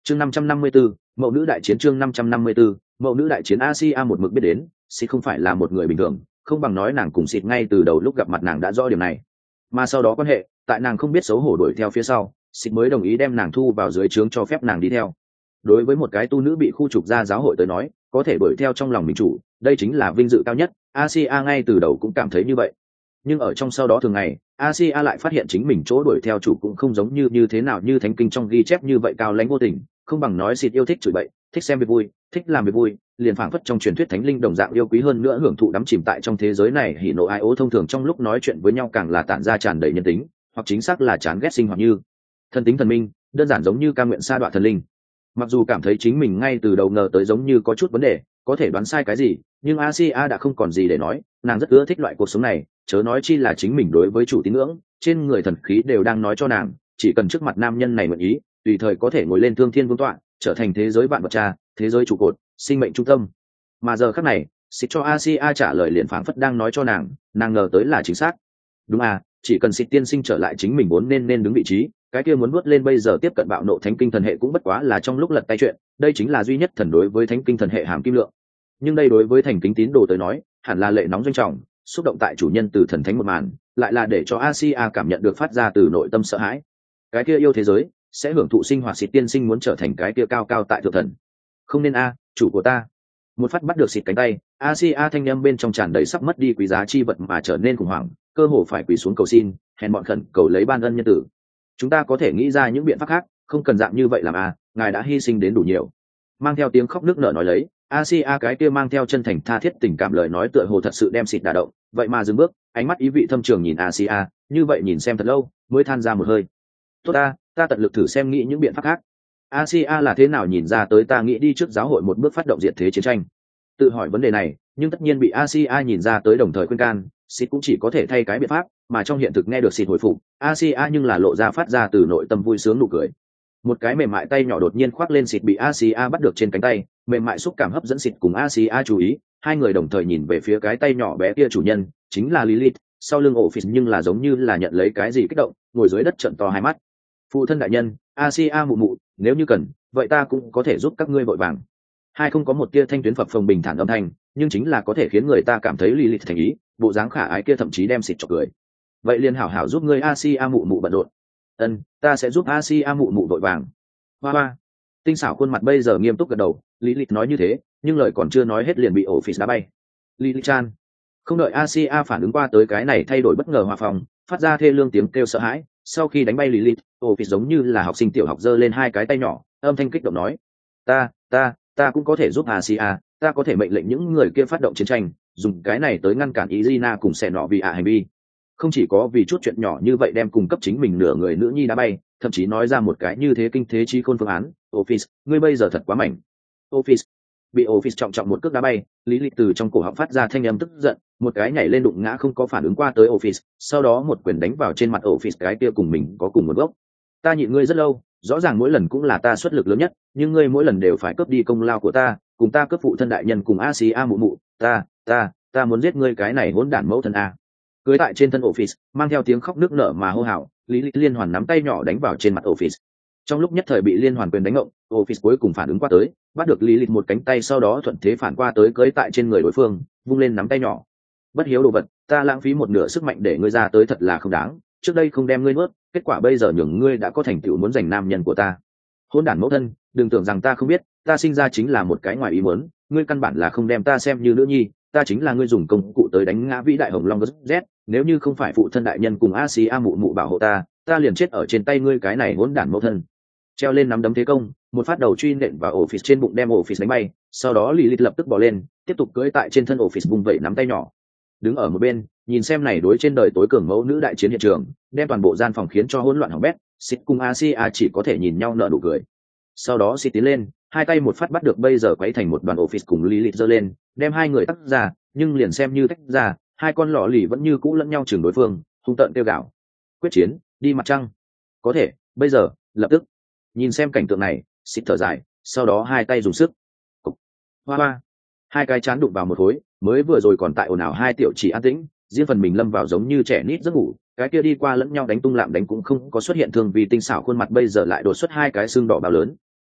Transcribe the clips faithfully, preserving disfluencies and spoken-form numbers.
chương năm trăm năm mươi 554, mẫu nữ đại chiến chương năm trăm năm mươi 554, mẫu nữ đại chiến Asia một mực biết đến, Xịt không phải là một người bình thường, không bằng nói nàng cùng Xịt ngay từ đầu lúc gặp mặt nàng đã rõ điểm này. Mà sau đó quan hệ, tại nàng không biết xấu hổ đuổi theo phía sau, Xịt mới đồng ý đem nàng thu vào dưới trướng cho phép nàng đi theo. Đối với một cái tu nữ bị khu trục ra giáo hội tới nói, có thể đuổi theo trong lòng mình chủ, đây chính là vinh dự cao nhất, Asia ngay từ đầu cũng cảm thấy như vậy. Nhưng ở trong sau đó thường ngày, Asia lại phát hiện chính mình chỗ đuổi theo chủ cũng không giống như như thế nào như thánh kinh trong ghi chép như vậy cao lãnh vô tình, không bằng nói Xịt yêu thích chửi bậy, thích xem việc vui, thích làm việc vui, liền phảng phất trong truyền thuyết thánh linh đồng dạng yêu quý hơn nữa hưởng thụ đắm chìm tại trong thế giới này hỉ nộ ai ố thông thường trong lúc nói chuyện với nhau càng là tản ra tràn đầy nhân tính, hoặc chính xác là chán ghét sinh hoạt như thần tính thần minh, đơn giản giống như ca nguyện sa đọa thần linh. Mặc dù cảm thấy chính mình ngay từ đầu ngờ tới giống như có chút vấn đề, có thể đoán sai cái gì, nhưng Asia đã không còn gì để nói, nàng rất ưa thích loại cuộc sống này, chớ nói chi là chính mình đối với chủ tín ngưỡng, trên người thần khí đều đang nói cho nàng, chỉ cần trước mặt nam nhân này nguyện ý, tùy thời có thể ngồi lên thương thiên vương tọa, trở thành thế giới vạn vật cha, thế giới trụ cột, sinh mệnh trung tâm. Mà giờ khắc này, Xịt cho Asia trả lời liền phảng phất đang nói cho nàng, nàng ngờ tới là chính xác. Đúng à, chỉ cần Xịt tiên sinh trở lại chính mình vốn nên nên đứng vị trí, cái kia muốn bước lên bây giờ tiếp cận bạo nộ thánh kinh thần hệ cũng bất quá là trong lúc lật tay chuyện, đây chính là duy nhất thần đối với thánh kinh thần hệ hàm kim lượng. Nhưng đây đối với thành kính tín đồ tới nói, hẳn là lệ nóng doanh trọng, xúc động tại chủ nhân từ thần thánh một màn, lại là để cho Asia cảm nhận được phát ra từ nội tâm sợ hãi. Cái kia yêu thế giới, sẽ hưởng thụ sinh hoạt Xịt tiên sinh muốn trở thành cái kia cao cao tại thượng thần. Không nên a, chủ của ta. Một phát bắt được Xịt cánh tay, Asia thanh âm bên trong tràn đầy sắp mất đi quý giá chi vật mà trở nên khủng hoảng, cơ hồ phải quỳ xuống cầu xin, hèn bọn khẩn cầu lấy ban ân nhân tử. Chúng ta có thể nghĩ ra những biện pháp khác, không cần dạng như vậy làm a, ngài đã hy sinh đến đủ nhiều. Mang theo tiếng khóc nức nở nói lấy, Asia cái kia mang theo chân thành tha thiết tình cảm lời nói tựa hồ thật sự đem Xịt đả động, vậy mà dừng bước, ánh mắt ý vị thâm trường nhìn Asia, như vậy nhìn xem thật lâu, mới than ra một hơi. Tốt ta, ta tận lực thử xem nghĩ những biện pháp khác. Asia là thế nào nhìn ra tới ta nghĩ đi trước giáo hội một bước phát động diệt thế chiến tranh? Tự hỏi vấn đề này, nhưng tất nhiên bị Asia nhìn ra tới đồng thời khuyên can, Xịt cũng chỉ có thể thay cái biện pháp, mà trong hiện thực nghe được Xịt hồi phục, Asia nhưng là lộ ra phát ra từ nội tâm vui sướng nụ cười. Một cái mềm mại tay nhỏ đột nhiên khoác lên Xịt bị Asia bắt được trên cánh tay, mềm mại xúc cảm hấp dẫn Xịt cùng Asia chú ý, hai người đồng thời nhìn về phía cái tay nhỏ bé kia chủ nhân, chính là Lilith, sau lưng Office nhưng là giống như là nhận lấy cái gì kích động, ngồi dưới đất trợn to hai mắt. Phụ thân đại nhân, Asia mụ mụ, nếu như cần, vậy ta cũng có thể giúp các ngươi vội vàng. Hai không có một tia thanh tuyến phập phồng bình thản âm thanh, nhưng chính là có thể khiến người ta cảm thấy Lilith thành ý, bộ dáng khả ái kia thậm chí đem Xịt chọc cười. Vậy liền hảo hảo giúp ngươi Asia mụ mụ bận rộn. Ân, ta sẽ giúp Asia mụ mụ vội vàng. Hoa hoa. Tinh xảo khuôn mặt bây giờ nghiêm túc gật đầu, Lilith nói như thế, nhưng lời còn chưa nói hết liền bị Office đá bay. Lilith chan. Không đợi Asia phản ứng qua tới cái này thay đổi bất ngờ hòa phòng, phát ra thê lương tiếng kêu sợ hãi, sau khi đánh bay Lilith, Office giống như là học sinh tiểu học giơ lên hai cái tay nhỏ, âm thanh kích động nói: "Ta, ta, ta cũng có thể giúp Asia, ta có thể mệnh lệnh những người kia phát động chiến tranh, dùng cái này tới ngăn cản Irina cùng xẻ nọ vì ạ hành vi." Không chỉ có vì chút chuyện nhỏ như vậy đem cung cấp chính mình nửa người nữ nhi đá bay, thậm chí nói ra một cái như thế kinh thế chi khôn phương án. Office, ngươi bây giờ thật quá mạnh. Office. Bị Office trọng trọng một cước đá bay, Lý Lịch từ trong cổ họng phát ra thanh âm tức giận, một cái nhảy lên đụng ngã không có phản ứng qua tới Office, sau đó một quyền đánh vào trên mặt Office cái kia cùng mình có cùng một gốc. Ta nhịn ngươi rất lâu, rõ ràng mỗi lần cũng là ta xuất lực lớn nhất, nhưng ngươi mỗi lần đều phải cướp đi công lao của ta, cùng ta cướp phụ thân đại nhân cùng Asia mụ mụ, ta, ta, ta muốn giết ngươi cái này hỗn đản mẫu thân a. Cưới tại trên thân Office, mang theo tiếng khóc nức nở mà hô hào, Lý Lịch liên hoàn nắm tay nhỏ đánh vào trên mặt Office. Trong lúc nhất thời bị liên hoàn quyền đánh ngộng, Office cuối cùng phản ứng qua tới, bắt được Lý Lịch một cánh tay sau đó thuận thế phản qua tới cưới tại trên người đối phương, vung lên nắm tay nhỏ. Bất hiếu đồ vật, ta lãng phí một nửa sức mạnh để ngươi ra tới thật là không đáng, trước đây không đem ngươi nuốt, kết quả bây giờ nhường ngươi đã có thành tựu muốn giành nam nhân của ta. Hỗn đản mẫu thân, đừng tưởng rằng ta không biết, ta sinh ra chính là một cái ngoài ý muốn, ngươi căn bản là không đem ta xem như nữ nhi, ta chính là ngươi dùng công cụ tới đánh ngã vĩ đại hồng long Z, nếu như không phải phụ thân đại nhân cùng Asia mụ mụ bảo hộ ta, ta liền chết ở trên tay ngươi cái này hỗn đản mẫu thân. Treo lên nắm đấm thế công, một phát đầu truy nện vào Office trên bụng đem Office đánh bay, sau đó Lilith lập tức bò lên, tiếp tục cưỡi tại trên thân Office vùng vẫy nắm tay nhỏ. Đứng ở một bên, nhìn xem này đối trên đời tối cường mẫu nữ đại chiến hiện trường, đem toàn bộ gian phòng khiến cho hỗn loạn hỏng bét, Xịt cùng Asia chỉ có thể nhìn nhau nở nụ cười. Sau đó Xịt tiến lên, hai tay một phát bắt được bây giờ quấy thành một đoàn Office cùng Lilith giơ lên, đem hai người tách ra, nhưng liền xem như tách ra, hai con lọ lì vẫn như cũ lẫn nhau chừng đối phương, hung tợn kêu gào. Quyết chiến, đi mặt trăng. Có thể, bây giờ, lập tức. Nhìn xem cảnh tượng này, Xịt thở dài, sau đó hai tay dùng sức. Cục. Hoa hoa. Hai cái chán đụng vào một khối, mới vừa rồi còn tại ồn ào hai tiểu chỉ an tĩnh, riêng phần mình lâm vào giống như trẻ nít giấc ngủ, cái kia đi qua lẫn nhau đánh tung lạm đánh cũng không có xuất hiện thương vì tinh xảo khuôn mặt bây giờ lại đột xuất hai cái xương đỏ bao lớn. Ách,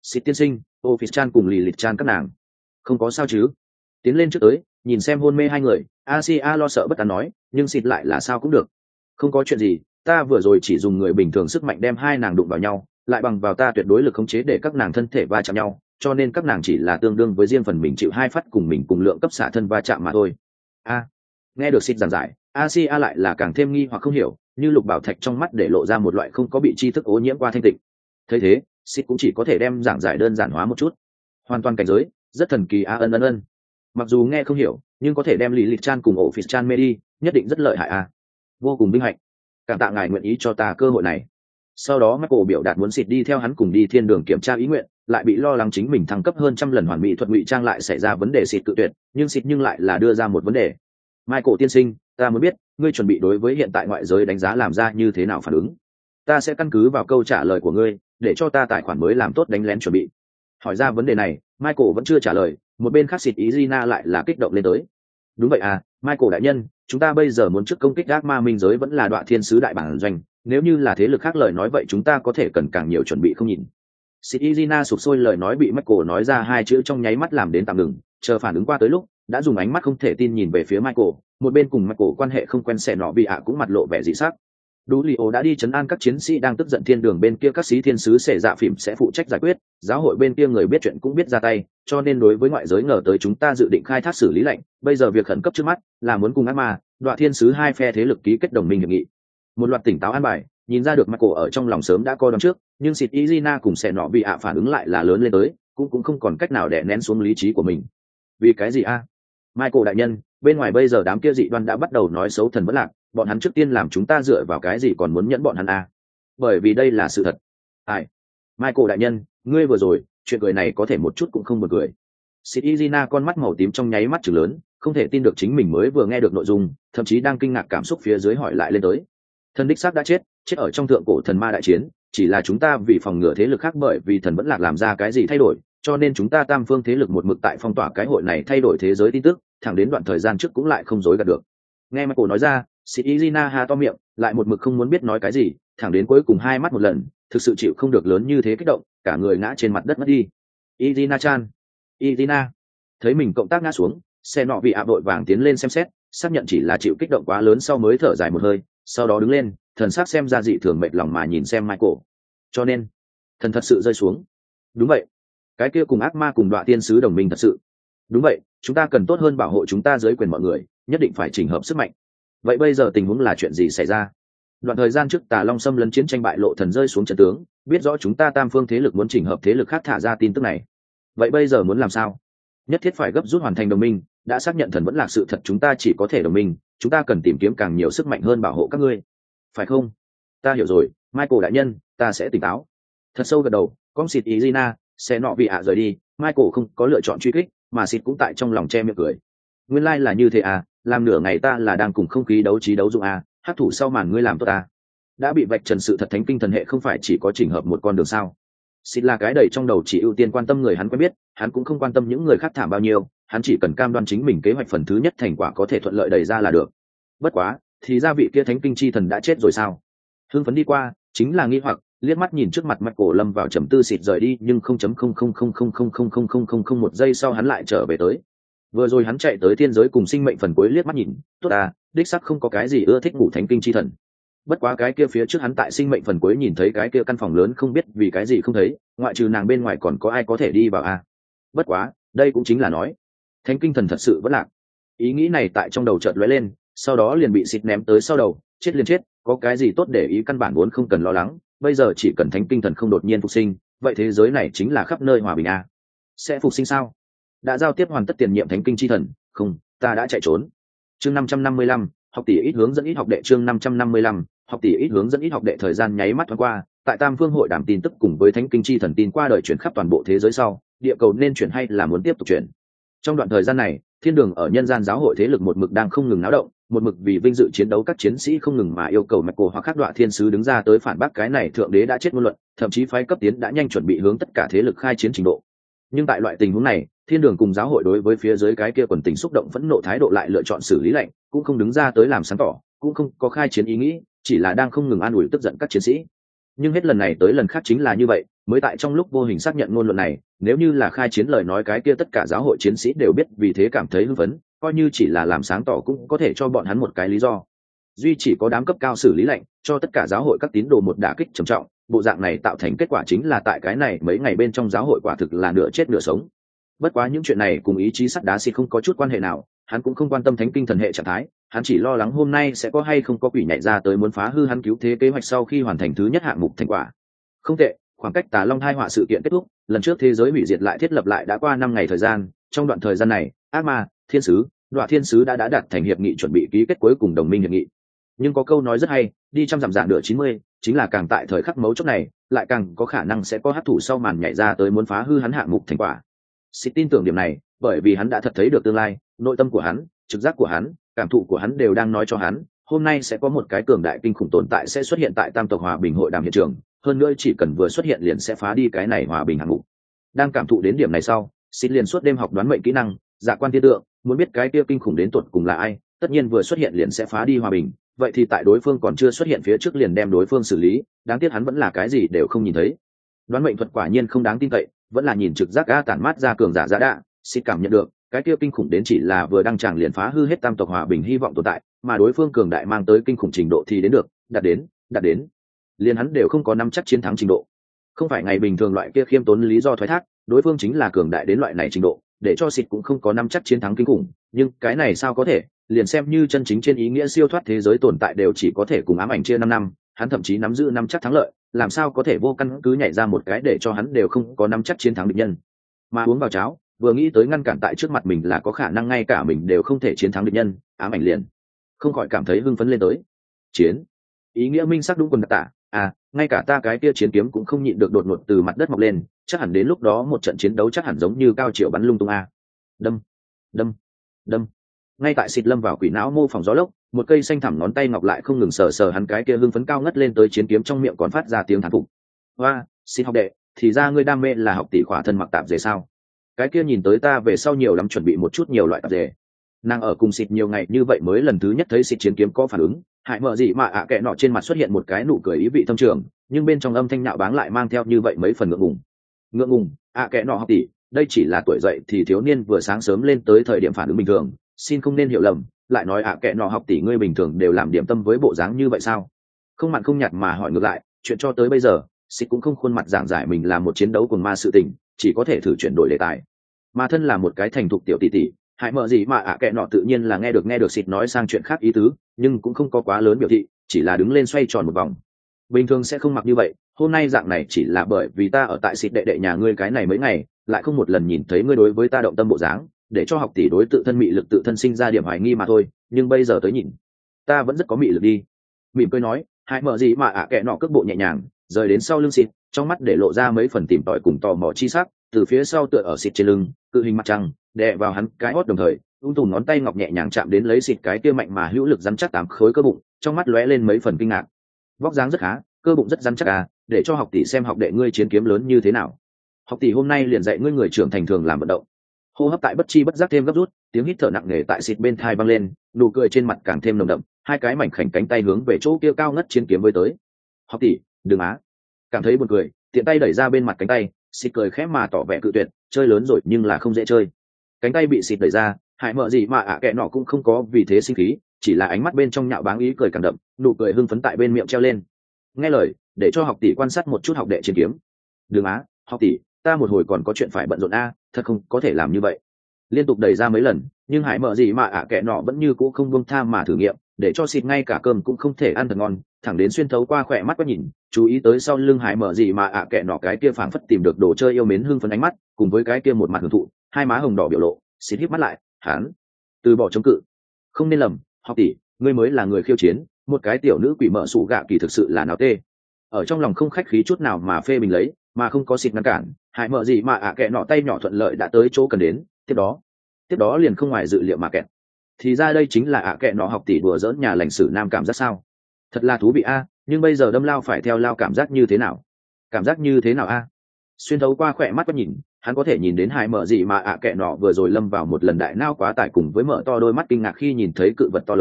Xịt tiên sinh, Office Chan cùng lì lịch Chan các nàng không có sao chứ? Tiến lên trước tới, nhìn xem hôn mê hai người, Asia lo sợ bất an nói, nhưng xịt lại là sao cũng được. Không có chuyện gì, ta vừa rồi chỉ dùng người bình thường sức mạnh đem hai nàng đụng vào nhau, lại bằng vào ta tuyệt đối lực khống chế để các nàng thân thể va chạm nhau, cho nên các nàng chỉ là tương đương với riêng phần mình chịu hai phát cùng mình cùng lượng cấp xạ thân va chạm mà thôi. A, nghe được xịt giảng giải, Asia lại là càng thêm nghi hoặc không hiểu, như lục bảo thạch trong mắt để lộ ra một loại không có bị tri thức ô nhiễm qua thanh tịnh. Thấy thế, xịt cũng chỉ có thể đem giảng giải đơn giản hóa một chút. Hoàn toàn cảnh giới, rất thần kỳ a ân ân ân. Mặc dù nghe không hiểu, nhưng có thể đem lì lịch Chan cùng ổ phịt Chan mê đi, nhất định rất lợi hại a. Vô cùng vinh hạnh. Cảm tạ ngài nguyện ý cho ta cơ hội này. Sau đó Michael biểu đạt muốn xịt đi theo hắn cùng đi thiên đường kiểm tra ý nguyện, lại bị lo lắng chính mình thăng cấp hơn trăm lần hoàn mỹ thuật ngụy trang lại xảy ra vấn đề xịt tự tuyệt, nhưng xịt nhưng lại là đưa ra một vấn đề. Michael tiên sinh, ta muốn biết, ngươi chuẩn bị đối với hiện tại ngoại giới đánh giá làm ra như thế nào phản ứng? Ta sẽ căn cứ vào câu trả lời của ngươi, để cho ta tài khoản mới làm tốt đánh lén chuẩn bị. Hỏi ra vấn đề này, Michael vẫn chưa trả lời, một bên khác xịt ý Gina lại là kích động lên tới. Đúng vậy à, Michael đại nhân, chúng ta bây giờ muốn trước công kích ác ma minh giới vẫn là Đoạ Thiên sứ đại bản doanh, nếu như là thế lực khác lời nói vậy chúng ta có thể cần càng nhiều chuẩn bị không nhìn. Xịt ý Gina sụp sôi lời nói bị Michael nói ra hai chữ trong nháy mắt làm đến tạm ngừng, chờ phản ứng qua tới lúc, đã dùng ánh mắt không thể tin nhìn về phía Michael, một bên cùng Michael quan hệ không quen xẻ nọ bị ạ cũng mặt lộ vẻ dị sắc. Đú Lì Ô đã đi chấn an các chiến sĩ đang tức giận thiên đường bên kia, các sĩ thiên sứ sẽ dạ phỉm sẽ phụ trách giải quyết, giáo hội bên kia người biết chuyện cũng biết ra tay, cho nên đối với ngoại giới ngờ tới chúng ta dự định khai thác xử lý lệnh, bây giờ việc khẩn cấp trước mắt là muốn cùng ác ma, Đoạ Thiên sứ hai phe thế lực ký kết đồng minh hiệp nghị. Một loạt tỉnh táo an bài, nhìn ra được Michael ở trong lòng sớm đã coi đoán trước, nhưng xịt Izina cùng sẽ nọ bị ạ phản ứng lại là lớn lên tới, cũng cũng không còn cách nào để nén xuống lý trí của mình. Vì cái gì a? Michael đại nhân, bên ngoài bây giờ đám kia dị đoan đã bắt đầu nói xấu thần vẫn lạc, bọn hắn trước tiên làm chúng ta dựa vào cái gì còn muốn nhẫn bọn hắn a? Bởi vì đây là sự thật. Ai? Michael đại nhân, ngươi vừa rồi, chuyện cười này có thể một chút cũng không buồn cười. Xịt Izina con mắt màu tím trong nháy mắt trừng lớn, không thể tin được chính mình mới vừa nghe được nội dung, thậm chí đang kinh ngạc cảm xúc phía dưới hỏi lại lên tới. Thần đích xác đã chết, chết ở trong thượng cổ thần ma đại chiến, chỉ là chúng ta vì phòng ngừa thế lực khác bởi vì thần vẫn lạc làm ra cái gì thay đổi, cho nên chúng ta tam phương thế lực một mực tại phong tỏa cái hội này thay đổi thế giới tin tức, thẳng đến đoạn thời gian trước cũng lại không dối gạt được. Nghe Michael nói ra, Xịt Izina ha to miệng, lại một mực không muốn biết nói cái gì, thẳng đến cuối cùng hai mắt một lần, thực sự chịu không được lớn như thế kích động, cả người ngã trên mặt đất mất đi. Izina chan, Izina, thấy mình cộng tác ngã xuống, xe nọ bị ạ đội vàng tiến lên xem xét, xác nhận chỉ là chịu kích động quá lớn sau mới thở dài một hơi, sau đó đứng lên, thần sắc xem ra dị thường mệt lòng mà nhìn xem Michael. Cho nên, thần thật sự rơi xuống. Đúng vậy, cái kia cùng ác ma cùng Đoạ Thiên sứ đồng minh thật sự. Đúng vậy, chúng ta cần tốt hơn bảo hộ chúng ta dưới quyền mọi người, nhất định phải chỉnh hợp sức mạnh. Vậy bây giờ tình huống là chuyện gì xảy ra? Đoạn thời gian trước Tà Long xâm lấn chiến tranh bại lộ thần rơi xuống trận tướng, biết rõ chúng ta tam phương thế lực muốn chỉnh hợp thế lực khác thả ra tin tức này. Vậy bây giờ muốn làm sao? Nhất thiết phải gấp rút hoàn thành đồng minh, đã xác nhận thần vẫn là sự thật, chúng ta chỉ có thể đồng minh, chúng ta cần tìm kiếm càng nhiều sức mạnh hơn bảo hộ các ngươi. Phải không? Ta hiểu rồi, Michael đại nhân, ta sẽ tỉnh táo. Thật sâu gật đầu, con xịt Izina, sẽ nọ bị ạ rời đi, Michael không có lựa chọn truy kích, mà xịt cũng tại trong lòng che miệng cười. Nguyên lai like là như thế à, làm nửa ngày ta là đang cùng không khí đấu trí đấu dụng à, hắc thủ sau màn ngươi làm tốt à. Đã bị vạch trần sự thật, thánh kinh thần hệ không phải chỉ có chỉnh hợp một con đường sao? Xịt là cái đầy trong đầu chỉ ưu tiên quan tâm người hắn quen biết, hắn cũng không quan tâm những người khác thảm bao nhiêu, hắn chỉ cần cam đoan chính mình kế hoạch phần thứ nhất thành quả có thể thuận lợi đẩy ra là được. Bất quá, thì ra vị kia thánh kinh chi thần đã chết rồi sao? Hưng phấn đi qua, chính là nghi hoặc, liếc mắt nhìn trước mặt Michael lâm vào trầm tư, xịt rời đi, nhưng không chấm không không không không không không không không không không một giây sau hắn lại trở về tới. Vừa rồi hắn chạy tới thiên giới cùng sinh mệnh phần cuối liếc mắt nhìn, tốt à, đích xác không có cái gì ưa thích ngủ thánh kinh chi thần. Bất quá cái kia phía trước hắn tại sinh mệnh phần cuối nhìn thấy cái kia căn phòng lớn, không biết vì cái gì không thấy, ngoại trừ nàng bên ngoài còn có ai có thể đi vào à? Bất quá, đây cũng chính là nói, thánh kinh thần thật sự vẫn lạc. Ý nghĩ này tại trong đầu chợt lóe lên, sau đó liền bị xịt ném tới sau đầu, chết liền chết, có cái gì tốt để ý, căn bản vốn không cần lo lắng, bây giờ chỉ cần thánh kinh thần không đột nhiên phục sinh, vậy thế giới này chính là khắp nơi hòa bình à? Sẽ phục sinh sao? Đã giao tiếp hoàn tất tiền nhiệm thánh kinh chi thần, không, ta đã chạy trốn. Chương năm trăm năm mươi lăm, học tỷ ít hướng dẫn ít học đệ, chương năm trăm năm mươi lăm, học tỷ ít hướng dẫn ít học đệ. Thời gian nháy mắt thoáng qua, tại Tam Phương hội đàm tin tức cùng với thánh kinh chi thần tin qua đời chuyển khắp toàn bộ thế giới sau, địa cầu nên chuyển hay là muốn tiếp tục chuyển. Trong đoạn thời gian này, thiên đường ở nhân gian giáo hội thế lực một mực đang không ngừng náo động, một mực vì vinh dự chiến đấu các chiến sĩ không ngừng mà yêu cầu Michael hoặc các Đoạ Thiên sứ đứng ra tới phản bác cái này thượng đế đã chết ngôn luận, thậm chí phái cấp tiến đã nhanh chuẩn bị hướng tất cả thế lực khai chiến trình độ. Nhưng tại loại tình huống này, thiên đường cùng giáo hội đối với phía dưới cái kia quần tình xúc động phẫn nộ thái độ lại lựa chọn xử lý lạnh, cũng không đứng ra tới làm sáng tỏ, cũng không có khai chiến ý nghĩ, chỉ là đang không ngừng an ủi tức giận các chiến sĩ. Nhưng hết lần này tới lần khác chính là như vậy, mới tại trong lúc vô hình xác nhận ngôn luận này. Nếu như là khai chiến lời nói, cái kia tất cả giáo hội chiến sĩ đều biết, vì thế cảm thấy hưng phấn, coi như chỉ là làm sáng tỏ cũng có thể cho bọn hắn một cái lý do. Duy chỉ có đám cấp cao xử lý lệnh cho tất cả giáo hội các tín đồ một đả kích trầm trọng, bộ dạng này tạo thành kết quả chính là tại cái này mấy ngày bên trong giáo hội quả thực là nửa chết nửa sống. Bất quá những chuyện này cùng ý chí sắt đá xịt không có chút quan hệ nào, hắn cũng không quan tâm thánh kinh thần hệ trạng thái, hắn chỉ lo lắng hôm nay sẽ có hay không có quỷ nhảy ra tới muốn phá hư hắn cứu thế kế hoạch sau khi hoàn thành thứ nhất hạng mục thành quả. Không tệ, khoảng cách Tà Long thai họa sự kiện kết thúc, lần trước thế giới hủy diệt lại thiết lập lại đã qua năm ngày thời gian, trong đoạn thời gian này, ác ma, thiên sứ, đoạ thiên sứ đã đã đạt thành hiệp nghị chuẩn bị ký kết cuối cùng đồng minh hiệp nghị. Nhưng có câu nói rất hay, đi trăm dặm dạng nửa chín mươi, chính là càng tại thời khắc mấu chốt này, lại càng có khả năng sẽ có hắc thủ sau màn nhảy ra tới muốn phá hư hắn hạng mục thành quả. Xịt tin tưởng điểm này, bởi vì hắn đã thật thấy được tương lai, nội tâm của hắn, trực giác của hắn, cảm thụ của hắn đều đang nói cho hắn, hôm nay sẽ có một cái cường đại kinh khủng tồn tại sẽ xuất hiện tại Tam tộc Hòa bình hội đàm hiện trường, hơn nữa chỉ cần vừa xuất hiện liền sẽ phá đi cái này hòa bình hạng mục. Đang cảm thụ đến điểm này sau, Xịt liền suốt đêm học đoán mệnh kỹ năng, dạ quan thiên tượng, muốn biết cái kia kinh khủng đến tuột cùng là ai, tất nhiên vừa xuất hiện liền sẽ phá đi hòa bình, vậy thì tại đối phương còn chưa xuất hiện phía trước liền đem đối phương xử lý, đáng tiếc hắn vẫn là cái gì đều không nhìn thấy. Đoán mệnh thuật quả nhiên không đáng tin cậy, vẫn là nhìn trực giác ga tản mát ra cường giả giả đạ. Xịt cảm nhận được cái kia kinh khủng đến chỉ là vừa đăng tràng liền phá hư hết Tam tộc Hòa bình hy vọng tồn tại, mà đối phương cường đại mang tới kinh khủng trình độ thì đến được, đạt đến, đạt đến, liền hắn đều không có nắm chắc chiến thắng trình độ. Không phải ngày bình thường loại kia khiêm tốn lý do thoái thác, đối phương chính là cường đại đến loại này trình độ, để cho Xịt cũng không có nắm chắc chiến thắng kinh khủng, nhưng cái này sao có thể, liền xem như chân chính trên ý nghĩa siêu thoát thế giới tồn tại đều chỉ có thể cùng ám ảnh chia năm năm, hắn thậm chí nắm giữ năm chắc thắng lợi, làm sao có thể vô căn cứ nhảy ra một cái để cho hắn đều không có nắm chắc chiến thắng địch nhân. Mà uống vào cháo, vừa nghĩ tới ngăn cản tại trước mặt mình là có khả năng ngay cả mình đều không thể chiến thắng địch nhân, ám ảnh liền không khỏi cảm thấy hưng phấn lên tới. Chiến, ý nghĩa minh sắc đúng quần đặc tả, à, ngay cả ta cái kia chiến kiếm cũng không nhịn được đột ngột từ mặt đất mọc lên, chắc hẳn đến lúc đó một trận chiến đấu chắc hẳn giống như cao triệu bắn lung tung a. Đâm, đâm, đâm. Ngay tại Xịt lâm vào quỷ não mô phỏng gió lốc, một cây xanh thẳm ngón tay ngọc lại không ngừng sờ sờ hắn cái kia hưng phấn cao ngất lên tới chiến kiếm, trong miệng còn phát ra tiếng thán phục. Hoa, xin học đệ, thì ra ngươi đam mê là học tỷ khỏa thân mặc tạp dề sao? Cái kia nhìn tới ta về sau nhiều lắm chuẩn bị một chút nhiều loại tạp dề. Nàng ở cùng Xịt nhiều ngày như vậy mới lần thứ nhất thấy Xịt chiến kiếm có phản ứng, hại mợ gì mà ạ à kệ nọ trên mặt xuất hiện một cái nụ cười ý vị thâm trường, nhưng bên trong âm thanh nhạo báng lại mang theo như vậy mấy phần ngượng ngùng. Ngượng ngùng, ạ à kệ nọ học tỷ, đây chỉ là tuổi dậy thì thiếu niên vừa sáng sớm lên tới thời điểm phản ứng bình thường, xin không nên hiểu lầm, lại nói ạ à kệ nọ học tỷ ngươi bình thường đều làm điểm tâm với bộ dáng như vậy sao? Không mặn không nhạt mà hỏi ngược lại, chuyện cho tới bây giờ, Xịt cũng không khuôn mặt giảng giải mình là một chiến đấu cùng ma sự tình, chỉ có thể thử chuyển đổi đề tài. Mà thân là một cái thành thục tiểu tỷ tỷ, hại mợ gì mà ạ à kệ nọ tự nhiên là nghe được nghe được Xịt nói sang chuyện khác ý tứ, nhưng cũng không có quá lớn biểu thị, chỉ là đứng lên xoay tròn một vòng. Bình thường sẽ không mặc như vậy, hôm nay dạng này chỉ là bởi vì ta ở tại Xịt đệ đệ nhà ngươi cái này mấy ngày, lại không một lần nhìn thấy ngươi đối với ta động tâm bộ dáng, để cho học tỷ đối tự thân mị lực tự thân sinh ra điểm hoài nghi mà thôi, nhưng bây giờ tới nhìn, ta vẫn rất có mị lực đi. Mỉm cười nói, hại mợ gì mà ạ à kệ nọ cước bộ nhẹ nhàng, rời đến sau lưng Xịt, trong mắt để lộ ra mấy phần tìm tòi cùng tò mò chi sắc, từ phía sau tựa ở Xịt trên lưng, cự hình mặt trăng, đè vào hắn cái hót đồng thời, ung tùm ngón tay ngọc nhẹ nhàng chạm đến lấy Xịt cái kia mạnh mà hữu lực rắn chắc tám khối cơ bụng, trong mắt lóe lên mấy phần kinh ngạc. Vóc dáng rất khá, cơ bụng rất rắn chắc à, để cho học tỷ xem học đệ ngươi chiến kiếm lớn như thế nào. Học tỷ hôm nay liền dạy ngươi người trưởng thành thường làm vận động. Hô hấp tại bất chi bất giác thêm gấp rút, tiếng hít thở nặng nề tại Xịt bên thai vang lên, nụ cười trên mặt càng thêm nồng đậm, hai cái mảnh khảnh cánh tay hướng về chỗ kia cao ngất chiến kiếm với tới. Học tỷ, đừng á. Cảm thấy buồn cười, tiện tay đẩy ra bên mặt cánh tay, Xịt cười khẽ mà tỏ vẻ cự tuyệt, chơi lớn rồi nhưng là không dễ chơi. Cánh tay bị Xịt đẩy ra, hại mợ gì mà ạ à kệ nọ cũng không có vì thế sinh khí, chỉ là ánh mắt bên trong nhạo báng ý cười càng đậm, nụ cười hưng phấn tại bên miệng treo lên. Nghe lời, để cho học tỷ quan sát một chút học đệ chiến kiếm. Đừng á, học tỷ, ta một hồi còn có chuyện phải bận rộn a, thật không có thể làm như vậy. Liên tục đẩy ra mấy lần, nhưng hại mợ gì mà ạ à kệ nọ vẫn như cũ không buông tha mà thử nghiệm, để cho Xịt ngay cả cơm cũng không thể ăn thật ngon, thẳng đến xuyên thấu qua khỏe mắt quét nhìn, chú ý tới sau lưng hại mợ gì mà ạ à kệ nọ cái kia phảng phất tìm được đồ chơi yêu mến hưng phấn ánh mắt, cùng với cái kia một mặt hưởng thụ, hai má hồng đỏ biểu lộ, Xịt híp mắt lại, hắn từ bỏ chống cự. Không nên lầm, học tỷ, ngươi mới là người khiêu chiến, một cái tiểu nữ quỷ mợ sủ gạ kỳ thực sự là nào tê. Ở trong lòng không khách khí chút nào mà phê bình lấy, mà không có Xịt ngăn cản, hại mợ gì mà ạ à kệ nọ tay nhỏ thuận lợi đã tới chỗ cần đến, tiếp đó, tiếp đó liền không ngoài dự liệu mà kẹt. Thì ra đây chính là ạ à kệ nọ học tỷ đùa giỡn nhà lãnh sử nam cảm giác sao? Thật là thú vị a, nhưng bây giờ đâm lao phải theo lao cảm giác như thế nào? Cảm giác như thế nào a? Xuyên thấu qua khỏe mắt quét nhìn, hắn có thể nhìn đến hai mở gì mà ạ à kệ nọ vừa rồi lâm vào một lần đại nao quá tải cùng với mở to đôi mắt kinh ngạc khi nhìn thấy cự vật to lớn,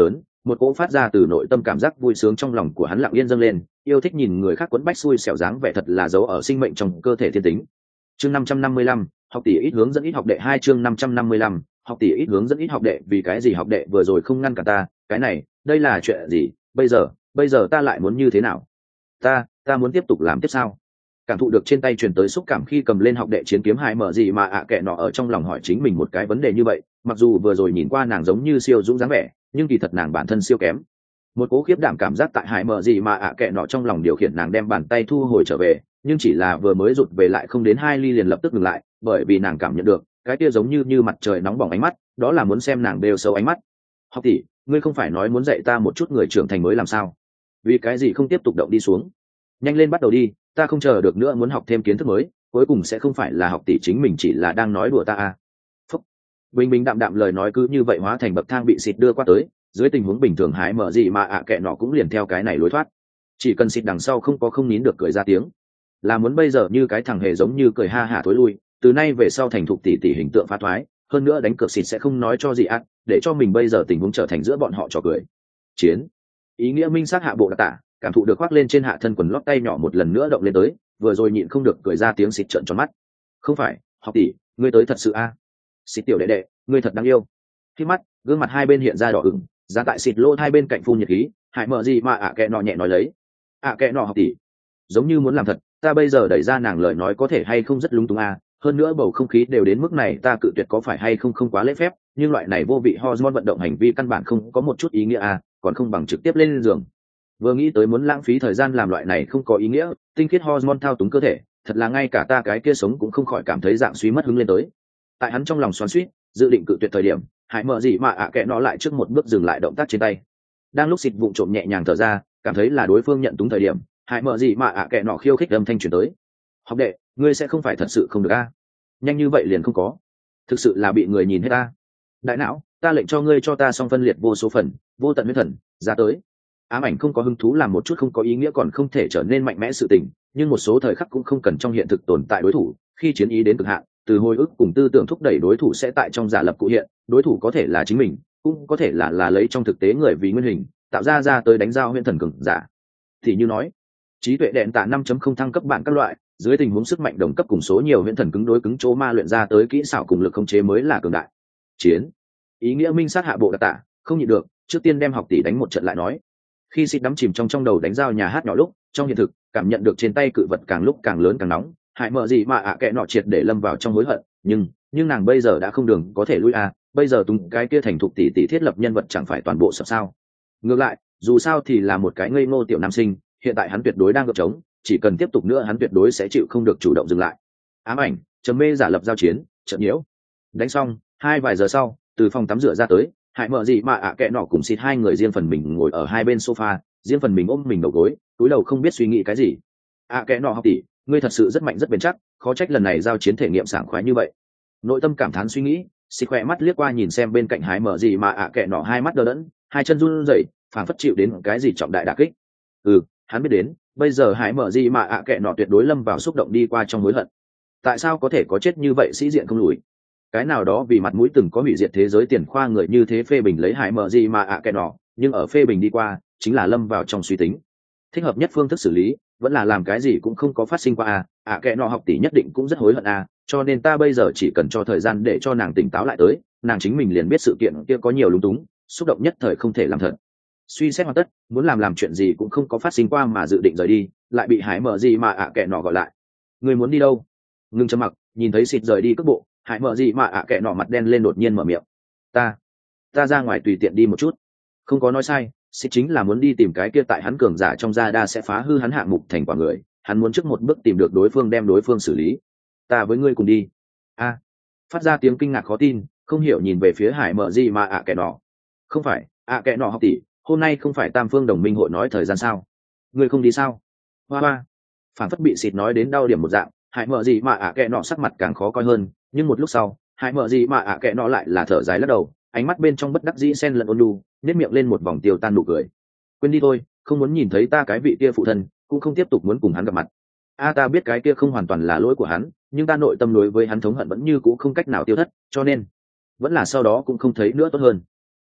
một cỗ phát ra từ nội tâm cảm giác vui sướng trong lòng của hắn lặng yên dâng lên, yêu thích nhìn người khác quấn bách xui xẻo dáng vẻ thật là giấu ở sinh mệnh trong cơ thể thiên tính. Chương năm trăm năm mươi lăm, học tỷ ít hướng dẫn ít học đệ hai chương năm trăm năm mươi lăm, học tỷ ít hướng dẫn ít học đệ vì cái gì học đệ vừa rồi không ngăn cả ta, cái này, đây là chuyện gì, bây giờ, bây giờ ta lại muốn như thế nào? Ta, ta muốn tiếp tục làm tiếp sao? Cảm thụ được trên tay truyền tới xúc cảm khi cầm lên học đệ chiến kiếm hai mở gì mà ạ à kệ nọ ở trong lòng hỏi chính mình một cái vấn đề như vậy, mặc dù vừa rồi nhìn qua nàng giống như siêu dũng dáng vẻ, nhưng kỳ thật nàng bản thân siêu kém. Một cố khiếp đảm cảm giác tại hải mở gì mà ạ à kệ nọ trong lòng điều khiển nàng đem bàn tay thu hồi trở về, nhưng chỉ là vừa mới rụt về lại không đến hai ly liền lập tức ngừng lại, bởi vì nàng cảm nhận được cái kia giống như như mặt trời nóng bỏng ánh mắt, đó là muốn xem nàng đều sâu ánh mắt. Học tỷ, ngươi không phải nói muốn dạy ta một chút người trưởng thành mới làm sao? Vì cái gì không tiếp tục động đi xuống? Nhanh lên bắt đầu đi, ta không chờ được nữa, muốn học thêm kiến thức mới, cuối cùng sẽ không phải là học tỷ chính mình chỉ là đang nói đùa ta à. Phúc. Bình bình đạm đạm lời nói cứ như vậy hóa thành bậc thang bị xịt đưa qua tới, dưới tình huống bình thường hái mở gì mà ạ à kệ nọ cũng liền theo cái này lối thoát. Chỉ cần xịt đằng sau không có không nín được cười ra tiếng. Là muốn bây giờ như cái thằng hề giống như cười ha hả thối lui, từ nay về sau thành thục tỷ tỷ hình tượng phá thoái, hơn nữa đánh cược xịt sẽ không nói cho gì ạ, để cho mình bây giờ tình huống trở thành giữa bọn họ trò cười. Chiến. Ý nghĩa minh xác hạ bộ đặc tả, cảm thụ được khoác lên trên hạ thân quần lót tay nhỏ một lần nữa động lên tới, vừa rồi nhịn không được cười ra tiếng xịt trợn tròn mắt. Không phải, học tỷ, ngươi tới thật sự a? À? Xịt tiểu đệ đệ, ngươi thật đáng yêu. Khi mắt, gương mặt hai bên hiện ra đỏ ửng, giá tại xịt lỗ hai bên cạnh phun nhiệt khí, hại mở gì mà ạ à kệ nọ nhẹ nói lấy. ạ à kệ nọ học tỷ, giống như muốn làm thật, ta bây giờ đẩy ra nàng lời nói có thể hay không rất lúng túng a, à? Hơn nữa bầu không khí đều đến mức này ta cự tuyệt có phải hay không không quá lễ phép, nhưng loại này vô vị hormone vận động hành vi căn bản không có một chút ý nghĩa a, à, còn không bằng trực tiếp lên giường. Vừa nghĩ tới muốn lãng phí thời gian làm loại này không có ý nghĩa, tinh khiết hormone thao túng cơ thể, thật là ngay cả ta cái kia sống cũng không khỏi cảm thấy dạng suy mất hứng lên tới. Tại hắn trong lòng xoắn xuýt, dự định cự tuyệt thời điểm, hãy mở gì mà ạ à kệ nó lại trước một bước dừng lại động tác trên tay. Đang lúc xịt vụng trộm nhẹ nhàng thở ra, cảm thấy là đối phương nhận túng thời điểm, hãy mở gì mà ạ à kệ nọ khiêu khích âm thanh truyền tới. Học đệ, ngươi sẽ không phải thật sự không được a? Nhanh như vậy liền không có, thực sự là bị người nhìn hết ta. Đại não, ta lệnh cho ngươi cho ta xong phân liệt vô số phần, vô tận huyết thần, ra tới. Ám ảnh không có hứng thú làm một chút không có ý nghĩa còn không thể trở nên mạnh mẽ sự tình, nhưng một số thời khắc cũng không cần trong hiện thực tồn tại đối thủ, khi chiến ý đến cực hạn, từ hồi ức cùng tư tưởng thúc đẩy đối thủ sẽ tại trong giả lập cụ hiện, đối thủ có thể là chính mình, cũng có thể là là lấy trong thực tế người vì nguyên hình, tạo ra ra tới đánh giao huyễn thần cường giả. Thì như nói, trí tuệ đèn tạ năm chấm không thăng cấp bạn các loại, dưới tình huống sức mạnh đồng cấp cùng số nhiều huyễn thần cứng đối cứng chỗ ma luyện ra tới kỹ xảo cùng lực khống chế mới là cường đại. Chiến, ý nghĩa minh sát hạ bộ đặc tả, không nhịn được, trước tiên đem học tỷ đánh một trận lại nói. Khi xịt đắm chìm trong trong đầu đánh dao nhà hát nhỏ lúc, trong hiện thực cảm nhận được trên tay cự vật càng lúc càng lớn càng nóng, hại mở gì mà ạ à kệ nọ triệt để lâm vào trong hối hận, nhưng nhưng nàng bây giờ đã không đường có thể lui à, bây giờ tung cái kia thành thục tỷ tỷ thiết lập nhân vật chẳng phải toàn bộ sập sao? Ngược lại, dù sao thì là một cái ngây ngô tiểu nam sinh, hiện tại hắn tuyệt đối đang gợp trống, chỉ cần tiếp tục nữa hắn tuyệt đối sẽ chịu không được chủ động dừng lại. Ám ảnh, chấm mê giả lập giao chiến, trận nhiễu. Đánh xong, hai vài giờ sau, từ phòng tắm rửa ra tới, hại mở gì mà ạ à kệ nọ cùng xịt hai người riêng phần mình ngồi ở hai bên sofa, riêng phần mình ôm mình đầu gối, túi đầu không biết suy nghĩ cái gì. ạ à kệ nọ học tỷ, ngươi thật sự rất mạnh rất bền chắc, khó trách lần này giao chiến thể nghiệm sảng khoái như vậy. Nội tâm cảm thán suy nghĩ, xịt khỏe mắt liếc qua nhìn xem bên cạnh hái mở gì mà ạ à kệ nọ hai mắt đờ đẫn, hai chân run rẩy, phảng phất chịu đến cái gì trọng đại đả kích. Ừ, hắn biết đến, bây giờ hái mở gì mà ạ à kệ nọ tuyệt đối lâm vào xúc động đi qua trong hối hận. Tại sao có thể có chết như vậy sĩ diện không lùi? Cái nào đó vì mặt mũi từng có hủy diệt thế giới tiền khoa người như thế phê bình lấy hại mở gì mà ạ à kệ nọ, nhưng ở phê bình đi qua chính là lâm vào trong suy tính. Thích hợp nhất phương thức xử lý vẫn là làm cái gì cũng không có phát sinh qua à, ạ kệ nọ học tỷ nhất định cũng rất hối hận à, cho nên ta bây giờ chỉ cần cho thời gian để cho nàng tỉnh táo lại tới, nàng chính mình liền biết sự kiện kia có nhiều lúng túng, xúc động nhất thời không thể làm thật. Suy xét hoàn tất, muốn làm làm chuyện gì cũng không có phát sinh qua mà dự định rời đi, lại bị hái mở gì mà ạ à kệ nọ gọi lại. Người muốn đi đâu? Ngưng trầm mặc, nhìn thấy xịt rời đi cước bộ, hại mở gì mà ạ à kệ nọ mặt đen lên đột nhiên mở miệng. Ta, ta ra ngoài tùy tiện đi một chút. Không có nói sai, xịt chính là muốn đi tìm cái kia tại hắn cường giả trong gia đa sẽ phá hư hắn hạng mục thành quả người, hắn muốn trước một bước tìm được đối phương đem đối phương xử lý. Ta với ngươi cùng đi. A, phát ra tiếng kinh ngạc khó tin, không hiểu nhìn về phía hải mở gì mà ạ à kệ nọ. Không phải, ạ à kệ nọ học tỷ, hôm nay không phải tam phương đồng minh hội nói thời gian sao? Ngươi không đi sao? Hoa hoa, phản phất bị xịt nói đến đau điểm một dạng, hải mở gì mà ạ à kệ nọ sắc mặt càng khó coi hơn, nhưng một lúc sau, hải mở gì mà ạ à kệ nọ lại là thở dài lắc đầu, ánh mắt bên trong bất đắc dĩ xen lẫn ôn nhu, nếp miệng lên một vòng tiêu tan nụ cười. Quên đi thôi, không muốn nhìn thấy ta cái vị kia phụ thân, cũng không tiếp tục muốn cùng hắn gặp mặt. A ta biết cái kia không hoàn toàn là lỗi của hắn, nhưng ta nội tâm đối với hắn thống hận vẫn như cũ không cách nào tiêu thất, cho nên vẫn là sau đó cũng không thấy nữa tốt hơn.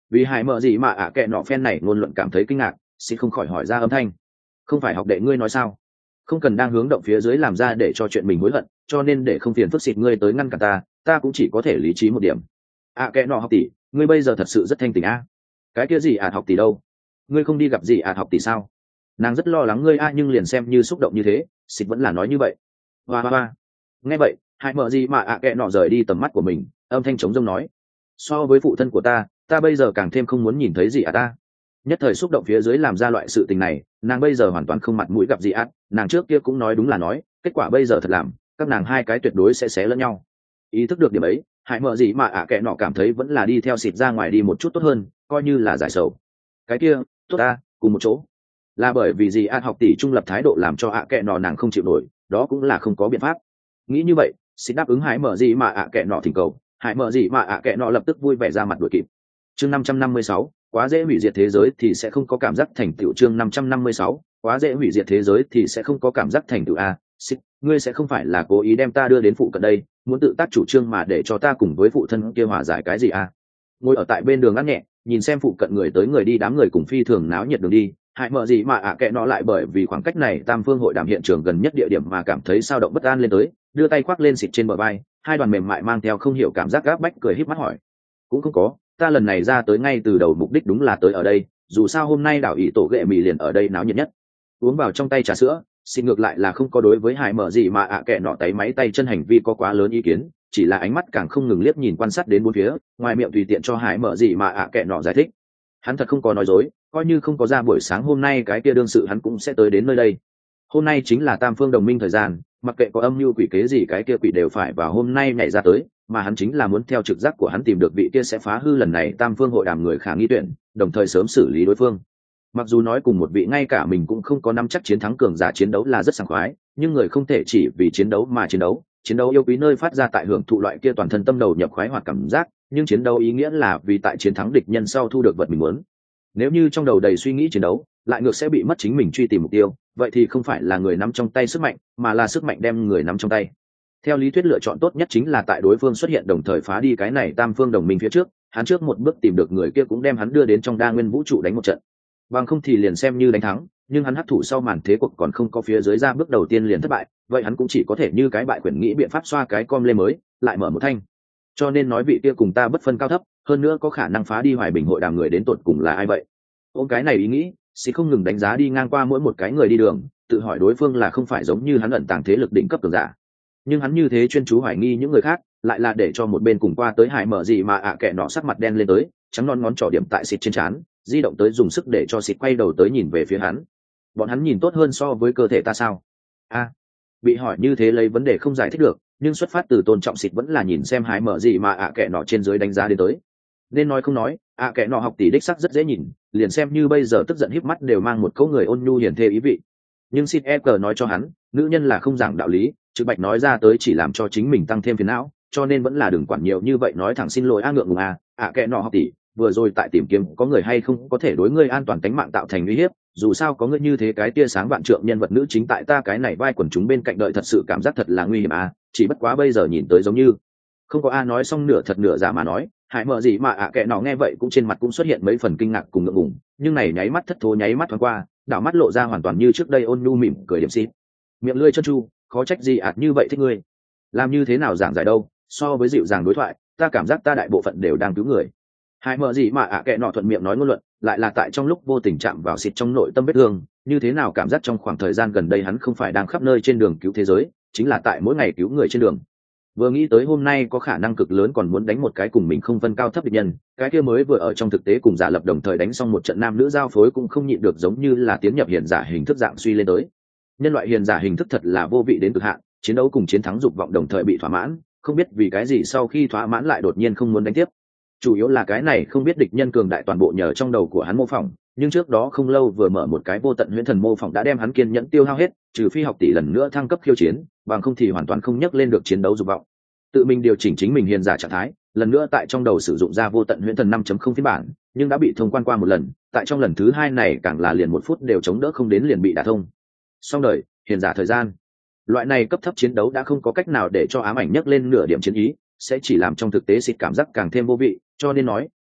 Vì hại mở gì mà ạ kệ nọ phen này ngôn luận cảm thấy kinh ngạc, xịt không khỏi hỏi ra âm thanh. Không phải học đệ ngươi nói sao? Không cần đang hướng động phía dưới làm ra để cho chuyện mình hối hận, cho nên để không phiền phức xịt ngươi tới ngăn cản ta, ta cũng chỉ có thể lý trí một điểm. ạ kệ nọ học tỷ, ngươi bây giờ thật sự rất thanh tỉnh a. Cái kia gì ạ học tỷ đâu? Ngươi không đi gặp gì ạ học tỷ sao? Nàng rất lo lắng ngươi a, nhưng liền xem như xúc động như thế, xịt vẫn là nói như vậy. Hoa hoa hoa. Nghe vậy, hại mở gì mà ạ kệ nọ rời đi tầm mắt của mình, âm thanh trống rông nói: so với phụ thân của ta, ta bây giờ càng thêm không muốn nhìn thấy gì à ta. Nhất thời xúc động phía dưới làm ra loại sự tình này, nàng bây giờ hoàn toàn không mặt mũi gặp gì át. Nàng trước kia cũng nói đúng là nói, kết quả bây giờ thật làm, các nàng hai cái tuyệt đối sẽ xé lẫn nhau. Ý thức được điểm ấy, hại mở gì mà ạ kệ nọ cảm thấy vẫn là đi theo xịt ra ngoài đi một chút tốt hơn, coi như là giải sầu. Cái kia tốt ta, cùng một chỗ. Là bởi vì gì át học tỷ trung lập thái độ làm cho ạ kệ nọ nàng không chịu nổi, đó cũng là không có biện pháp. Nghĩ như vậy, xịt đáp ứng hại mở gì mà ạ kệ nọ thỉnh cầu, hại mở gì mà ạ kệ nọ lập tức vui vẻ ra mặt đuổi kịp. Chương năm trăm năm mươi sáu, quá dễ hủy diệt thế giới thì sẽ không có cảm giác thành tựu. Chương năm trăm năm mươi sáu, quá dễ hủy diệt thế giới thì sẽ không có cảm giác thành tựu a. Xích, ngươi sẽ không phải là cố ý đem ta đưa đến phụ cận đây, muốn tự tác chủ trương mà để cho ta cùng với phụ thân kia hòa giải cái gì a? Ngồi ở tại bên đường ngắt nhẹ, nhìn xem phụ cận người tới người đi, đám người cùng phi thường náo nhiệt đường đi, hại mở gì mà ạ kệ nó lại bởi vì khoảng cách này tam phương hội đàm hiện trường gần nhất địa điểm mà cảm thấy sao động bất an lên tới, đưa tay khoác lên xịt trên bờ vai, hai đoàn mềm mại mang theo không hiểu cảm giác gáp bách, cười híp mắt hỏi: cũng không có, ta lần này ra tới ngay từ đầu mục đích đúng là tới ở đây, dù sao hôm nay đảo ý tổ ghệ mì liền ở đây náo nhiệt nhất. Uống vào trong tay trà sữa, xin ngược lại là không có đối với hại mở gì mà ạ kệ nọ tay máy tay chân hành vi có quá lớn ý kiến, chỉ là ánh mắt càng không ngừng liếc nhìn quan sát đến bốn phía, ngoài miệng tùy tiện cho hại mở gì mà ạ kệ nọ giải thích. Hắn thật không có nói dối, coi như không có ra buổi sáng hôm nay cái kia đương sự hắn cũng sẽ tới đến nơi đây. Hôm nay chính là tam phương đồng minh thời gian, mặc kệ có âm mưu quỷ kế gì cái kia quỷ đều phải vào hôm nay nhảy ra tới, mà hắn chính là muốn theo trực giác của hắn tìm được vị kia sẽ phá hư lần này tam phương hội đàm người khả nghi tuyển, đồng thời sớm xử lý đối phương. Mặc dù nói cùng một vị ngay cả mình cũng không có nắm chắc chiến thắng cường giả chiến đấu là rất sảng khoái, nhưng người không thể chỉ vì chiến đấu mà chiến đấu, chiến đấu yêu quý nơi phát ra tại hưởng thụ loại kia toàn thân tâm đầu nhập khoái hoạt cảm giác, nhưng chiến đấu ý nghĩa là vì tại chiến thắng địch nhân sau thu được vật mình muốn. Nếu như trong đầu đầy suy nghĩ chiến đấu, lại ngược sẽ bị mất chính mình truy tìm mục tiêu, vậy thì không phải là người nắm trong tay sức mạnh, mà là sức mạnh đem người nắm trong tay. Theo lý thuyết lựa chọn tốt nhất chính là tại đối phương xuất hiện đồng thời phá đi cái này tam phương đồng minh phía trước, hắn trước một bước tìm được người kia cũng đem hắn đưa đến trong đa nguyên vũ trụ đánh một trận. Bằng không thì liền xem như đánh thắng, nhưng hắn hấp thụ sau màn thế cuộc còn không có phía dưới ra bước đầu tiên liền thất bại, vậy hắn cũng chỉ có thể như cái bại quyển nghĩ biện pháp xoa cái com lê mới, lại mở một thanh. Cho nên nói vị kia cùng ta bất phân cao thấp, hơn nữa có khả năng phá đi Hoài Bình hội đàm người đến tột cùng là ai vậy? Ôm cái này ý nghĩ, xí không ngừng đánh giá đi ngang qua mỗi một cái người đi đường, tự hỏi đối phương là không phải giống như hắn ẩn tàng thế lực đỉnh cấp cường giả. Nhưng hắn như thế chuyên chú hoài nghi những người khác, lại là để cho một bên cùng qua tới Hải mở gì mà ạ kệ nọ sắc mặt đen lên tới, trắng non ngón trỏ điểm tại xịt trên trán, di động tới dùng sức để cho xịt quay đầu tới nhìn về phía hắn. Bọn hắn nhìn tốt hơn so với cơ thể ta sao? A, bị hỏi như thế lấy vấn đề không giải thích được, nhưng xuất phát từ tôn trọng xịt vẫn là nhìn xem Hải mở gì mà ạ kệ nọ trên dưới đánh giá đến tới. Nên nói không nói, ạ kệ nọ học tỷ đích sắc rất dễ nhìn, liền xem như bây giờ tức giận híp mắt đều mang một câu người ôn nhu hiền thê ý vị. Nhưng xịt e cờ nói cho hắn, nữ nhân là không giảng đạo lý, trực bạch nói ra tới chỉ làm cho chính mình tăng thêm phiền não, cho nên vẫn là đừng quản nhiều như vậy, nói thẳng xin lỗi a ngượng ngùng a, ạ kệ nọ học tỷ, vừa rồi tại tìm kiếm có người hay không có thể đối ngươi an toàn tính mạng tạo thành uy hiếp, dù sao có ngươi như thế cái tia sáng vạn trượng nhân vật nữ chính tại ta cái này vai quần chúng bên cạnh đợi thật sự cảm giác thật là nguy hiểm a, chỉ bất quá bây giờ nhìn tới giống như không có a. Nói xong nửa thật nửa giả mà nói, hại mở gì mà ạ kệ nọ nghe vậy cũng trên mặt cũng xuất hiện mấy phần kinh ngạc cùng ngượng ngùng, nhưng này nháy mắt thất thố nháy mắt thoáng qua, đảo mắt lộ ra hoàn toàn như trước đây ôn nhu mỉm cười điểm xịt, miệng lưỡi chân chu, khó trách gì ạt như vậy thích ngươi, làm như thế nào giảng giải đâu, so với dịu dàng đối thoại, ta cảm giác ta đại bộ phận đều đang cứu người. Hại mở gì mà ạ kệ nọ thuận miệng nói ngôn luận, lại là tại trong lúc vô tình chạm vào xịt trong nội tâm vết thương, như thế nào cảm giác trong khoảng thời gian gần đây hắn không phải đang khắp nơi trên đường cứu thế giới, chính là tại mỗi ngày cứu người trên đường. Vừa nghĩ tới hôm nay có khả năng cực lớn còn muốn đánh một cái cùng mình không phân cao thấp địch nhân, cái kia mới vừa ở trong thực tế cùng giả lập đồng thời đánh xong một trận nam nữ giao phối cũng không nhịn được giống như là tiến nhập hiền giả hình thức dạng suy lên tới. Nhân loại hiền giả hình thức thật là vô vị đến cực hạn, chiến đấu cùng chiến thắng dục vọng đồng thời bị thỏa mãn, không biết vì cái gì sau khi thỏa mãn lại đột nhiên không muốn đánh tiếp. Chủ yếu là cái này không biết địch nhân cường đại toàn bộ nhờ trong đầu của hắn mô phỏng, nhưng trước đó không lâu vừa mở một cái vô tận huyễn thần mô phỏng đã đem hắn kiên nhẫn tiêu hao hết, trừ phi học tỷ lần nữa thăng cấp khiêu chiến, bằng không thì hoàn toàn không nhắc lên được chiến đấu dục vọng. Tự mình điều chỉnh chính mình hiền giả trạng thái, lần nữa tại trong đầu sử dụng ra vô tận huyễn thần năm chấm không phiên bản, nhưng đã bị thông quan qua một lần, tại trong lần thứ hai này càng là liền một phút đều chống đỡ không đến liền bị đả thông. Xong đời, hiền giả thời gian. Loại này cấp thấp chiến đấu đã không có cách nào để cho ám ảnh nhấc lên nửa điểm chiến ý, sẽ chỉ làm trong thực tế xịt cảm giác càng thêm vô vị, cho nên nói,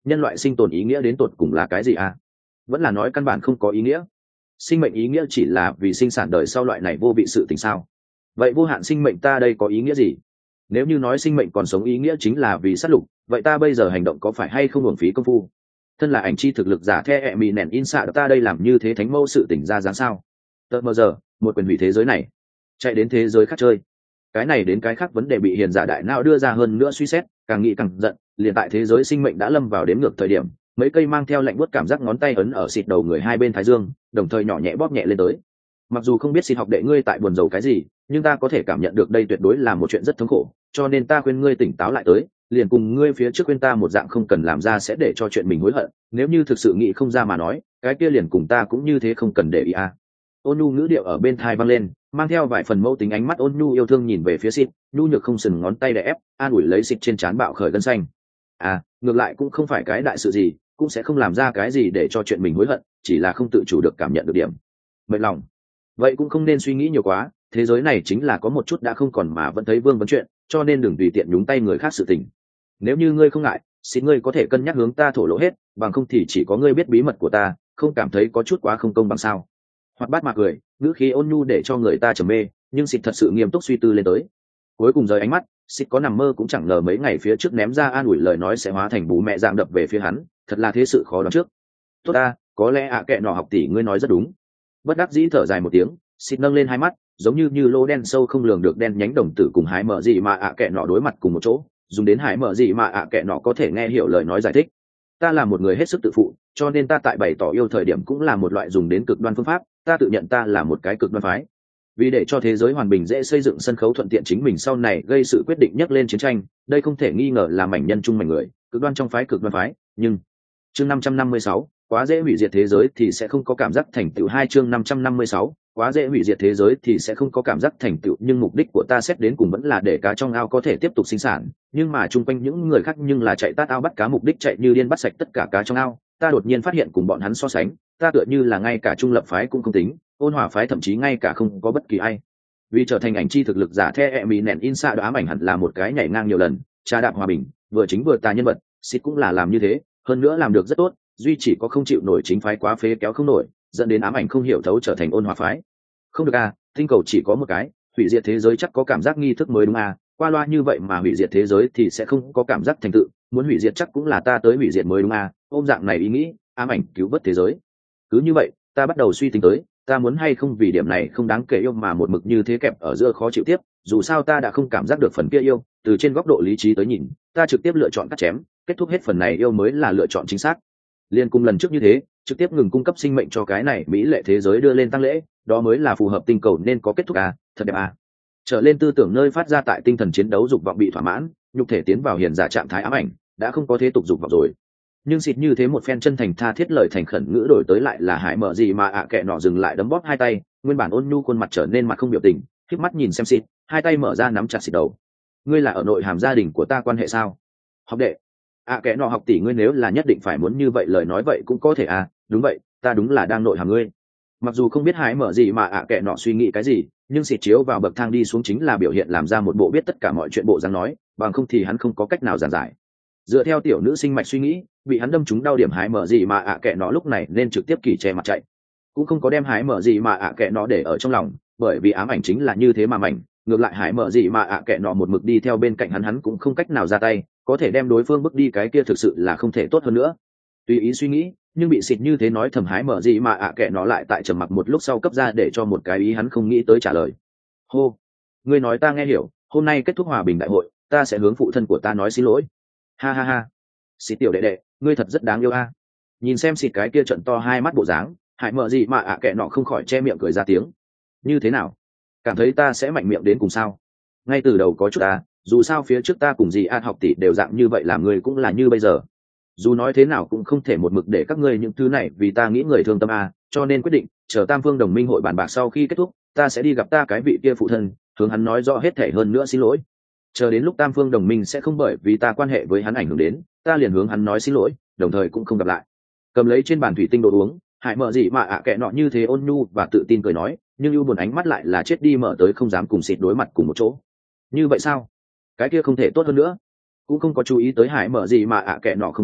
nhân loại sinh tồn ý nghĩa đến tột cùng là cái gì à? Vẫn là nói căn bản không có ý nghĩa? Sinh mệnh ý nghĩa chỉ là vì sinh sản đời sau loại này vô vị sự tình sao? Vậy vô hạn sinh mệnh ta đây có ý nghĩa gì? Nếu như nói sinh mệnh còn sống ý nghĩa chính là vì sát lục, vậy ta bây giờ hành động có phải hay không uổng phí công phu? Thân là ảnh chi thực lực giả the ẹ mì nèn in xạ ta đây làm như thế thánh mẫu sự tỉnh ra dáng sao? Tờ mờ giờ một quyền hủy thế giới này, chạy đến thế giới khác chơi. Cái này đến cái khác vấn đề bị hiền giả đại não đưa ra hơn nữa suy xét, càng nghĩ càng giận. Liền tại thế giới sinh mệnh đã lâm vào đếm ngược thời điểm, mấy cây mang theo lạnh buốt cảm giác ngón tay ấn ở xịt đầu người hai bên thái dương, đồng thời nhỏ nhẹ bóp nhẹ lên tới. Mặc dù không biết xin học đệ ngươi tại buồn rầu cái gì, nhưng ta có thể cảm nhận được đây tuyệt đối là một chuyện rất thống khổ, cho nên ta khuyên ngươi tỉnh táo lại tới, liền cùng ngươi phía trước khuyên ta một dạng không cần làm ra sẽ để cho chuyện mình hối hận, nếu như thực sự nghĩ không ra mà nói, cái kia liền cùng ta cũng như thế không cần để ý à. Ôn nhu ngữ điệu ở bên tai vang lên, mang theo vài phần mâu tính ánh mắt ôn nhu yêu thương nhìn về phía xịt, nhu nhược không sừng ngón tay đè ép, an ủi lấy xịt trên trán bạo khởi gân xanh. À, ngược lại cũng không phải cái đại sự gì, cũng sẽ không làm ra cái gì để cho chuyện mình hối hận, chỉ là không tự chủ được cảm nhận được điểm mệt lòng. Vậy cũng không nên suy nghĩ nhiều quá, thế giới này chính là có một chút đã không còn mà vẫn thấy vương vấn chuyện, cho nên đừng tùy tiện nhúng tay người khác sự tình. Nếu như ngươi không ngại, xin ngươi có thể cân nhắc hướng ta thổ lộ hết, bằng không thì chỉ có ngươi biết bí mật của ta, không cảm thấy có chút quá không công bằng sao? Hoặc bát mà cười, ngữ khí ôn nhu để cho người ta trầm mê, nhưng xịt thật sự nghiêm túc suy tư lên tới. Cuối cùng rời ánh mắt, xịt có nằm mơ cũng chẳng ngờ mấy ngày phía trước ném ra an ủi lời nói sẽ hóa thành bú mẹ dạng đập về phía hắn, thật là thế sự khó đoán trước. Tốt ta, có lẽ ạ kệ nọ học tỷ ngươi nói rất đúng. Bất đắc dĩ thở dài một tiếng, xịt nâng lên hai mắt, giống như như lô đen sâu không lường được đen nhánh đồng tử cùng hái mở gì mà ạ kệ nọ đối mặt cùng một chỗ, dùng đến hái mở gì mà ạ kệ nọ có thể nghe hiểu lời nói giải thích. Ta là một người hết sức tự phụ, cho nên ta tại bày tỏ yêu thời điểm cũng là một loại dùng đến cực đoan phương pháp, ta tự nhận ta là một cái cực đoan phái. Vì để cho thế giới hòa bình dễ xây dựng sân khấu thuận tiện chính mình sau này gây sự quyết định nhắc lên chiến tranh, đây không thể nghi ngờ là mảnh nhân chung mảnh người, cực đoan trong phái cực đoan phái, nhưng chương năm trăm năm mươi sáu, quá dễ hủy diệt thế giới thì sẽ không có cảm giác thành tựu. Hai chương năm trăm năm mươi sáu, quá dễ hủy diệt thế giới thì sẽ không có cảm giác thành tựu, nhưng mục đích của ta xét đến cùng vẫn là để cá trong ao có thể tiếp tục sinh sản, nhưng mà chung quanh những người khác nhưng là chạy tát ao bắt cá, mục đích chạy như điên bắt sạch tất cả cá trong ao. Ta đột nhiên phát hiện cùng bọn hắn so sánh, ta tựa như là ngay cả trung lập phái cũng không tính, ôn hòa phái thậm chí ngay cả không có bất kỳ ai. Vì trở thành ảnh chi thực lực giả the e mỹ nẹn in xạ đã ám ảnh hẳn là một cái nhảy ngang nhiều lần, trà đạp hòa bình, vừa chính vừa tà nhân vật, xịt cũng là làm như thế, hơn nữa làm được rất tốt, duy chỉ có không chịu nổi chính phái quá phế kéo không nổi, dẫn đến ám ảnh không hiểu thấu trở thành ôn hòa phái. Không được à, tinh cầu chỉ có một cái, hủy diệt thế giới chắc có cảm giác nghi thức mới đúng à, qua loa như vậy mà hủy diệt thế giới thì sẽ không có cảm giác thành tựu, muốn hủy diệt chắc cũng là ta tới hủy diệt mới đúng à, ôm dạng này ý nghĩ, ám ảnh cứu vớt thế giới. Cứ như vậy, ta bắt đầu suy tính tới, ta muốn hay không vì điểm này không đáng kể yêu mà một mực như thế kẹp ở giữa khó chịu tiếp, dù sao ta đã không cảm giác được phần kia yêu, từ trên góc độ lý trí tới nhìn, ta trực tiếp lựa chọn cắt chém, kết thúc hết phần này yêu mới là lựa chọn chính xác. Liên cùng lần trước như thế, trực tiếp ngừng cung cấp sinh mệnh cho cái này mỹ lệ thế giới đưa lên tăng lễ, đó mới là phù hợp tinh cầu nên có kết thúc à, thật đẹp à. Trở lên tư tưởng nơi phát ra tại tinh thần chiến đấu dục vọng bị thỏa mãn, nhục thể tiến vào hiền giả trạng thái ám ảnh, đã không có thế tục dục vọng rồi. Nhưng xịt như thế một phen chân thành tha thiết lời thành khẩn ngữ đổi tới lại là hại mở gì mà ạ à kệ nọ dừng lại đấm bóp hai tay, nguyên bản ôn nhu khuôn mặt trở nên mặt không biểu tình, khép mắt nhìn xem xịt, hai tay mở ra nắm chặt xịt đầu. Ngươi là ở nội hàm gia đình của ta quan hệ sao? Học đệ. ạ à kệ nọ học tỷ ngươi nếu là nhất định phải muốn như vậy lời nói vậy cũng có thể à, đúng vậy, ta đúng là đang nội hàm ngươi. Mặc dù không biết hái mở gì mà ạ à kệ nọ suy nghĩ cái gì, nhưng xịt chiếu vào bậc thang đi xuống chính là biểu hiện làm ra một bộ biết tất cả mọi chuyện bộ dáng nói, bằng không thì hắn không có cách nào giảng giải. Dựa theo tiểu nữ sinh mạch suy nghĩ, bị hắn đâm trúng đau điểm hái mở gì mà ạ à kệ nó lúc này nên trực tiếp kỳ che mặt chạy, cũng không có đem hái mở gì mà ạ à kệ nó để ở trong lòng, bởi vì ám ảnh chính là như thế mà mảnh, ngược lại hái mở gì mà ạ à kệ nó một mực đi theo bên cạnh hắn, hắn cũng không cách nào ra tay, có thể đem đối phương bước đi cái kia thực sự là không thể tốt hơn nữa. Tùy ý suy nghĩ, nhưng bị xịt như thế nói thầm hái mở gì mà ạ à kệ nó lại tại trầm mặc một lúc sau cấp ra để cho một cái ý hắn không nghĩ tới trả lời. Hô, ngươi nói ta nghe hiểu, hôm nay kết thúc hòa bình đại hội, ta sẽ hướng phụ thân của ta nói xin lỗi. Ha ha ha, xịt tiểu đệ đệ, ngươi thật rất đáng yêu a. Nhìn xem xịt cái kia trận to hai mắt bộ dáng, hại mở gì mà ạ à kệ nọ không khỏi che miệng cười ra tiếng. Như thế nào, cảm thấy ta sẽ mạnh miệng đến cùng sao? Ngay từ đầu có chút ta, dù sao phía trước ta cùng dì an học tỷ đều dạng như vậy, làm người cũng là như bây giờ. Dù nói thế nào cũng không thể một mực để các ngươi những thứ này vì ta nghĩ người thương tâm a, cho nên quyết định chờ tam phương đồng minh hội bàn bạc sau khi kết thúc, ta sẽ đi gặp ta cái vị kia phụ thân, hướng hắn nói rõ hết thể hơn nữa xin lỗi. Chờ đến lúc tam phương đồng minh sẽ không bởi vì ta quan hệ với hắn ảnh hưởng đến, ta liền hướng hắn nói xin lỗi, đồng thời cũng không gặp lại. Cầm lấy trên bàn thủy tinh đồ uống, hại mở gì mà ạ à kệ nọ như thế ôn nhu và tự tin cười nói, nhưng ưu buồn ánh mắt lại là chết đi mở tới không dám cùng xịt đối mặt cùng một chỗ. Như vậy sao? Cái kia không thể tốt hơn nữa. Cũng không có chú ý tới hại mở gì mà ạ à kệ nọ không đúng,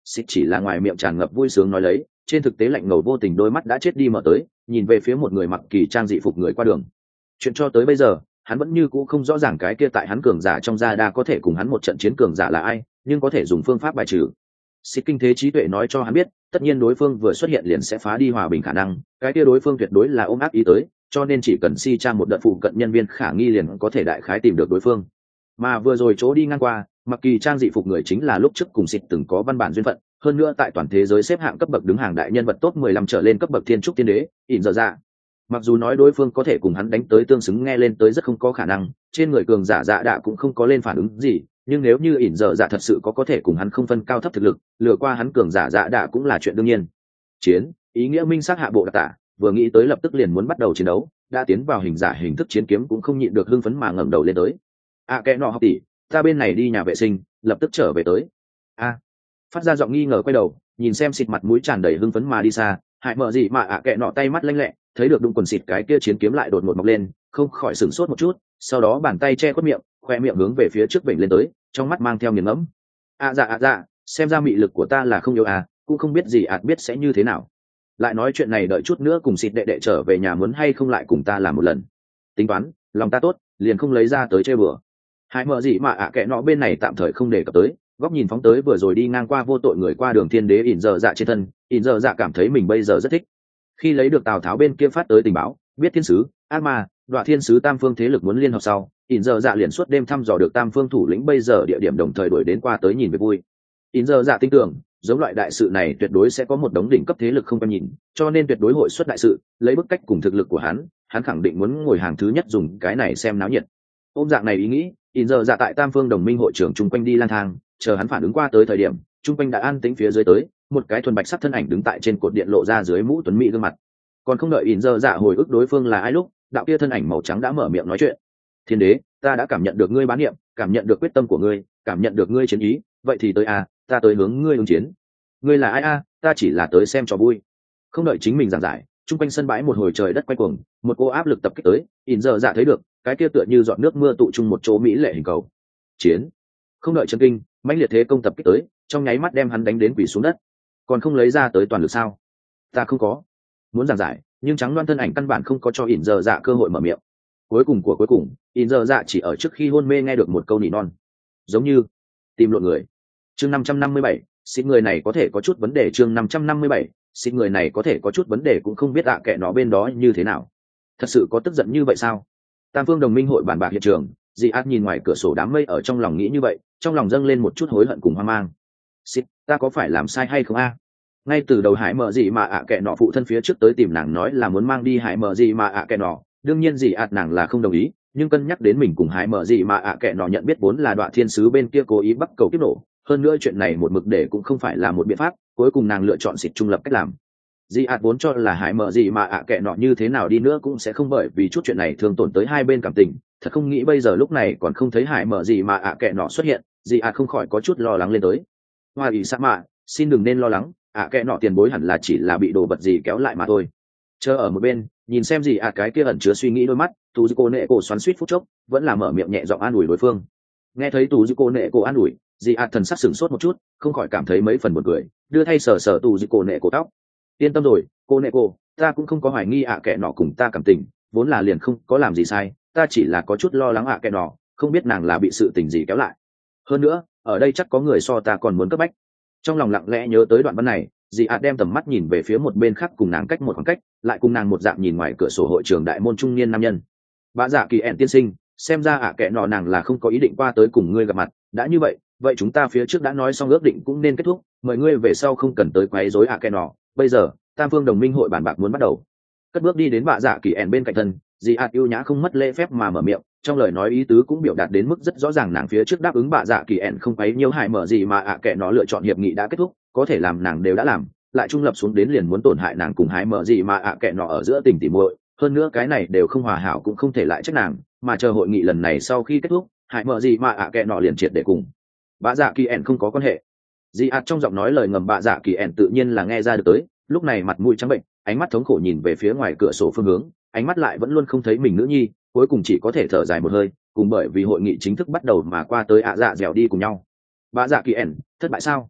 xịt chỉ là ngoài miệng tràn ngập vui sướng nói lấy, trên thực tế lạnh ngầu vô tình đôi mắt đã chết đi mở tới, nhìn về phía một người mặc kỳ trang dị phục người qua đường. Chuyện cho tới bây giờ hắn vẫn như cũ không rõ ràng cái kia tại hắn cường giả trong gia đa có thể cùng hắn một trận chiến cường giả là ai, nhưng có thể dùng phương pháp bài trừ. Xịt kinh thế trí tuệ nói cho hắn biết, tất nhiên đối phương vừa xuất hiện liền sẽ phá đi hòa bình khả năng, cái kia đối phương tuyệt đối là ôm áp ý tới, cho nên chỉ cần si tra một đợt phụ cận nhân viên khả nghi liền có thể đại khái tìm được đối phương. Mà vừa rồi chỗ đi ngang qua, mặc kỳ trang dị phục người chính là lúc trước cùng xịt từng có văn bản duyên phận, hơn nữa tại toàn thế giới xếp hạng cấp bậc đứng hàng đại nhân vật top mười lăm trở lên cấp bậc thiên trúc tiên đế, ỉn giờ dạ. Mặc dù nói đối phương có thể cùng hắn đánh tới tương xứng nghe lên tới rất không có khả năng, trên người cường giả dạ đạ cũng không có lên phản ứng gì, nhưng nếu như ỉn giờ dạ thật sự có có thể cùng hắn không phân cao thấp thực lực, lừa qua hắn cường giả dạ đạ cũng là chuyện đương nhiên. Chiến, ý nghĩa minh xác hạ bộ đặc tả, vừa nghĩ tới lập tức liền muốn bắt đầu chiến đấu, đã tiến vào hình giả hình thức chiến kiếm cũng không nhịn được hưng phấn mà ngẩng đầu lên tới. À kẻ nọ học tỷ, ta bên này đi nhà vệ sinh, lập tức trở về tới. A, phát ra giọng nghi ngờ quay đầu, nhìn xem xịt mặt mũi tràn đầy hưng phấn mà đi xa, hại mở gì mà ạ à kẻ nọ tay mắt lanh lẹ, thấy được đụng quần xịt cái kia chiến kiếm lại đột ngột mọc lên, không khỏi sửng sốt một chút, sau đó bàn tay che khuất miệng, khoe miệng hướng về phía trước vểnh lên tới, trong mắt mang theo nghiền ngẫm. À dạ à dạ, xem ra mị lực của ta là không yếu à, cũng không biết gì ạt biết sẽ như thế nào. Lại nói chuyện này đợi chút nữa cùng xịt đệ đệ trở về nhà muốn hay không lại cùng ta làm một lần. Tính toán, lòng ta tốt, liền không lấy ra tới chơi bừa. Hãy mở gì mà ạ à kệ nọ bên này tạm thời không để cập tới, góc nhìn phóng tới vừa rồi đi ngang qua vô tội người qua đường thiên đế ỉn giờ dạ trên thân, ỉn giờ dạ cảm thấy mình bây giờ rất thích. Khi lấy được Tào Tháo bên kia phát tới tình báo, biết thiên sứ, ác ma, đoạ thiên sứ tam phương thế lực muốn liên hợp sau, ỉn giờ dạ liền suốt đêm thăm dò được tam phương thủ lĩnh bây giờ địa điểm đồng thời đuổi đến qua tới nhìn về vui. ỉn giờ dạ tin tưởng, giống loại đại sự này tuyệt đối sẽ có một đống đỉnh cấp thế lực không quen nhìn, cho nên tuyệt đối hội xuất đại sự, lấy bức cách cùng thực lực của hắn, hắn khẳng định muốn ngồi hàng thứ nhất dùng cái này xem náo nhiệt. Ôm dạng này ý nghĩ, ỉn giờ dạ tại tam phương đồng minh hội trưởng chung quanh đi lang thang, chờ hắn phản ứng qua tới thời điểm, chung quanh đã an tĩnh phía dưới tới, một cái thuần bạch sắc thân ảnh đứng tại trên cột điện lộ ra dưới mũ tuấn mỹ gương mặt. Còn không đợi ỉn giờ dạ hồi ức đối phương là ai lúc, đạo kia thân ảnh màu trắng đã mở miệng nói chuyện. Thiên đế, ta đã cảm nhận được ngươi bán niệm, cảm nhận được quyết tâm của ngươi, cảm nhận được ngươi chiến ý, vậy thì tới a, ta tới hướng ngươi ứng chiến. Ngươi là ai a? Ta chỉ là tới xem trò vui. Không đợi chính mình giảng giải, chung quanh sân bãi một hồi trời đất quay cuồng, một cô áp lực tập kích tới, ỉn giờ dạ thấy được, cái kia tựa như giọt nước mưa tụ chung một chỗ mỹ lệ hình cầu. Chiến. Không đợi chân kinh, mãnh liệt thế công tập kích tới, trong nháy mắt đem hắn đánh đến quỳ xuống đất. Còn không lấy ra tới toàn lực sao? Ta không có. Muốn giảng giải, nhưng trắng đoan thân ảnh căn bản không có cho ỉn giờ dạ cơ hội mở miệng. Cuối cùng của cuối cùng, ỉn giờ dạ chỉ ở trước khi hôn mê nghe được một câu nỉ non, giống như tìm lộn người. Chương năm trăm năm mươi bảy, xin người này có thể có chút vấn đề. Chương năm trăm năm mươi bảy, xin người này có thể có chút vấn đề cũng không biết ạ à kệ nó bên đó như thế nào. Thật sự có tức giận như vậy sao? Tam phương đồng minh hội bàn bạc hiện trường, dị ác nhìn ngoài cửa sổ đám mây ở trong lòng nghĩ như vậy, trong lòng dâng lên một chút hối hận cùng hoang mang. Xịt, ta có phải làm sai hay không a? Ngay từ đầu Hải Mở gì mà ạ à kệ nọ phụ thân phía trước tới tìm nàng nói là muốn mang đi Hải Mở gì mà ạ à kệ nọ, đương nhiên dị ạt nàng là không đồng ý, nhưng cân nhắc đến mình cùng Hải Mở gì mà ạ à kệ nọ nhận biết vốn là Đoạ Thiên sứ bên kia cố ý bắt cầu kiếp nổ, hơn nữa chuyện này một mực để cũng không phải là một biện pháp, cuối cùng nàng lựa chọn xịt trung lập cách làm. Dị ạt vốn cho là Hải Mở gì mà ạ à kệ nọ như thế nào đi nữa cũng sẽ không bởi vì chút chuyện này thương tổn tới hai bên cảm tình, thật không nghĩ bây giờ lúc này còn không thấy Hải Mở gì mà ạ à kệ nọ xuất hiện, dị ạt không khỏi có chút lo lắng lên tới. Hoa ý sa mạ, xin đừng nên lo lắng, ạ à kệ nọ tiền bối hẳn là chỉ là bị đồ vật gì kéo lại mà thôi. Chờ ở một bên, nhìn xem gì ạ à cái kia ẩn chứa suy nghĩ đôi mắt, tú dư cô nệ cổ xoắn suýt phút chốc, vẫn là mở miệng nhẹ giọng an ủi đối phương. Nghe thấy tú dư cô nệ cổ an ủi, dị ạ à thần sắc sửng sốt một chút, không khỏi cảm thấy mấy phần buồn cười, đưa thay sờ sờ tú dư cô nệ cổ tóc. Yên tâm rồi, cô nệ cổ, ta cũng không có hoài nghi ạ à kệ nọ cùng ta cảm tình, vốn là liền không có làm gì sai, ta chỉ là có chút lo lắng ạ à kệ nọ, không biết nàng là bị sự tình gì kéo lại. Hơn nữa, ở đây chắc có người so ta còn muốn cấp bách. Trong lòng lặng lẽ nhớ tới đoạn văn này, dị ạt đem tầm mắt nhìn về phía một bên khác cùng nàng cách một khoảng cách, lại cùng nàng một dạng nhìn ngoài cửa sổ hội trường đại môn trung niên nam nhân. Bà dạ kỳ ẹn tiên sinh, xem ra ạ à kệ nọ nàng là không có ý định qua tới cùng ngươi gặp mặt, đã như vậy, vậy chúng ta phía trước đã nói xong ước định cũng nên kết thúc, mời ngươi về sau không cần tới quấy rối ạ à kệ nọ. Bây giờ, tam phương đồng minh hội bàn bạc muốn bắt đầu. Cất bước đi đến bà dạ kỳ ẹn bên cạnh thân, dị ạt yêu nhã không mất lễ phép mà mở miệng, trong lời nói ý tứ cũng biểu đạt đến mức rất rõ ràng, nàng phía trước đáp ứng bà dạ kỳ ẹn không quấy nhiễu Hải Mở gì mà ạ à kệ nó lựa chọn hiệp nghị đã kết thúc, có thể làm nàng đều đã làm, lại trung lập xuống đến liền muốn tổn hại nàng cùng Hải Mở gì mà ạ à kệ nó ở giữa tình tỉ muội, hơn nữa cái này đều không hòa hảo cũng không thể lại trách nàng, mà chờ hội nghị lần này sau khi kết thúc, Hải Mở gì mà ạ à kệ nó liền triệt để cùng bà dạ kỳ ẹn không có quan hệ. Dị ạt trong giọng nói lời ngầm bà dạ kỳ ẹn tự nhiên là nghe ra được tới, lúc này mặt mũi trắng bệnh, ánh mắt thống khổ nhìn về phía ngoài cửa sổ phương hướng, ánh mắt lại vẫn luôn không thấy mình nữ nhi, cuối cùng chỉ có thể thở dài một hơi, cùng bởi vì hội nghị chính thức bắt đầu mà qua tới ạ dạ dẻo đi cùng nhau. Bà dạ kỳ ẻn, thất bại sao?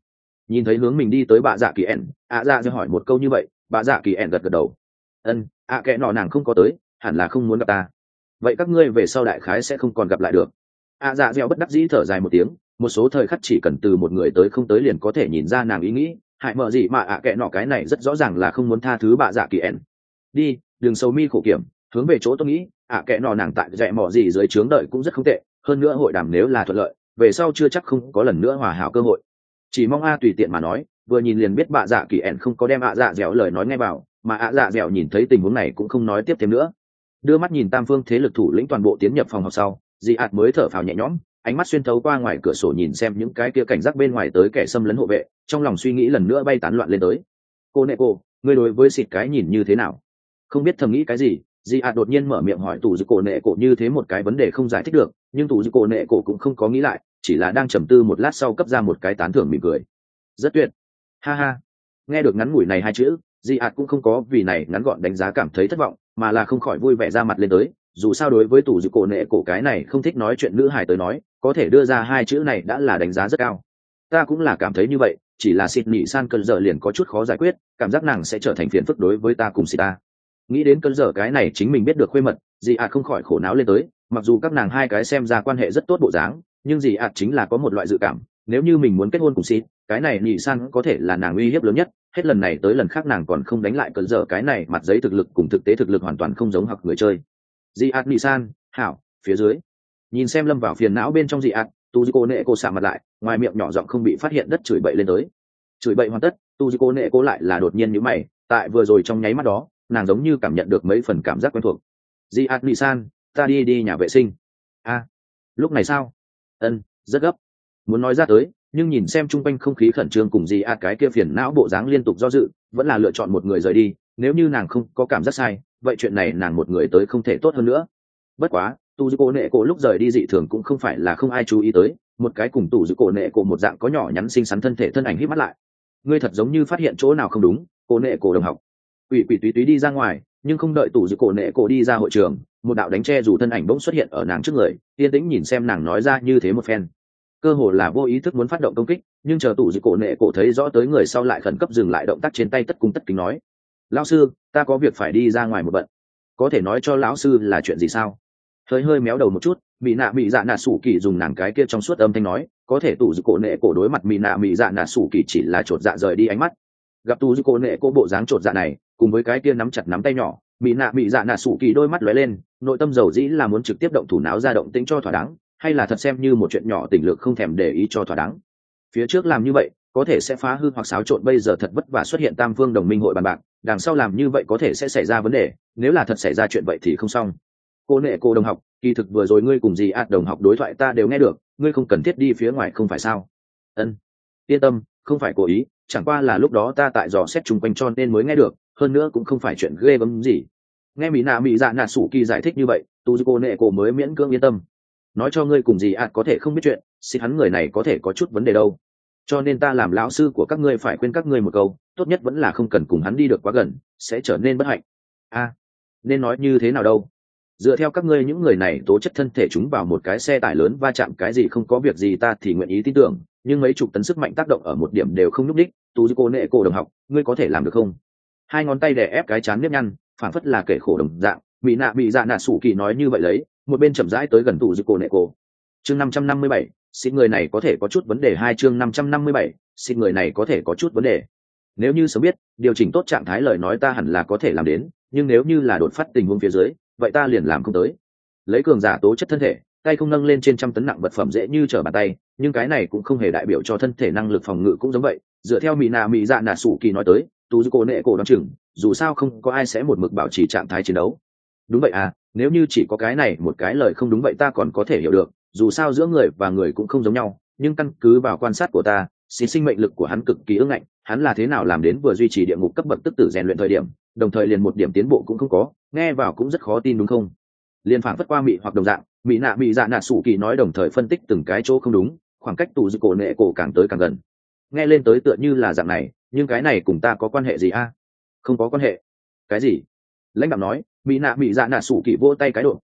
Nhìn thấy hướng mình đi tới bà dạ kỳ ẻn, ạ dạ dẻo hỏi một câu như vậy, bà dạ kỳ ẻn gật gật đầu. Ân, ạ kệ nọ nàng không có tới, hẳn là không muốn gặp ta. Vậy các ngươi về sau đại khái sẽ không còn gặp lại được. ạ dạ dẻo bất đắc dĩ thở dài một tiếng, một số thời khắc chỉ cần từ một người tới không tới liền có thể nhìn ra nàng ý nghĩ, hại mợ gì mà ạ kệ nọ cái này rất rõ ràng là không muốn tha thứ bà dạ kỳ ẻn. Đi, đường sâu mi khổ kiểm, hướng về chỗ tôi nghĩ, ạ kệ nọ nàng tại dạy mỏ gì dưới trướng đợi cũng rất không tệ, hơn nữa hội đàm nếu là thuận lợi, về sau chưa chắc không có lần nữa hòa hảo cơ hội. Chỉ mong a tùy tiện mà nói, vừa nhìn liền biết bà dạ kỳ ẻn không có đem ạ dạ dẻo lời nói nghe vào, mà ạ dạ dẻo nhìn thấy tình huống này cũng không nói tiếp thêm nữa. Đưa mắt nhìn tam phương thế lực thủ lĩnh toàn bộ tiến nhập phòng học sau, dị ạt mới thở phào nhẹ nhõm, ánh mắt xuyên thấu qua ngoài cửa sổ nhìn xem những cái kia cảnh giác bên ngoài tới kẻ xâm lấn hộ vệ, trong lòng suy nghĩ lần nữa bay tán loạn lên tới. Cô nệ cô, ngươi đối với xịt cái nhìn như thế nào? Không biết thầm nghĩ cái gì, dị ạt đột nhiên mở miệng hỏi tù dư cổ nệ cổ như thế một cái vấn đề không giải thích được, nhưng tù dư cổ nệ cổ cũng không có nghĩ lại, chỉ là đang trầm tư một lát sau cấp ra một cái tán thưởng mỉm cười. Rất tuyệt, ha ha. Nghe được ngắn ngủi này hai chữ, dị ạt cũng không có vì này ngắn gọn đánh giá cảm thấy thất vọng, mà là không khỏi vui vẻ ra mặt lên tới. Dù sao đối với tù dư cổ nệ cổ cái này không thích nói chuyện nữ hài tới nói, có thể đưa ra hai chữ này đã là đánh giá rất cao. Ta cũng là cảm thấy như vậy, chỉ là Sydney san cơn giờ liền có chút khó giải quyết, cảm giác nàng sẽ trở thành phiền phức đối với ta cùng Sita. Nghĩ đến cơn giờ cái này chính mình biết được khuê mật, dì ạt không khỏi khổ não lên tới. Mặc dù các nàng hai cái xem ra quan hệ rất tốt bộ dáng, nhưng dì ạt chính là có một loại dự cảm, nếu như mình muốn kết hôn cùng Sid, cái này nhị san có thể là nàng uy hiếp lớn nhất. Hết lần này tới lần khác nàng còn không đánh lại cơn giờ cái này mặt giấy thực lực cùng thực tế thực lực hoàn toàn không giống học người chơi. Dì ạt nhị san, hảo, phía dưới. Nhìn xem lâm vào phiền não bên trong dì ạt, Tuziko nệ cô sạm mặt lại, ngoài miệng nhỏ giọng không bị phát hiện đất chửi bậy lên tới. Chửi bậy hoàn tất, Tuziko nệ cô lại là đột nhiên nhíu mày, tại vừa rồi trong nháy mắt đó, nàng giống như cảm nhận được mấy phần cảm giác quen thuộc. Di ạt nị san, ta đi đi nhà vệ sinh. A, à, lúc này sao? Ân, rất gấp. Muốn nói ra tới, nhưng nhìn xem chung quanh không khí khẩn trương cùng Di ạt cái kia phiền não bộ dáng liên tục do dự, vẫn là lựa chọn một người rời đi. Nếu như nàng không có cảm giác sai, vậy chuyện này nàng một người tới không thể tốt hơn nữa. Bất quá, tù dư cổ nệ cổ lúc rời đi dị thường cũng không phải là không ai chú ý tới, một cái cùng tù dư cổ nệ cổ một dạng có nhỏ nhắn xinh xắn thân thể thân ảnh hít mắt lại. Ngươi thật giống như phát hiện chỗ nào không đúng, cổ nệ cổ đồng học. Quỷ quỷ túy túy đi ra ngoài, nhưng không đợi tù dư cổ nệ cổ đi ra hội trường, một đạo đánh che dù thân ảnh bỗng xuất hiện ở nàng trước người, yên tĩnh nhìn xem nàng nói ra như thế một phen. Cơ hồ là vô ý thức muốn phát động công kích, nhưng chờ tù dư cổ nệ cổ thấy rõ tới người sau lại khẩn cấp dừng lại động tác trên tay tất cung tất kính nói: lão sư, ta có việc phải đi ra ngoài một bận, có thể nói cho lão sư là chuyện gì sao? Hơi hơi méo đầu một chút, mỹ nạ mỹ dạ nạ sủ kỳ dùng nàng cái kia trong suốt âm thanh nói, có thể tù dư cổ nệ cổ đối mặt mỹ nạ mỹ dạ nạ sủ kỳ chỉ là chột dạ rời đi ánh mắt. Gặp tù dư cổ nệ cổ bộ dáng chột dạ này, cùng với cái kia nắm chặt nắm tay nhỏ, mỹ nạ mỹ dạ nạ sủ kỳ đôi mắt lóe lên, nội tâm dầu dĩ là muốn trực tiếp động thủ náo ra động tĩnh cho thỏa đáng, hay là thật xem như một chuyện nhỏ tình lược không thèm để ý cho thỏa đáng. Phía trước làm như vậy có thể sẽ phá hư hoặc xáo trộn bây giờ thật vất vả xuất hiện tam phương đồng minh hội bàn bạc, đằng sau làm như vậy có thể sẽ xảy ra vấn đề, nếu là thật xảy ra chuyện vậy thì không xong. Cô nệ cô đồng học, kỳ thực vừa rồi ngươi cùng dì ạt đồng học đối thoại ta đều nghe được, ngươi không cần thiết đi phía ngoài không phải sao? Ân, yên tâm, không phải cố ý, chẳng qua là lúc đó ta tại dò xét chung quanh cho nên mới nghe được, hơn nữa cũng không phải chuyện ghê gớm gì. Nghe mỹ nạ mỹ dạ nạ sủ kỳ giải thích như vậy, tu cô nệ cô mới miễn cưỡng yên tâm. Nói cho ngươi cùng dì ạt có thể không biết chuyện, xin hắn người này có thể có chút vấn đề đâu. Cho nên ta làm lão sư của các ngươi phải khuyên các ngươi một câu, tốt nhất vẫn là không cần cùng hắn đi được quá gần, sẽ trở nên bất hạnh. A, à, nên nói như thế nào đâu? Dựa theo các ngươi những người này tố chất thân thể chúng vào một cái xe tải lớn va chạm cái gì không có việc gì ta thì nguyện ý tin tưởng, nhưng mấy chục tấn sức mạnh tác động ở một điểm đều không nhúc đích, tu cô nệ cổ đồng học, ngươi có thể làm được không? Hai ngón tay đè ép cái chán nếp nhăn, phản phất là kể khổ đồng dạng, bị nạ bị dạ nạ sủ kỳ nói như vậy lấy, một bên chậm rãi tới gần tu cô nệ cổ. Chương năm trăm năm mươi bảy, xin người này có thể có chút vấn đề. Hai chương năm trăm năm mươi bảy, xin người này có thể có chút vấn đề. Nếu như sớm biết, điều chỉnh tốt trạng thái lời nói ta hẳn là có thể làm đến, nhưng nếu như là đột phát tình huống phía dưới, vậy ta liền làm không tới. Lấy cường giả tố chất thân thể, tay không nâng lên trên trăm tấn nặng vật phẩm dễ như trở bàn tay, nhưng cái này cũng không hề đại biểu cho thân thể năng lực phòng ngự cũng giống vậy. Dựa theo mỹ nạ mỹ dạ nạ sủ kỳ nói tới, tu cô nệ cổ đoán chừng, dù sao không có ai sẽ một mực bảo trì trạng thái chiến đấu. Đúng vậy à, nếu như chỉ có cái này một cái lời không đúng vậy ta còn có thể hiểu được, dù sao giữa người và người cũng không giống nhau, nhưng căn cứ vào quan sát của ta, xin sinh mệnh lực của hắn cực kỳ ưng ngạnh, hắn là thế nào làm đến vừa duy trì địa ngục cấp bậc tức tử rèn luyện thời điểm, đồng thời liền một điểm tiến bộ cũng không có, nghe vào cũng rất khó tin đúng không? Liên phản phất qua mị hoặc đồng dạng, mỹ nạ mỹ dạ nạ sủ kỳ nói đồng thời phân tích từng cái chỗ không đúng, khoảng cách tù dư cổ nệ cổ càng tới càng gần. Nghe lên tới tựa như là dạng này, nhưng cái này cùng ta có quan hệ gì a? Không có quan hệ. Cái gì? Lãnh đạo nói, mỹ nạ mỹ dạ nạ sủ kỳ vỗ tay cái độ,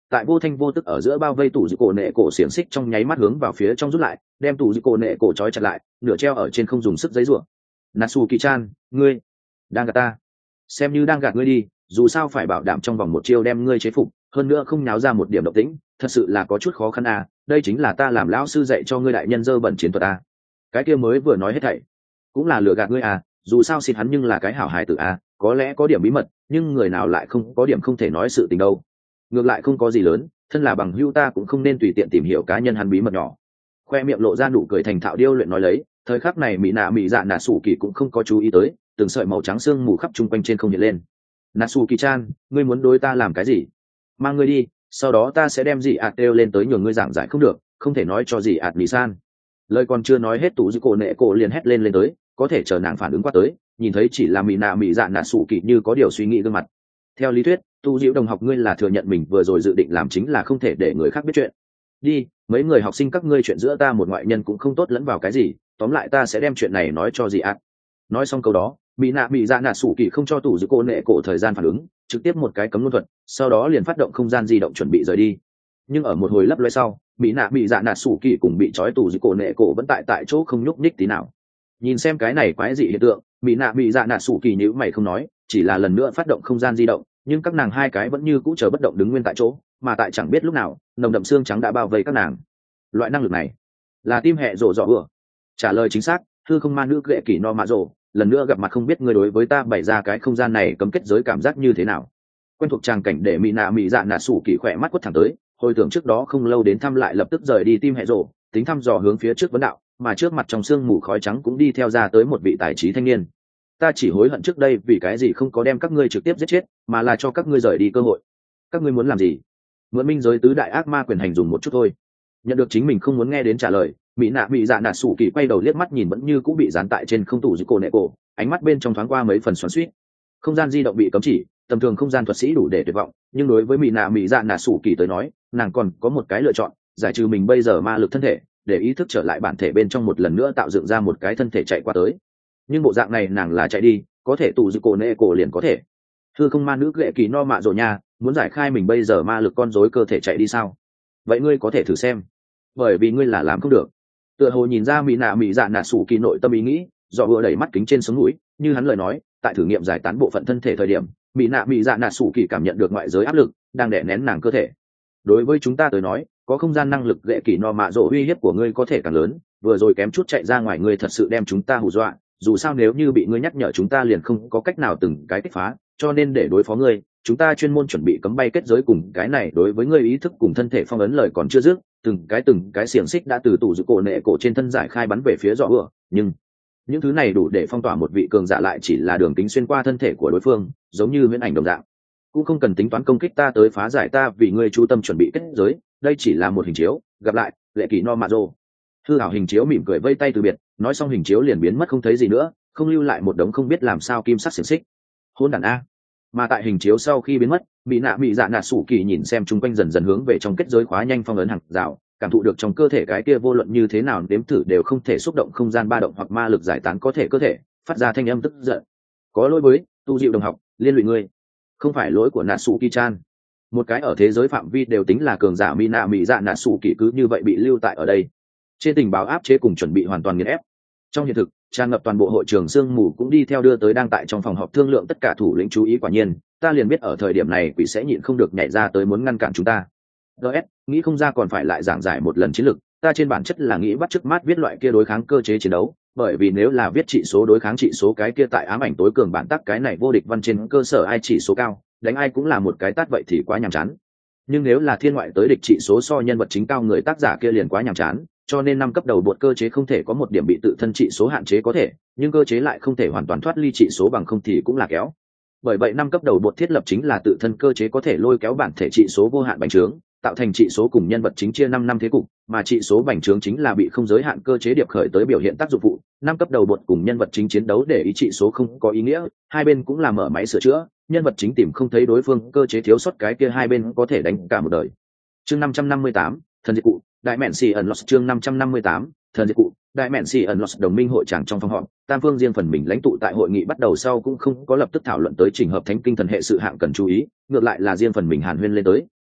tại vô thanh vô tức ở giữa bao vây tủ giữ cổ nệ cổ xiềng xích trong nháy mắt hướng vào phía trong rút lại, đem tủ giữ cổ nệ cổ trói chặt lại, nửa treo ở trên không dùng sức giấy rủa. Natsuki-chan, ngươi đang gạt ta? Xem như đang gạt ngươi đi, dù sao phải bảo đảm trong vòng một chiêu đem ngươi chế phục, hơn nữa không náo ra một điểm động tĩnh, thật sự là có chút khó khăn à, đây chính là ta làm lão sư dạy cho ngươi đại nhân dơ bẩn chiến thuật à. Cái kia mới vừa nói hết thảy, cũng là lừa gạt ngươi à, dù sao xịt hắn nhưng là cái hảo hài tử à, có lẽ có điểm bí mật, nhưng người nào lại không có điểm không thể nói sự tình đâu. Ngược lại không có gì lớn, thân là bằng hữu ta cũng không nên tùy tiện tìm hiểu cá nhân hắn bí mật nhỏ. Khoe miệng lộ ra nụ cười thành thạo điêu luyện nói lấy, thời khắc này mỹ nạ mỹ dạ nạ sủ kỳ cũng không có chú ý tới, từng sợi màu trắng xương mù khắp chung quanh trên không hiện lên. Natsuki-chan, ngươi muốn đối ta làm cái gì? Mang ngươi đi, sau đó ta sẽ đem dị ạt đều lên tới nhường ngươi giảng giải không được, không thể nói cho dị ạt mỹ san. Lời còn chưa nói hết tủ giữ cổ nệ cổ liền hét lên lên tới, có thể chờ nàng phản ứng qua tới, nhìn thấy chỉ là mỹ nạ mỹ dạ nạ sủ kỳ như có điều suy nghĩ gương mặt. Theo lý thuyết, tu diệu đồng học ngươi là thừa nhận mình vừa rồi dự định làm chính là không thể để người khác biết chuyện. Đi, mấy người học sinh các ngươi chuyện giữa ta một ngoại nhân cũng không tốt lẫn vào cái gì, tóm lại ta sẽ đem chuyện này nói cho dị ạt. Nói xong câu đó, mỹ nạ mỹ dạ nạ sủ kỳ không cho tủ giữ cổ nệ cổ thời gian phản ứng, trực tiếp một cái cấm luân thuật, sau đó liền phát động không gian di động chuẩn bị rời đi. Nhưng ở một hồi lấp loé sau, mỹ nạ mỹ dạ nạ sủ kỳ cùng bị trói tủ giữ cổ nệ cổ vẫn tại tại chỗ không nhúc nhích tí nào. Nhìn xem cái này quái dị hiện tượng, mỹ nạ mỹ dạ nạ sủ kỳ nhíu mày không nói, chỉ là lần nữa phát động không gian di động, nhưng các nàng hai cái vẫn như cũ chờ bất động đứng nguyên tại chỗ, mà tại chẳng biết lúc nào nồng đậm xương trắng đã bao vây các nàng. Loại năng lực này là tim hệ rổ dọ vừa. Trả lời chính xác, hư không ma nữ kệ kỳ no mạ rổ, lần nữa gặp mặt không biết ngươi đối với ta bày ra cái không gian này cấm kết giới cảm giác như thế nào. Quen thuộc tràng cảnh để mỹ nạ mỹ dạ nạ sủ kỳ khỏe mắt quất thẳng tới, hồi tưởng trước đó không lâu đến thăm lại lập tức rời đi tim hệ rổ, tính thăm dò hướng phía trước vấn đạo, mà trước mặt trong sương mù khói trắng cũng đi theo ra tới một vị tài trí thanh niên. Ta chỉ hối hận trước đây vì cái gì không có đem các ngươi trực tiếp giết chết, mà là cho các ngươi rời đi cơ hội. Các ngươi muốn làm gì? Mượn minh giới tứ đại ác ma quyền hành dùng một chút thôi. Nhận được chính mình không muốn nghe đến trả lời, mỹ nạ mỹ dạ nạ sủ kỳ quay đầu liếc mắt nhìn vẫn như cũng bị dán tại trên không tủ giữ cổ nệ cổ, ánh mắt bên trong thoáng qua mấy phần xoắn xuýt. Không gian di động bị cấm chỉ, tầm thường không gian thuật sĩ đủ để tuyệt vọng, nhưng đối với mỹ nạ mỹ dạ nạ sủ kỳ tới nói, nàng còn có một cái lựa chọn, giải trừ mình bây giờ ma lực thân thể, để ý thức trở lại bản thể bên trong một lần nữa tạo dựng ra một cái thân thể chạy qua tới. Nhưng bộ dạng này nàng là chạy đi, có thể tủ giữ cổ nệ cổ liền có thể. Thưa không ma nữ ghệ kỳ no mạ rồi nha, muốn giải khai mình bây giờ ma lực con rối cơ thể chạy đi sao? Vậy ngươi có thể thử xem, bởi vì ngươi là làm không được. Tựa hồ nhìn ra mỹ nạ mỹ dạ nạ sủ kỳ nội tâm ý nghĩ, dọ vừa đẩy mắt kính trên sống mũi, như hắn lời nói, tại thử nghiệm giải tán bộ phận thân thể thời điểm, mỹ nạ mỹ dạ nạ sủ kỳ cảm nhận được ngoại giới áp lực đang đè nén nàng cơ thể. Đối với chúng ta tới nói, có không gian năng lực ghệ kỳ no mạ rộ uy hiếp của ngươi có thể càng lớn, vừa rồi kém chút chạy ra ngoài ngươi thật sự đem chúng ta hù dọa, dù sao nếu như bị ngươi nhắc nhở chúng ta liền không có cách nào từng cái kích phá, cho nên để đối phó ngươi, chúng ta chuyên môn chuẩn bị cấm bay kết giới cùng cái này đối với ngươi ý thức cùng thân thể phong ấn lời còn chưa dứt, từng cái từng cái xiềng xích đã từ tủ giữ cổ nệ cổ trên thân giải khai bắn về phía dọ vừa, nhưng những thứ này đủ để phong tỏa một vị cường giả lại chỉ là đường kính xuyên qua thân thể của đối phương, giống như huyễn ảnh đồng dạng, cũng không cần tính toán công kích ta tới phá giải ta vì ngươi chú tâm chuẩn bị kết giới, đây chỉ là một hình chiếu, gặp lại lệ kỳ no mạ rô. Hư ảo hình chiếu mỉm cười vây tay từ biệt, nói xong hình chiếu liền biến mất không thấy gì nữa, không lưu lại một đống không biết làm sao kim sắc xiềng xích. Hôn đàn a. Mà tại hình chiếu sau khi biến mất, bị nạ bị dạ nạ sủ kỳ nhìn xem chung quanh dần dần hướng về trong kết giới khóa nhanh phong ấn hàng rào, cảm thụ được trong cơ thể cái kia vô luận như thế nào đếm thử đều không thể xúc động không gian ba động hoặc ma lực giải tán có thể cơ thể, phát ra thanh âm tức giận. Có lỗi với tu diệu đồng học, liên lụy ngươi, không phải lỗi của Natsuki chan. Một cái ở thế giới phạm vi đều tính là cường giả Mina Mỹ Dạ Natsuki cứ như vậy bị lưu tại ở đây. Trên tình báo áp chế cùng chuẩn bị hoàn toàn nghiền ép. Trong hiện thực, tràn ngập toàn bộ hội trường sương mù cũng đi theo đưa tới đang tại trong phòng họp thương lượng tất cả thủ lĩnh chú ý quả nhiên, ta liền biết ở thời điểm này quỷ sẽ nhịn không được nhảy ra tới muốn ngăn cản chúng ta. đê ét, nghĩ không ra còn phải lại giảng giải một lần chiến lược, ta trên bản chất là nghĩ bắt chước mát viết loại kia đối kháng cơ chế chiến đấu, bởi vì nếu là viết trị số đối kháng trị số cái kia tại ám ảnh tối cường bản tắc cái này vô địch văn trên cơ sở ai chỉ số cao, đánh ai cũng là một cái tát vậy thì quá nhàm chán. Nhưng nếu là thiên ngoại tới địch trị số so nhân vật chính cao người tác giả kia liền quá nhàm chán, cho nên năm cấp đầu bột cơ chế không thể có một điểm bị tự thân trị số hạn chế có thể, nhưng cơ chế lại không thể hoàn toàn thoát ly trị số bằng không thì cũng là kéo. Bởi vậy năm cấp đầu bột thiết lập chính là tự thân cơ chế có thể lôi kéo bản thể trị số vô hạn bành trướng, tạo thành trị số cùng nhân vật chính chia năm năm thế cục, mà trị số bành trướng chính là bị không giới hạn cơ chế điệp khởi tới biểu hiện tác dụng phụ. Năm cấp đầu bột cùng nhân vật chính chiến đấu để ý trị số không có ý nghĩa, hai bên cũng là mở máy sửa chữa, nhân vật chính tìm không thấy đối phương cơ chế thiếu sót cái kia hai bên có thể đánh cả một đời. Chương năm trăm năm mươi tám, thần diệt cụ, đại mện xì ẩn lost chương năm trăm năm mươi tám, thần diệt cụ, đại mện xì ẩn lost đồng minh hội tràng trong phòng họp, tam phương riêng phần mình lãnh tụ tại hội nghị bắt đầu sau cũng không có lập tức thảo luận tới trình hợp thánh kinh thần hệ sự hạng cần chú ý, ngược lại là riêng phần mình hàn huyên lên tới,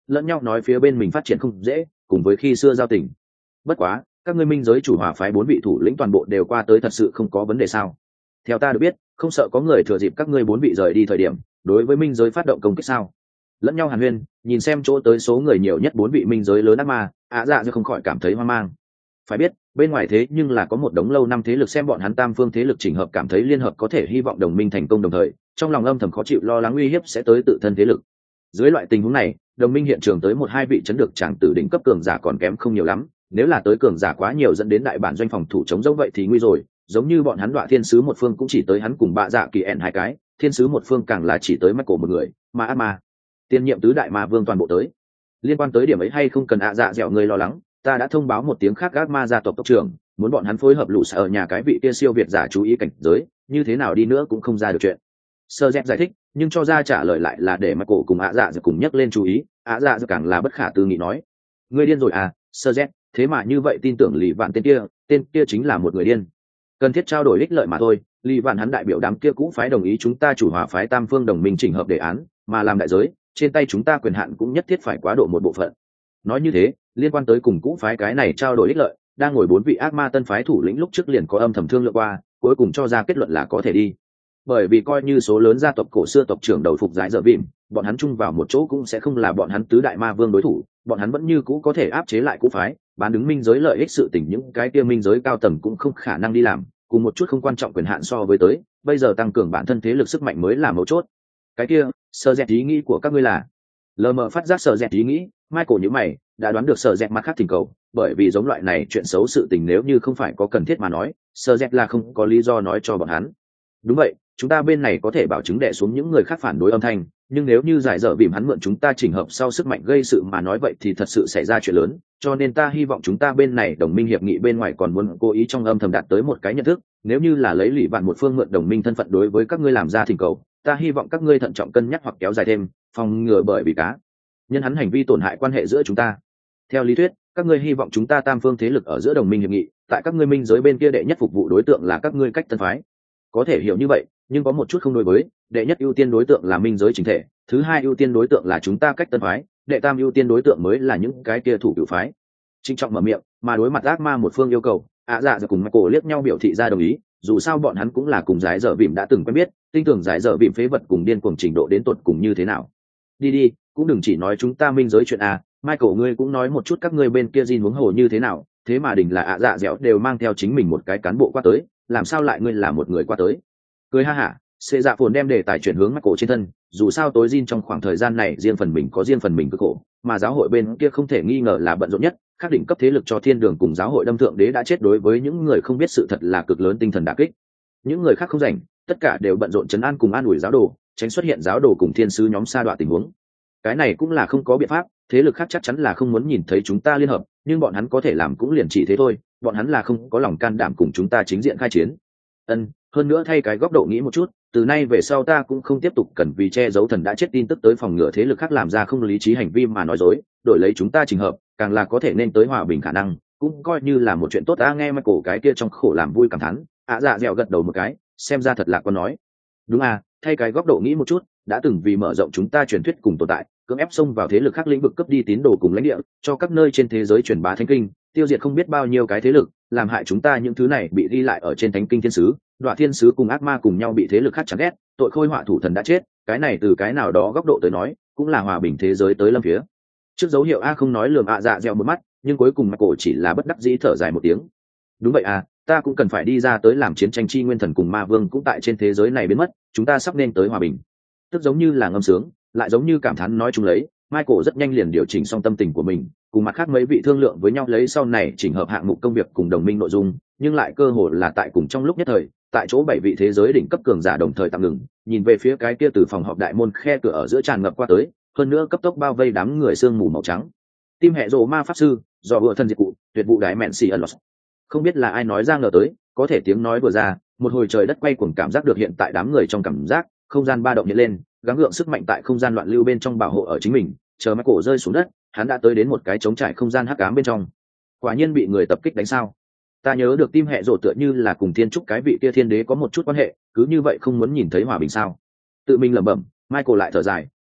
lẫn nhau nói phía bên mình phát triển không dễ, cùng với khi xưa giao tình. Bất quá các ngươi minh giới chủ hòa phái bốn vị thủ lĩnh toàn bộ đều qua tới, thật sự không có vấn đề sao? Theo ta được biết, không sợ có người thừa dịp các ngươi bốn vị rời đi thời điểm đối với minh giới phát động công kích sao? Lẫn nhau hàn huyên, nhìn xem chỗ tới số người nhiều nhất bốn vị minh giới lớn ác ma, ạ dạ như không khỏi cảm thấy hoang mang. Phải biết bên ngoài thế nhưng là có một đống lâu năm thế lực xem bọn hắn tam phương thế lực chỉnh hợp, cảm thấy liên hợp có thể hy vọng đồng minh thành công, đồng thời trong lòng âm thầm khó chịu lo lắng uy hiếp sẽ tới tự thân thế lực. Dưới loại tình huống này, đồng minh hiện trường tới một hai vị chấn được chẳng tử đỉnh cấp cường giả còn kém không nhiều lắm, nếu là tới cường giả quá nhiều dẫn đến đại bản doanh phòng thủ chống giống vậy thì nguy rồi. Giống như bọn hắn Đoạ Thiên sứ một phương cũng chỉ tới hắn cùng bạ dạ kỳ ẹn hai cái, thiên sứ một phương càng là chỉ tới mắt cổ một người, mà ác ma tiên nhiệm tứ đại ma vương toàn bộ tới. Liên quan tới điểm ấy hay không cần ạ dạ dẻo người lo lắng, ta đã thông báo một tiếng khác ác ma gia tộc tộc trưởng, muốn bọn hắn phối hợp lũ sở ở nhà cái vị kia siêu việt giả chú ý cảnh giới, như thế nào đi nữa cũng không ra được chuyện. Sơ dẹp giải thích, nhưng cho ra trả lời lại là để mắt cổ cùng ạ dạ dẻo cùng nhắc lên chú ý. Ạ dạ dẻo càng là bất khả tư nghị nói, ngươi điên rồi à, sơ dẹp, thế mà như vậy tin tưởng lì vạn tên kia, tên kia chính là một người điên. Cần thiết trao đổi ích lợi mà thôi. Lì vạn hắn đại biểu đám kia cũ phái đồng ý chúng ta chủ hòa phái tam phương đồng minh chỉnh hợp đề án, mà làm đại giới trên tay chúng ta quyền hạn cũng nhất thiết phải quá độ một bộ phận. Nói như thế, liên quan tới cùng cũ phái cái này trao đổi ích lợi, đang ngồi bốn vị ác ma tân phái thủ lĩnh lúc trước liền có âm thầm thương lượng qua, cuối cùng cho ra kết luận là có thể đi. Bởi vì coi như số lớn gia tộc cổ xưa tộc trưởng đầu phục giải dở vịm, bọn hắn chung vào một chỗ cũng sẽ không là bọn hắn tứ đại ma vương đối thủ, bọn hắn vẫn như cũ có thể áp chế lại cũ phái, bán đứng minh giới lợi ích sự tình, những cái kia minh giới cao tầng cũng không khả năng đi làm, cùng một chút không quan trọng quyền hạn so với tới, bây giờ tăng cường bản thân thế lực sức mạnh mới là mấu chốt. Cái kia, Sơ Dẹt ý nghĩ của các ngươi là? Lờ mờ phát giác Sơ Dẹt ý nghĩ, Michael nhíu mày, đã đoán được Sơ Dẹt mặt khác thỉnh cầu, bởi vì giống loại này chuyện xấu sự tình nếu như không phải có cần thiết mà nói, Sơ Dẹt là không có lý do nói cho bọn hắn. Đúng vậy, chúng ta bên này có thể bảo chứng đè xuống những người khác phản đối âm thanh, nhưng nếu như giải dở bìm hắn mượn chúng ta chỉnh hợp sau sức mạnh gây sự mà nói vậy thì thật sự xảy ra chuyện lớn, cho nên ta hy vọng chúng ta bên này đồng minh hiệp nghị bên ngoài còn muốn cố ý trong âm thầm đạt tới một cái nhận thức, nếu như là lấy lì vạn một phương mượn đồng minh thân phận đối với các ngươi làm ra thỉnh cầu, ta hy vọng các ngươi thận trọng cân nhắc hoặc kéo dài thêm, phòng ngừa bởi vì cá nhân hắn hành vi tổn hại quan hệ giữa chúng ta. Theo lý thuyết, các ngươi hy vọng chúng ta tam phương thế lực ở giữa đồng minh hiệp nghị, tại các ngươi minh giới bên kia đệ nhất phục vụ đối tượng là các ngươi cách tân phái. Có thể hiểu như vậy, nhưng có một chút không đối với, đệ nhất ưu tiên đối tượng là minh giới chính thể, thứ hai ưu tiên đối tượng là chúng ta cách tân phái, đệ tam ưu tiên đối tượng mới là những cái kia thủ cựu phái. Trịnh trọng mở miệng, mà đối mặt ác ma một phương yêu cầu, ạ dạ và cùng Michael liếc nhau biểu thị ra đồng ý, dù sao bọn hắn cũng là cùng giải dở bìm đã từng quen biết, tin tưởng giải dở bìm phế vật cùng điên cuồng trình độ đến tột cùng như thế nào. Đi đi, cũng đừng chỉ nói chúng ta minh giới chuyện à, Michael ngươi cũng nói một chút các ngươi bên kia Jin huống hồ như thế nào, thế mà đình là ạ dạ dẻo đều mang theo chính mình một cái cán bộ qua tới, làm sao lại ngươi là một người qua tới. Cười ha hả, xê dạ phồn đem đề tài chuyển hướng Michael trên thân, dù sao tối Jin trong khoảng thời gian này riêng phần mình có riêng phần mình cực khổ, mà giáo hội bên kia không thể nghi ngờ là bận rộn nhất, các đỉnh cấp thế lực cho thiên đường cùng giáo hội đâm thượng đế đã chết, đối với những người không biết sự thật là cực lớn tinh thần đả kích. Những người khác không rảnh, tất cả đều bận rộn trấn an cùng an ủi giáo đồ, tránh xuất hiện giáo đồ cùng thiên sứ nhóm sa đọa tình huống. Cái này cũng là không có biện pháp, thế lực khác chắc chắn là không muốn nhìn thấy chúng ta liên hợp, nhưng bọn hắn có thể làm cũng liền chỉ thế thôi, bọn hắn là không có lòng can đảm cùng chúng ta chính diện khai chiến. Ân, hơn nữa thay cái góc độ nghĩ một chút, từ nay về sau ta cũng không tiếp tục cần vì che giấu thần đã chết tin tức tới phòng ngừa thế lực khác làm ra không lý trí hành vi mà nói dối, đổi lấy chúng ta trình hợp, càng là có thể nên tới hòa bình khả năng, cũng coi như là một chuyện tốt. Ta nghe Michael cái kia trong khổ làm vui cảm thán, ạ dạ dẻo gật đầu một cái, xem ra thật là con nói. Đúng à, thay cái góc độ nghĩ một chút, đã từng vì mở rộng chúng ta truyền thuyết cùng tồn tại, cưỡng ép xông vào thế lực khác lĩnh vực cấp đi tín đồ cùng lãnh địa, cho các nơi trên thế giới truyền bá thánh kinh, tiêu diệt không biết bao nhiêu cái thế lực, làm hại chúng ta những thứ này bị ghi lại ở trên thánh kinh thiên sứ, Đoạ Thiên sứ cùng ác ma cùng nhau bị thế lực khác chán ghét, tội khôi họa thủ thần đã chết, cái này từ cái nào đó góc độ tới nói, cũng là hòa bình thế giới tới lâm phía. Trước dấu hiệu a không nói lườm ạ dạ dẻo một mắt, nhưng cuối cùng Michael chỉ là bất đắc dĩ thở dài một tiếng. Đúng vậy à, ta cũng cần phải đi ra tới làm chiến tranh chi nguyên thần cùng ma vương cũng tại trên thế giới này biến mất, chúng ta sắp nên tới hòa bình. Tức giống như là ngâm sướng, lại giống như cảm thán nói chung lấy, Michael rất nhanh liền điều chỉnh xong tâm tình của mình, cùng mặt khác mấy vị thương lượng với nhau lấy sau này chỉnh hợp hạng mục công việc cùng đồng minh nội dung, nhưng lại cơ hội là tại cùng trong lúc nhất thời, tại chỗ bảy vị thế giới đỉnh cấp cường giả đồng thời tạm ngừng, nhìn về phía cái kia từ phòng họp đại môn khe cửa ở giữa tràn ngập qua tới, hơn nữa cấp tốc bao vây đám người sương mù màu trắng. Tim hệ rồ ma pháp sư, do vừa thân diệt cụ, tuyệt vụ đại mẹn xì ẩn lọt. Không biết là ai nói ra ngờ tới, có thể tiếng nói vừa ra, một hồi trời đất quay cuồng cảm giác được hiện tại đám người trong cảm giác, không gian ba động hiện lên, gắng gượng sức mạnh tại không gian loạn lưu bên trong bảo hộ ở chính mình, chờ Michael rơi xuống đất, hắn đã tới đến một cái trống trải không gian hắc ám bên trong. Quả nhiên bị người tập kích đánh sao? Ta nhớ được tim hệ rồ tựa như là cùng thiên trúc cái vị kia thiên đế có một chút quan hệ, cứ như vậy không muốn nhìn thấy hòa bình sao? Tự mình lẩm bẩm, Michael lại thở dài,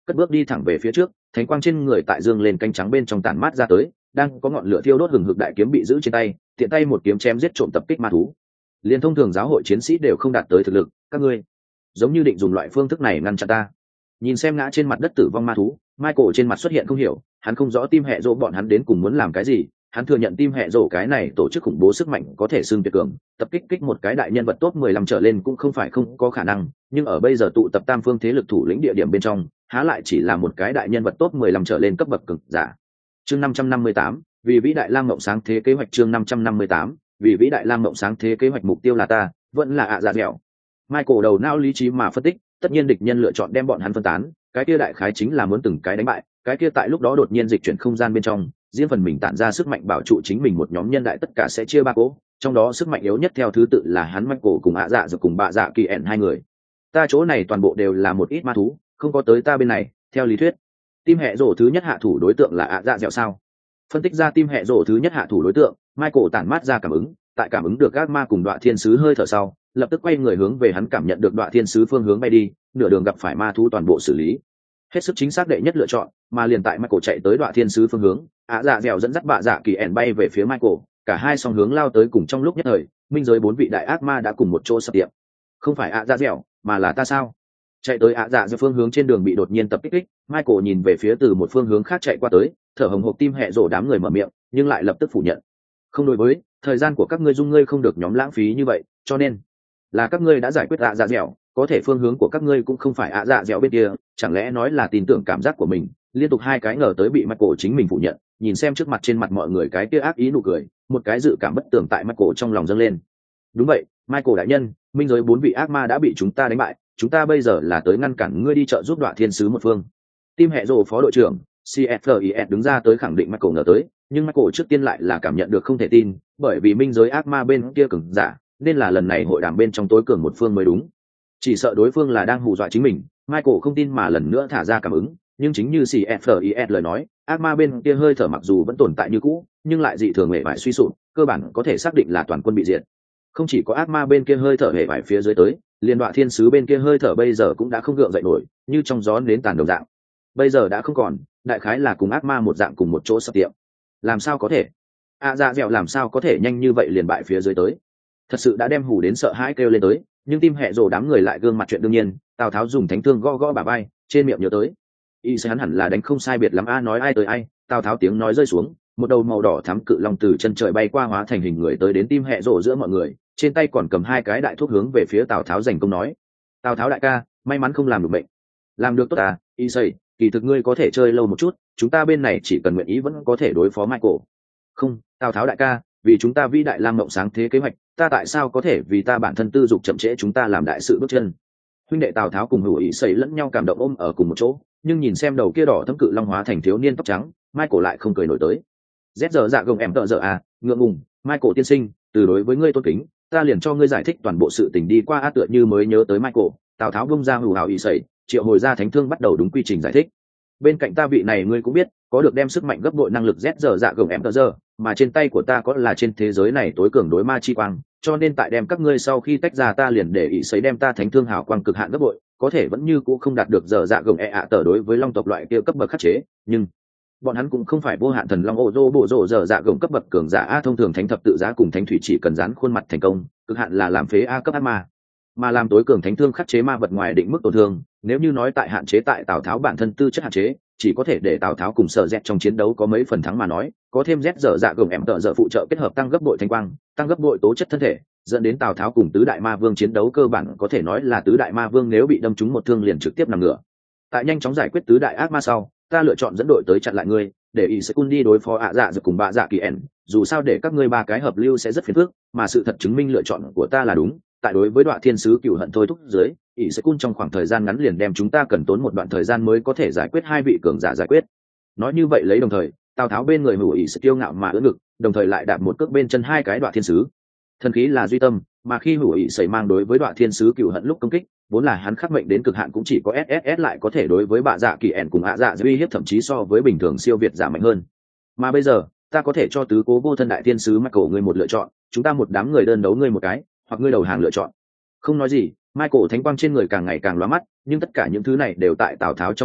cất bước đi thẳng về phía trước, thánh quang trên người tại dương lên cánh trắng bên trong tản mát ra tới, đang có ngọn lửa thiêu đốt hừng hực đại kiếm bị giữ trên tay, tiện tay một kiếm chém giết trộm tập kích ma thú. Liên thông thường giáo hội chiến sĩ đều không đạt tới thực lực, các ngươi giống như định dùng loại phương thức này ngăn chặn ta. Nhìn xem ngã trên mặt đất tử vong ma thú, Michael trên mặt xuất hiện không hiểu, hắn không rõ Team Hệ Rồ bọn hắn đến cùng muốn làm cái gì. Hắn thừa nhận Team Hệ Rồ cái này tổ chức khủng bố sức mạnh có thể xưng tuyệt cường, tập kích kích một cái đại nhân vật top mười lăm trở lên cũng không phải không có khả năng, nhưng ở bây giờ tụ tập tam phương thế lực thủ lĩnh địa điểm bên trong, há lại chỉ là một cái đại nhân vật top mười lăm trở lên cấp bậc cực giả. Chương năm trăm năm mươi tám, vì vĩ đại lam mộng sáng thế kế hoạch chương năm trăm năm mươi tám, vì vĩ đại lam mộng sáng thế kế hoạch mục tiêu là ta, vẫn là ạ dạ dẻo. Michael đầu não lý trí mà phân tích, tất nhiên địch nhân lựa chọn đem bọn hắn phân tán, cái kia đại khái chính là muốn từng cái đánh bại, cái kia tại lúc đó đột nhiên dịch chuyển không gian bên trong, riêng phần mình tản ra sức mạnh bảo trụ chính mình một nhóm nhân đại tất cả sẽ chia ba cỗ, trong đó sức mạnh yếu nhất theo thứ tự là hắn Michael cùng ạ dạ rồi cùng bạ dạ kỳ ẻn hai người. Ta chỗ này toàn bộ đều là một ít ma thú, không có tới ta bên này, theo lý thuyết. Team Hệ Rồ thứ nhất hạ thủ đối tượng là ạ dạ dẻo sao? Phân tích ra Team Hệ Rồ thứ nhất hạ thủ đối tượng, Michael tản mát ra cảm ứng, tại cảm ứng được ác ma cùng Đoạ Thiên sứ hơi thở sau, lập tức quay người hướng về hắn cảm nhận được Đoạ Thiên sứ phương hướng bay đi, nửa đường gặp phải ma thú toàn bộ xử lý. Hết sức chính xác đệ nhất lựa chọn, mà liền tại Michael chạy tới Đoạ Thiên sứ phương hướng, ạ dạ dẻo dẫn dắt bạ dạ kỳ ẻn bay về phía Michael, cả hai song hướng lao tới cùng trong lúc nhất thời, minh giới bốn vị đại ác ma đã cùng một chỗ sập tiệm. Không phải ạ dạ dẻo, mà là ta sao? Chạy tới ạ dạ dẻo phương hướng trên đường bị đột nhiên tập kích kích, Michael nhìn về phía từ một phương hướng khác chạy qua tới, thở hồng hộc Team Hệ Rồ đám người mở miệng, nhưng lại lập tức phủ nhận. Không đối với, thời gian của các ngươi dung ngươi không được nhóm lãng phí như vậy, cho nên là các ngươi đã giải quyết ạ dạ dẻo, có thể phương hướng của các ngươi cũng không phải ạ dạ dẻo bên kia, chẳng lẽ nói là tin tưởng cảm giác của mình. Liên tục hai cái ngờ tới bị Michael chính mình phủ nhận, nhìn xem trước mặt trên mặt mọi người cái kia ác ý nụ cười, một cái dự cảm bất tường tại Michael trong lòng dâng lên. Đúng vậy, Michael đại nhân, minh giới bốn vị ác ma đã bị chúng ta đánh bại, chúng ta bây giờ là tới ngăn cản ngươi đi trợ giúp Đoạ Thiên sứ một phương. Team Hệ Rồ phó đội trưởng xê ép lờ i ét đứng ra tới khẳng định Michael ngờ tới, nhưng Michael trước tiên lại là cảm nhận được không thể tin, bởi vì minh giới ác ma bên kia cường giả, nên là lần này hội đàm bên trong tối cường một phương mới đúng. Chỉ sợ đối phương là đang hù dọa chính mình, Michael không tin mà lần nữa thả ra cảm ứng, nhưng chính như xê ép lờ i ét lời nói, ác ma bên kia hơi thở mặc dù vẫn tồn tại như cũ, nhưng lại dị thường hề vải suy sụp, cơ bản có thể xác định là toàn quân bị diệt. Không chỉ có ác ma bên kia hơi thở hề vải phía dưới tới, liên Đoạ Thiên sứ bên kia hơi thở bây giờ cũng đã không gượng dậy nổi, như trong gió nến tàn đồng dạng. Bây giờ đã không còn, đại khái là cùng ác ma một dạng cùng một chỗ sập tiệm. Làm sao có thể? À dạ dẻo làm sao có thể nhanh như vậy liền bại phía dưới tới? Thật sự đã đem hù đến sợ hãi kêu lên tới, nhưng Team Hệ Rồ đám người lại gương mặt chuyện đương nhiên, Tào Tháo dùng thánh thương gõ gõ bả vai, trên miệng nhớ tới. Y sẽ hắn hẳn là đánh không sai biệt lắm a, nói ai tới ai, Tào Tháo tiếng nói rơi xuống, một đầu màu đỏ thắm cự long từ chân trời bay qua hóa thành hình người tới đến Team Hệ Rồ giữa mọi người, trên tay còn cầm hai cái đại thuốc hướng về phía Tào Tháo giành công nói: Tào Tháo đại ca, may mắn không làm được bệnh. Làm được tốt à, Y xây, kỳ thực ngươi có thể chơi lâu một chút, chúng ta bên này chỉ cần nguyện ý vẫn có thể đối phó Michael. Không, Tào Tháo đại ca, vì chúng ta vĩ đại lam mộng sáng thế kế hoạch, ta tại sao có thể vì ta bản thân tư dục chậm trễ chúng ta làm đại sự bước chân. Huynh đệ Tào Tháo cùng Hữu Ý xây lẫn nhau cảm động ôm ở cùng một chỗ, nhưng nhìn xem đầu kia đỏ thấm cự long hóa thành thiếu niên tóc trắng, Michael lại không cười nổi tới. Z giờ dạ gồng em tợ giờ à, ngượng ngùng, Michael tiên sinh, từ đối với ngươi tôn kính, ta liền cho ngươi giải thích toàn bộ sự tình đi qua á. Tựa như mới nhớ tới Michael, Tào Tháo bung ra Hữu Hào Ý xây, triệu hồi ra thánh thương bắt đầu đúng quy trình giải thích. Bên cạnh ta vị này ngươi cũng biết, có được đem sức mạnh gấp bội năng lực Z giờ dạ gồng em tợ giờ, mà trên tay của ta có là trên thế giới này tối cường đối ma chi quang, cho nên tại đem các ngươi sau khi tách ra ta liền để ý sấy đem ta thánh thương hào quang cực hạn gấp bội, có thể vẫn như cũ không đạt được giờ dạ gồng e ạ tờ đối với long tộc loại kia cấp bậc khắc chế, nhưng bọn hắn cũng không phải vô hạn thần long ô dô bộ rộ giờ dạ gồng cấp bậc cường giả a. Thông thường thánh thập tự giá cùng thánh thủy chỉ cần dán khuôn mặt thành công, cực hạn là làm phế a cấp ác ma, mà làm tối cường thánh thương khắc chế ma vật ngoài định mức tổn thương. Nếu như nói tại hạn chế tại Tào Tháo bản thân tư chất hạn chế, chỉ có thể để Tào Tháo cùng Sở Z trong chiến đấu có mấy phần thắng mà nói, có thêm Z giờ dạ gồng em tợ giờ phụ trợ kết hợp tăng gấp bội thanh quang, tăng gấp bội tố chất thân thể, dẫn đến Tào Tháo cùng tứ đại ma vương chiến đấu cơ bản có thể nói là tứ đại ma vương nếu bị đâm trúng một thương liền trực tiếp nằm ngửa. Tại nhanh chóng giải quyết tứ đại ác ma sau, ta lựa chọn dẫn đội tới chặn lại ngươi, để ý sẽ cung đi đối phó ạ dạ giật cùng bạ dạ kỳ ẻn. Dù sao để các ngươi ba cái hợp lưu sẽ rất phiền phức, mà sự thật chứng minh lựa chọn của ta là đúng. Tại đối với Đoạ Thiên sứ cửu hận thôi thúc dưới, ỷ sẽ cung trong khoảng thời gian ngắn liền đem chúng ta cần tốn một đoạn thời gian mới có thể giải quyết hai vị cường giả giải quyết. Nói như vậy lấy đồng thời, Tào Tháo bên người Hữu Ỷ sẽ kiêu ngạo mà ưỡn ngực, đồng thời lại đạp một cước bên chân hai cái Đoạ Thiên sứ. Thần khí là duy tâm, mà khi Hữu Ỷ sẩy mang đối với Đoạ Thiên sứ cửu hận lúc công kích, vốn là hắn khắc mệnh đến cực hạn cũng chỉ có ét ét ét lại có thể đối với bạ dạ kỳ ẻn cùng ạ dạ uy hiếp thậm chí so với bình thường siêu việt giả mạnh hơn. Mà bây giờ, ta có thể cho tứ cố vô thân đại thiên sứ Michael ngươi một lựa chọn, chúng ta một đám người đơn đấu ngươi một cái, hoặc ngươi đầu hàng lựa chọn. Không nói gì, Michael thánh quang trên người càng ngày càng lóa mắt, nhưng tất cả những thứ này đều tại Tào Tháo trong dự liệu,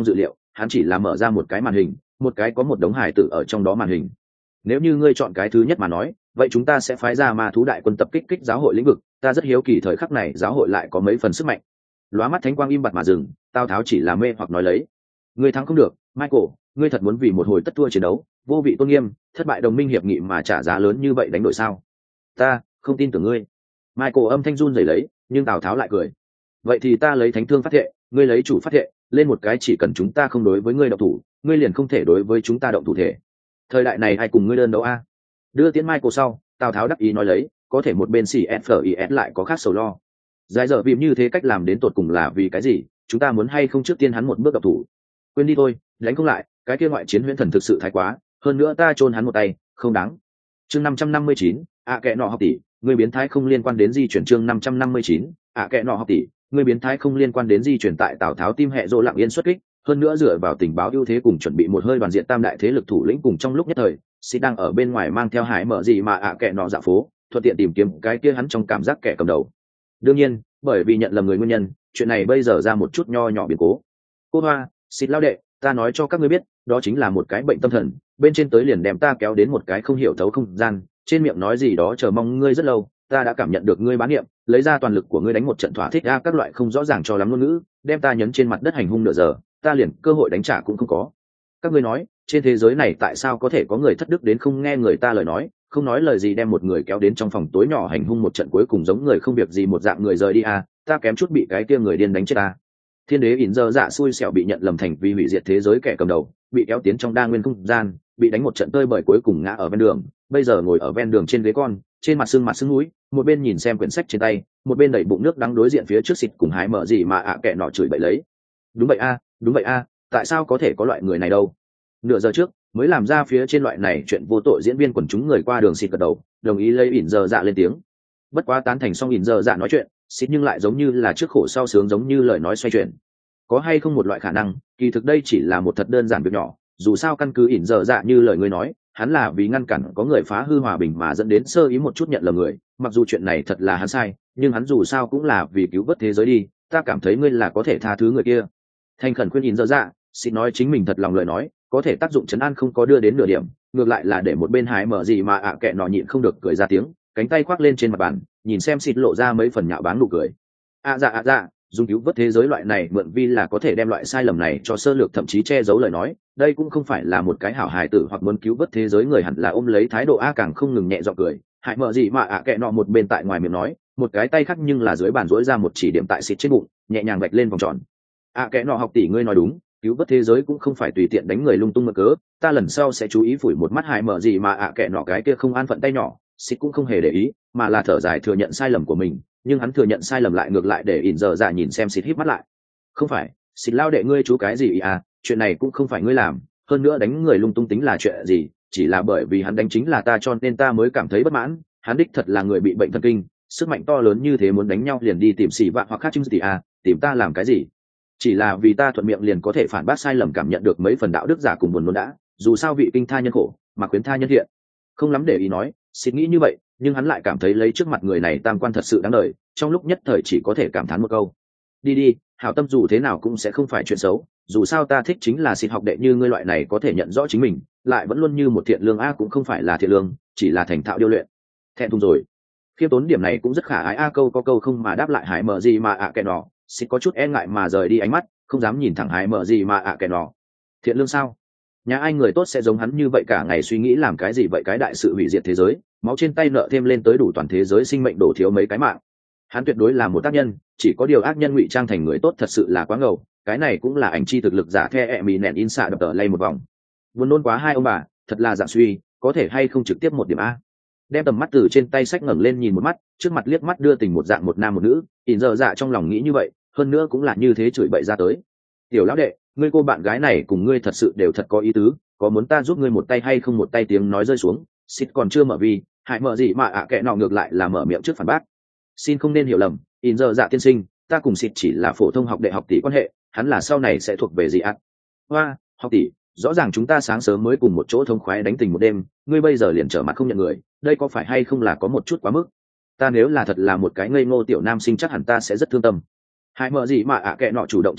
hắn chỉ là mở ra một cái màn hình, một cái có một đống hải tử ở trong đó màn hình. Nếu như ngươi chọn cái thứ nhất mà nói, vậy chúng ta sẽ phái ra ma thú đại quân tập kích kích giáo hội lĩnh vực, ta rất hiếu kỳ thời khắc này giáo hội lại có mấy phần sức mạnh. Lóa mắt thánh quang im bặt mà dừng, Tào Tháo chỉ là mê hoặc nói lấy. Ngươi thắng không được, Michael, ngươi thật muốn vì một hồi tất thua chiến đấu, vô vị tôn nghiêm, thất bại đồng minh hiệp nghị mà trả giá lớn như vậy đánh đổi sao? Ta không tin tưởng ngươi. Michael âm thanh run rẩy lấy, nhưng Tào Tháo lại cười. Vậy thì ta lấy thánh thương phát thệ, ngươi lấy chủ phát thệ, lên một cái chỉ cần chúng ta không đối với ngươi động thủ, ngươi liền không thể đối với chúng ta động thủ thể. Thời đại này ai cùng ngươi đơn đấu a? Đưa tiến Michael sau, Tào Tháo đắc ý nói lấy, có thể một bên xì ét lại có khác sầu lo. Dài dở vì như thế cách làm đến tột cùng là vì cái gì? Chúng ta muốn hay không trước tiên hắn một bước động thủ? Quên đi thôi, đánh không lại, cái kia ngoại chiến huyễn thần thực sự thái quá, hơn nữa ta chôn hắn một tay, không đáng. Chương năm trăm năm mươi chín, ạ à kệ nọ học tỷ, người biến thái không liên quan đến di chuyển. Chương năm trăm năm mươi chín, ạ à kệ nọ học tỷ, người biến thái không liên quan đến di chuyển. Tại Tào Tháo tim hệ rô lặng yên xuất kích, hơn nữa dựa vào tình báo ưu thế cùng chuẩn bị một hơi đoàn diện tam đại thế lực thủ lĩnh cùng trong lúc nhất thời, Xích đang ở bên ngoài mang theo hải mở gì mà ạ à kệ nọ dạ phố, thuận tiện tìm kiếm cái kia hắn trong cảm giác kẻ cầm đầu. Đương nhiên, bởi vì nhận lầm người nguyên nhân, chuyện này bây giờ ra một chút nho nhỏ biến cố. Cô Hoa, Xích lao đệ, ta nói cho các ngươi biết, đó chính là một cái bệnh tâm thần, bên trên tới liền đem ta kéo đến một cái không hiểu thấu không gian, trên miệng nói gì đó chờ mong ngươi rất lâu, ta đã cảm nhận được ngươi bán niệm, lấy ra toàn lực của ngươi đánh một trận thỏa thích ra các loại không rõ ràng cho lắm ngôn ngữ, đem ta nhấn trên mặt đất hành hung nửa giờ, ta liền cơ hội đánh trả cũng không có. Các ngươi nói, trên thế giới này tại sao có thể có người thất đức đến không nghe người ta lời nói, không nói lời gì đem một người kéo đến trong phòng tối nhỏ hành hung một trận cuối cùng giống người không việc gì một dạng người rời đi à, ta kém chút bị cái kia người điên đánh chết ta. Thiên đế ỉn dơ dạ xui xẻo bị nhận lầm thành vì hủy diệt thế giới kẻ cầm đầu, bị kéo tiến trong đa nguyên không gian, bị đánh một trận tơi bời cuối cùng ngã ở ven đường, bây giờ ngồi ở ven đường trên ghế con, trên mặt sưng mặt sưng núi, một bên nhìn xem quyển sách trên tay, một bên đẩy bụng nước đắng đối diện phía trước xịt cùng hái mở gì mà ạ à kệ nọ chửi bậy lấy. Đúng vậy a, đúng vậy a, tại sao có thể có loại người này đâu? Nửa giờ trước mới làm ra phía trên loại này chuyện vô tội diễn viên quần chúng người qua đường xịt gật đầu, đồng ý lấy ỉn dơ dạ lên tiếng. Bất quá tán thành xong ỉn dơ dạ nói chuyện, xịt nhưng lại giống như là trước khổ sau sướng giống như lời nói xoay chuyển. Có hay không một loại khả năng, kỳ thực đây chỉ là một thật đơn giản việc nhỏ, dù sao căn cứ ỉn dơ dạ như lời ngươi nói, hắn là vì ngăn cản có người phá hư hòa bình mà dẫn đến sơ ý một chút nhận lầm người, mặc dù chuyện này thật là hắn sai, nhưng hắn dù sao cũng là vì cứu vớt thế giới đi, ta cảm thấy ngươi là có thể tha thứ người kia. Thành khẩn khuyên ỉn dơ dạ, xin nói chính mình thật lòng lời nói, có thể tác dụng trấn an không có đưa đến nửa điểm, ngược lại là để một bên hái mở gì mà ạ à kệ nọ nhịn không được cười ra tiếng, cánh tay khoác lên trên mặt bàn, nhìn xem xịt lộ ra mấy phần nhạo báng nụ cười. À dạ à dạ, dùng cứu vớt thế giới loại này mượn vi là có thể đem loại sai lầm này cho sơ lược thậm chí che giấu lời nói, đây cũng không phải là một cái hảo hài tử hoặc muốn cứu vớt thế giới người hẳn là ôm lấy thái độ a càng không ngừng nhẹ giọng cười. Hại mở gì mà ạ à kệ nọ một bên tại ngoài miệng nói, một cái tay khác nhưng là dưới bàn rỗi ra một chỉ điểm tại xịt trên bụng, nhẹ nhàng vạch lên vòng tròn. À kệ nọ học tỷ ngươi nói đúng, cứu vớt thế giới cũng không phải tùy tiện đánh người lung tung mà cớ, ta lần sau sẽ chú ý phủi một mắt hại mở gì mà ạ à kệ nọ cái kia không an phận tay nhỏ, xịt cũng không hề để ý, mà là thở dài thừa nhận sai lầm của mình, nhưng hắn thừa nhận sai lầm lại ngược lại để ỉn dở dạ nhìn xem xịt híp mắt lại. Không phải, xịt lao đệ ngươi chú cái gì à, chuyện này cũng không phải ngươi làm, hơn nữa đánh người lung tung tính là chuyện gì, chỉ là bởi vì hắn đánh chính là ta cho nên ta mới cảm thấy bất mãn, hắn đích thật là người bị bệnh thần kinh, sức mạnh to lớn như thế muốn đánh nhau liền đi tìm xỉ vạ hoặc khác chứng gì à, tìm ta làm cái gì? Chỉ là vì ta thuận miệng liền có thể phản bác sai lầm cảm nhận được mấy phần đạo đức giả cùng buồn nôn đã, dù sao vị kinh tha nhân khổ, mà khuyến tha nhân thiện. Không lắm để ý nói, xịt nghĩ như vậy, nhưng hắn lại cảm thấy lấy trước mặt người này tam quan thật sự đáng đời, trong lúc nhất thời chỉ có thể cảm thán một câu. Đi đi, hảo tâm dù thế nào cũng sẽ không phải chuyện xấu, dù sao ta thích chính là xịt học đệ như ngươi loại này có thể nhận rõ chính mình, lại vẫn luôn như một thiện lương a cũng không phải là thiện lương, chỉ là thành thạo điêu luyện. Thẹn thùng rồi. Khiêm tốn điểm này cũng rất khả ái a câu có câu không mà đáp lại hải mở gì mà ạ à kẻ nọ, xịt có chút e ngại mà rời đi ánh mắt, không dám nhìn thẳng hải mở gì mà ạ à kẻ nọ. Thiện lương sao? Nhà ai người tốt sẽ giống hắn như vậy cả ngày suy nghĩ làm cái gì vậy cái đại sự hủy diệt thế giới, máu trên tay nợ thêm lên tới đủ toàn thế giới sinh mệnh đổ thiếu mấy cái mạng. Hắn tuyệt đối là một tác nhân, chỉ có điều ác nhân ngụy trang thành người tốt thật sự là quá ngầu, cái này cũng là ảnh chi thực lực giả the ẹ mì nẹn in xạ đập tờ lay một vòng. Buồn nôn quá hai ông bà, thật là dạng suy, có thể hay không trực tiếp một điểm a. Đem tầm mắt từ trên tay sách ngẩng lên nhìn một mắt, trước mặt liếc mắt đưa tình một dạng một nam một nữ, ỉn giờ dạ trong lòng nghĩ như vậy, hơn nữa cũng là như thế chửi bậy ra tới. Tiểu lão đệ, ngươi cô bạn gái này cùng ngươi thật sự đều thật có ý tứ, có muốn ta giúp ngươi một tay hay không? Một tay tiếng nói rơi xuống, xịt còn chưa mở vi, hại mở gì mà ạ à kệ nọ ngược lại là mở miệng trước phản bác. Xin không nên hiểu lầm, ỉn giờ dạ tiên sinh, ta cùng xịt chỉ là phổ thông học đệ học tỷ quan hệ, hắn là sau này sẽ thuộc về gì ạ? Hoa, học tỷ, rõ ràng chúng ta sáng sớm mới cùng một chỗ thông khoái đánh tình một đêm, ngươi bây giờ liền trở mặt không nhận người, đây có phải hay không là có một chút quá mức? Ta nếu là thật là một cái ngây ngô tiểu nam sinh chắc hẳn ta sẽ rất thương tâm. Hại mở gì mà ạ à kệ nọ chủ động trả lời,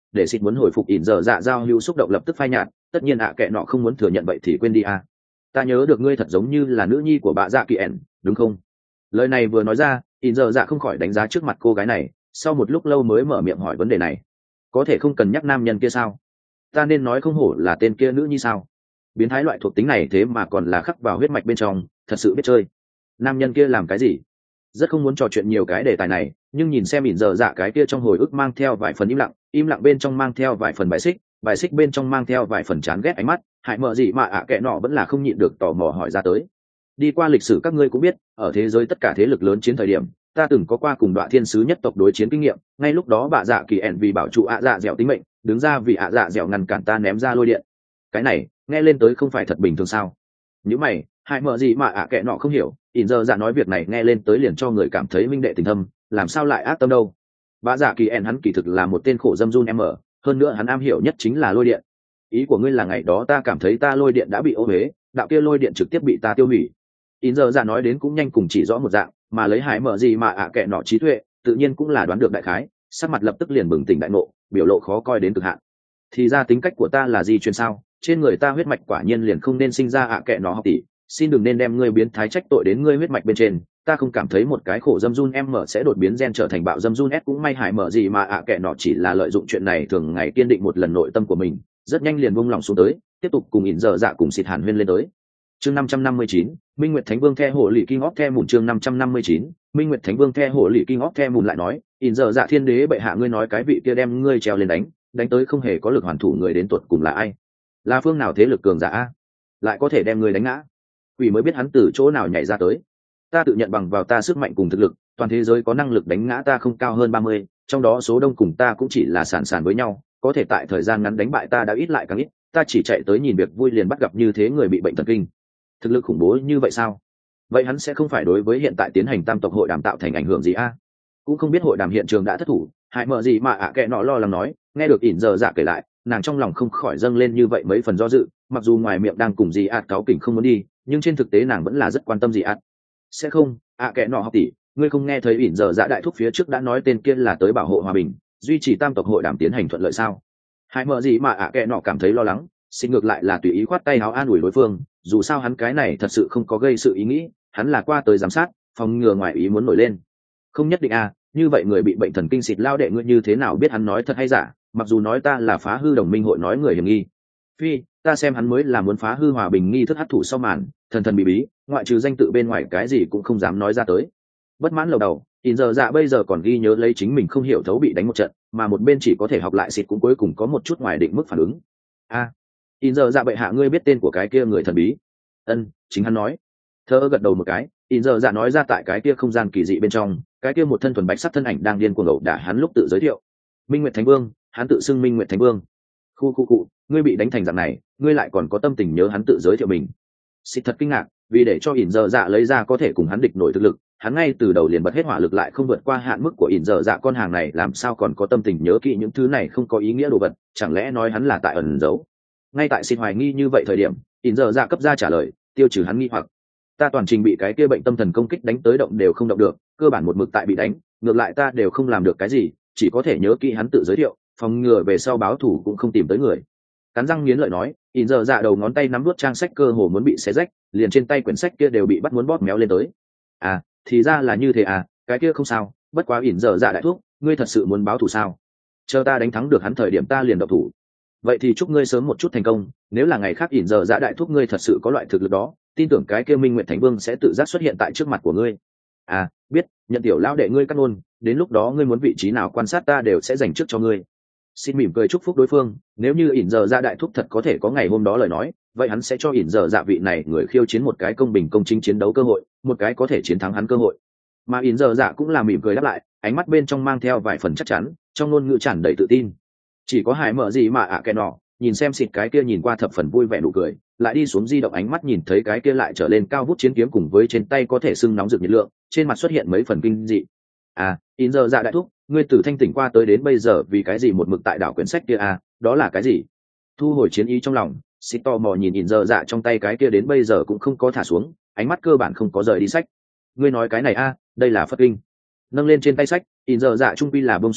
để xịt muốn hồi phục ỉn giờ dạ giao hữu xúc động lập tức phai nhạt. Tất nhiên ạ kệ nọ không muốn thừa nhận vậy thì quên đi a. Ta nhớ được ngươi thật giống như là nữ nhi của bà dạ kỳ ẻn đúng không? Lời này vừa nói ra, ỉn giờ dạ không khỏi đánh giá trước mặt cô gái này, sau một lúc lâu mới mở miệng hỏi vấn đề này. Có thể không cần nhắc nam nhân kia sao? Ta nên nói không hổ là tên kia nữ nhi sao? Biến thái loại thuộc tính này thế mà còn là khắc vào huyết mạch bên trong, thật sự biết chơi. Nam nhân kia làm cái gì? Rất không muốn trò chuyện nhiều cái đề tài này, nhưng nhìn xem ỉn giờ dạ cái kia trong hồi ức mang theo vài phần im lặng, im lặng bên trong mang theo vài phần bài xích, bài xích bên trong mang theo vài phần chán ghét ánh mắt, hại mợ gì mà ạ kệ nọ vẫn là không nhịn được tò mò hỏi ra tới. Đi qua lịch sử các ngươi cũng biết, ở thế giới tất cả thế lực lớn chiến thời điểm, ta từng có qua cùng đoạn thiên sứ nhất tộc đối chiến kinh nghiệm, ngay lúc đó bà dạ kỳ ẻn vì bảo trụ ạ dạ dẻo tính mệnh, đứng ra vì ạ dạ dẻo ngăn cản ta ném ra lôi điện. Cái này nghe lên tới không phải thật bình thường sao? Những mày hại mợ gì mà ạ kệ nọ không hiểu, ỉn giờ dạ nói việc này nghe lên tới liền cho người cảm thấy minh đệ tình thâm, làm sao lại ác tâm đâu? Bà dạ kỳ ẻn hắn kỳ thực là một tên khổ dâm run em ở, hơn nữa hắn am hiểu nhất chính là lôi điện. Ý của ngươi là ngày đó ta cảm thấy ta lôi điện đã bị ô huế, đạo kia lôi điện trực tiếp bị ta tiêu hủy. In giờ dạ nói đến cũng nhanh cùng chỉ rõ một dạng, mà lấy hải mở gì mà ạ à kệ nọ trí tuệ, tự nhiên cũng là đoán được đại khái, sắc mặt lập tức liền bừng tỉnh đại ngộ, biểu lộ khó coi đến cực hạn. Thì ra tính cách của ta là gì chuyên sao? Trên người ta huyết mạch quả nhiên liền không nên sinh ra ạ à kệ nọ học tỷ, xin đừng nên đem ngươi biến thái trách tội đến ngươi huyết mạch bên trên. Ta không cảm thấy một cái khổ dâm run em mở sẽ đột biến gen trở thành bạo dâm run s, cũng may hải mở gì mà ạ à kệ nọ chỉ là lợi dụng chuyện này thường ngày kiên định một lần nội tâm của mình, rất nhanh liền buông lòng xuống tới, tiếp tục cùng ỉn giờ dạ cùng xịt hàn huyên lên tới. Chương năm trăm năm mươi chín, Minh Nguyệt Thánh Vương The Hổ Lỷ King of The Moon. Chương năm trăm năm mươi chín, Minh Nguyệt Thánh Vương The Hổ Lỷ King of The Moon lại nói, ỉn giờ dạ thiên đế bệ hạ ngươi nói cái vị kia đem ngươi treo lên đánh, đánh tới không hề có lực hoàn thủ người đến tuột cùng là ai? Là phương nào thế lực cường giả a? Lại có thể đem ngươi đánh ngã? Quỷ mới biết hắn từ chỗ nào nhảy ra tới. Ta tự nhận bằng vào ta sức mạnh cùng thực lực, toàn thế giới có năng lực đánh ngã ta không cao hơn ba mươi, trong đó số đông cùng ta cũng chỉ là sàn sàn với nhau, có thể tại thời gian ngắn đánh bại ta đã ít lại càng ít, ta chỉ chạy tới nhìn việc vui liền bắt gặp như thế người bị bệnh thần kinh. Thực lực khủng bố như vậy sao? Vậy hắn sẽ không phải đối với hiện tại tiến hành tam tộc hội đàm tạo thành ảnh hưởng gì a? Cũng không biết hội đàm hiện trường đã thất thủ, hại mợ gì mà ạ à kệ nọ lo lắng nói, nghe được ỉn giờ dạ kể lại, nàng trong lòng không khỏi dâng lên như vậy mấy phần do dự, mặc dù ngoài miệng đang cùng gì ạt cáo kỉnh không muốn đi, nhưng trên thực tế nàng vẫn là rất quan tâm gì ạt. Sẽ không, ạ à kệ nọ học tỷ, ngươi không nghe thấy ỉn giờ dạ đại thúc phía trước đã nói tên kia là tới bảo hộ hòa bình, duy trì tam tộc hội đàm tiến hành thuận lợi sao? Hại mợ gì mà ạ à kệ nọ cảm thấy lo lắng, xin ngược lại là tùy ý khoát tay áo an ủi đối phương, dù sao hắn cái này thật sự không có gây sự ý nghĩ, hắn là qua tới giám sát, phòng ngừa ngoài ý muốn nổi lên. Không nhất định à, như vậy người bị bệnh thần kinh xịt lao đệ ngươi như thế nào biết hắn nói thật hay giả? Mặc dù nói ta là phá hư đồng minh hội nói người hiểm nghi, phi, ta xem hắn mới là muốn phá hư hòa bình nghi thức hấp thụ sau màn, thần thần bí bí, ngoại trừ danh tự bên ngoài cái gì cũng không dám nói ra tới. Bất mãn lầu đầu, ỉn giờ dạ bây giờ còn ghi nhớ lấy chính mình không hiểu thấu bị đánh một trận, mà một bên chỉ có thể học lại xịt cũng cuối cùng có một chút ngoài định mức phản ứng. A, à, ỉn giờ dạ bệ hạ ngươi biết tên của cái kia người thần bí? Ân, chính hắn nói. Thơ gật đầu một cái, ỉn giờ dạ nói ra tại cái kia không gian kỳ dị bên trong, cái kia một thân thuần bạch sắc thân ảnh đang điên cuồng ẩu đả hắn lúc tự giới thiệu. Minh Nguyệt Thánh Vương, hắn tự xưng Minh Nguyệt Thánh Vương. Khu khu cụ, ngươi bị đánh thành dạng này, ngươi lại còn có tâm tình nhớ hắn tự giới thiệu mình. Xịt thật kinh ngạc, vì để cho ỉn giờ dạ lấy ra có thể cùng hắn địch nổi thực lực, hắn ngay từ đầu liền bật hết hỏa lực lại không vượt qua hạn mức của ỉn giờ dạ con hàng này làm sao còn có tâm tình nhớ kỹ những thứ này không có ý nghĩa đồ vật, chẳng lẽ nói hắn là tại ẩn giấu? Ngay tại xịt hoài nghi như vậy thời điểm, ỉn giờ dạ cấp ra trả lời, tiêu trừ hắn nghi hoặc. Ta toàn trình bị cái kia bệnh tâm thần công kích đánh tới động đều không động được, cơ bản một mực tại bị đánh, ngược lại ta đều không làm được cái gì, chỉ có thể nhớ kỹ hắn tự giới thiệu, phòng ngừa về sau báo thủ cũng không tìm tới người. Cắn răng nghiến lợi nói, ỉn giờ dạ đầu ngón tay nắm nuốt trang sách cơ hồ muốn bị xé rách, liền trên tay quyển sách kia đều bị bắt muốn bóp méo lên tới. À, thì ra là như thế à, cái kia không sao, bất quá ỉn giờ dạ đại thuốc, ngươi thật sự muốn báo thù sao? Chờ ta đánh thắng được hắn thời điểm ta liền động thủ. Vậy thì chúc ngươi sớm một chút thành công, nếu là ngày khác ỉn giờ dạ đại thuốc ngươi thật sự có loại thực lực đó, tin tưởng cái kia Minh Nguyệt Thánh Vương sẽ tự giác xuất hiện tại trước mặt của ngươi. À, biết, nhận tiểu lão đệ ngươi cắt ngôn, đến lúc đó ngươi muốn vị trí nào quan sát ta đều sẽ dành trước cho ngươi. Xin mỉm cười chúc phúc đối phương, nếu như ỉn giờ dạ đại thúc thật có thể có ngày hôm đó lời nói, vậy hắn sẽ cho ỉn giờ dạ vị này người khiêu chiến một cái công bình công chính chiến đấu cơ hội, một cái có thể chiến thắng hắn cơ hội. Mà ỉn giờ dạ cũng là mỉm cười đáp lại, ánh mắt bên trong mang theo vài phần chắc chắn, trong ngôn ngữ tràn đầy tự tin. Chỉ có Hải mở gì mà ạ à cái nọ, nhìn xem xịt cái kia nhìn qua thập phần vui vẻ nụ cười, lại đi xuống di động ánh mắt nhìn thấy cái kia lại trở lên cao vút chiến kiếm cùng với trên tay có thể sưng nóng rực nhiệt lượng, trên mặt xuất hiện mấy phần kinh dị. À, ỉn giờ dạ đại thúc, ngươi từ thanh tỉnh qua tới đến bây giờ vì cái gì một mực tại đảo quyển sách kia à, đó là cái gì? Thu hồi chiến ý trong lòng, xịt tò mò nhìn ỉn giờ dạ trong tay cái kia đến bây giờ cũng không có thả xuống, ánh mắt cơ bản không có rời đi sách. Ngươi nói cái này a, à, đây là Phật kinh. Nâng lên trên tay sách, ỉn giờ dạ trung quy là bông xuống sách,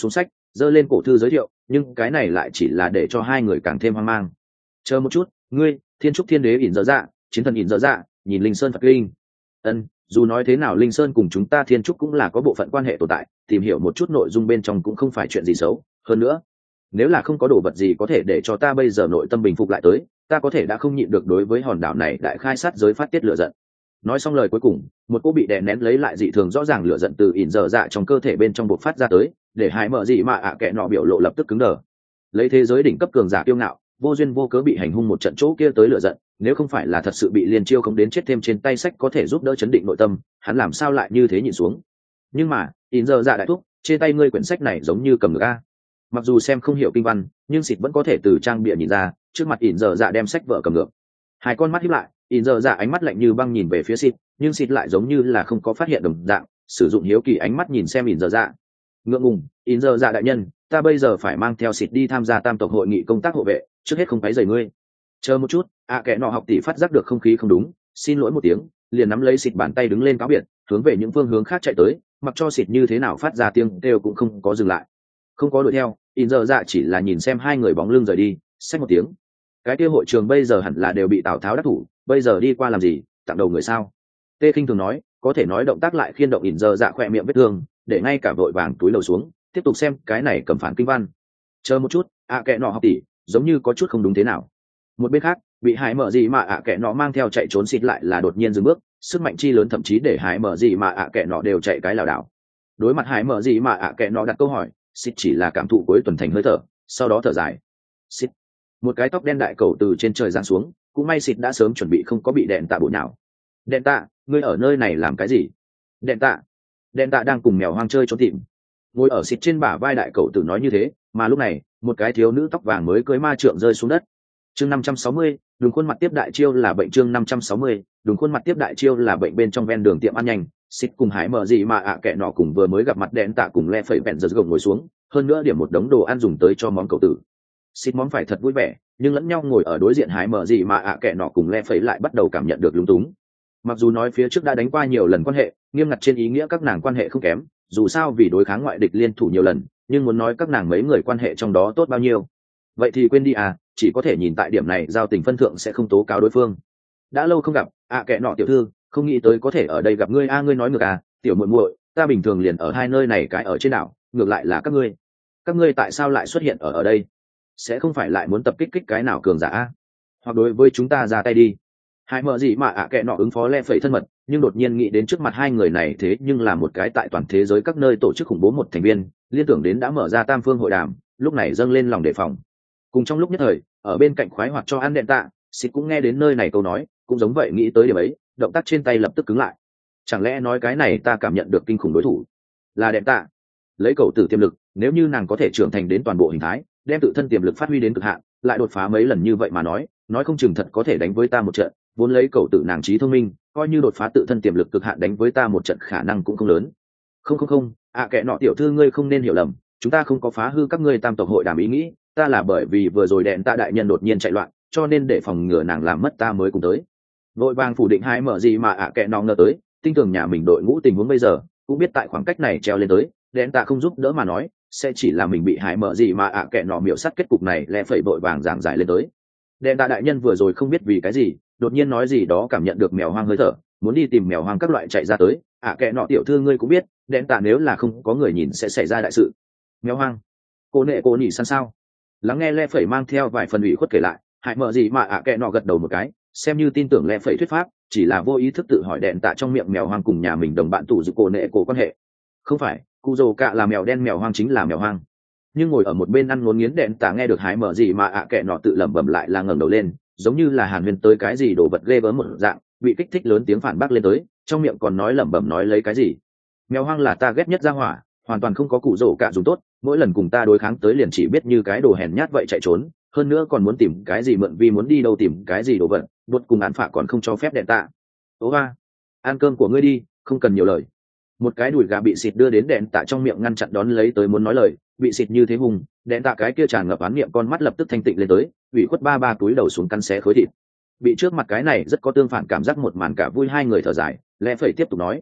giơ lên cổ thư giới thiệu, nhưng cái này lại chỉ là để cho hai người càng thêm hoang mang. Chờ một chút, ngươi thiên trúc thiên đế ỉn dở dạ, chiến thần ỉn dở dạ, nhìn linh sơn phật linh. Ân, dù nói thế nào linh sơn cùng chúng ta thiên trúc cũng là có bộ phận quan hệ tồn tại, tìm hiểu một chút nội dung bên trong cũng không phải chuyện gì xấu. Hơn nữa, nếu là không có đồ vật gì có thể để cho ta bây giờ nội tâm bình phục lại tới, ta có thể đã không nhịn được đối với hòn đảo này đại khai sát giới phát tiết lửa giận. Nói xong lời cuối cùng, một cô bị đè nén lấy lại dị thường rõ ràng lửa giận từ ỉn dở dạ trong cơ thể bên trong bộc phát ra tới, để hai mở gì mà ạ à kệ nọ biểu lộ lập tức cứng đờ. Lấy thế giới đỉnh cấp cường giả kiêu ngạo, vô duyên vô cớ bị hành hung một trận chỗ kia tới lửa giận, nếu không phải là thật sự bị liên chiêu không đến chết thêm trên tay sách có thể giúp đỡ chấn định nội tâm, hắn làm sao lại như thế nhịn xuống. Nhưng mà ỉn dở dạ đại thúc, trên tay ngươi quyển sách này giống như cầm ngược a. Mặc dù xem không hiểu kinh văn, nhưng xịt vẫn có thể từ trang bìa nhìn ra, trước mặt ỉn dở dạ đem sách vợ cầm ngược. Hai con mắt híp lại, ỉn dở dạ ánh mắt lạnh như băng nhìn về phía xịt, nhưng xịt lại giống như là không có phát hiện đồng dạng, sử dụng hiếu kỳ ánh mắt nhìn xem ỉn dở dạ. Ngượng ngùng, ỉn dở dạ đại nhân, ta bây giờ phải mang theo xịt đi tham gia tam tộc hội nghị công tác hộ vệ, trước hết không phải rời ngươi. Chờ một chút, ạ à, kẻ nọ học tỷ phát giác được không khí không đúng, xin lỗi một tiếng, liền nắm lấy xịt bàn tay đứng lên cáo biệt, hướng về những phương hướng khác chạy tới, mặc cho xịt như thế nào phát ra tiếng đều cũng không có dừng lại. Không có đuổi theo, ỉn dở dạ chỉ là nhìn xem hai người bóng lưng rời đi, xách một tiếng. Cái kia hội trường bây giờ hẳn là đều bị Tào Tháo đắc thủ, bây giờ đi qua làm gì, tặng đầu người sao? Tê Khinh thường nói, có thể nói động tác lại khiên động ỉn dở dạ khỏe miệng vết thương, để ngay cả vội vàng túi lầu xuống, tiếp tục xem cái này cầm phản kinh văn. Chờ một chút, ạ à, kệ nọ học tỷ, giống như có chút không đúng thế nào. Một bên khác, bị Hải Mở gì mà ạ à, kệ nọ mang theo chạy trốn xịt lại là đột nhiên dừng bước, sức mạnh chi lớn thậm chí để Hải Mở gì mà ạ à, kệ nọ đều chạy cái lảo đảo. Đối mặt Hải Mở gì mà ạ à, kệ nọ đặt câu hỏi, xịt chỉ là cảm thụ cuối tuần thành hơi thở, sau đó thở dài. Xịt, một cái tóc đen đại cầu từ trên trời giáng xuống, cũng may xịt đã sớm chuẩn bị không có bị đèn tạ bụi nào. Đèn tạ, ngươi ở nơi này làm cái gì? Đèn tạ, đèn tạ đang cùng mèo hoang chơi trốn tìm. Ngồi ở xịt trên bả vai đại cầu tử nói như thế, mà lúc này một cái thiếu nữ tóc vàng mới cưới ma trượng rơi xuống đất. Chương năm trăm sáu mươi, đường khuôn mặt tiếp đại chiêu là bệnh. Chương năm trăm sáu mươi, đường khuôn mặt tiếp đại chiêu là bệnh. Bên trong ven đường tiệm ăn nhanh, xịt cùng Hải Mở gì mà ạ à kệ nọ cùng vừa mới gặp mặt đèn tạ cùng le phẩy vẹn giật gồng ngồi xuống, hơn nữa điểm một đống đồ ăn dùng tới cho món cầu tử. Xịt món phải thật vui vẻ, nhưng lẫn nhau ngồi ở đối diện Hải Mở gì mà ạ à kệ nọ cùng le phẩy lại bắt đầu cảm nhận được lúng túng. Mặc dù nói phía trước đã đánh qua nhiều lần quan hệ, nghiêm ngặt trên ý nghĩa các nàng quan hệ không kém, dù sao vì đối kháng ngoại địch liên thủ nhiều lần, nhưng muốn nói các nàng mấy người quan hệ trong đó tốt bao nhiêu, vậy thì quên đi à, chỉ có thể nhìn tại điểm này giao tình phân thượng sẽ không tố cáo đối phương. Đã lâu không gặp, ạ à, kệ nọ tiểu thư, không nghĩ tới có thể ở đây gặp ngươi a. À, ngươi nói ngược à, tiểu muội muội, ta bình thường liền ở hai nơi này cái ở trên đảo, ngược lại là các ngươi, các ngươi tại sao lại xuất hiện ở ở đây? Sẽ không phải lại muốn tập kích kích cái nào cường giả a? Hoặc đối với chúng ta ra tay đi. Hai mở gì mà ạ à, kệ nọ ứng phó le phẩy thân mật, nhưng đột nhiên nghĩ đến trước mặt hai người này thế nhưng là một cái tại toàn thế giới các nơi tổ chức khủng bố một thành viên, liên tưởng đến đã mở ra tam phương hội đàm, lúc này dâng lên lòng đề phòng. Cùng trong lúc nhất thời, ở bên cạnh khoái hoạt cho ăn đèn tạ, xịt cũng nghe đến nơi này câu nói, cũng giống vậy nghĩ tới điểm ấy, động tác trên tay lập tức cứng lại. Chẳng lẽ nói cái này ta cảm nhận được kinh khủng đối thủ là đèn tạ? Lấy cầu tử tiềm lực, nếu như nàng có thể trưởng thành đến toàn bộ hình thái, đem tự thân tiềm lực phát huy đến cực hạn, lại đột phá mấy lần như vậy mà nói, nói không chừng thật có thể đánh với ta một trận. Vốn lấy cầu tử nàng trí thông minh, coi như đột phá tự thân tiềm lực cực hạn đánh với ta một trận khả năng cũng không lớn. Không không không, ạ à, kệ nọ tiểu thư ngươi không nên hiểu lầm, chúng ta không có phá hư các ngươi tam tộc hội đàm ý nghĩ, ta là bởi vì vừa rồi đèn tạ đại nhân đột nhiên chạy loạn, cho nên để phòng ngừa nàng làm mất ta mới cùng tới. Vội vàng phủ định hai mở gì mà ạ à, kệ nọ ngờ tới, tin tưởng nhà mình đội ngũ tình huống bây giờ, cũng biết tại khoảng cách này treo lên tới, đèn tạ không giúp đỡ mà nói, sẽ chỉ là mình bị hại mở gì mà ạ à, kệ nọ miểu sát kết cục này lẽ phẩy vội vàng giảng giải lên tới. Đèn tạ đại nhân vừa rồi không biết vì cái gì, đột nhiên nói gì đó cảm nhận được mèo hoang hơi thở, muốn đi tìm mèo hoang các loại chạy ra tới. ạ à, kệ nọ tiểu thư ngươi cũng biết, đèn tạ nếu là không có người nhìn sẽ xảy ra đại sự. Mèo hoang, cô nệ cô nhỉ săn sao? Lắng nghe le phẩy mang theo vài phần ủy khuất kể lại, hại mở gì mà ạ à, kệ nọ gật đầu một cái, xem như tin tưởng le phẩy thuyết pháp, chỉ là vô ý thức tự hỏi đèn tạ trong miệng mèo hoang cùng nhà mình đồng bạn tủ dự cô nệ cổ quan hệ. Không phải, cụ dồ cạ là mèo đen, mèo hoang chính là mèo hoang. Nhưng ngồi ở một bên ăn ngốn nghiến đèn tạ nghe được hái mở gì mà ạ à, kệ nọ tự lẩm bẩm lại là ngẩng đầu lên, giống như là hàn huyền tới cái gì đồ vật ghê gớm một dạng, bị kích thích lớn tiếng phản bác lên tới, trong miệng còn nói lẩm bẩm nói lấy cái gì. Mèo hoang là ta ghét nhất ra hỏa, hoàn toàn không có cụ rổ cả dùng tốt, mỗi lần cùng ta đối kháng tới liền chỉ biết như cái đồ hèn nhát vậy chạy trốn, hơn nữa còn muốn tìm cái gì mượn vì muốn đi đâu tìm cái gì đồ vật, buốt cùng án phạ còn không cho phép đèn tạ. Ố ba, ăn cơm của ngươi đi, không cần nhiều lời. Một cái đùi gà bị xịt đưa đến đèn tạ trong miệng ngăn chặn đón lấy tới muốn nói lời, bị xịt như thế hùng, đèn tạ cái kia tràn ngập án niệm con mắt lập tức thanh tịnh lên tới, ủy khuất ba ba túi đầu xuống cắn xé khối thịt. Bị trước mặt cái này rất có tương phản cảm giác một màn cả vui hai người thở dài, lẽ phải tiếp tục nói,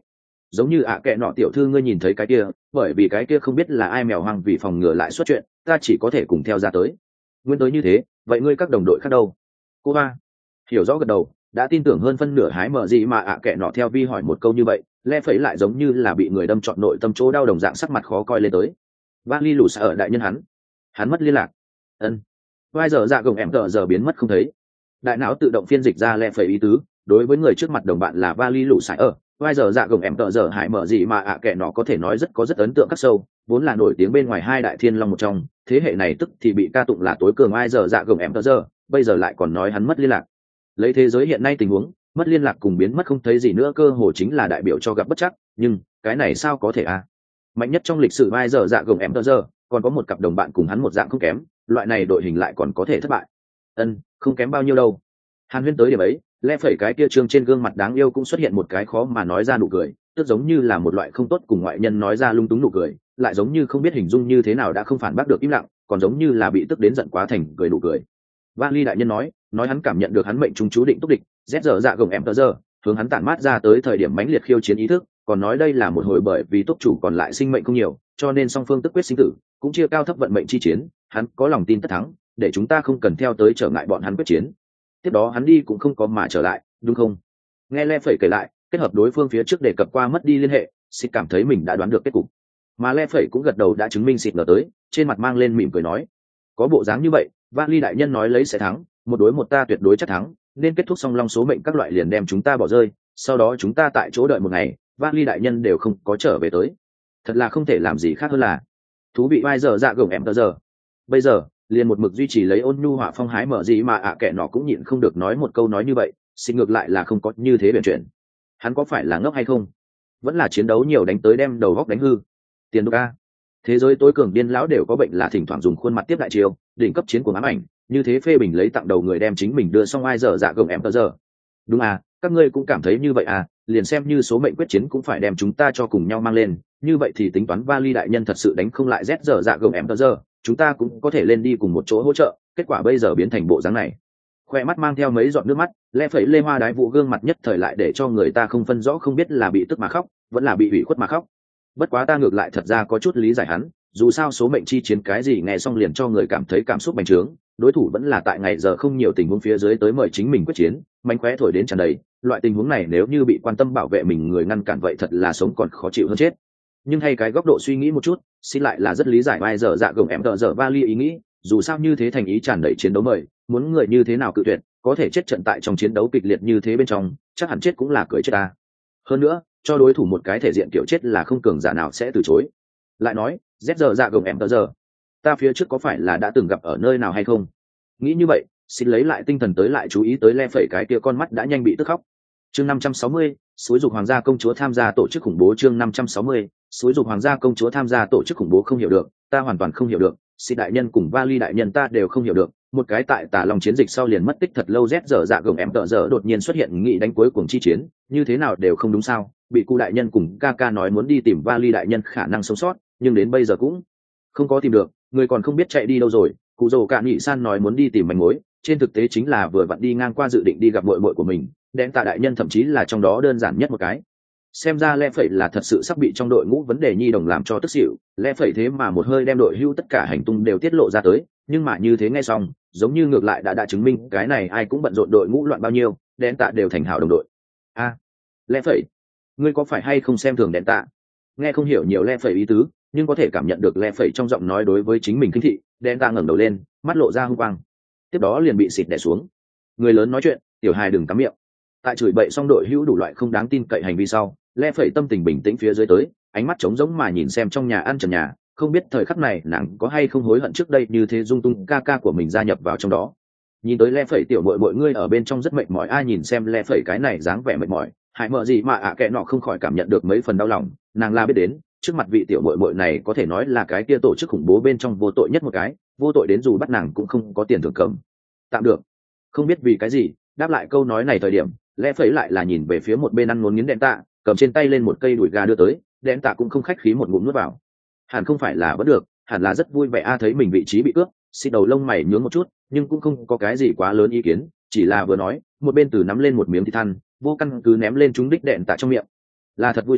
giống như ạ kệ nọ tiểu thư ngươi nhìn thấy cái kia, bởi vì cái kia không biết là ai mèo hoang vì phòng ngừa lại xuất chuyện, ta chỉ có thể cùng theo ra tới. Nguyên tới như thế, vậy ngươi các đồng đội khác đâu? Cô ba hiểu rõ gật đầu, đã tin tưởng hơn phân nửa hái mở gì mà ạ kệ nọ theo vi hỏi một câu như vậy, le phẩy lại giống như là bị người đâm trọn nội tâm chỗ đau đồng dạng, sắc mặt khó coi lên tới. Vali lù xa ở đại nhân hắn, hắn mất liên lạc. Ân. Vai giờ dạ gồng em tờ giờ biến mất không thấy. Đại não tự động phiên dịch ra le phẩy ý tứ, đối với người trước mặt đồng bạn là Vali lù xa ở. Vai giờ dạ gồng em tờ giờ hải mở gì mà ạ kệ nọ có thể nói rất có rất ấn tượng khắc sâu, vốn là nổi tiếng bên ngoài hai đại thiên long một trong, thế hệ này tức thì bị ca tụng là tối cường ai giờ dạ gồng em tờ giờ, bây giờ lại còn nói hắn mất liên lạc. Lấy thế giới hiện nay tình huống, mất liên lạc cùng biến mất không thấy gì nữa cơ hồ chính là đại biểu cho gặp bất chắc, nhưng cái này sao có thể à? Mạnh nhất trong lịch sử vai giờ dạ gồng em tờ giờ, còn có một cặp đồng bạn cùng hắn một dạng không kém, loại này đội hình lại còn có thể thất bại. Ân, không kém bao nhiêu đâu. Hàn Huyên tới điểm ấy, le phẩy cái kia trương trên gương mặt đáng yêu cũng xuất hiện một cái khó mà nói ra nụ cười, tức giống như là một loại không tốt cùng ngoại nhân nói ra lung túng nụ cười, lại giống như không biết hình dung như thế nào đã không phản bác được im lặng, còn giống như là bị tức đến giận quá thành cười nụ cười. Vali đại nhân nói, nói hắn cảm nhận được hắn mệnh trung chú định túc địch, rét giờ dạ gồng em tờ giờ, hướng hắn tản mát ra tới thời điểm mãnh liệt khiêu chiến ý thức, còn nói đây là một hồi bởi vì túc chủ còn lại sinh mệnh không nhiều, cho nên song phương tức quyết sinh tử, cũng chia cao thấp vận mệnh chi chiến, hắn có lòng tin tất thắng, để chúng ta không cần theo tới trở ngại bọn hắn quyết chiến. Tiếp đó hắn đi cũng không có mà trở lại, đúng không? Nghe le phẩy kể lại, kết hợp đối phương phía trước đề cập qua mất đi liên hệ, xịt cảm thấy mình đã đoán được kết cục. Mà le phẩy cũng gật đầu đã chứng minh xịt ngờ tới, trên mặt mang lên mỉm cười nói, có bộ dáng như vậy, Vali đại nhân nói lấy sẽ thắng, một đối một ta tuyệt đối chắc thắng, nên kết thúc song long số mệnh các loại liền đem chúng ta bỏ rơi, sau đó chúng ta tại chỗ đợi một ngày, Vali đại nhân đều không có trở về tới. Thật là không thể làm gì khác hơn là thú vị. Vai giờ dạ gồng em tờ giờ. Bây giờ, liền một mực duy trì lấy ôn nhu hỏa phong hái mở gì mà ạ à kệ nọ cũng nhịn không được nói một câu nói như vậy, xin ngược lại là không có như thế biển chuyện. Hắn có phải là ngốc hay không? Vẫn là chiến đấu nhiều đánh tới đem đầu góc đánh hư. Tiền đô ca. Thế giới tối cường điên lão đều có bệnh là thỉnh thoảng dùng khuôn mặt tiếp đại chiêu, đỉnh cấp chiến của ám ảnh, như thế phê bình lấy tặng đầu người đem chính mình đưa xong ai giờ dạ gồng em tờ giờ. Đúng à, các ngươi cũng cảm thấy như vậy à, liền xem như số mệnh quyết chiến cũng phải đem chúng ta cho cùng nhau mang lên, như vậy thì tính toán Vali đại nhân thật sự đánh không lại Z giờ dạ gồng em tờ giờ, chúng ta cũng có thể lên đi cùng một chỗ hỗ trợ, kết quả bây giờ biến thành bộ dáng này. Khoe mắt mang theo mấy giọt nước mắt, le phẩy lê hoa đái vụ gương mặt nhất thời lại để cho người ta không phân rõ không biết là bị tức mà khóc, vẫn là bị ủy khuất mà khóc. Bất quá ta ngược lại thật ra có chút lý giải hắn, dù sao số mệnh chi chiến cái gì nghe xong liền cho người cảm thấy cảm xúc bành trướng, đối thủ vẫn là tại ngày giờ không nhiều tình huống phía dưới tới mời chính mình quyết chiến, mánh khóe thổi đến tràn đầy, loại tình huống này nếu như bị quan tâm bảo vệ mình người ngăn cản vậy thật là sống còn khó chịu hơn chết. Nhưng hay cái góc độ suy nghĩ một chút, xin lại là rất lý giải vai giờ dạ gồng em tờ giờ Vali ý nghĩ, dù sao như thế thành ý tràn đầy chiến đấu mời, muốn người như thế nào cự tuyệt, có thể chết trận tại trong chiến đấu kịch liệt như thế bên trong, chắc hẳn chết cũng là cười chết ta. Hơn nữa, cho đối thủ một cái thể diện kiểu chết là không cường giả nào sẽ từ chối. Lại nói, Z giờ dạ gồng em tờ giờ, ta phía trước có phải là đã từng gặp ở nơi nào hay không? Nghĩ như vậy, xin lấy lại tinh thần tới lại chú ý tới le phẩy cái kia con mắt đã nhanh bị tức khóc. Chương năm trăm sáu mươi, xúi dục hoàng gia công chúa tham gia tổ chức khủng bố. Chương năm trăm sáu mươi, xúi dục hoàng gia công chúa tham gia tổ chức khủng bố. Không hiểu được, ta hoàn toàn không hiểu được, xin đại nhân cùng Vali đại nhân ta đều không hiểu được. Một cái tại Tà Long chiến dịch sau liền mất tích thật lâu Z giờ dạ gồng em tờ giờ đột nhiên xuất hiện nghị đánh cuối cùng chi chiến, như thế nào đều không đúng sao? Bị cụ đại nhân cùng Kaka nói muốn đi tìm Vali đại nhân khả năng sống sót, nhưng đến bây giờ cũng không có tìm được, người còn không biết chạy đi đâu rồi. Cụ Dầu Cạn Nghị San nói muốn đi tìm manh mối, trên thực tế chính là vừa vặn đi ngang qua dự định đi gặp muội muội của mình, đen Tạ đại nhân thậm chí là trong đó đơn giản nhất một cái. Xem ra Le Phẩy là thật sự sắp bị trong đội ngũ vấn đề nhi đồng làm cho tức xỉu, Le Phẩy thế mà một hơi đem đội hưu tất cả hành tung đều tiết lộ ra tới, nhưng mà như thế nghe xong, giống như ngược lại đã đã chứng minh cái này ai cũng bận rộn đội ngũ loạn bao nhiêu, đen Tạ đều thành hảo đồng đội. A, à, Le Phẩy, ngươi có phải hay không xem thường đen Tạ? Nghe không hiểu nhiều Le Phẩy ý tứ, nhưng có thể cảm nhận được Le Phẩy trong giọng nói đối với chính mình khinh thị, đen Tạ ngẩng đầu lên, mắt lộ ra hung quang. Tiếp đó liền bị xịt đè xuống. Người lớn nói chuyện, tiểu hài đừng cắm miệng. Tại chửi bậy xong đội hữu đủ loại không đáng tin cậy hành vi sau, Le Phẩy tâm tình bình tĩnh phía dưới tới, ánh mắt trống rỗng mà nhìn xem trong nhà ăn trần nhà, không biết thời khắc này nàng có hay không hối hận trước đây như thế dung tung ca ca của mình gia nhập vào trong đó. Nhìn tới Le Phẩy tiểu muội muội ngươi ở bên trong rất mệt mỏi, ai nhìn xem Le Phẩy cái này dáng vẻ mệt mỏi, hại mợ gì mà ạ à kệ nọ không khỏi cảm nhận được mấy phần đau lòng, nàng la biết đến, trước mặt vị tiểu muội muội này có thể nói là cái kia tổ chức khủng bố bên trong vô tội nhất một cái, vô tội đến dù bắt nàng cũng không có tiền thưởng cầm. Tạm được. Không biết vì cái gì, đáp lại câu nói này thời điểm, Le Phẩy lại là nhìn về phía một bên ăn ngốn nghiến đen Tạ, cầm trên tay lên một cây đùi gà đưa tới, đen Tạ cũng không khách khí một ngụm nuốt vào. Hẳn không phải là vẫn được, hẳn là rất vui vẻ a, thấy mình vị trí bị cướp, xịt đầu lông mày nhướng một chút, nhưng cũng không có cái gì quá lớn ý kiến, chỉ là vừa nói, một bên từ nắm lên một miếng thịt than, vô căn cứ ném lên trúng đích đen Tạ trong miệng. Là thật vui sướng,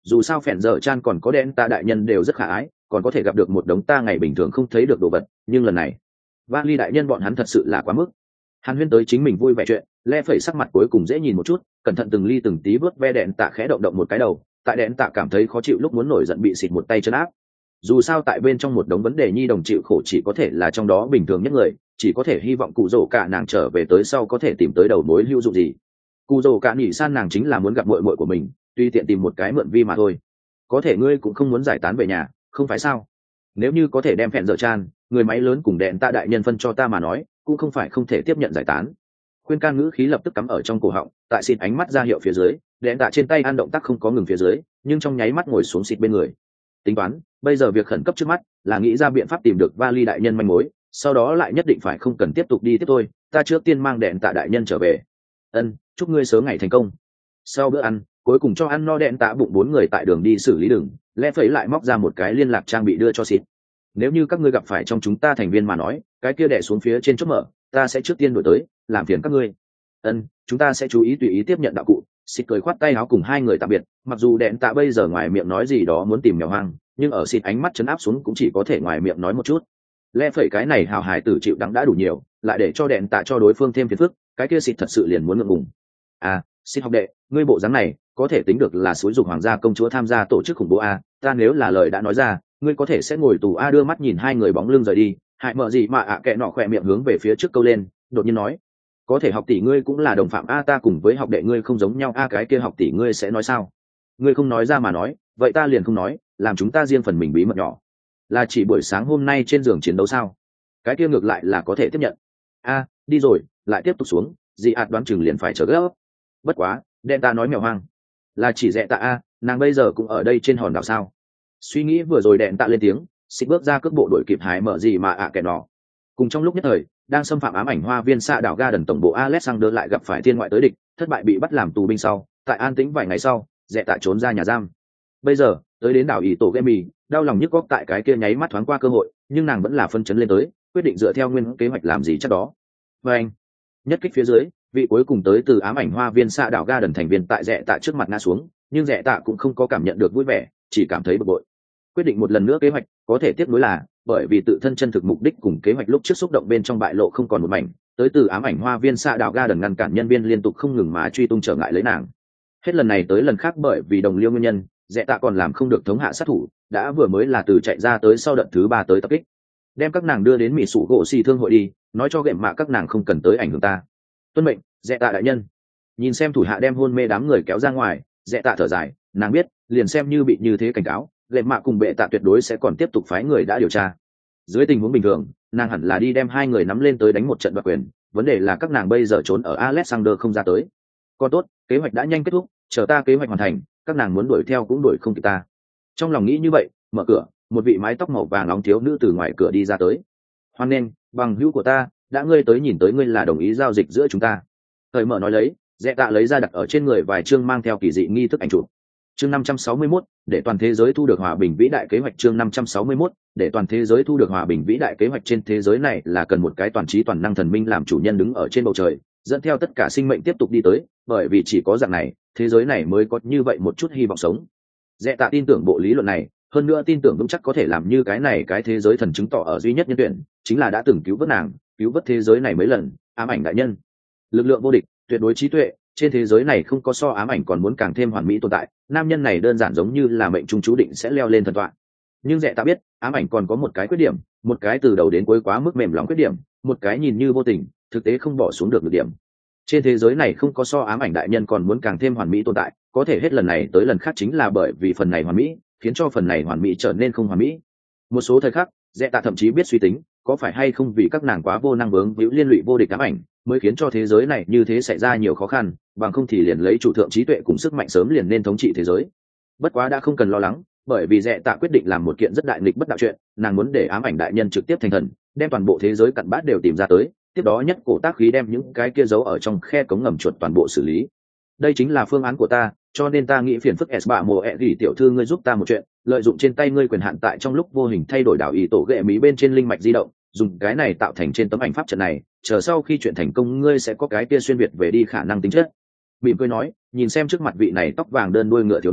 dù sao phèn dở chan còn có đen ta đại nhân đều rất khả ái, còn có thể gặp được một đống ta ngày bình thường không thấy được đồ vật, nhưng lần này vali đại nhân bọn hắn thật sự là quá mức. Hàn Huyên tới chính mình vui vẻ chuyện, le phẩy sắc mặt cuối cùng dễ nhìn một chút, cẩn thận từng ly từng tí vớt ve đèn tạ khẽ động động một cái đầu, tại đèn tạ cảm thấy khó chịu lúc muốn nổi giận bị xịt một tay chân áp. Dù sao tại bên trong một đống vấn đề nhi đồng chịu khổ chỉ có thể là trong đó bình thường nhất người, chỉ có thể hy vọng cụ rổ cả nàng trở về tới sau có thể tìm tới đầu mối hữu dụng gì. Cụ rổ cả nhỉ san nàng chính là muốn gặp muội muội của mình, tuy tiện tìm một cái mượn vi mà thôi. Có thể ngươi cũng không muốn giải tán về nhà, không phải sao? Nếu như có thể đem phèn dở chan, người máy lớn cùng đèn tạ đại nhân phân cho ta mà nói, cũng không phải không thể tiếp nhận giải tán. Khuyên can ngữ khí lập tức cắm ở trong cổ họng, tại xịt ánh mắt ra hiệu phía dưới, đèn tạ trên tay ăn động tác không có ngừng phía dưới, nhưng trong nháy mắt ngồi xuống xịt bên người. Tính toán, bây giờ việc khẩn cấp trước mắt là nghĩ ra biện pháp tìm được vali đại nhân manh mối, sau đó lại nhất định phải không cần tiếp tục đi tiếp thôi, ta trước tiên mang đèn tạ đại nhân trở về. Ân, chúc ngươi sớm ngày thành công. Sau bữa ăn, cuối cùng cho ăn no đèn tạ bụng bốn người tại đường đi xử lý đường, lẽ phẩy lại móc ra một cái liên lạc trang bị đưa cho xịt. Nếu như các ngươi gặp phải trong chúng ta thành viên mà nói, cái kia đè xuống phía trên chốt mở, ta sẽ trước tiên đổi tới, làm phiền các ngươi. Ân, chúng ta sẽ chú ý tùy ý tiếp nhận đạo cụ. Xịt cười khoát tay áo cùng hai người tạm biệt, mặc dù đèn tạ bây giờ ngoài miệng nói gì đó muốn tìm mèo hoang, nhưng ở xịt ánh mắt chấn áp xuống cũng chỉ có thể ngoài miệng nói một chút. Lẽ phẩy cái này hào hài tử chịu đắng đã đủ nhiều, lại để cho đèn tạ cho đối phương thêm phiền phức, cái kia xịt thật sự liền muốn ngượng ngùng. À, xịt học đệ, ngươi bộ dáng này có thể tính được là xúi dục hoàng gia công chúa tham gia tổ chức khủng bố a, ta nếu là lời đã nói ra, ngươi có thể sẽ ngồi tù a. Đưa mắt nhìn hai người bóng lưng rời đi, hại mợ gì mà ạ à kệ nọ khỏe miệng hướng về phía trước câu lên, đột nhiên nói, có thể học tỷ ngươi cũng là đồng phạm a, ta cùng với học đệ ngươi không giống nhau a. Cái kia học tỷ ngươi sẽ nói sao? Ngươi không nói ra mà nói, vậy ta liền không nói, làm chúng ta riêng phần mình bí mật nhỏ. Là chỉ buổi sáng hôm nay trên giường chiến đấu sao? Cái kia ngược lại là có thể tiếp nhận. A, đi rồi, lại tiếp tục xuống, dị ạt đoán chừng liền phải trở gấp. Bất quá, đen ta nói mèo hoang, là chỉ dẹ tạ a, nàng bây giờ cũng ở đây trên hòn đảo sao? Suy nghĩ vừa rồi đèn tạ lên tiếng, xịt bước ra cước bộ đuổi kịp hái mở gì mà ạ à kẻ nọ. Cùng trong lúc nhất thời, đang xâm phạm ám ảnh hoa viên xạ đảo Garden tổng bộ Alexander lại gặp phải thiên ngoại tới địch, thất bại bị bắt làm tù binh sau, tại an tĩnh vài ngày sau, dẹ tạ trốn ra nhà giam. Bây giờ, tới đến đảo ỷ tổ Gemi, đau lòng nhức góc tại cái kia nháy mắt thoáng qua cơ hội, nhưng nàng vẫn là phân chấn lên tới, quyết định dựa theo nguyên kế hoạch làm gì chắc đó. Và anh, nhất kích phía dưới, vị cuối cùng tới từ ám ảnh hoa viên xạ đảo Garden thành viên tại dẹ tạ trước mặt ngã xuống, nhưng dẹ tạ cũng không có cảm nhận được vui vẻ, chỉ cảm thấy bực bội. Quyết định một lần nữa kế hoạch, có thể tiếp nối là bởi vì tự thân chân thực mục đích cùng kế hoạch lúc trước xúc động bên trong bại lộ không còn một mảnh, tới từ ám ảnh hoa viên xạ đảo Garden ngăn cản nhân viên liên tục không ngừng mà truy tung trở ngại lấy nàng. Hết lần này tới lần khác bởi vì đồng liêu nguyên nhân, dẹ tạ còn làm không được thống hạ sát thủ, đã vừa mới là từ chạy ra tới sau đợt thứ ba tới tập kích, đem các nàng đưa đến mỹ sủ gỗ xì thương hội đi, nói cho gệm mạ các nàng không cần tới ảnh hưởng ta. Tuân mệnh, dẹ tạ đại nhân. Nhìn xem thủ hạ đem hôn mê đám người kéo ra ngoài, dẹ tạ thở dài, nàng biết liền xem như bị như thế cảnh cáo, gệm mạ cùng bệ tạ tuyệt đối sẽ còn tiếp tục phái người đã điều tra. Dưới tình huống bình thường, nàng hẳn là đi đem hai người nắm lên tới đánh một trận đoạt quyền, vấn đề là các nàng bây giờ trốn ở Alexander không ra tới. Còn tốt, kế hoạch đã nhanh kết thúc, chờ ta kế hoạch hoàn thành, các nàng muốn đuổi theo cũng đuổi không kịp ta. Trong lòng nghĩ như vậy, mở cửa, một vị mái tóc màu vàng nóng thiếu nữ từ ngoài cửa đi ra tới. Hoan nghênh, bằng hữu của ta, đã ngươi tới nhìn tới ngươi là đồng ý giao dịch giữa chúng ta. Thời mở nói lấy, dẹ tạ lấy ra đặt ở trên người vài chương mang theo kỳ dị nghi thức ảnh chụp. Chương năm trăm sáu mươi mốt, để toàn thế giới thu được hòa bình vĩ đại kế hoạch. Chương năm trăm sáu mươi mốt, để toàn thế giới thu được hòa bình vĩ đại kế hoạch. Trên thế giới này là cần một cái toàn trí toàn năng thần minh làm chủ nhân đứng ở trên bầu trời, dẫn theo tất cả sinh mệnh tiếp tục đi tới, bởi vì chỉ có dạng này, thế giới này mới có như vậy một chút hy vọng sống. Dẹ tạ tin tưởng bộ lý luận này, hơn nữa tin tưởng vững chắc có thể làm như cái này cái thế giới thần chứng tỏ ở duy nhất nhân tuyển, chính là đã từng cứu vớt nàng, cứu vớt thế giới này mấy lần, ám ảnh đại nhân. Lực lượng vô địch, tuyệt đối trí tuệ, trên thế giới này không có so ám ảnh còn muốn càng thêm hoàn mỹ tồn tại, nam nhân này đơn giản giống như là mệnh trung chú định sẽ leo lên thần thoại. Nhưng dẹ tạ biết, ám ảnh còn có một cái khuyết điểm, một cái từ đầu đến cuối quá mức mềm lòng khuyết điểm, một cái nhìn như vô tình, thực tế không bỏ xuống được được điểm. Trên thế giới này không có so ám ảnh đại nhân còn muốn càng thêm hoàn mỹ tồn tại, có thể hết lần này tới lần khác chính là bởi vì phần này hoàn mỹ, khiến cho phần này hoàn mỹ trở nên không hoàn mỹ. Một số thời khắc, dẹ tạ thậm chí biết suy tính, có phải hay không vì các nàng quá vô năng vướng víu liên lụy vô địch ám ảnh, mới khiến cho thế giới này như thế xảy ra nhiều khó khăn, bằng không thì liền lấy chủ thượng trí tuệ cùng sức mạnh sớm liền nên thống trị thế giới. Bất quá đã không cần lo lắng, bởi vì dẹ tạ quyết định làm một kiện rất đại nghịch bất đạo chuyện, nàng muốn để ám ảnh đại nhân trực tiếp thành thần, đem toàn bộ thế giới cặn bát đều tìm ra tới, tiếp đó nhất cổ tác khí đem những cái kia giấu ở trong khe cống ngầm chuột toàn bộ xử lý. Đây chính là phương án của ta, cho nên ta nghĩ phiền phức s bạ mùa ẹ gỉ tiểu thư ngươi giúp ta một chuyện, lợi dụng trên tay ngươi quyền hạn tại trong lúc vô hình thay đổi đảo ý tổ ghệ mí bên trên linh mạch di động, dùng cái này tạo thành trên tấm ảnh pháp trận này, chờ sau khi chuyện thành công ngươi sẽ có cái kia xuyên việt về đi khả năng tính chất. Mỉm cười nói, nhìn xem trước mặt vị này tóc vàng đơn đuôi ngựa thiếu nữ,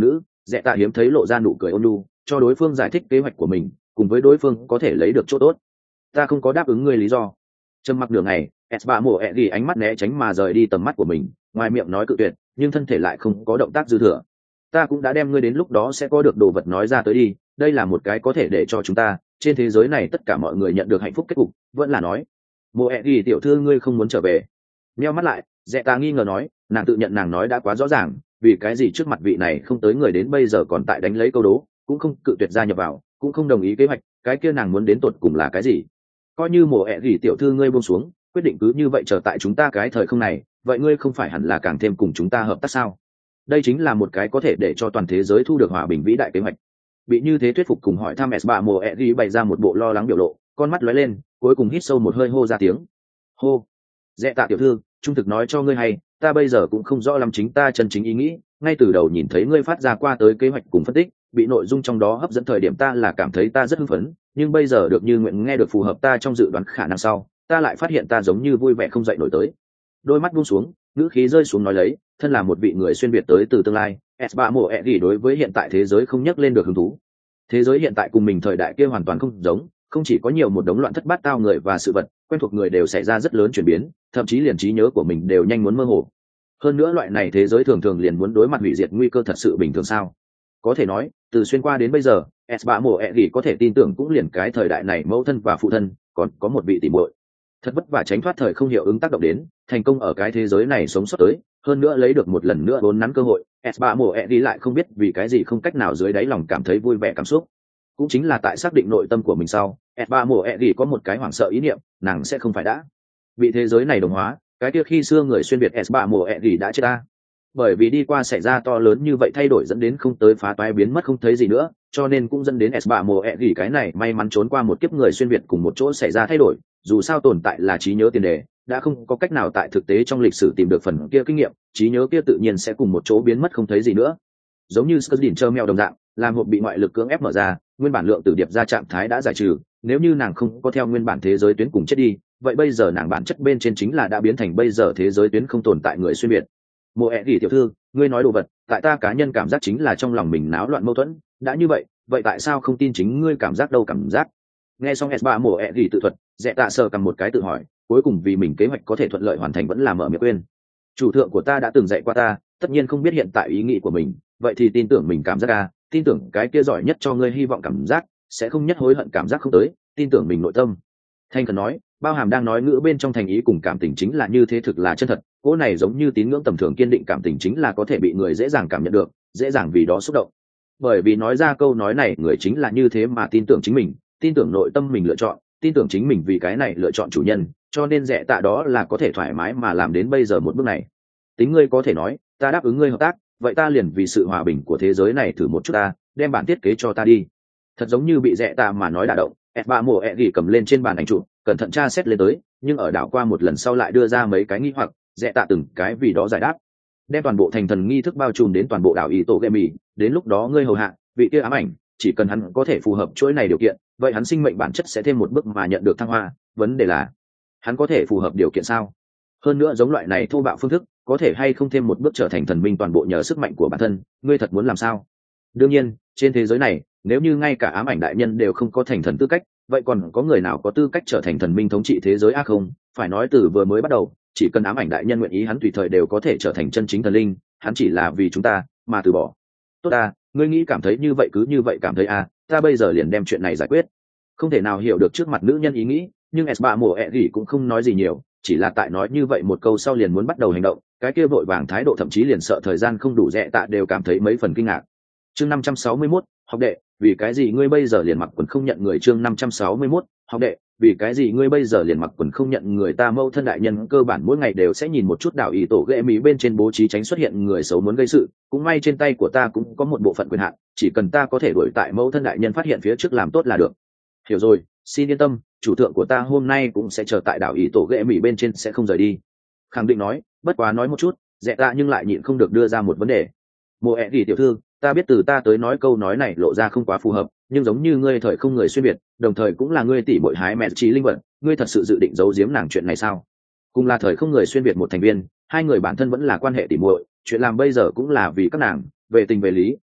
dẹ tạ hiếm thấy lộ ra nụ cười ôn nhu, cho đối phương giải thích kế hoạch của mình cùng với đối phương có thể lấy được chỗ tốt. Ta không có đáp ứng ngươi lý do. Trầm mặc nửa ngày, s ba mùa ẹ ghi ánh mắt né tránh mà rời đi tầm mắt của mình, ngoài miệng nói cự tuyệt nhưng thân thể lại không có động tác dư thừa. Ta cũng đã đem ngươi đến lúc đó sẽ có được đồ vật nói ra tới đi, đây là một cái có thể để cho chúng ta trên thế giới này tất cả mọi người nhận được hạnh phúc kết cục. Vẫn là nói mùa ẹ ghi tiểu thư ngươi không muốn trở về. Nheo mắt lại, dẹ ta nghi ngờ nói, nàng tự nhận nàng nói đã quá rõ ràng, vì cái gì trước mặt vị này không tới người đến bây giờ còn tại đánh lấy câu đố, cũng không cự tuyệt gia nhập vào, cũng không đồng ý kế hoạch, cái kia nàng muốn đến tột cùng là cái gì? Coi như mùa ẹ gỉ tiểu thư ngươi buông xuống, quyết định cứ như vậy chờ tại chúng ta cái thời không này, vậy ngươi không phải hẳn là càng thêm cùng chúng ta hợp tác sao? Đây chính là một cái có thể để cho toàn thế giới thu được hòa bình vĩ đại kế hoạch. Bị như thế thuyết phục cùng hỏi thăm s ba mùa ẹ gỉ bày ra một bộ lo lắng biểu lộ, con mắt lóe lên, cuối cùng hít sâu một hơi hô ra tiếng. Hô. Dẹ tạ tiểu thư, trung thực nói cho ngươi hay, ta bây giờ cũng không rõ lắm chính ta chân chính ý nghĩ, ngay từ đầu nhìn thấy ngươi phát ra qua tới kế hoạch cùng phân tích, bị nội dung trong đó hấp dẫn thời điểm ta là cảm thấy ta rất hưng phấn, nhưng bây giờ được như nguyện nghe được phù hợp ta trong dự đoán khả năng sau, ta lại phát hiện ta giống như vui vẻ không dậy nổi tới. Đôi mắt buông xuống, ngữ khí rơi xuống nói lấy, thân là một vị người xuyên việt tới từ tương lai, s ba mùa ẹ gỉ đối với hiện tại thế giới không nhắc lên được hứng thú. Thế giới hiện tại cùng mình thời đại kia hoàn toàn không giống, không chỉ có nhiều một đống loạn thất bát tao người và sự vật, quen thuộc người đều xảy ra rất lớn chuyển biến, thậm chí liền trí nhớ của mình đều nhanh muốn mơ hồ. Hơn nữa loại này thế giới thường thường liền muốn đối mặt hủy diệt nguy cơ thật sự bình thường sao? Có thể nói, từ xuyên qua đến bây giờ, s ba mùa ẹ gỉ có thể tin tưởng cũng liền cái thời đại này mẫu thân và phụ thân, còn có một vị tỉ muội. Thật vất vả tránh thoát thời không hiệu ứng tác động đến, thành công ở cái thế giới này sống sót tới, hơn nữa lấy được một lần nữa vốn nắn cơ hội, s ba mùa ẹ gỉ lại không biết vì cái gì không cách nào dưới đáy lòng cảm thấy vui vẻ cảm xúc. Cũng chính là tại xác định nội tâm của mình sau, s ba mùa ẹ gỉ có một cái hoảng sợ ý niệm, nàng sẽ không phải đã bị thế giới này đồng hóa, cái kia khi xưa người xuyên việt s ba mùa ẹ gỉ đã chết ta. Bởi vì đi qua xảy ra to lớn như vậy thay đổi dẫn đến không tới phá toái biến mất không thấy gì nữa, cho nên cũng dẫn đến s ba mùa ẹ gỉ cái này may mắn trốn qua một kiếp người xuyên việt cùng một chỗ xảy ra thay đổi, dù sao tồn tại là trí nhớ tiền đề, đã không có cách nào tại thực tế trong lịch sử tìm được phần kia kinh nghiệm, trí nhớ kia tự nhiên sẽ cùng một chỗ biến mất không thấy gì nữa. Giống như Skurdin trơ mèo đồng dạng, làm hộp bị ngoại lực cưỡng ép mở ra, nguyên bản lượng tử điệp ra trạng thái đã giải trừ, nếu như nàng không có theo nguyên bản thế giới tuyến cùng chết đi, vậy bây giờ nàng bản chất bên trên chính là đã biến thành bây giờ thế giới tuyến không tồn tại người xuyên việt. Mùa ẹ gỉ tiểu thư, ngươi nói đồ vật, tại ta cá nhân cảm giác chính là trong lòng mình náo loạn mâu thuẫn, đã như vậy, vậy tại sao không tin chính ngươi cảm giác đâu cảm giác? Nghe xong s ba mùa ẹ gỉ tự thuật, dẹ tạ sờ cầm một cái tự hỏi, cuối cùng vì mình kế hoạch có thể thuận lợi hoàn thành vẫn là mở miệng quên. Chủ thượng của ta đã từng dạy qua ta, tất nhiên không biết hiện tại ý nghĩ của mình, vậy thì tin tưởng mình cảm giác à, tin tưởng cái kia giỏi nhất cho ngươi hy vọng cảm giác, sẽ không nhất hối hận cảm giác không tới, tin tưởng mình nội tâm. Thanh Cần nói, bao hàm đang nói ngữ bên trong thành ý cùng cảm tình chính là như thế, thực là chân thật, cỗ này giống như tín ngưỡng tầm thường kiên định cảm tình chính là có thể bị người dễ dàng cảm nhận được, dễ dàng vì đó xúc động. Bởi vì nói ra câu nói này người chính là như thế mà tin tưởng chính mình, tin tưởng nội tâm mình lựa chọn, tin tưởng chính mình vì cái này lựa chọn chủ nhân, cho nên rẻ tạ đó là có thể thoải mái mà làm đến bây giờ một bước này. Tính ngươi có thể nói, ta đáp ứng ngươi hợp tác, vậy ta liền vì sự hòa bình của thế giới này thử một chút ta, đem bản thiết kế cho ta đi. Thật giống như bị rẽ tạ mà nói đả động, s ba mùa ẹ gỉ cầm lên trên bàn ảnh chụp, cẩn thận tra xét lên tới, nhưng ở đảo qua một lần sau lại đưa ra mấy cái nghi hoặc, rẽ tạ từng cái vì đó giải đáp. Đem toàn bộ thành thần nghi thức bao trùm đến toàn bộ đảo ý tổ game mì, đến lúc đó ngươi hầu hạ vị kia ám ảnh, chỉ cần hắn có thể phù hợp chuỗi này điều kiện, vậy hắn sinh mệnh bản chất sẽ thêm một bước mà nhận được thăng hoa, vấn đề là hắn có thể phù hợp điều kiện sao? Hơn nữa giống loại này thô bạo phương thức, có thể hay không thêm một bước trở thành thần minh toàn bộ nhờ sức mạnh của bản thân, ngươi thật muốn làm sao? Đương nhiên, trên thế giới này, nếu như ngay cả ám ảnh đại nhân đều không có thành thần tư cách, vậy còn có người nào có tư cách trở thành thần minh thống trị thế giới ác không? Phải nói từ vừa mới bắt đầu, chỉ cần ám ảnh đại nhân nguyện ý hắn tùy thời đều có thể trở thành chân chính thần linh, hắn chỉ là vì chúng ta mà từ bỏ. Tốt à, ngươi nghĩ cảm thấy như vậy cứ như vậy cảm thấy à, ta bây giờ liền đem chuyện này giải quyết. Không thể nào hiểu được trước mặt nữ nhân ý nghĩ, nhưng s ba mùa ẹ gỉ cũng không nói gì nhiều, chỉ là tại nói như vậy một câu sau liền muốn bắt đầu hành động, cái kia vội vàng thái độ thậm chí liền sợ thời gian không đủ, rẽ tạ đều cảm thấy mấy phần kinh ngạc. Chương năm trăm sáu mươi mốt, học đệ, vì cái gì ngươi bây giờ liền mặc quần không nhận người? Chương năm trăm sáu mươi mốt, học đệ, vì cái gì ngươi bây giờ liền mặc quần không nhận người? Ta mâu thân đại nhân cơ bản mỗi ngày đều sẽ nhìn một chút đảo ý tổ ghệ mỹ bên trên bố trí tránh xuất hiện người xấu muốn gây sự, cũng may trên tay của ta cũng có một bộ phận quyền hạn, chỉ cần ta có thể đuổi tại mâu thân đại nhân phát hiện phía trước làm tốt là được. Hiểu rồi, xin yên tâm, chủ thượng của ta hôm nay cũng sẽ chờ tại đảo ý tổ ghệ mỹ bên trên, sẽ không rời đi. Khẳng định nói, bất quá nói một chút, dẹ tạ nhưng lại nhịn không được đưa ra một vấn đề. Mùa ẹ gỉ tiểu thư, ta biết từ ta tới nói câu nói này lộ ra không quá phù hợp, nhưng giống như ngươi thời không người xuyên việt, đồng thời cũng là ngươi tỷ muội hái mẹ trí linh vật, ngươi thật sự dự định giấu giếm nàng chuyện này sao? Cùng là thời không người xuyên việt một thành viên, hai người bản thân vẫn là quan hệ tỷ muội, chuyện làm bây giờ cũng là vì các nàng, về tình về lý,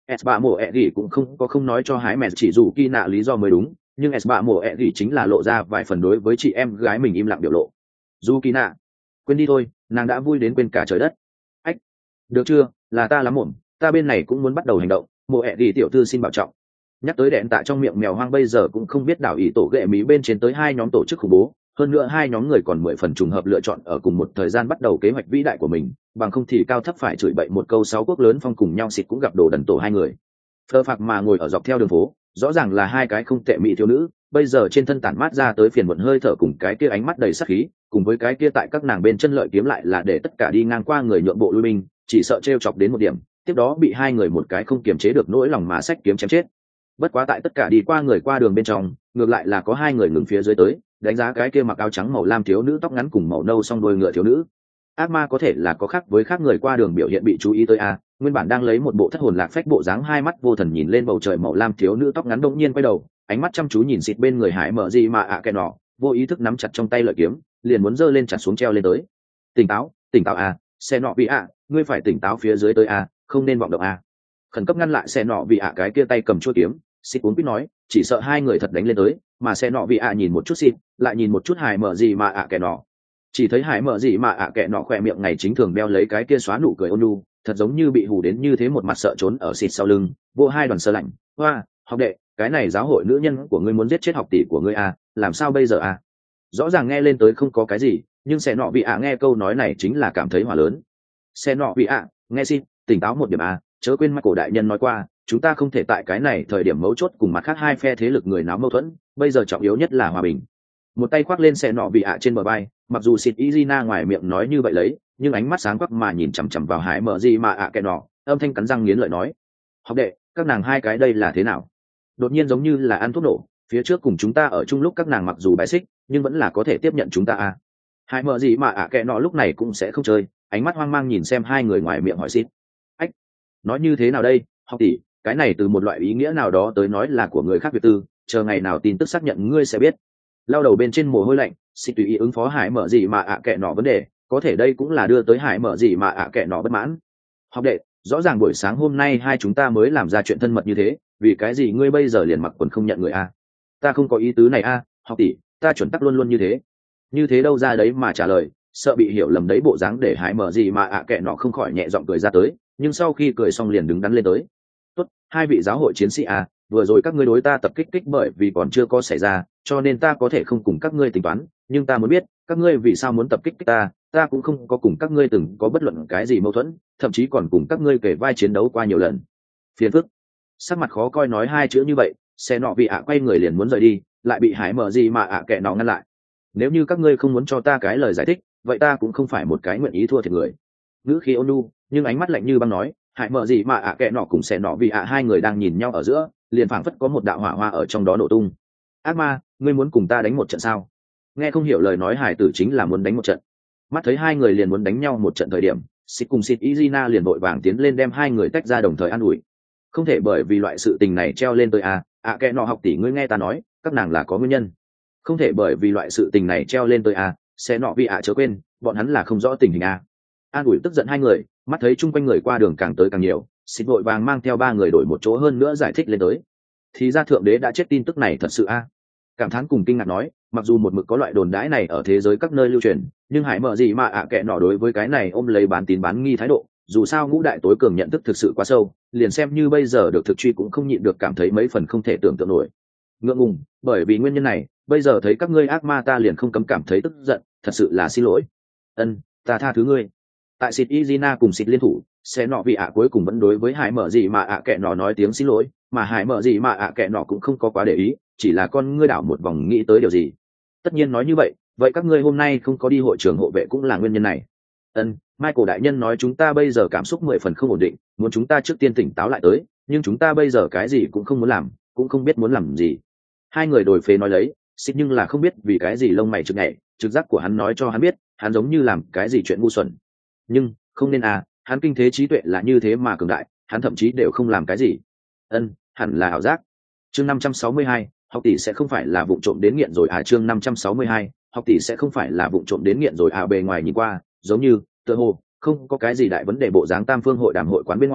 s ba mùa ẹ gỉ cũng không có không nói cho hái mẹ chỉ dù kỳ nạ lý do mới đúng, nhưng s ba mùa ẹ gỉ chính là lộ ra vài phần đối với chị em gái mình im lặng biểu lộ. Dù kỳ nạ, quên đi thôi, nàng đã vui đến quên cả trời đất. Ách, được chưa, là ta lắm mồm, ta bên này cũng muốn bắt đầu hành động, mùa ẹ gỉ tiểu thư xin bảo trọng. Nhắc tới đèn tạ trong miệng mèo hoang bây giờ cũng không biết đảo ý tổ ghệ mỹ bên trên tới hai nhóm tổ chức khủng bố, hơn nữa hai nhóm người còn mười phần trùng hợp lựa chọn ở cùng một thời gian bắt đầu kế hoạch vĩ đại của mình, bằng không thì cao thấp phải chửi bậy một câu sáu quốc lớn phong cùng nhau xịt cũng gặp đồ đần tổ hai người. Phơ phạc mà ngồi ở dọc theo đường phố, rõ ràng là hai cái không tệ mỹ thiếu nữ, bây giờ trên thân tản mát ra tới phiền muộn hơi thở cùng cái kia ánh mắt đầy sắc khí, cùng với cái kia tại các nàng bên chân lợi kiếm lại là để tất cả đi ngang qua người nhượng bộ lui binh, chỉ sợ trêu chọc đến một điểm, tiếp đó bị hai người một cái không kiềm chế được nỗi lòng mà xách kiếm chém chết. Bất quá tại tất cả đi qua người qua đường bên trong, ngược lại là có hai người ngừng phía dưới tới, đánh giá cái kia mặc áo trắng màu lam thiếu nữ tóc ngắn cùng màu nâu song đuôi ngựa thiếu nữ. Ác ma có thể là có khác với khác người qua đường biểu hiện bị chú ý tới a, nguyên bản đang lấy một bộ thất hồn lạc phách bộ dáng hai mắt vô thần nhìn lên bầu trời màu lam thiếu nữ tóc ngắn đột nhiên quay đầu, ánh mắt chăm chú nhìn xịt bên người Hải Mở Gì mà ạ à kẻ nọ, vô ý thức nắm chặt trong tay lợi kiếm, liền muốn giơ lên chặt xuống treo lên tới. Tỉnh táo, tỉnh táo a, xe nọ bị ạ, ngươi phải tỉnh táo phía dưới tới a, không nên vọng động a. Khẩn cấp ngăn lại xe nọ bị ạ cái kia tay cầm chuôi kiếm, xịt uống biết nói, chỉ sợ hai người thật đánh lên tới, mà xe nọ bị ạ nhìn một chút xịt, lại nhìn một chút Hải Mở Gì mà ạ à kẻ nọ. Chỉ thấy Hải Mở Gì mà ạ à kẻ nọ khỏe miệng ngày chính thường đeo lấy cái kia xóa nụ cười ôn nhu, thật giống như bị hù đến như thế, một mặt sợ trốn ở xịt sau lưng, vô hai đoàn sơ lạnh. Hoa, học đệ, cái này giáo hội nữ nhân của ngươi muốn giết chết học tỷ của ngươi à, làm sao bây giờ à? Rõ ràng nghe lên tới không có cái gì, nhưng xe nọ bị ạ nghe câu nói này chính là cảm thấy hỏa lớn. Xe nọ bị ạ, nghe xin, tỉnh táo một điểm à, chớ quên mắt cổ đại nhân nói qua, chúng ta không thể tại cái này thời điểm mấu chốt cùng mặt khác hai phe thế lực người náo mâu thuẫn, bây giờ trọng yếu nhất là hòa bình. Một tay khoác lên xe nọ bị ạ trên bờ vai, mặc dù xịt Izina ngoài miệng nói như vậy lấy, nhưng ánh mắt sáng quắc mà nhìn chằm chằm vào Hải Mở Gì mà ạ kẻ nọ, âm thanh cắn răng nghiến lợi nói: học đệ, các nàng hai cái đây là thế nào? Đột nhiên giống như là ăn thuốc nổ, phía trước cùng chúng ta ở chung lúc các nàng mặc dù bài xích nhưng vẫn là có thể tiếp nhận chúng ta à? Hải Mở Gì mà ạ kẻ nọ lúc này cũng sẽ không chơi, ánh mắt hoang mang nhìn xem hai người ngoài miệng hỏi xịt: ách, nói như thế nào đây, học tỷ, cái này từ một loại ý nghĩa nào đó tới nói là của người khác việc tư, chờ ngày nào tin tức xác nhận ngươi sẽ biết. Lao đầu bên trên mồ hôi lạnh, xịt tùy ý ứng phó Hải Mở Gì mà ạ kẻ nọ vấn đề, có thể đây cũng là đưa tới Hải Mở Gì mà ạ kẻ nọ bất mãn. Học đệ, rõ ràng buổi sáng hôm nay hai chúng ta mới làm ra chuyện thân mật như thế, vì cái gì ngươi bây giờ liền mặc quần không nhận người a? Ta không có ý tứ này a, học tỷ, ta chuẩn tắc luôn luôn như thế. Như thế đâu ra đấy mà trả lời, sợ bị hiểu lầm đấy bộ dáng để Hải Mở Gì mà ạ kẻ nọ không khỏi nhẹ giọng cười ra tới, nhưng sau khi cười xong liền đứng đắn lên tới. Tốt, hai vị giáo hội chiến sĩ a, vừa rồi các ngươi đối ta tập kích kích bởi vì còn chưa có xảy ra, cho nên ta có thể không cùng các ngươi tính toán, nhưng ta muốn biết các ngươi vì sao muốn tập kích ta, ta cũng không có cùng các ngươi từng có bất luận cái gì mâu thuẫn, thậm chí còn cùng các ngươi kể vai chiến đấu qua nhiều lần. Phiền phức. Sắc mặt khó coi nói hai chữ như vậy, xe nọ bị ạ quay người liền muốn rời đi, lại bị Hải Mở Gì mà ạ kẻ nọ ngăn lại. Nếu như các ngươi không muốn cho ta cái lời giải thích, vậy ta cũng không phải một cái nguyện ý thua thiệt người. Ngữ khí ôn nhu, nhưng ánh mắt lạnh như băng nói, Hải Mở Gì mà ạ kẻ nọ cùng xe nọ bị ạ hai người đang nhìn nhau ở giữa, liền phảng phất có một đạo hỏa hoa ở trong đó nổ tung. Ác ma, ngươi muốn cùng ta đánh một trận sao? Nghe không hiểu lời nói hải tử chính là muốn đánh một trận. Mắt thấy hai người liền muốn đánh nhau một trận thời điểm, xịt cùng xịt Izina liền vội vàng tiến lên đem hai người tách ra đồng thời an ủi. Không thể bởi vì loại sự tình này treo lên tới à, ạ kẻ nọ học tỷ ngươi nghe ta nói, các nàng là có nguyên nhân. Không thể bởi vì loại sự tình này treo lên tới à, sẽ nọ vì ạ chớ quên, bọn hắn là không rõ tình hình à. An ủi tức giận hai người, mắt thấy chung quanh người qua đường càng tới càng nhiều, xịt vội vàng mang theo ba người đổi một chỗ hơn nữa giải thích lên tới. Thì ra thượng đế đã chết tin tức này thật sự à. Cảm thán cùng kinh ngạc nói, mặc dù một mực có loại đồn đãi này ở thế giới các nơi lưu truyền, nhưng Hải Mở Gì mà ạ kệ nọ đối với cái này ôm lấy bán tín bán nghi thái độ, dù sao ngũ đại tối cường nhận thức thực sự quá sâu, liền xem như bây giờ được thực truy cũng không nhịn được cảm thấy mấy phần không thể tưởng tượng nổi. Ngượng ngùng, bởi vì nguyên nhân này, bây giờ thấy các ngươi ác ma ta liền không cấm cảm thấy tức giận, thật sự là xin lỗi. Ân, ta tha thứ ngươi. Tại xịt Izina cùng xịt liên thủ, sẽ nọ vì ạ cuối cùng vẫn đối với Hải Mở Gì mà ạ kệ nọ nói tiếng xin lỗi, mà Hải Mở Gì mà ạ kệ nọ cũng không có quá để ý, chỉ là con ngươi đảo một vòng nghĩ tới điều gì. Tất nhiên nói như vậy, vậy các ngươi hôm nay không có đi hội trường hộ vệ cũng là nguyên nhân này. Ân, Michael đại nhân nói chúng ta bây giờ cảm xúc mười phần không ổn định, muốn chúng ta trước tiên tỉnh táo lại tới, nhưng chúng ta bây giờ cái gì cũng không muốn làm, cũng không biết muốn làm gì. Hai người đổi phế nói lấy, xích nhưng là không biết vì cái gì lông mày trực nhảy, trực giác của hắn nói cho hắn biết, hắn giống như làm cái gì chuyện ngu xuẩn. Nhưng, không nên à, hắn kinh thế trí tuệ là như thế mà cường đại, hắn thậm chí đều không làm cái gì. Ân, hẳn là ảo giác. Chương năm trăm sáu mươi hai, học tỷ sẽ không phải là vụ trộm đến nghiện rồi à? Chương năm trăm sáu mươi hai, học tỷ sẽ không phải là vụ trộm đến nghiện rồi à? Bề ngoài nhìn qua, giống như tựa hồ không có cái gì đại vấn đề bộ dáng tam phương hội đàm hội quán bên ngoài,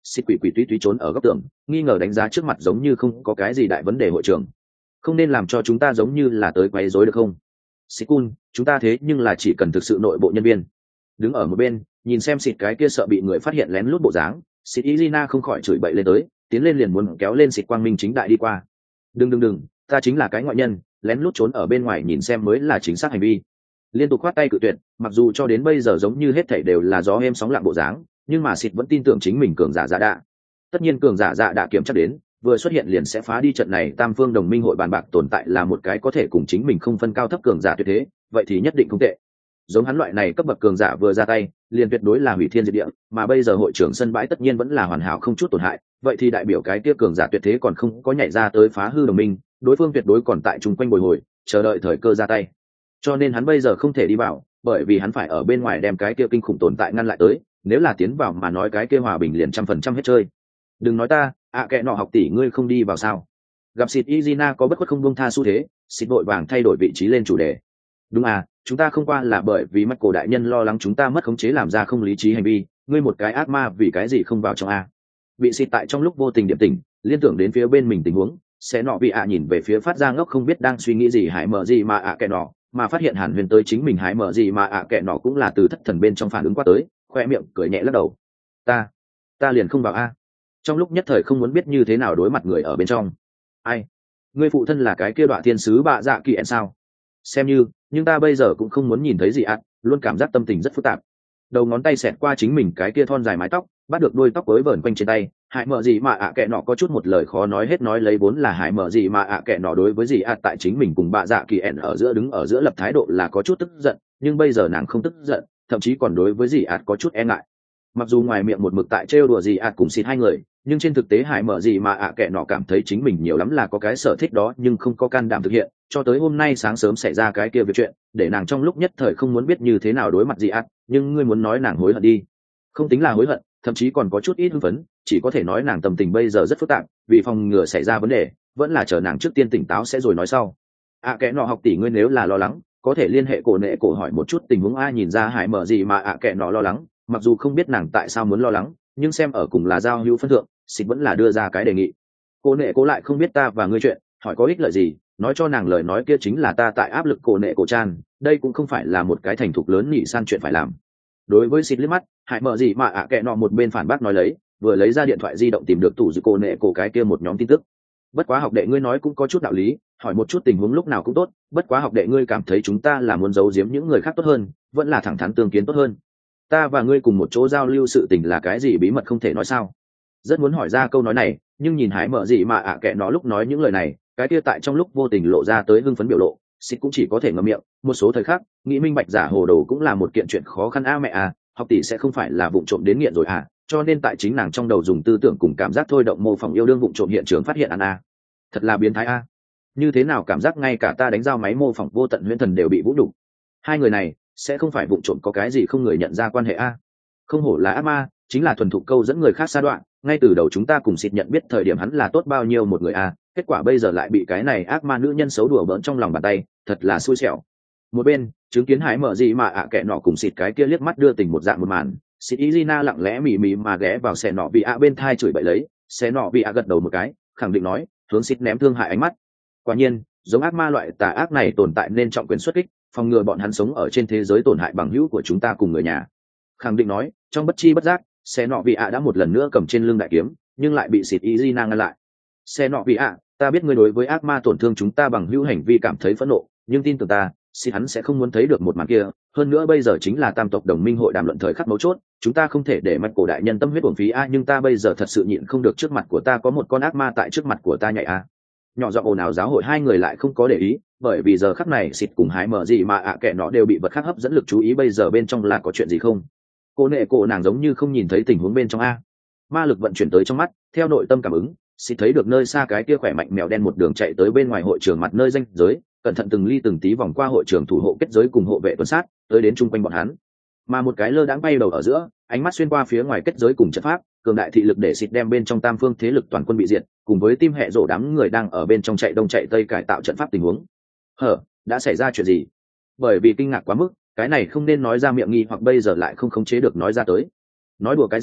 xịt quỷ quỷ túy túy trốn ở góc tường, nghi ngờ đánh giá trước mặt giống như không có cái gì đại vấn đề hội trưởng. Không nên làm cho chúng ta giống như là tới quấy rối được không? Xịt cun, chúng ta thế nhưng là chỉ cần thực sự nội bộ nhân viên. Đứng ở một bên, nhìn xem xịt cái kia sợ bị người phát hiện lén lút bộ dáng, xịt Izina không khỏi chửi bậy lên tới, tiến lên liền muốn kéo lên xịt quang minh chính đại đi qua. Đừng đừng đừng, ta chính là cái ngoại nhân, lén lút trốn ở bên ngoài nhìn xem mới là chính xác hành vi. Liên tục khoát tay cự tuyệt, mặc dù cho đến bây giờ giống như hết thảy đều là gió êm sóng lặng bộ dáng, nhưng mà xịt vẫn tin tưởng chính mình cường giả dạ đạ. Tất nhiên cường giả dạ đạ kiểm chắc đến, vừa xuất hiện liền sẽ phá đi trận này tam phương đồng minh hội bàn bạc tồn tại là một cái có thể cùng chính mình không phân cao thấp cường giả tuyệt thế, vậy thì nhất định không tệ. Giống hắn loại này cấp bậc cường giả vừa ra tay, liền tuyệt đối là hủy thiên diệt địa, mà bây giờ hội trưởng sân bãi tất nhiên vẫn là hoàn hảo không chút tổn hại, vậy thì đại biểu cái kia cường giả tuyệt thế còn không có nhảy ra tới phá hư đồng minh, đối phương tuyệt đối còn tại chung quanh bồi hồi, chờ đợi thời cơ ra tay. Cho nên hắn bây giờ không thể đi vào, bởi vì hắn phải ở bên ngoài đem cái kia kinh khủng tồn tại ngăn lại tới, nếu là tiến vào mà nói cái kia hòa bình liền trăm phần trăm hết chơi. Đừng nói ta, ạ à, kệ nọ học tỷ ngươi không đi vào sao? Gặp xịt Izina có bất khuất không buông tha xu thế, xịt vội vàng thay đổi vị trí lên chủ đề. Đúng à, chúng ta không qua là bởi vì mắt cổ đại nhân lo lắng chúng ta mất khống chế làm ra không lý trí hành vi, ngươi một cái ác ma vì cái gì không vào trong a? Bị xịt tại trong lúc vô tình điểm tỉnh, liên tưởng đến phía bên mình tình huống, sẽ nọ bị ạ nhìn về phía phát ra ngốc không biết đang suy nghĩ gì hại mở gì mà ạ à kệ nọ, mà phát hiện Hàn Huyền tới chính mình hái mở gì mà ạ à kệ nọ cũng là từ thất thần bên trong phản ứng qua tới, khoe miệng cười nhẹ lắc đầu. Ta, ta liền không vào a. Trong lúc nhất thời không muốn biết như thế nào đối mặt người ở bên trong. Ai? Ngươi phụ thân là cái kia đoạn thiên sứ bạ dạ kỳ en sao? Xem như, nhưng ta bây giờ cũng không muốn nhìn thấy gì ạ, luôn cảm giác tâm tình rất phức tạp. Đầu ngón tay xẹt qua chính mình cái kia thon dài mái tóc, bắt được đuôi tóc với vờn quanh trên tay, hại mở gì mà ạ à kệ nọ có chút một lời khó nói hết nói lấy vốn là hại mở gì mà ạ à kệ nọ đối với gì ạ tại chính mình cùng bạ dạ kỳ ẻn ở giữa đứng ở giữa lập thái độ là có chút tức giận, nhưng bây giờ nàng không tức giận, thậm chí còn đối với gì ạ có chút e ngại. Mặc dù ngoài miệng một mực tại trêu đùa gì ạ cùng xịt hai người, nhưng trên thực tế hại mở gì mà ạ à kệ nọ cảm thấy chính mình nhiều lắm là có cái sở thích đó nhưng không có can đảm thực hiện, cho tới hôm nay sáng sớm xảy ra cái kia việc chuyện, để nàng trong lúc nhất thời không muốn biết như thế nào đối mặt gì ạ, nhưng ngươi muốn nói nàng hối hận đi. Không tính là hối hận, thậm chí còn có chút ít hưng phấn, chỉ có thể nói nàng tâm tình bây giờ rất phức tạp, vì phòng ngừa xảy ra vấn đề, vẫn là chờ nàng trước tiên tỉnh táo sẽ rồi nói sau. À kẻ nọ học tỷ ngươi nếu là lo lắng, có thể liên hệ cổ nệ cổ hỏi một chút tình huống a nhìn ra hải mở gì mà ạ à kẻ nọ lo lắng, mặc dù không biết nàng tại sao muốn lo lắng, nhưng xem ở cùng là giao hữu phân thượng, xịt vẫn là đưa ra cái đề nghị. Cổ nệ cổ lại không biết ta và ngươi chuyện, hỏi có ích lợi gì, nói cho nàng lời nói kia chính là ta tại áp lực cổ nệ cổ chan, đây cũng không phải là một cái thành thục lớn nhị san chuyện phải làm. Đối với xịt liếc mắt, hại mở gì mà ạ à kệ nọ một bên phản bác nói lấy, vừa lấy ra điện thoại di động tìm được tủ dự cổ nệ cổ cái kia một nhóm tin tức. Bất quá học đệ ngươi nói cũng có chút đạo lý, hỏi một chút tình huống lúc nào cũng tốt, bất quá học đệ ngươi cảm thấy chúng ta là muốn giấu giếm những người khác tốt hơn, vẫn là thẳng thắn tương kiến tốt hơn. Ta và ngươi cùng một chỗ giao lưu sự tình là cái gì bí mật không thể nói sao? Rất muốn hỏi ra câu nói này, nhưng nhìn hái mở gì mà ạ à kệ nó lúc nói những lời này, cái kia tại trong lúc vô tình lộ ra tới hưng phấn biểu lộ, xịt cũng chỉ có thể ngậm miệng. Một số thời khắc, nghĩ minh bạch giả hồ đồ cũng là một kiện chuyện khó khăn a mẹ à, học tỷ sẽ không phải là vụng trộm đến nghiện rồi à, cho nên tại chính nàng trong đầu dùng tư tưởng cùng cảm giác thôi động mô phỏng yêu đương vụng trộm hiện trường phát hiện ăn a. Thật là biến thái a. Như thế nào cảm giác ngay cả ta đánh giao máy mô phỏng vô tận huyễn thần đều bị vũ đủ. Hai người này sẽ không phải vụng trộm có cái gì không người nhận ra quan hệ a. Không hổ là ác ma, chính là thuần thục câu dẫn người khác xa đoạn, ngay từ đầu chúng ta cùng xịt nhận biết thời điểm hắn là tốt bao nhiêu một người a, kết quả bây giờ lại bị cái này ác ma nữ nhân xấu đùa bỡn trong lòng bàn tay, thật là xui xẻo. Một bên chứng kiến hái mở gì mà ạ à kệ nọ cùng xịt cái kia liếc mắt đưa tình một dạng một màn, xịt Izina lặng lẽ mỉ mỉ mà ghé vào xe nọ bị ạ bên thai chửi bậy lấy, xe nọ bị ạ gật đầu một cái, khẳng định nói, hướng xịt ném thương hại ánh mắt. Quả nhiên, giống ác ma loại tà ác này tồn tại nên trọng quyền xuất kích, phòng ngừa bọn hắn sống ở trên thế giới tổn hại bằng hữu của chúng ta cùng người nhà. Khẳng định nói, trong bất chi bất giác, xe nọ bị ạ đã một lần nữa cầm trên lưng đại kiếm, nhưng lại bị xịt Izina ngăn lại. Xe nọ bị ạ, ta biết ngươi đối với ác ma tổn thương chúng ta bằng hữu hành vi cảm thấy phẫn nộ, nhưng tin tưởng ta, xịt hắn sẽ không muốn thấy được một màn kia. Hơn nữa bây giờ chính là tam tộc đồng minh hội đàm luận thời khắc mấu chốt, chúng ta không thể để mặt cổ đại nhân tâm huyết uổng phí a. Nhưng ta bây giờ thật sự nhịn không được, trước mặt của ta có một con ác ma tại trước mặt của ta nhảy a. Nhỏ giọng ồn ào giáo hội hai người lại không có để ý, bởi vì giờ khắc này xịt cùng hái mở gì mà ạ à kệ nó đều bị vật khác hấp dẫn lực chú ý. Bây giờ bên trong là có chuyện gì không? Cô nệ cổ nàng giống như không nhìn thấy tình huống bên trong a. Ma lực vận chuyển tới trong mắt, theo nội tâm cảm ứng, xịt thấy được nơi xa cái kia khỏe mạnh mèo đen một đường chạy tới bên ngoài hội trường mặt nơi danh giới, cẩn thận từng ly từng tí vòng qua hội trường thủ hộ kết giới cùng hộ vệ tuần sát, tới đến chung quanh bọn hắn. Mà một cái lơ đãng bay đầu ở giữa, ánh mắt xuyên qua phía ngoài kết giới cùng trận pháp, cường đại thị lực để xịt đem bên trong tam phương thế lực toàn quân bị diệt, cùng với tim hệ rổ đám người đang ở bên trong chạy đông chạy tây cải tạo trận pháp tình huống. Hở, đã xảy ra chuyện gì? Bởi vì kinh ngạc quá mức, cái này không nên nói ra miệng nghi hoặc bây giờ lại không khống chế được nói ra tới. Nói đùa cái gì?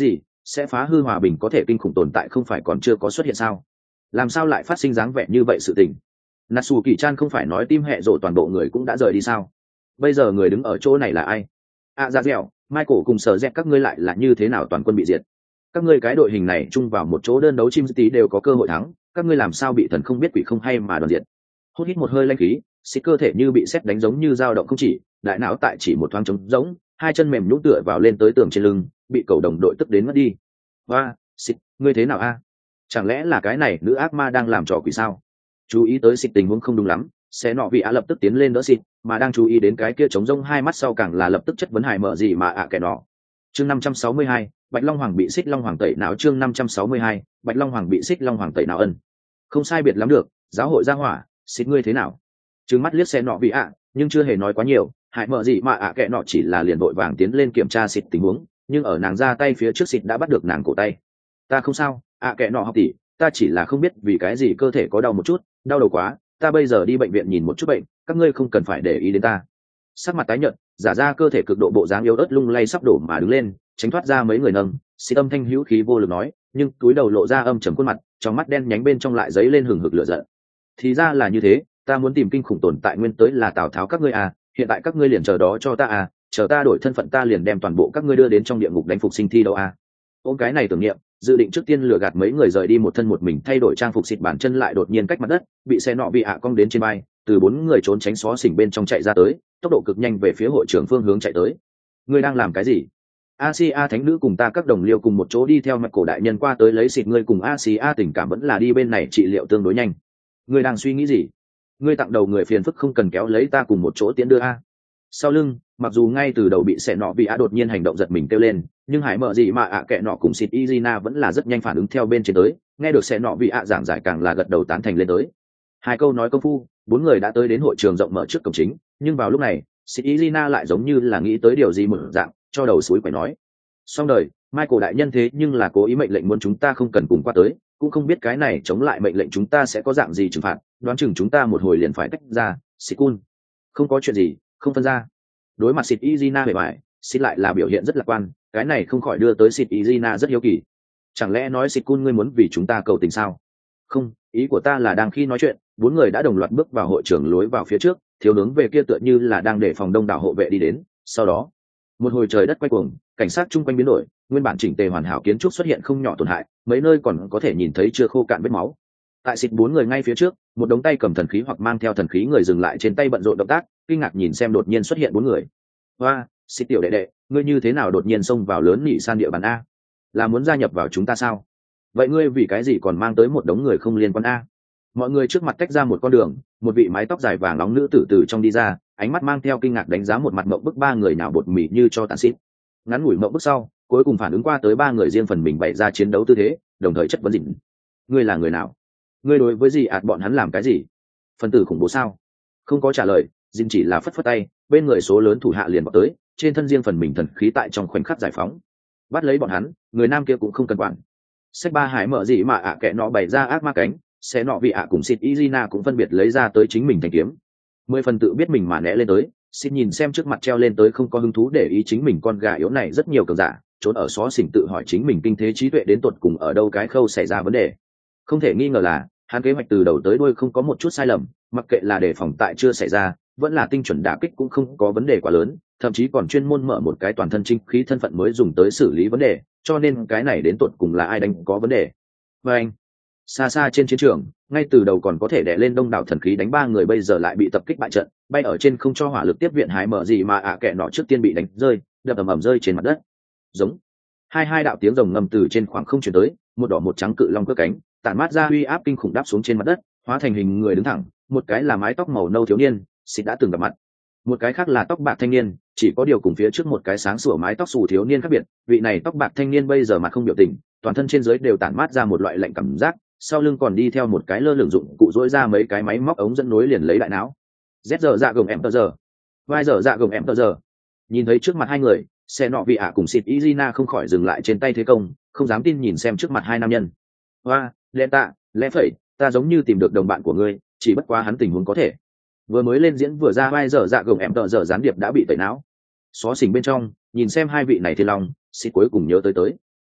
sẽ phá hư hòa bình có thể kinh khủng tồn tại không phải còn chưa có xuất hiện sao? Làm sao lại phát sinh dáng vẻ như vậy sự tình? Natsu Kỳ Chan không phải nói tim hệ rộ toàn bộ người cũng đã rời đi sao? Bây giờ người đứng ở chỗ này là ai? À ra dẻo, Michael cùng sở dẹp các ngươi lại là như thế nào toàn quân bị diệt? Các ngươi cái đội hình này chung vào một chỗ đơn đấu chim tí đều có cơ hội thắng, các ngươi làm sao bị thần không biết quỷ không hay mà đoàn diệt? Hút hít một hơi lanh khí, xịt cơ thể như bị sét đánh giống như dao động không chỉ, đại não tại chỉ một thoáng trống giống, hai chân mềm nhũn tựa vào lên tới tường trên lưng, bị cầu đồng đội tức đến mất đi. Hoa, xịt, ngươi thế nào a? Chẳng lẽ là cái này nữ ác ma đang làm trò quỷ sao? Chú ý tới xịt tình huống không đúng lắm, sẽ nọ vị ạ lập tức tiến lên đỡ xịt, mà đang chú ý đến cái kia trống rông hai mắt sau càng là lập tức chất vấn hài mở gì mà ạ à kẻ nọ. Chương năm trăm sáu mươi hai, Bạch Long Hoàng bị xích Long Hoàng tẩy não. Chương năm trăm sáu mươi hai, Bạch Long Hoàng bị xích Long Hoàng tẩy não ân. Không sai biệt lắm được, giáo hội gia hỏa, xịt ngươi thế nào? Trừng mắt liếc xe nọ vị ạ, nhưng chưa hề nói quá nhiều, hại mở gì mà ạ à kẻ nọ chỉ là liền vội vàng tiến lên kiểm tra xịt tình huống, nhưng ở nàng ra tay phía trước xịt đã bắt được nàng cổ tay. Ta không sao, ạ à kẻ nọ học tỷ, ta chỉ là không biết vì cái gì cơ thể có đau một chút, đau đầu quá, ta bây giờ đi bệnh viện nhìn một chút bệnh, các ngươi không cần phải để ý đến ta. Sắc mặt tái nhợt, giả ra cơ thể cực độ bộ dáng yếu ớt lung lay sắp đổ mà đứng lên, tránh thoát ra mấy người nâng, xịt âm thanh hữu khí vô lực nói, nhưng túi đầu lộ ra âm trầm khuôn mặt, trong mắt đen nhánh bên trong lại giấy lên hừng hực lửa giận. Thì ra là như thế, ta muốn tìm kinh khủng tồn tại nguyên tới là Tào Tháo các ngươi à, hiện tại các ngươi liền chờ đó cho ta à, chờ ta đổi thân phận ta liền đem toàn bộ các ngươi đưa đến trong địa ngục đánh phục sinh thi đấu à. Ôm cái này tưởng niệm, dự định trước tiên lừa gạt mấy người rời đi một thân một mình thay đổi trang phục xịt bàn chân lại đột nhiên cách mặt đất, bị xe nọ bị ạ cong đến trên vai, từ bốn người trốn tránh xó xỉnh bên trong chạy ra tới, tốc độ cực nhanh về phía hội trưởng phương hướng chạy tới. Ngươi đang làm cái gì? Asia thánh nữ cùng ta các đồng liêu cùng một chỗ đi theo mặt cổ đại nhân qua tới lấy xịt, ngươi cùng Asia tình cảm vẫn là đi bên này trị liệu tương đối nhanh. Ngươi đang suy nghĩ gì? Ngươi tặng đầu người phiền phức không cần kéo lấy ta cùng một chỗ tiến đưa a. Sau lưng, mặc dù ngay từ đầu bị xẻ nọ bị ạ đột nhiên hành động giật mình kêu lên, nhưng hải mở gì mà ạ kệ nọ cùng xịt Izina vẫn là rất nhanh phản ứng theo bên trên tới, nghe được xẻ nọ bị ạ giảng giải càng là gật đầu tán thành lên tới. Hai câu nói công phu, bốn người đã tới đến hội trường rộng mở trước cổng chính, nhưng vào lúc này, xịt Izina lại giống như là nghĩ tới điều gì một dạng, cho đầu suối quẩy nói. Xong đời, Michael đại nhân thế nhưng là cố ý mệnh lệnh muốn chúng ta không cần cùng qua tới, cũng không biết cái này chống lại mệnh lệnh chúng ta sẽ có dạng gì trừng phạt, đoán chừng chúng ta một hồi liền phải tách ra. Xịt cun, không có chuyện gì, không phân ra. Đối mặt xịt Izina bề ngoài, xịt lại là biểu hiện rất lạc quan, cái này không khỏi đưa tới xịt Izina rất hiếu kỳ. Chẳng lẽ nói xịt cun ngươi muốn vì chúng ta cầu tình sao? Không, ý của ta là đang khi nói chuyện, bốn người đã đồng loạt bước vào hội trường lối vào phía trước, thiếu hướng về kia tựa như là đang để phòng đông đảo hộ vệ đi đến. Sau đó, một hồi trời đất quay cuồng, cảnh sát chung quanh biến đổi, nguyên bản chỉnh tề hoàn hảo kiến trúc xuất hiện không nhỏ tổn hại, mấy nơi còn có thể nhìn thấy chưa khô cạn vết máu. Tại xịt bốn người ngay phía trước, một đống tay cầm thần khí hoặc mang theo thần khí người dừng lại trên tay bận rộn động tác, kinh ngạc nhìn xem đột nhiên xuất hiện bốn người. Hoa, xịt tiểu đệ đệ, ngươi như thế nào đột nhiên xông vào lớn nhị san địa bàn a? Là muốn gia nhập vào chúng ta sao? Vậy ngươi vì cái gì còn mang tới một đống người không liên quan a? Mọi người trước mặt tách ra một con đường, một vị mái tóc dài vàng nóng nữ tử từ trong đi ra, ánh mắt mang theo kinh ngạc đánh giá một mặt mộng bức ba người nào bột mì như cho tàn xịt. Ngắn ngủi mộng bức sau, cuối cùng phản ứng qua tới ba người riêng phần mình bày ra chiến đấu tư thế, đồng thời chất vấn dịnh. Ngươi là người nào? Ngươi đối với gì ạt bọn hắn làm cái gì? Phần tử khủng bố sao? Không có trả lời, dịnh chỉ là phất phất tay, bên người số lớn thủ hạ liền vào tới, trên thân riêng phần mình thần khí tại trong khoảnh khắc giải phóng. Bắt lấy bọn hắn, người nam kia cũng không cần quản. Sách ba hải mở gì mà ạ à kệ nó bày ra ác ma cánh, sẽ nọ vị ạ cùng xịt Izina cũng phân biệt lấy ra tới chính mình thành kiếm. Mười phần tự biết mình mà né lên tới, xin nhìn xem trước mặt treo lên tới không có hứng thú để ý chính mình con gà yếu này rất nhiều cường giả, trốn ở xó xỉnh tự hỏi chính mình kinh thế trí tuệ đến tột cùng ở đâu cái khâu xảy ra vấn đề. Không thể nghi ngờ là hắn kế hoạch từ đầu tới đuôi không có một chút sai lầm, mặc kệ là đề phòng tại chưa xảy ra, vẫn là tinh chuẩn đả kích cũng không có vấn đề quá lớn, thậm chí còn chuyên môn mở một cái toàn thân trinh khí thân phận mới dùng tới xử lý vấn đề, cho nên cái này đến tột cùng là ai đánh có vấn đề. Và anh, xa xa trên chiến trường, ngay từ đầu còn có thể đè lên đông đảo thần khí đánh ba người bây giờ lại bị tập kích bại trận, bay ở trên không cho hỏa lực tiếp viện hái mở gì mà ạ à kệ nọ trước tiên bị đánh rơi, đập ầm ầm rơi trên mặt đất. Giống hai hai đạo tiếng rồng ngầm từ trên khoảng không truyền tới, một đỏ một trắng cự long cất cánh, tản mát ra uy áp kinh khủng đáp xuống trên mặt đất, hóa thành hình người đứng thẳng, một cái là mái tóc màu nâu thiếu niên, xịt đã từng gặp mặt, một cái khác là tóc bạc thanh niên, chỉ có điều cùng phía trước một cái sáng sủa mái tóc xù thiếu niên khác biệt, vị này tóc bạc thanh niên bây giờ mặt không biểu tình, toàn thân trên dưới đều tản mát ra một loại lạnh cảm giác, sau lưng còn đi theo một cái lơ lửng dụng cụ dỗi ra mấy cái máy móc ống dẫn nối liền lấy đại não. Z giờ dạ gồng em tờ giờ, vai giờ dạ gồng em tờ giờ. Nhìn thấy trước mặt hai người, xe nọ vị ạ cùng xịt Izina không khỏi dừng lại trên tay thế công, không dám tin nhìn xem trước mặt hai nam nhân. Hoa, lẽ tạ, lẽ phẩy, ta giống như tìm được đồng bạn của ngươi, chỉ bất quá hắn tình huống có thể. Vừa mới lên diễn vừa ra vai giờ dạ gồng em tờ giờ gián điệp đã bị tẩy não. Xó xỉnh bên trong, nhìn xem hai vị này thiên long, xịt cuối cùng nhớ tới tới.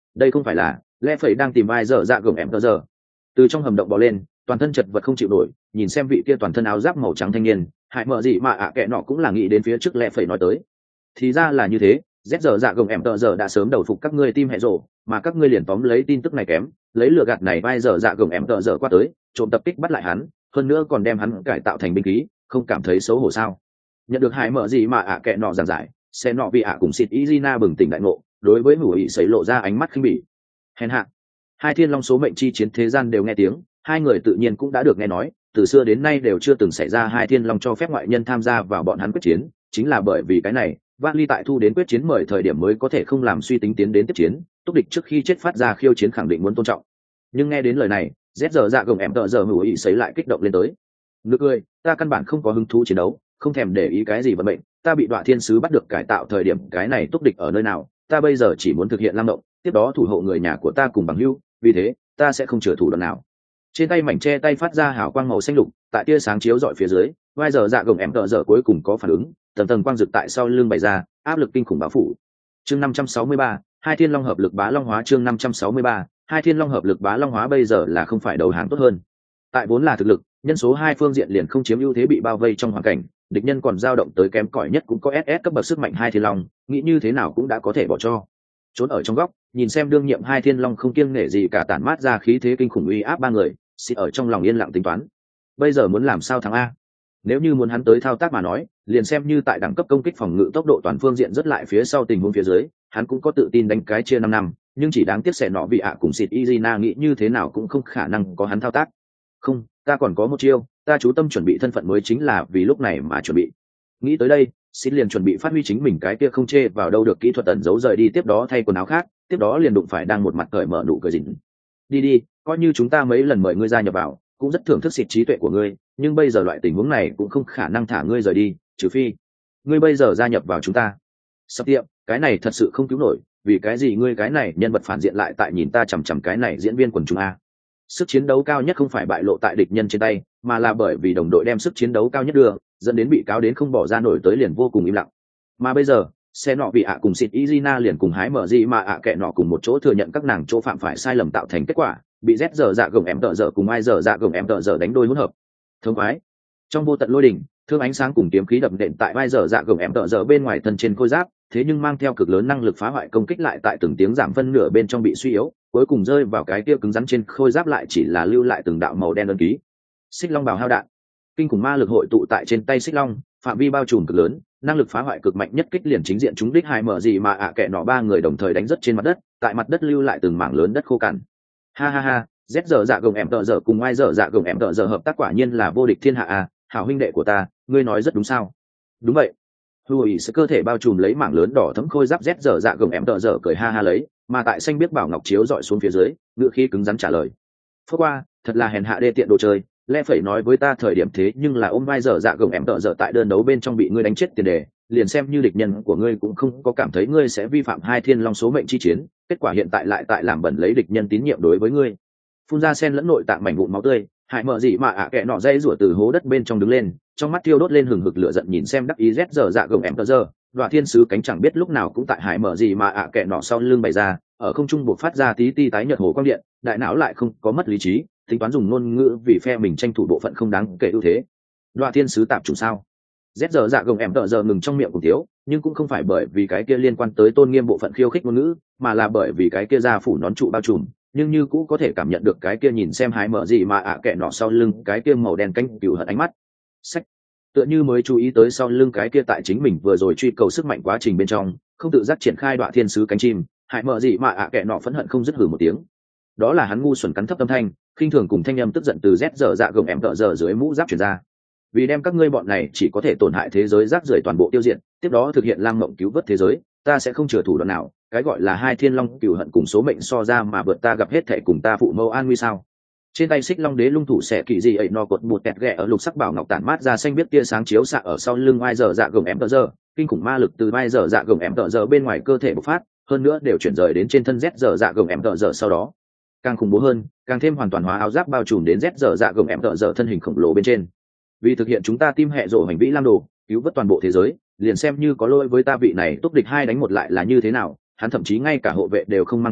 đây không phải là lẽ phẩy đang tìm ai dở dạ gồng em tờ giờ. Từ trong hầm động bò lên, toàn thân chật vật không chịu nổi, nhìn xem vị kia toàn thân áo giáp màu trắng thanh niên, hại mở gì mà ạ à kệ nọ cũng là nghĩ đến phía trước lẽ phẩy nói tới. Thì ra là như thế, Z giờ dạ gồng em tờ giờ đã sớm đầu phục các ngươi tim hệ rồ, mà các ngươi liền tóm lấy tin tức này kém, lấy lừa gạt này vai giờ dạ gồng em tờ giờ qua tới, trộm tập kích bắt lại hắn, hơn nữa còn đem hắn cải tạo thành binh khí, không cảm thấy xấu hổ sao? Nhận được hại mở gì mà ạ à kệ nọ giảng giải, xe nọ vì ạ cùng xịt Izina bừng tỉnh đại ngộ, đối với hữu ý xảy lộ ra ánh mắt khinh bỉ. Hèn hạ. Hai thiên long số mệnh chi chiến thế gian đều nghe tiếng, hai người tự nhiên cũng đã được nghe nói, từ xưa đến nay đều chưa từng xảy ra hai thiên long cho phép ngoại nhân tham gia vào bọn hắn quyết chiến, chính là bởi vì cái này, Van Ly tại thu đến quyết chiến mời thời điểm mới có thể không làm suy tính tiến đến tiếp chiến, túc địch trước khi chết phát ra khiêu chiến khẳng định muốn tôn trọng. Nhưng nghe đến lời này, Z giờ dạ gồng em tợ giờ hữu ý xảy lại kích động lên tới. Nước ơi, ta căn bản không có hứng thú chiến đấu, không thèm để ý cái gì vận mệnh, ta bị Đoạ Thiên sứ bắt được cải tạo thời điểm cái này túc địch ở nơi nào, ta bây giờ chỉ muốn thực hiện lam động, tiếp đó thủ hộ người nhà của ta cùng bằng hữu, vì thế, ta sẽ không chừa thủ đoạn nào. Trên tay mảnh che tay phát ra hào quang màu xanh lục, tại tia sáng chiếu rọi phía dưới, vai giờ dạ gồng em tợ giờ cuối cùng có phản ứng, tầng tầng quang rực tại sau lưng bày ra, áp lực kinh khủng bao phủ. Chương năm trăm sáu mươi ba, hai thiên long hợp lực bá long hóa. Chương năm trăm sáu mươi ba, hai thiên long hợp lực bá long hóa bây giờ là không phải đầu hàng tốt hơn. Tại vốn là thực lực, nhân số hai phương diện liền không chiếm ưu thế bị bao vây trong hoàn cảnh, địch nhân còn dao động tới kém cỏi nhất cũng có ét ét cấp bậc sức mạnh hai thiên long, nghĩ như thế nào cũng đã có thể bỏ cho. Trốn ở trong góc, nhìn xem đương nhiệm hai thiên long không kiêng nể gì cả tản mát ra khí thế kinh khủng uy áp ba người, xịt ở trong lòng yên lặng tính toán. Bây giờ muốn làm sao thắng a? Nếu như muốn hắn tới thao tác mà nói, liền xem như tại đẳng cấp công kích phòng ngự tốc độ toàn phương diện rất lại phía sau tình huống phía dưới, hắn cũng có tự tin đánh cái chia năm năm, nhưng chỉ đáng tiếc sẽ nọ bị ạ cùng xịt Izina nghĩ như thế nào cũng không khả năng có hắn thao tác. Không, ta còn có một chiêu, ta chú tâm chuẩn bị thân phận mới chính là vì lúc này mà chuẩn bị. Nghĩ tới đây, xịt liền chuẩn bị phát huy chính mình cái kia không chê vào đâu được kỹ thuật tẩn giấu rời đi, tiếp đó thay quần áo khác, tiếp đó liền đụng phải đang một mặt cởi mở nụ cười dịnh. Đi đi, coi như chúng ta mấy lần mời ngươi gia nhập vào, cũng rất thưởng thức xịt trí tuệ của ngươi, nhưng bây giờ loại tình huống này cũng không khả năng thả ngươi rời đi, trừ phi ngươi bây giờ gia nhập vào chúng ta. Sắp tiệm, cái này thật sự không cứu nổi, vì cái gì ngươi cái này nhân vật phản diện lại tại nhìn ta chằm chằm cái này diễn viên quần chúng a? Sức chiến đấu cao nhất không phải bại lộ tại địch nhân trên tay, mà là bởi vì đồng đội đem sức chiến đấu cao nhất đưa, dẫn đến bị cáo đến không bỏ ra nổi tới liền vô cùng im lặng. Mà bây giờ, xe nọ bị ạ cùng xịt Izina liền cùng hái mở gì mà ạ kệ nọ cùng một chỗ thừa nhận các nàng chỗ phạm phải sai lầm tạo thành kết quả, bị Z giờ dạ gồng em tợ giờ cùng ai giờ dạ gồng em tợ giờ đánh đôi hỗn hợp. Thông khoái. Trong vô tận lôi đỉnh, thương ánh sáng cùng kiếm khí đập nện tại vai giờ dạ gồng em tợ giờ bên ngoài thân trên khôi giáp, thế nhưng mang theo cực lớn năng lực phá hoại công kích lại tại từng tiếng giảm phân nửa bên trong bị suy yếu, cuối cùng rơi vào cái kia cứng rắn trên khôi giáp lại chỉ là lưu lại từng đạo màu đen đơn ký. Xích long bào hao đạn, kinh khủng ma lực hội tụ tại trên tay xích long, phạm vi bao trùm cực lớn, năng lực phá hoại cực mạnh nhất kích liền chính diện chúng đích hai mở gì mà ạ kệ nọ ba người đồng thời đánh rất trên mặt đất, tại mặt đất lưu lại từng mảng lớn đất khô cằn. Ha ha ha, Z giờ dạ gồng em tợ giờ cùng ai giờ dạ gồng em tợ giờ hợp tác quả nhiên là vô địch thiên hạ à, hảo huynh đệ của ta, ngươi nói rất đúng sao? Đúng vậy. Hùi sẽ cơ thể bao trùm lấy mảng lớn đỏ thẫm khôi giáp Z giờ dạ gồng em tợ giờ cười ha ha lấy, mà tại xanh biết bảo ngọc chiếu dọi xuống phía dưới, ngựa khí cứng rắn trả lời. Phước qua, thật là hèn hạ đê tiện đồ chơi, lẽ phải nói với ta thời điểm thế nhưng là ôm vai giờ dạ gồng em tợ giờ tại đơn đấu bên trong bị ngươi đánh chết tiền đề, liền xem như địch nhân của ngươi cũng không có cảm thấy ngươi sẽ vi phạm hai thiên long số mệnh chi chiến, kết quả hiện tại lại tại làm bẩn lấy địch nhân tín nhiệm đối với ngươi. Phun ra sen lẫn nội tạng mảnh vụn máu tươi, hại mở gì mà ạ kệ nọ dây rủa từ hố đất bên trong đứng lên, trong mắt thiêu đốt lên hừng hực lửa giận nhìn xem đắc ý Z giờ dạ gồng em tợ giờ, Đoạ Thiên sứ cánh chẳng biết lúc nào cũng tại hại mở gì mà ạ kệ nọ sau lưng bày ra, ở không trung buộc phát ra tí ti tái nhợt hồ quang điện, đại não lại không có mất lý trí, tính toán dùng ngôn ngữ vì phe mình tranh thủ bộ phận không đáng kể ưu thế. Đoạ Thiên sứ tạm chủ sao? Z giờ dạ gồng em tợ giờ ngừng trong miệng cùng thiếu, nhưng cũng không phải bởi vì cái kia liên quan tới tôn nghiêm bộ phận khiêu khích ngôn ngữ, mà là bởi vì cái kia ra phủ nón trụ bao trùm, nhưng như cũ có thể cảm nhận được cái kia nhìn xem hái mở gì mà ạ kệ nọ sau lưng cái kia màu đen cánh cừu hận ánh mắt. Sách, tựa như mới chú ý tới sau lưng cái kia tại chính mình vừa rồi truy cầu sức mạnh quá trình bên trong, không tự giác triển khai Đoạ Thiên sứ cánh chim, hại mở gì mà ạ kệ nọ phẫn hận không dứt hừ một tiếng. Đó là hắn ngu xuẩn cắn thấp âm thanh, khinh thường cùng thanh âm tức giận từ Z giờ dạ gồng em tợ giờ dưới mũ giáp truyền ra. Vì đem các ngươi bọn này chỉ có thể tổn hại thế giới rác rưởi toàn bộ tiêu diệt, tiếp đó thực hiện lam mộng cứu vớt thế giới, ta sẽ không chừa thủ đoạn nào, cái gọi là hai thiên long cửu hận cùng số mệnh so ra mà vượt ta gặp hết thể cùng ta phụ mẫu an nguy sao? Trên tay xích long đế lung thủ xẻ kỳ gì ấy no cột bụt tẹt ghẹ ở lục sắc bảo ngọc tản mát ra xanh biết tia sáng chiếu xạ ở sau lưng ai giờ dạ gồng em tợ giờ, kinh khủng ma lực từ ai giờ dạ gồng em tợ giờ bên ngoài cơ thể bộc phát, hơn nữa đều chuyển rời đến trên thân Z giờ dạ gồng em tợ giờ sau đó. Càng khủng bố hơn, càng thêm hoàn toàn hóa áo giáp bao trùm đến Z giờ dạ gồng em tợ giờ thân hình khổng lồ bên trên. Vì thực hiện chúng ta tim hệ rộ hành vĩ lam đồ, cứu vớt toàn bộ thế giới, liền xem như có lỗi với ta vị này túc địch hai đánh một lại là như thế nào, hắn thậm chí ngay cả hộ vệ đều không mang theo,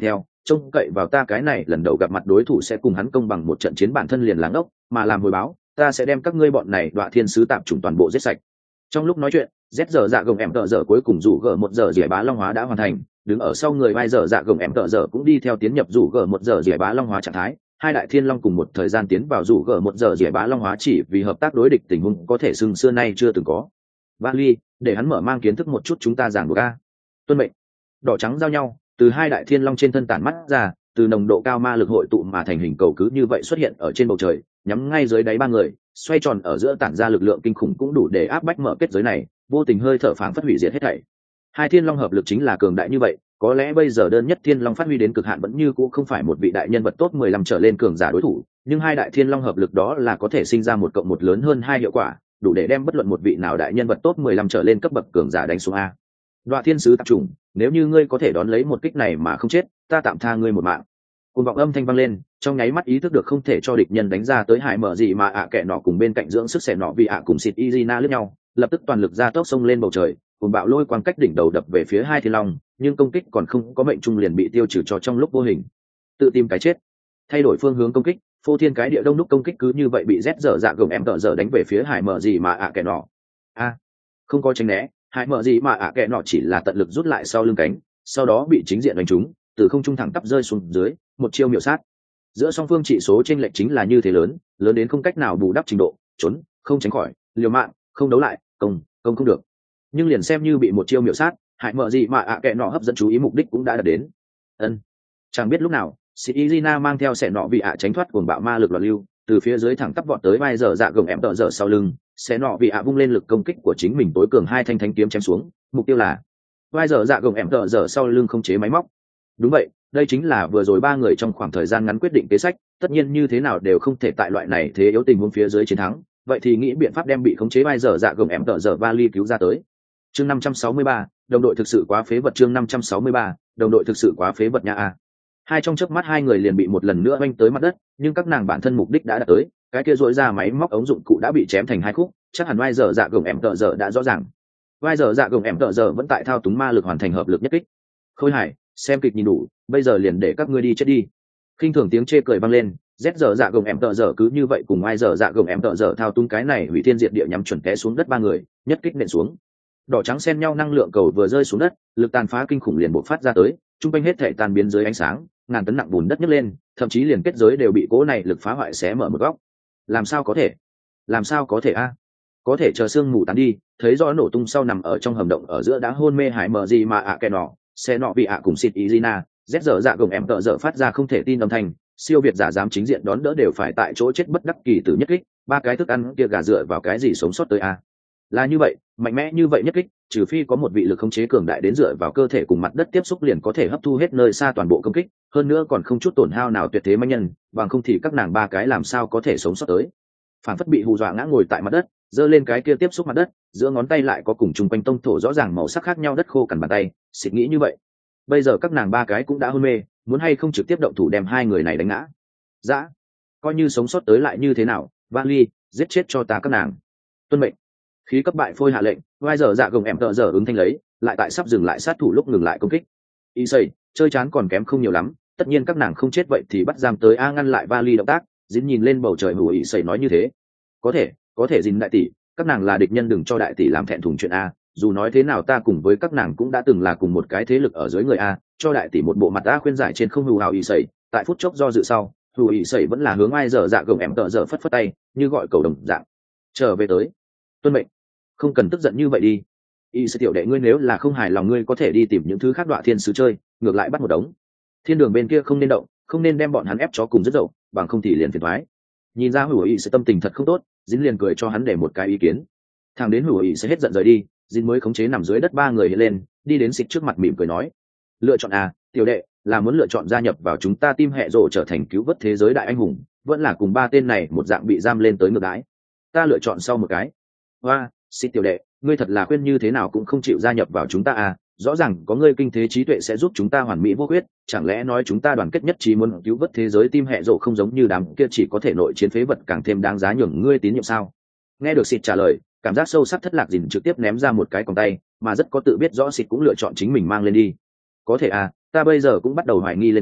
trông cậy vào ta cái này lần đầu gặp mặt đối thủ sẽ cùng hắn công bằng một trận chiến bản thân liền láng ốc, mà làm hồi báo ta sẽ đem các ngươi bọn này đọa thiên sứ tạp chủng toàn bộ giết sạch. Trong lúc nói chuyện, Z giờ dạ gồng em tợ giờ cuối cùng rủ gờ một giờ rỉa bá long hóa đã hoàn thành, đứng ở sau người vai giờ dạ gồng em tợ giờ cũng đi theo tiến nhập rủ gờ một giờ rỉa bá long hóa trạng thái. Hai đại thiên long cùng một thời gian tiến vào rủ gờ một giờ rỉa bá long hóa chỉ vì hợp tác đối địch tình huống có thể xưng xưa nay chưa từng có. Vali, để hắn mở mang kiến thức một chút chúng ta giảng buộc a. Tuân mệnh. Đỏ trắng giao nhau, từ hai đại thiên long trên thân tản mắt ra, từ nồng độ cao ma lực hội tụ mà thành hình cầu cứ như vậy xuất hiện ở trên bầu trời, nhắm ngay dưới đáy ba người, xoay tròn ở giữa tản ra lực lượng kinh khủng cũng đủ để áp bách mở kết giới này, vô tình hơi thở phảng phất hủy diệt hết thảy. Hai thiên long hợp lực chính là cường đại như vậy, có lẽ bây giờ đơn nhất thiên long phát huy đến cực hạn vẫn như cũ không phải một vị đại nhân vật top mười lăm trở lên cường giả đối thủ, nhưng hai đại thiên long hợp lực đó là có thể sinh ra một cộng một lớn hơn hai hiệu quả, đủ để đem bất luận một vị nào đại nhân vật top mười lăm trở lên cấp bậc cường giả đánh xuống a. Đoạ thiên sứ tạp trùng, nếu như ngươi có thể đón lấy một kích này mà không chết, ta tạm tha ngươi một mạng. Cuồng vọng âm thanh vang lên, trong nháy mắt ý thức được không thể cho địch nhân đánh ra tới hải mở gì mà ạ kẻ nọ cùng bên cạnh dưỡng sức xẻ nọ vì ạ cùng xịt Izina lướt nhau, lập tức toàn lực ra tốc xông lên bầu trời, cùng bạo lôi quang cách đỉnh đầu đập về phía hai thiên long, nhưng công kích còn không có mệnh trung liền bị tiêu trừ cho trong lúc vô hình. Tự tìm cái chết. Thay đổi phương hướng công kích, phô thiên cái địa đông đúc công kích cứ như vậy bị rét dở dạ gồng em tợ dở đánh về phía hải mở gì mà ạ kẻ nọ. A, không có tránh né, hải mở gì mà ạ kẻ nọ chỉ là tận lực rút lại sau lưng cánh, sau đó bị chính diện đánh trúng, từ không trung thẳng tắp rơi xuống dưới, một chiêu miểu sát. Giữa song phương trị số chênh lệch chính là như thế lớn, lớn đến không cách nào bù đắp trình độ, trốn, không tránh khỏi, liều mạng, không đấu lại, công, công không được. Nhưng liền xem như bị một chiêu miểu sát, hại mở gì mà ạ à kệ nọ hấp dẫn chú ý mục đích cũng đã đạt đến. Ân, chẳng biết lúc nào, Sidizina mang theo sẻ nọ bị ạ tránh thoát cuồng bạo ma lực loạn lưu, từ phía dưới thẳng tắp vọt tới vai giờ dạ gồng em tợ dở sau lưng, sẻ nọ bị ạ vung lên lực công kích của chính mình tối cường hai thanh thánh kiếm chém xuống, mục tiêu là vai giờ dạ gồng em tợ dở sau lưng không chế máy móc. Đúng vậy, đây chính là vừa rồi ba người trong khoảng thời gian ngắn quyết định kế sách, tất nhiên như thế nào đều không thể tại loại này thế yếu tình huống phía dưới chiến thắng, vậy thì nghĩ biện pháp đem bị khống chế vai giờ dạ gồng em tợ dở vali cứu ra tới. Chương năm trăm sáu mươi ba, đồng đội thực sự quá phế vật. Chương năm trăm sáu mươi ba, đồng đội thực sự quá phế vật nha a. Hai trong chớp mắt hai người liền bị một lần nữa vênh tới mặt đất, nhưng các nàng bản thân mục đích đã đạt tới, cái kia rũa ra máy móc ống dụng cụ đã bị chém thành hai khúc, chắc hẳn vai giờ dạ gồng em tợ dở đã rõ ràng. Vai giờ dạ gồng em tợ dở vẫn tại thao túng ma lực hoàn thành hợp lực nhất kích. Khôi Hải, xem kịch nhìn đủ, bây giờ liền để các ngươi đi chết đi. Khinh thường tiếng chê cười vang lên, Z giờ dạ gồng em tợ dở cứ như vậy cùng ai giờ dạ gồng em tợ dở thao túng cái này hủy thiên diệt địa nhắm chuẩn té xuống đất ba người, nhất kích nện xuống. Đỏ trắng xen nhau năng lượng cầu vừa rơi xuống đất, lực tàn phá kinh khủng liền bộc phát ra tới, trung quanh hết thể tan biến dưới ánh sáng, ngàn tấn nặng bùn đất nhấc lên, thậm chí liền kết giới đều bị cố này lực phá hoại xé mở một góc. Làm sao có thể? Làm sao có thể a? Có thể chờ sương mù tán đi, thấy rõ nổ tung sau nằm ở trong hầm động ở giữa đã hôn mê hải mở gì mà ạ à kẻ nọ, xe nọ bị ạ cùng xịt Izina, Z giờ dạ gồng em tợ dở phát ra không thể tin âm thanh, siêu việt giả dám chính diện đón đỡ đều phải tại chỗ chết bất đắc kỳ tử nhất kích, ba cái thức ăn kia gà dựa vào cái gì sống sót tới a? Là như vậy, mạnh mẽ như vậy nhất kích, trừ phi có một vị lực khống chế cường đại đến dựa vào cơ thể cùng mặt đất tiếp xúc liền có thể hấp thu hết nơi xa toàn bộ công kích, hơn nữa còn không chút tổn hao nào tuyệt thế mãnh nhân, bằng không thì các nàng ba cái làm sao có thể sống sót tới. Phản phất bị hù dọa ngã ngồi tại mặt đất, giơ lên cái kia tiếp xúc mặt đất, giữa ngón tay lại có cùng chung quanh tông thổ rõ ràng màu sắc khác nhau đất khô cằn bàn tay, xịt nghĩ như vậy. Bây giờ các nàng ba cái cũng đã hôn mê, muốn hay không trực tiếp động thủ đem hai người này đánh ngã. Dã, coi như sống sót tới lại như thế nào, Vali, giết chết cho ta các nàng. Tuân mệnh. Khí cấp bại phôi hạ lệnh, vai giờ dạ gồng em tợ giờ ứng thanh lấy, lại tại sắp dừng lại sát thủ lúc ngừng lại công kích. Y xây, chơi chán còn kém không nhiều lắm, tất nhiên các nàng không chết vậy thì bắt giam tới a ngăn lại Vali động tác, dính nhìn lên bầu trời hủ Y xây nói như thế. Có thể, có thể dính đại tỷ, các nàng là địch nhân đừng cho đại tỷ làm thẹn thùng chuyện a, dù nói thế nào ta cùng với các nàng cũng đã từng là cùng một cái thế lực ở dưới người a, cho đại tỷ một bộ mặt a khuyên giải trên không hù hào Y xây, tại phút chốc do dự sau, hù Y xây vẫn là hướng ai giờ dạ gồng em tợ giờ phất phất tay, như gọi cầu đồng dạng. Trở về tới. Tuân mệnh. Không cần tức giận như vậy đi. Y sẽ tiểu đệ ngươi nếu là không hài lòng ngươi có thể đi tìm những thứ khác đọa thiên sứ chơi, ngược lại bắt một đống. Thiên đường bên kia không nên động, không nên đem bọn hắn ép chó cùng rất dậu, bằng không thì liền phiền thoái. Nhìn ra hữu ý sẽ tâm tình thật không tốt, dính liền cười cho hắn để một cái ý kiến. Thằng đến hữu ý sẽ hết giận rời đi, dính mới khống chế nằm dưới đất ba người hiện lên, đi đến xịt trước mặt mỉm cười nói: lựa chọn à, tiểu đệ, là muốn lựa chọn gia nhập vào chúng ta team hệ rồ trở thành cứu vớt thế giới đại anh hùng, vẫn là cùng ba tên này một dạng bị giam lên tới ngược đãi. Ta lựa chọn sau một cái. Hoa, xịt tiểu đệ, ngươi thật là khuyên như thế nào cũng không chịu gia nhập vào chúng ta à, rõ ràng có ngươi kinh thế trí tuệ sẽ giúp chúng ta hoàn mỹ vô khuyết, chẳng lẽ nói chúng ta đoàn kết nhất trí muốn cứu vớt thế giới tim hệ rộ không giống như đám kia chỉ có thể nội chiến phế vật càng thêm đáng giá nhường ngươi tín nhiệm sao? Nghe được xịt trả lời, cảm giác sâu sắc thất lạc dình trực tiếp ném ra một cái còng tay, mà rất có tự biết rõ xịt cũng lựa chọn chính mình mang lên đi. Có thể à, ta bây giờ cũng bắt đầu hoài nghi lên tới,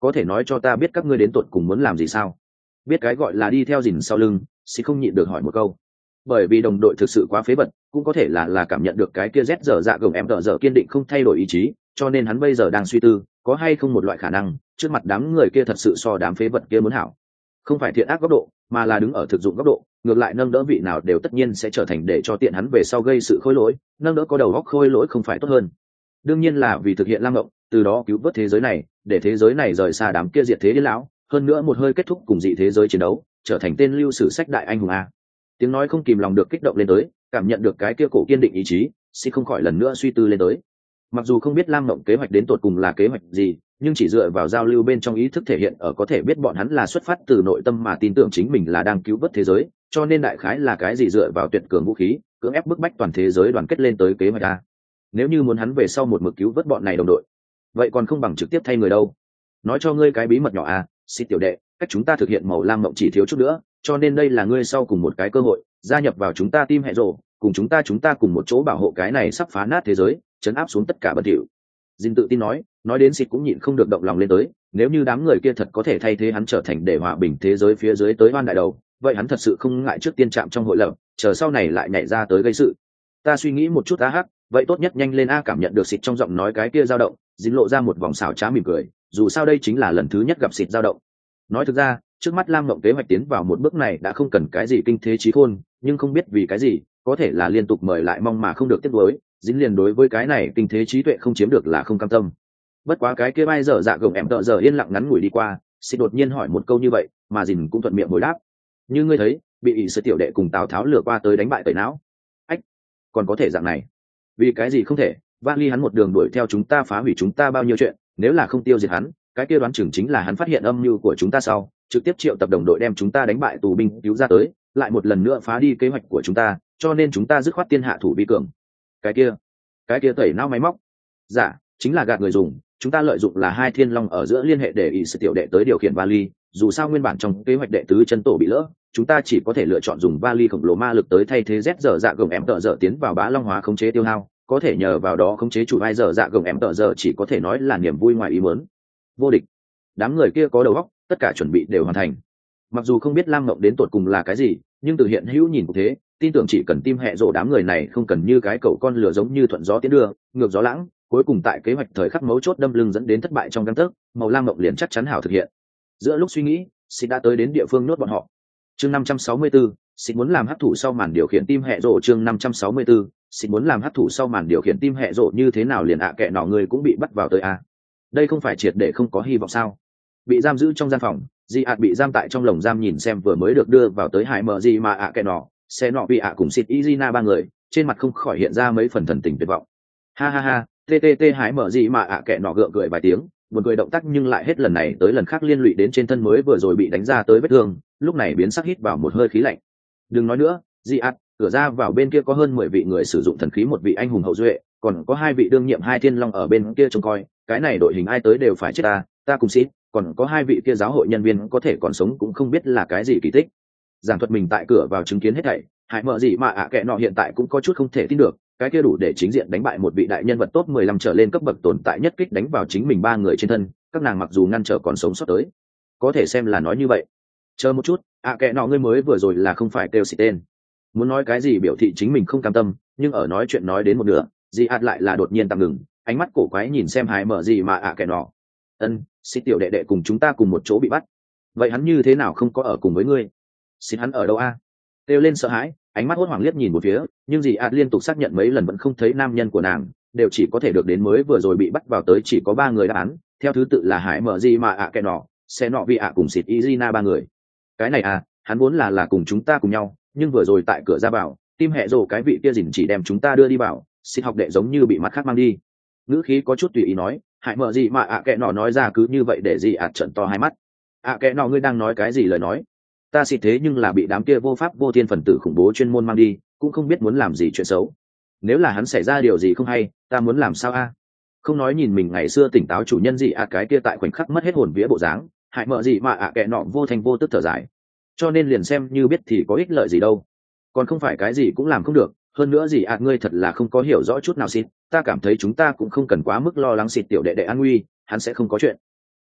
có thể nói cho ta biết các ngươi đến tột cùng muốn làm gì sao? Biết cái gọi là đi theo dìn sau lưng, xịt không nhịn được hỏi một câu. Bởi vì đồng đội thực sự quá phế vật, cũng có thể là là cảm nhận được cái kia rét dở dạ gồng em tợ dở kiên định không thay đổi ý chí, cho nên hắn bây giờ đang suy tư có hay không một loại khả năng trước mặt đám người kia thật sự so đám phế vật kia muốn hảo, không phải thiện ác góc độ mà là đứng ở thực dụng góc độ, ngược lại nâng đỡ vị nào đều tất nhiên sẽ trở thành để cho tiện hắn về sau gây sự khôi lỗi, nâng đỡ có đầu óc khôi lỗi không phải tốt hơn. Đương nhiên là vì thực hiện lam ngộng, từ đó cứu vớt thế giới này, để thế giới này rời xa đám kia diệt thế điên lão, hơn nữa một hơi kết thúc cùng dị thế giới chiến đấu, trở thành tên lưu sử sách đại anh hùng a. Tiếng nói không kìm lòng được kích động lên tới, cảm nhận được cái kia cổ kiên định ý chí, xin không khỏi lần nữa suy tư lên tới. Mặc dù không biết lam mộng kế hoạch đến tột cùng là kế hoạch gì, nhưng chỉ dựa vào giao lưu bên trong ý thức thể hiện ở có thể biết bọn hắn là xuất phát từ nội tâm mà tin tưởng chính mình là đang cứu vớt thế giới, cho nên đại khái là cái gì dựa vào tuyệt cường vũ khí cưỡng ép bức bách toàn thế giới đoàn kết lên tới kế hoạch a. Nếu như muốn hắn về sau một mực cứu vớt bọn này đồng đội, vậy còn không bằng trực tiếp thay người đâu. Nói cho ngươi cái bí mật nhỏ a, xin tiểu đệ, cách chúng ta thực hiện màu lam mộng chỉ thiếu chút nữa, cho nên đây là ngươi sau cùng một cái cơ hội gia nhập vào chúng ta team hệ rồ, cùng chúng ta chúng ta cùng một chỗ bảo hộ cái này sắp phá nát thế giới, chấn áp xuống tất cả bất thỉu. Jin tự tin nói, nói đến xịt cũng nhịn không được động lòng lên tới, nếu như đám người kia thật có thể thay thế hắn trở thành để hòa bình thế giới phía dưới tới oan đại đầu, vậy hắn thật sự không ngại trước tiên chạm trong hội lập, chờ sau này lại nhảy ra tới gây sự. Ta suy nghĩ một chút a hắc, vậy tốt nhất nhanh lên a. Cảm nhận được xịt trong giọng nói cái kia dao động, Jin lộ ra một vòng xảo trá mỉm cười, dù sao đây chính là lần thứ nhất gặp xịt dao động. Nói thực ra, trước mắt lam mộng kế hoạch tiến vào một bước này đã không cần cái gì kinh thế trí khôn, nhưng không biết vì cái gì, có thể là liên tục mời lại mong mà không được tiếp nối, dính liền đối với cái này kinh thế trí tuệ không chiếm được là không cam tâm. Bất quá cái kia bay giờ dạ gồng em tợ giờ yên lặng ngắn ngủi đi qua, xịt đột nhiên hỏi một câu như vậy, mà dìn cũng thuận miệng hồi đáp. Như ngươi thấy, bị ỷ sơ tiểu đệ cùng tào tháo lừa qua tới đánh bại tẩy não. Ách, còn có thể dạng này? Vì cái gì không thể? Vali hắn một đường đuổi theo chúng ta, phá hủy chúng ta bao nhiêu chuyện, nếu là không tiêu diệt hắn, cái kia đoán chừng chính là hắn phát hiện âm mưu của chúng ta sau, trực tiếp triệu tập đồng đội đem chúng ta đánh bại tù binh cứu ra tới, lại một lần nữa phá đi kế hoạch của chúng ta, cho nên chúng ta dứt khoát tiên hạ thủ vi cường. Cái kia, cái kia tẩy não máy móc, dạ, chính là gạt người dùng. Chúng ta lợi dụng là hai thiên long ở giữa liên hệ để ỷ sự tiểu đệ tới điều khiển vali. Dù sao nguyên bản trong kế hoạch đệ tứ chân tổ bị lỡ, chúng ta chỉ có thể lựa chọn dùng vali khổng lồ ma lực tới thay thế z giờ dạ gồng em tợ dở tiến vào bá long hóa khống chế tiêu hao, có thể nhờ vào đó khống chế chủ vai giờ dạ gồng em tợ dở, chỉ có thể nói là niềm vui ngoài ý muốn. Vô địch. Đám người kia có đầu óc, tất cả chuẩn bị đều hoàn thành. Mặc dù không biết lam ngộng đến tột cùng là cái gì, nhưng từ hiện hữu nhìn cũng thế, tin tưởng chỉ cần tim hẹ rộ đám người này không cần như cái cậu con lửa giống như thuận gió tiến đưa ngược gió lãng, cuối cùng tại kế hoạch thời khắc mấu chốt đâm lưng dẫn đến thất bại trong căn tấc, màu lam ngộng liền chắc chắn hảo thực hiện. Giữa lúc suy nghĩ, xịt đã tới đến địa phương nốt bọn họ. Chương năm trăm sáu mươi tư, xịt muốn làm hấp thụ sau màn điều khiển tim hẹ rộ. Chương năm trăm sáu mươi tư, xịt muốn làm hấp thụ sau màn điều khiển tim hẹ rộ. Như thế nào liền ạ à kệ nọ người cũng bị bắt vào tới a? À? Đây không phải triệt để không có hy vọng sao? Bị giam giữ trong gian phòng, Di ạt bị giam tại trong lồng giam nhìn xem vừa mới được đưa vào tới hải mờ gì mà ạ à kệ nọ, xe nọ bị ạ cùng xịt Izina ba người, trên mặt không khỏi hiện ra mấy phần thần tình tuyệt vọng. Ha ha ha, ttt hải mở gì mà ạ à kệ nọ gượng cười vài tiếng, buồn cười động tác nhưng lại hết lần này tới lần khác liên lụy đến trên thân mới vừa rồi bị đánh ra tới vết thương, lúc này biến sắc hít vào một hơi khí lạnh. Đừng nói nữa, Di ạt, cửa ra vào bên kia có hơn mười vị người sử dụng thần khí, một vị anh hùng hậu duệ, còn có hai vị đương nhiệm hai thiên long ở bên kia trông coi, cái này đội hình ai tới đều phải chết ta, ta cùng xít, còn có hai vị kia giáo hội nhân viên có thể còn sống cũng không biết là cái gì kỳ tích. Giảng thuật mình tại cửa vào chứng kiến hết thảy, hải mở gì mà ạ à kệ nọ hiện tại cũng có chút không thể tin được, cái kia đủ để chính diện đánh bại một vị đại nhân vật top mười lăm trở lên cấp bậc tồn tại nhất kích đánh vào chính mình ba người trên thân, các nàng mặc dù ngăn trở còn sống sót tới, có thể xem là nói như vậy. Chờ một chút, ạ à kệ nọ ngươi mới vừa rồi là không phải kêu xịt tên, muốn nói cái gì biểu thị chính mình không cam tâm, nhưng ở nói chuyện nói đến một nửa, Di ạt lại là đột nhiên tạm ngừng, ánh mắt cổ quái nhìn xem hải mở gì mà ạ à kệ nọ. Ân, xịt tiểu đệ đệ cùng chúng ta cùng một chỗ bị bắt, vậy hắn như thế nào không có ở cùng với ngươi? Xịt hắn ở đâu a? Kêu lên sợ hãi, ánh mắt hốt hoảng liếc nhìn một phía, nhưng dì ạt liên tục xác nhận mấy lần vẫn không thấy nam nhân của nàng, đều chỉ có thể được đến mới vừa rồi bị bắt vào tới chỉ có ba người đáp án, theo thứ tự là hải mở gì mà ạ kệ nọ, xe nọ vị ạ cùng xịt Izina ba người. Cái này à, hắn vốn là là cùng chúng ta cùng nhau, nhưng vừa rồi tại cửa ra vào, tim hẹ rồ cái vị kia dình chỉ đem chúng ta đưa đi vào, xịt học đệ giống như bị mắt khác mang đi. Ngữ khí có chút tùy ý nói, hải mở gì mà ạ kệ nọ nói ra cứ như vậy để dì ạt trợn to hai mắt. ạ kệ nọ ngươi đang nói cái gì lời nói? Ta xịt thế nhưng là bị đám kia vô pháp vô thiên phần tử khủng bố chuyên môn mang đi, cũng không biết muốn làm gì chuyện xấu. Nếu là hắn xảy ra điều gì không hay, ta muốn làm sao a? Không nói nhìn mình ngày xưa tỉnh táo chủ nhân gì ạ à, cái kia tại khoảnh khắc mất hết hồn vía bộ dáng, hại mợ gì mà ạ à kệ nọ vô thành vô tức thở dài. Cho nên liền xem như biết thì có ích lợi gì đâu, còn không phải cái gì cũng làm không được. Hơn nữa gì ạ à, ngươi thật là không có hiểu rõ chút nào xịt, ta cảm thấy chúng ta cũng không cần quá mức lo lắng xịt tiểu đệ đệ an nguy, hắn sẽ không có chuyện.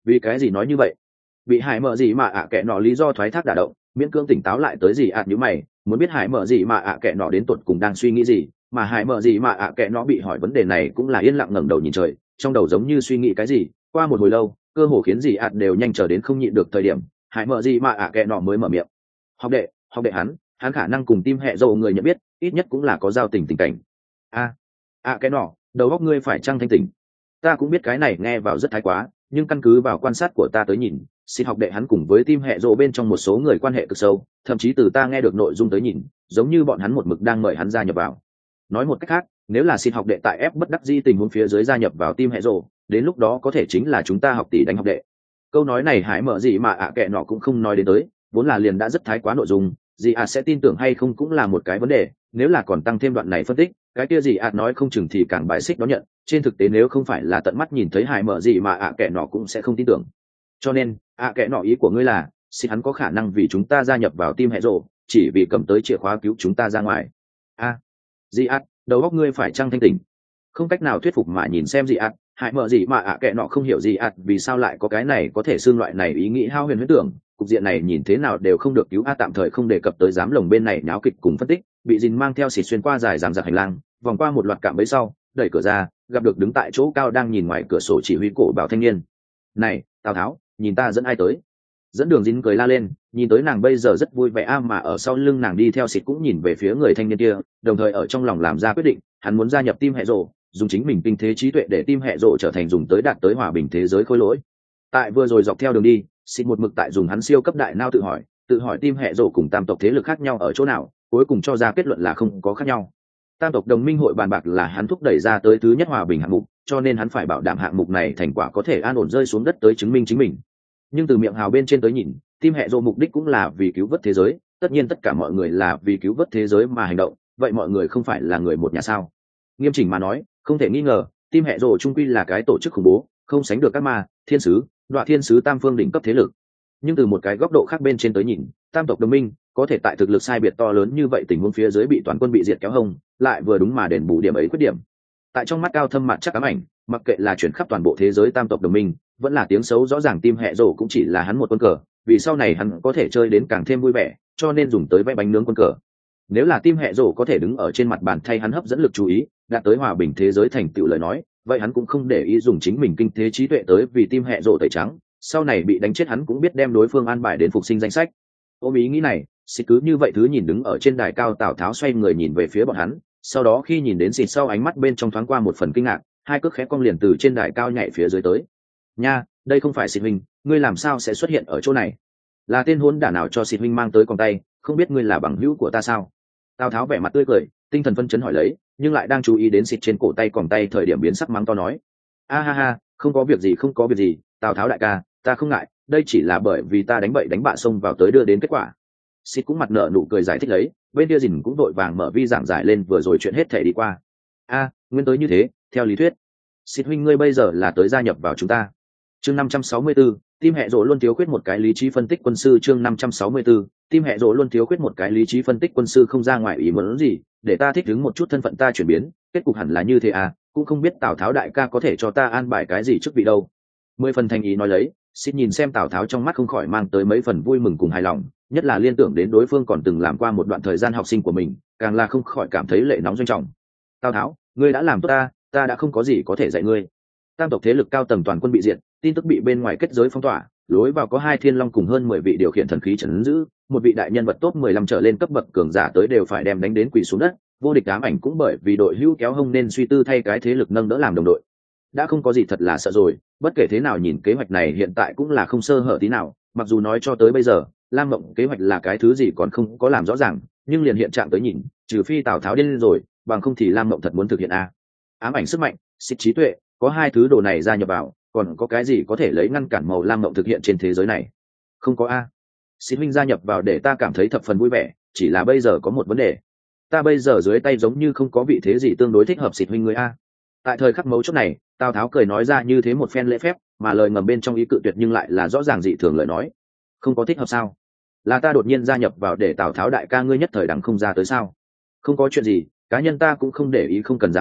Vì cái gì nói như vậy? Bị hải mở gì mà ạ kệ nọ lý do thoái thác đả động, miễn cưỡng tỉnh táo lại tới gì ạt như mày, muốn biết hải mở gì mà ạ kệ nọ đến tột cùng đang suy nghĩ gì, mà hải mở gì mà ạ kệ nọ bị hỏi vấn đề này cũng là yên lặng ngẩng đầu nhìn trời, trong đầu giống như suy nghĩ cái gì. Qua một hồi lâu, cơ hồ khiến gì ạt đều nhanh chờ đến không nhịn được thời điểm, hải mở gì mà ạ kệ nọ mới mở miệng. Học đệ, học đệ hắn, hắn khả năng cùng tim hệ dầu người nhận biết, ít nhất cũng là có giao tình tình cảnh. A, ạ kệ nọ, đầu óc ngươi phải trăng thanh tỉnh. Ta cũng biết cái này nghe vào rất thái quá, nhưng căn cứ vào quan sát của ta tới nhìn, xin học đệ hắn cùng với team hệ rộ bên trong một số người quan hệ cực sâu, thậm chí từ ta nghe được nội dung tới nhìn, giống như bọn hắn một mực đang mời hắn gia nhập vào. Nói một cách khác, nếu là xin học đệ tại ép bất đắc dĩ tình huống phía dưới gia nhập vào team hệ rộ, đến lúc đó có thể chính là chúng ta học tỷ đánh học đệ. Câu nói này Hải mở gì mà ạ à kệ nọ cũng không nói đến tới, vốn là liền đã rất thái quá nội dung, gì ạ à sẽ tin tưởng hay không cũng là một cái vấn đề, nếu là còn tăng thêm đoạn này phân tích, cái kia gì ạ à nói không chừng thì càng bài xích đón nhận. Trên thực tế nếu không phải là tận mắt nhìn thấy Hải mở gì mà ạ à kệ nọ cũng sẽ không tin tưởng. Cho nên ạ à kệ nọ ý của ngươi là xin hắn có khả năng vì chúng ta gia nhập vào team hệ rộ, chỉ vì cầm tới chìa khóa cứu chúng ta ra ngoài. A, à, gì ạ, đầu óc ngươi phải trăng thanh tỉnh. Không cách nào thuyết phục mà nhìn xem gì ạ, Hải mở gì mà ạ à kệ nọ không hiểu gì ạ, vì sao lại có cái này có thể xương loại này ý nghĩ hao huyền huyễn tưởng. Cục diện này nhìn thế nào đều không được cứu a, tạm thời không đề cập tới giám lồng bên này nháo kịch cùng phân tích, bị dìn mang theo xịt xuyên qua dài dằng dặc hành lang, vòng qua một loạt cạm bẫy sau, đẩy cửa ra, gặp được đứng tại chỗ cao đang nhìn ngoài cửa sổ chỉ huy cổ bảo thanh niên. Này, Tào Tháo, nhìn ta dẫn ai tới? Dẫn Đường Dĩnh cười la lên, nhìn tới nàng bây giờ rất vui vẻ a, mà ở sau lưng nàng đi theo xịt cũng nhìn về phía người thanh niên kia, đồng thời ở trong lòng làm ra quyết định, hắn muốn gia nhập team hệ rộ, dùng chính mình kinh thế trí tuệ để team hệ rộ trở thành dùng tới đạt tới hòa bình thế giới khối lỗi. Tại vừa rồi dọc theo đường đi, xịt một mực tại dùng hắn siêu cấp đại não tự hỏi, tự hỏi team hệ rộ cùng tam tộc thế lực khác nhau ở chỗ nào, cuối cùng cho ra kết luận là không có khác nhau. Tam tộc đồng minh hội bàn bạc là hắn thúc đẩy ra tới thứ nhất hòa bình hạng mục, cho nên hắn phải bảo đảm hạng mục này thành quả có thể an ổn rơi xuống đất tới chứng minh chính mình. Nhưng từ miệng hào bên trên tới nhìn, team hệ rộ mục đích cũng là vì cứu vớt thế giới, tất nhiên tất cả mọi người là vì cứu vớt thế giới mà hành động, vậy mọi người không phải là người một nhà sao? Nghiêm chỉnh mà nói, không thể nghi ngờ, team hệ rộ trung quy là cái tổ chức khủng bố, không sánh được các ma, thiên sứ, đoạ thiên sứ tam phương đỉnh cấp thế lực. Nhưng từ một cái góc độ khác bên trên tới nhìn, tam tộc đồng minh có thể tại thực lực sai biệt to lớn như vậy tình huống phía dưới bị toàn quân bị diệt kéo hông, lại vừa đúng mà đền bù điểm ấy khuyết điểm. Tại trong mắt cao thâm mặt chắc ám ảnh, mặc kệ là chuyển khắp toàn bộ thế giới tam tộc đồng minh, vẫn là tiếng xấu rõ ràng, team hệ rộ cũng chỉ là hắn một quân cờ, vì sau này hắn có thể chơi đến càng thêm vui vẻ, cho nên dùng tới vẽ bánh nướng quân cờ. Nếu là team hệ rộ có thể đứng ở trên mặt bàn thay hắn hấp dẫn lực chú ý, đạt tới hòa bình thế giới thành tựu lời nói, vậy hắn cũng không để ý dùng chính mình kinh thế trí tuệ tới vì team hệ rộ tẩy trắng, sau này bị đánh chết hắn cũng biết đem đối phương an bài đến phục sinh danh sách. Ôm ý nghĩ này, xịt cứ như vậy thứ nhìn đứng ở trên đài cao Tào Tháo xoay người nhìn về phía bọn hắn, sau đó khi nhìn đến xịt sau ánh mắt bên trong thoáng qua một phần kinh ngạc, hai cước khẽ cong liền từ trên đài cao nhảy phía dưới tới. Nha, đây không phải xịt huynh, ngươi làm sao sẽ xuất hiện ở chỗ này? Là tên hỗn đản nào cho xịt huynh mang tới còng tay, không biết ngươi là bằng hữu của ta sao? Tào Tháo vẻ mặt tươi cười, tinh thần phân chấn hỏi lấy, nhưng lại đang chú ý đến xịt trên cổ tay còng tay thời điểm biến sắc mắng to nói: a ha ha, không có việc gì không có việc gì, Tào Tháo đại ca, ta không ngại, đây chỉ là bởi vì ta đánh bậy đánh bạ xông vào tới đưa đến kết quả. Xịt cũng mặt nở nụ cười giải thích lấy, bên kia dìn cũng vội vàng mở vi giảng giải lên vừa rồi chuyện hết thể đi qua. A, nguyên tới như thế, theo lý thuyết, xịt huynh ngươi bây giờ là tới gia nhập vào chúng ta. Chương năm trăm sáu mươi tư, team hệ rộ luôn thiếu khuyết một cái lý trí phân tích quân sư. Chương năm trăm sáu mươi tư, team hệ rộ luôn thiếu khuyết một cái lý trí phân tích quân sư, không ra ngoài ý muốn gì, để ta thích ứng một chút thân phận ta chuyển biến, kết cục hẳn là như thế à, cũng không biết Tào Tháo đại ca có thể cho ta an bài cái gì chức vị đâu. Mười phần thành ý nói lấy, xin nhìn xem Tào Tháo trong mắt không khỏi mang tới mấy phần vui mừng cùng hài lòng, nhất là liên tưởng đến đối phương còn từng làm qua một đoạn thời gian học sinh của mình, càng là không khỏi cảm thấy lệ nóng doanh trọng. Tào Tháo, ngươi đã làm tốt ta, ta đã không có gì có thể dạy ngươi. Tam tộc thế lực cao tầng toàn quân bị diệt, tin tức bị bên ngoài kết giới phong tỏa, lối vào có hai thiên long cùng hơn mười vị điều khiển thần khí trấn giữ, một vị đại nhân vật top mười lăm trở lên cấp bậc cường giả tới đều phải đem đánh đến quỳ xuống đất, vô địch ám ảnh cũng bởi vì đội hữu kéo hông nên suy tư thay cái thế lực nâng đỡ làm đồng đội. Đã không có gì thật là sợ rồi, bất kể thế nào nhìn kế hoạch này hiện tại cũng là không sơ hở tí nào, mặc dù nói cho tới bây giờ, Lam Mộng kế hoạch là cái thứ gì còn không có làm rõ ràng, nhưng liền hiện trạng tới nhìn, trừ phi Tào Tháo điên rồi, bằng không thì Lam Mộng thật muốn thực hiện a. Ám ảnh sức mạnh, xích trí tuệ, có hai thứ đồ này gia nhập vào, còn có cái gì có thể lấy ngăn cản màu Lam Mộng thực hiện trên thế giới này? Không có a. Xích huynh gia nhập vào để ta cảm thấy thập phần vui vẻ, chỉ là bây giờ có một vấn đề. Ta bây giờ dưới tay giống như không có vị thế gì tương đối thích hợp xịt huynh người a. Tại thời khắc mấu chốt này, Tào Tháo cười nói ra như thế một phen lễ phép, mà lời ngầm bên trong ý cự tuyệt nhưng lại là rõ ràng dị thường lời nói. Không có thích hợp sao? Là ta đột nhiên gia nhập vào để Tào Tháo đại ca ngươi nhất thời đằng không ra tới sao? Không có chuyện gì, cá nhân ta cũng không để ý, không cần giảng ốc,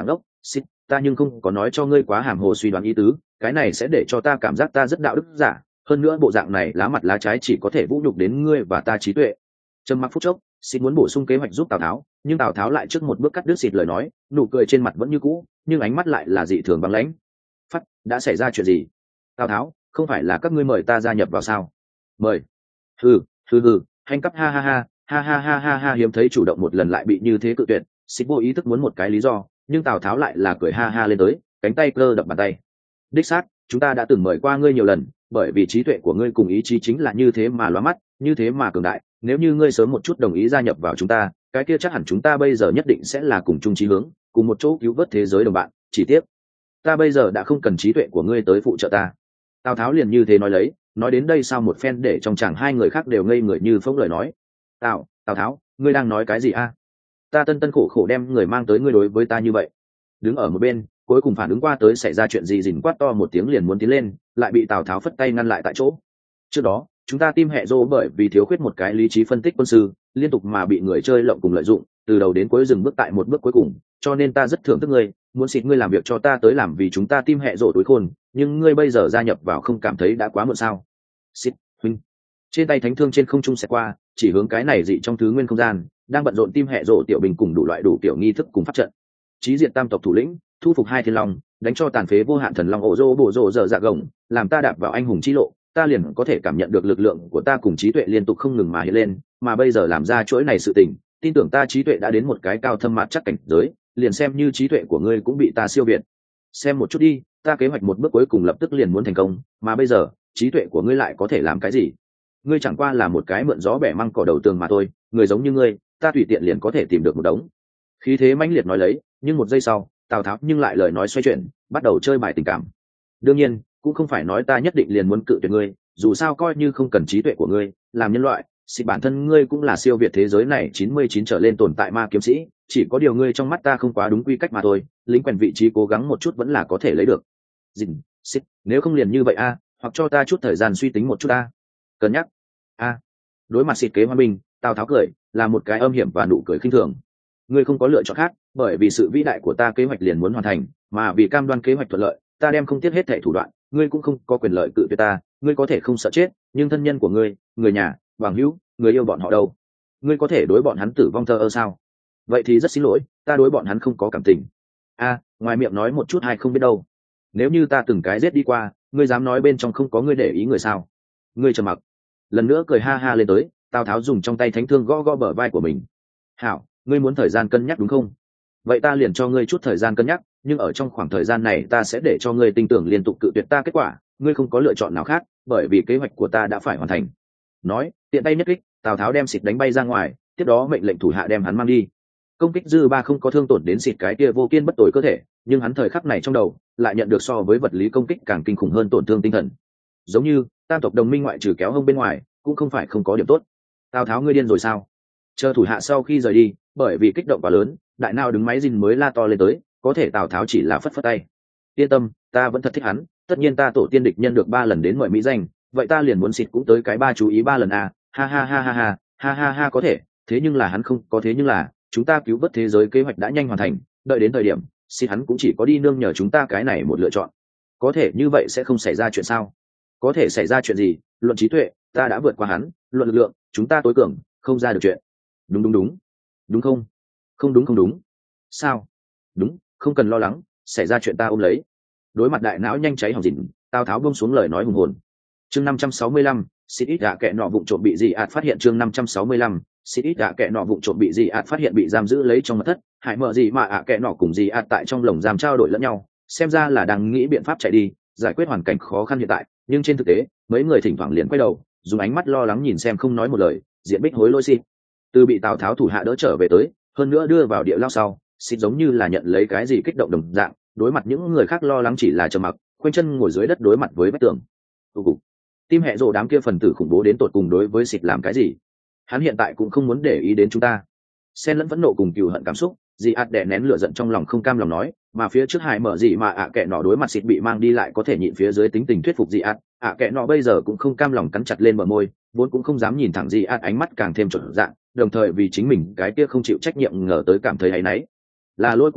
Xịt, ta nhưng không có nói cho ngươi quá hàm hồ suy đoán ý tứ, cái này sẽ để cho ta cảm giác ta rất đạo đức giả, hơn nữa bộ dạng này lá mặt lá trái chỉ có thể vũ nhục đến ngươi và ta trí tuệ. Trầm mặc phút chốc, Xịt muốn bổ sung kế hoạch giúp Tào Tháo, nhưng Tào Tháo lại trước một bước cắt đứt Xịt lời nói, nụ cười trên mặt vẫn như cũ, nhưng ánh mắt lại là dị thường băng lãnh. Phát, đã xảy ra chuyện gì? Tào Tháo, không phải là các ngươi mời ta gia nhập vào sao? Mời? Hừ, hừ hừ, hành cấp ha ha ha, ha ha ha ha ha, hiếm thấy chủ động một lần lại bị như thế cự tuyệt. Xịt vô ý thức muốn một cái lý do, nhưng Tào Tháo lại là cười ha ha lên tới, cánh tay cơ đập bàn tay. Đích xác, chúng ta đã từng mời qua ngươi nhiều lần, bởi vì trí tuệ của ngươi cùng ý chí chính là như thế mà lóa mắt, như thế mà cường đại. Nếu như ngươi sớm một chút đồng ý gia nhập vào chúng ta, cái kia chắc hẳn chúng ta bây giờ nhất định sẽ là cùng chung chí hướng, cùng một chỗ cứu vớt thế giới đồng bạn. Chỉ tiếc, ta bây giờ đã không cần trí tuệ của ngươi tới phụ trợ ta. Tào Tháo liền như thế nói lấy, nói đến đây sao một phen để trong chẳng hai người khác đều ngây người như phỗng lời nói. Tào, Tào Tháo, ngươi đang nói cái gì a? Ta tân tân khổ khổ đem người mang tới ngươi đối với ta như vậy. Đứng ở một bên, cuối cùng phản ứng qua tới xảy ra chuyện gì, rình quát to một tiếng liền muốn tiến lên, lại bị Tào Tháo phất tay ngăn lại tại chỗ. Trước đó, chúng ta team hệ rô bởi vì thiếu khuyết một cái lý trí phân tích quân sư, liên tục mà bị người chơi lộng cùng lợi dụng, từ đầu đến cuối dừng bước tại một bước cuối cùng, cho nên ta rất thưởng thức ngươi, muốn xịt ngươi làm việc cho ta tới làm vì chúng ta team hệ rô tối khôn, nhưng ngươi bây giờ gia nhập vào không cảm thấy đã quá muộn sao? Xịt, huynh. Trên tay thánh thương trên không trung xẹt qua, chỉ hướng cái này dị trong thứ nguyên không gian, đang bận rộn team hệ rô tiểu bình cùng đủ loại đủ kiểu nghi thức cùng pháp trận. Chí diệt tam tộc thủ lĩnh, thu phục hai thiên long, đánh cho tàn phế vô hạn thần long ổ rô bổ rô giờ dạ gồng, làm ta đạp vào anh hùng chi lộ, ta liền có thể cảm nhận được lực lượng của ta cùng trí tuệ liên tục không ngừng mà hiện lên, mà bây giờ làm ra chuỗi này sự tình, tin tưởng ta trí tuệ đã đến một cái cao thâm mạt chắc cảnh giới, liền xem như trí tuệ của ngươi cũng bị ta siêu việt. Xem một chút đi, ta kế hoạch một bước cuối cùng lập tức liền muốn thành công, mà bây giờ, trí tuệ của ngươi lại có thể làm cái gì? Ngươi chẳng qua là một cái mượn gió bẻ măng cỏ đầu tường mà thôi, người giống như ngươi, ta tùy tiện liền có thể tìm được một đống. Khí thế mãnh liệt nói lấy, nhưng một giây sau, Tào Tháo nhưng lại lời nói xoay chuyển, bắt đầu chơi bài tình cảm. Đương nhiên, cũng không phải nói ta nhất định liền muốn cự tuyệt ngươi, dù sao coi như không cần trí tuệ của ngươi, làm nhân loại, xịt bản thân ngươi cũng là siêu việt thế giới này chín mươi chín trở lên tồn tại ma kiếm sĩ, chỉ có điều ngươi trong mắt ta không quá đúng quy cách mà thôi, lính quèn vị trí cố gắng một chút vẫn là có thể lấy được. Dình, xịt, nếu không liền như vậy a, hoặc cho ta chút thời gian suy tính một chút a. Cân nhắc. A. Đối mặt xịt kế hoa binh, Tào Tháo cười, là một cái âm hiểm và nụ cười khinh thường. Ngươi không có lựa chọn khác, bởi vì sự vĩ đại của ta kế hoạch liền muốn hoàn thành, mà vì cam đoan kế hoạch thuận lợi, ta đem không tiếc hết thảy thủ đoạn, ngươi cũng không có quyền lợi cự tuyệt ta, ngươi có thể không sợ chết, nhưng thân nhân của ngươi, người nhà, bằng hữu, người yêu bọn họ đâu? Ngươi có thể đối bọn hắn tử vong thờ ơ sao? Vậy thì rất xin lỗi, ta đối bọn hắn không có cảm tình. A, ngoài miệng nói một chút hay không biết đâu. Nếu như ta từng cái giết đi qua, ngươi dám nói bên trong không có ngươi để ý người sao? Ngươi trầm mặc. Lần nữa cười ha ha lên tới, Tào Tháo dùng trong tay thánh thương gõ gõ bờ vai của mình. Hảo, ngươi muốn thời gian cân nhắc đúng không? Vậy ta liền cho ngươi chút thời gian cân nhắc, nhưng ở trong khoảng thời gian này ta sẽ để cho ngươi tin tưởng liên tục cự tuyệt ta kết quả, ngươi không có lựa chọn nào khác, bởi vì kế hoạch của ta đã phải hoàn thành. Nói, tiện tay nhất kích, Tào Tháo đem xịt đánh bay ra ngoài, tiếp đó mệnh lệnh thủ hạ đem hắn mang đi. Công kích dư ba không có thương tổn đến xịt cái kia vô kiên bất tồi cơ thể, nhưng hắn thời khắc này trong đầu lại nhận được so với vật lý công kích càng kinh khủng hơn tổn thương tinh thần. Giống như tam tộc đồng minh ngoại trừ kéo hông bên ngoài, cũng không phải không có điểm tốt. Tào Tháo ngươi điên rồi sao? Chờ thủ hạ sau khi rời đi, bởi vì kích động quá lớn, đại nào đứng máy gìn mới la to lên tới, có thể Tào Tháo chỉ là phất phất tay. Yên tâm, ta vẫn thật thích hắn, tất nhiên ta tổ tiên địch nhân được ba lần đến mời mỹ danh, vậy ta liền muốn xịt cũng tới cái ba chú ý ba lần à, ha ha ha ha ha, ha ha ha có thể, thế nhưng là hắn không có thế nhưng là, chúng ta cứu vớt thế giới kế hoạch đã nhanh hoàn thành, đợi đến thời điểm, xịt hắn cũng chỉ có đi nương nhờ chúng ta cái này một lựa chọn. Có thể như vậy sẽ không xảy ra chuyện sao? Có thể xảy ra chuyện gì? Luận trí tuệ, ta đã vượt qua hắn, luận lực lượng, chúng ta tối cường, không ra được chuyện. Đúng đúng đúng. Đúng không? Không đúng không đúng. Sao? Đúng, không cần lo lắng, xảy ra chuyện ta ôm lấy. Đối mặt đại não nhanh cháy hỏng dịn, Tào Tháo buông xuống lời nói hùng hồn. Chương năm trăm sáu mươi lăm, xịt ít gạ kệ nọ vụng trộm bị gì ạt phát hiện. Chương năm trăm sáu mươi lăm, xịt ít gạ kệ nọ vụng trộm bị gì ạt phát hiện, bị giam giữ lấy trong mật thất. Hải mở gì mà ạ kệ nọ cùng gì ạt tại trong lồng giam trao đổi lẫn nhau, xem ra là đang nghĩ biện pháp chạy đi, giải quyết hoàn cảnh khó khăn hiện tại, nhưng trên thực tế, mấy người thỉnh thoảng liền quay đầu, dùng ánh mắt lo lắng nhìn xem không nói một lời, Diện Bích hối lỗi xịt. Từ bị Tào Tháo thủ hạ đỡ trở về tới, hơn nữa đưa vào địa lao sau, xịt giống như là nhận lấy cái gì kích động đồng dạng, đối mặt những người khác lo lắng chỉ là trầm mặc, khoanh chân ngồi dưới đất đối mặt với vách tường. Tụ cục. Tim hệ rồ đám kia phần tử khủng bố đến tột cùng đối với xịt làm cái gì? Hắn hiện tại cũng không muốn để ý đến chúng ta. Xen lẫn phẫn nộ cùng cừu hận cảm xúc, Dị ạt đè nén lửa giận trong lòng không cam lòng nói, mà phía trước Hải mở gì mà ạ kệ nọ đối mặt xịt bị mang đi lại có thể nhịn phía dưới tính tình thuyết phục Dị ạt, ạ kệ nọ bây giờ cũng không cam lòng cắn chặt lên bờ môi, vốn cũng không dám nhìn thẳng Dị ạt, ánh mắt càng thêm trộn dạng, đồng thời vì chính mình cái kia không chịu trách nhiệm ngờ tới cảm thấy áy náy. Là lỗi của ta,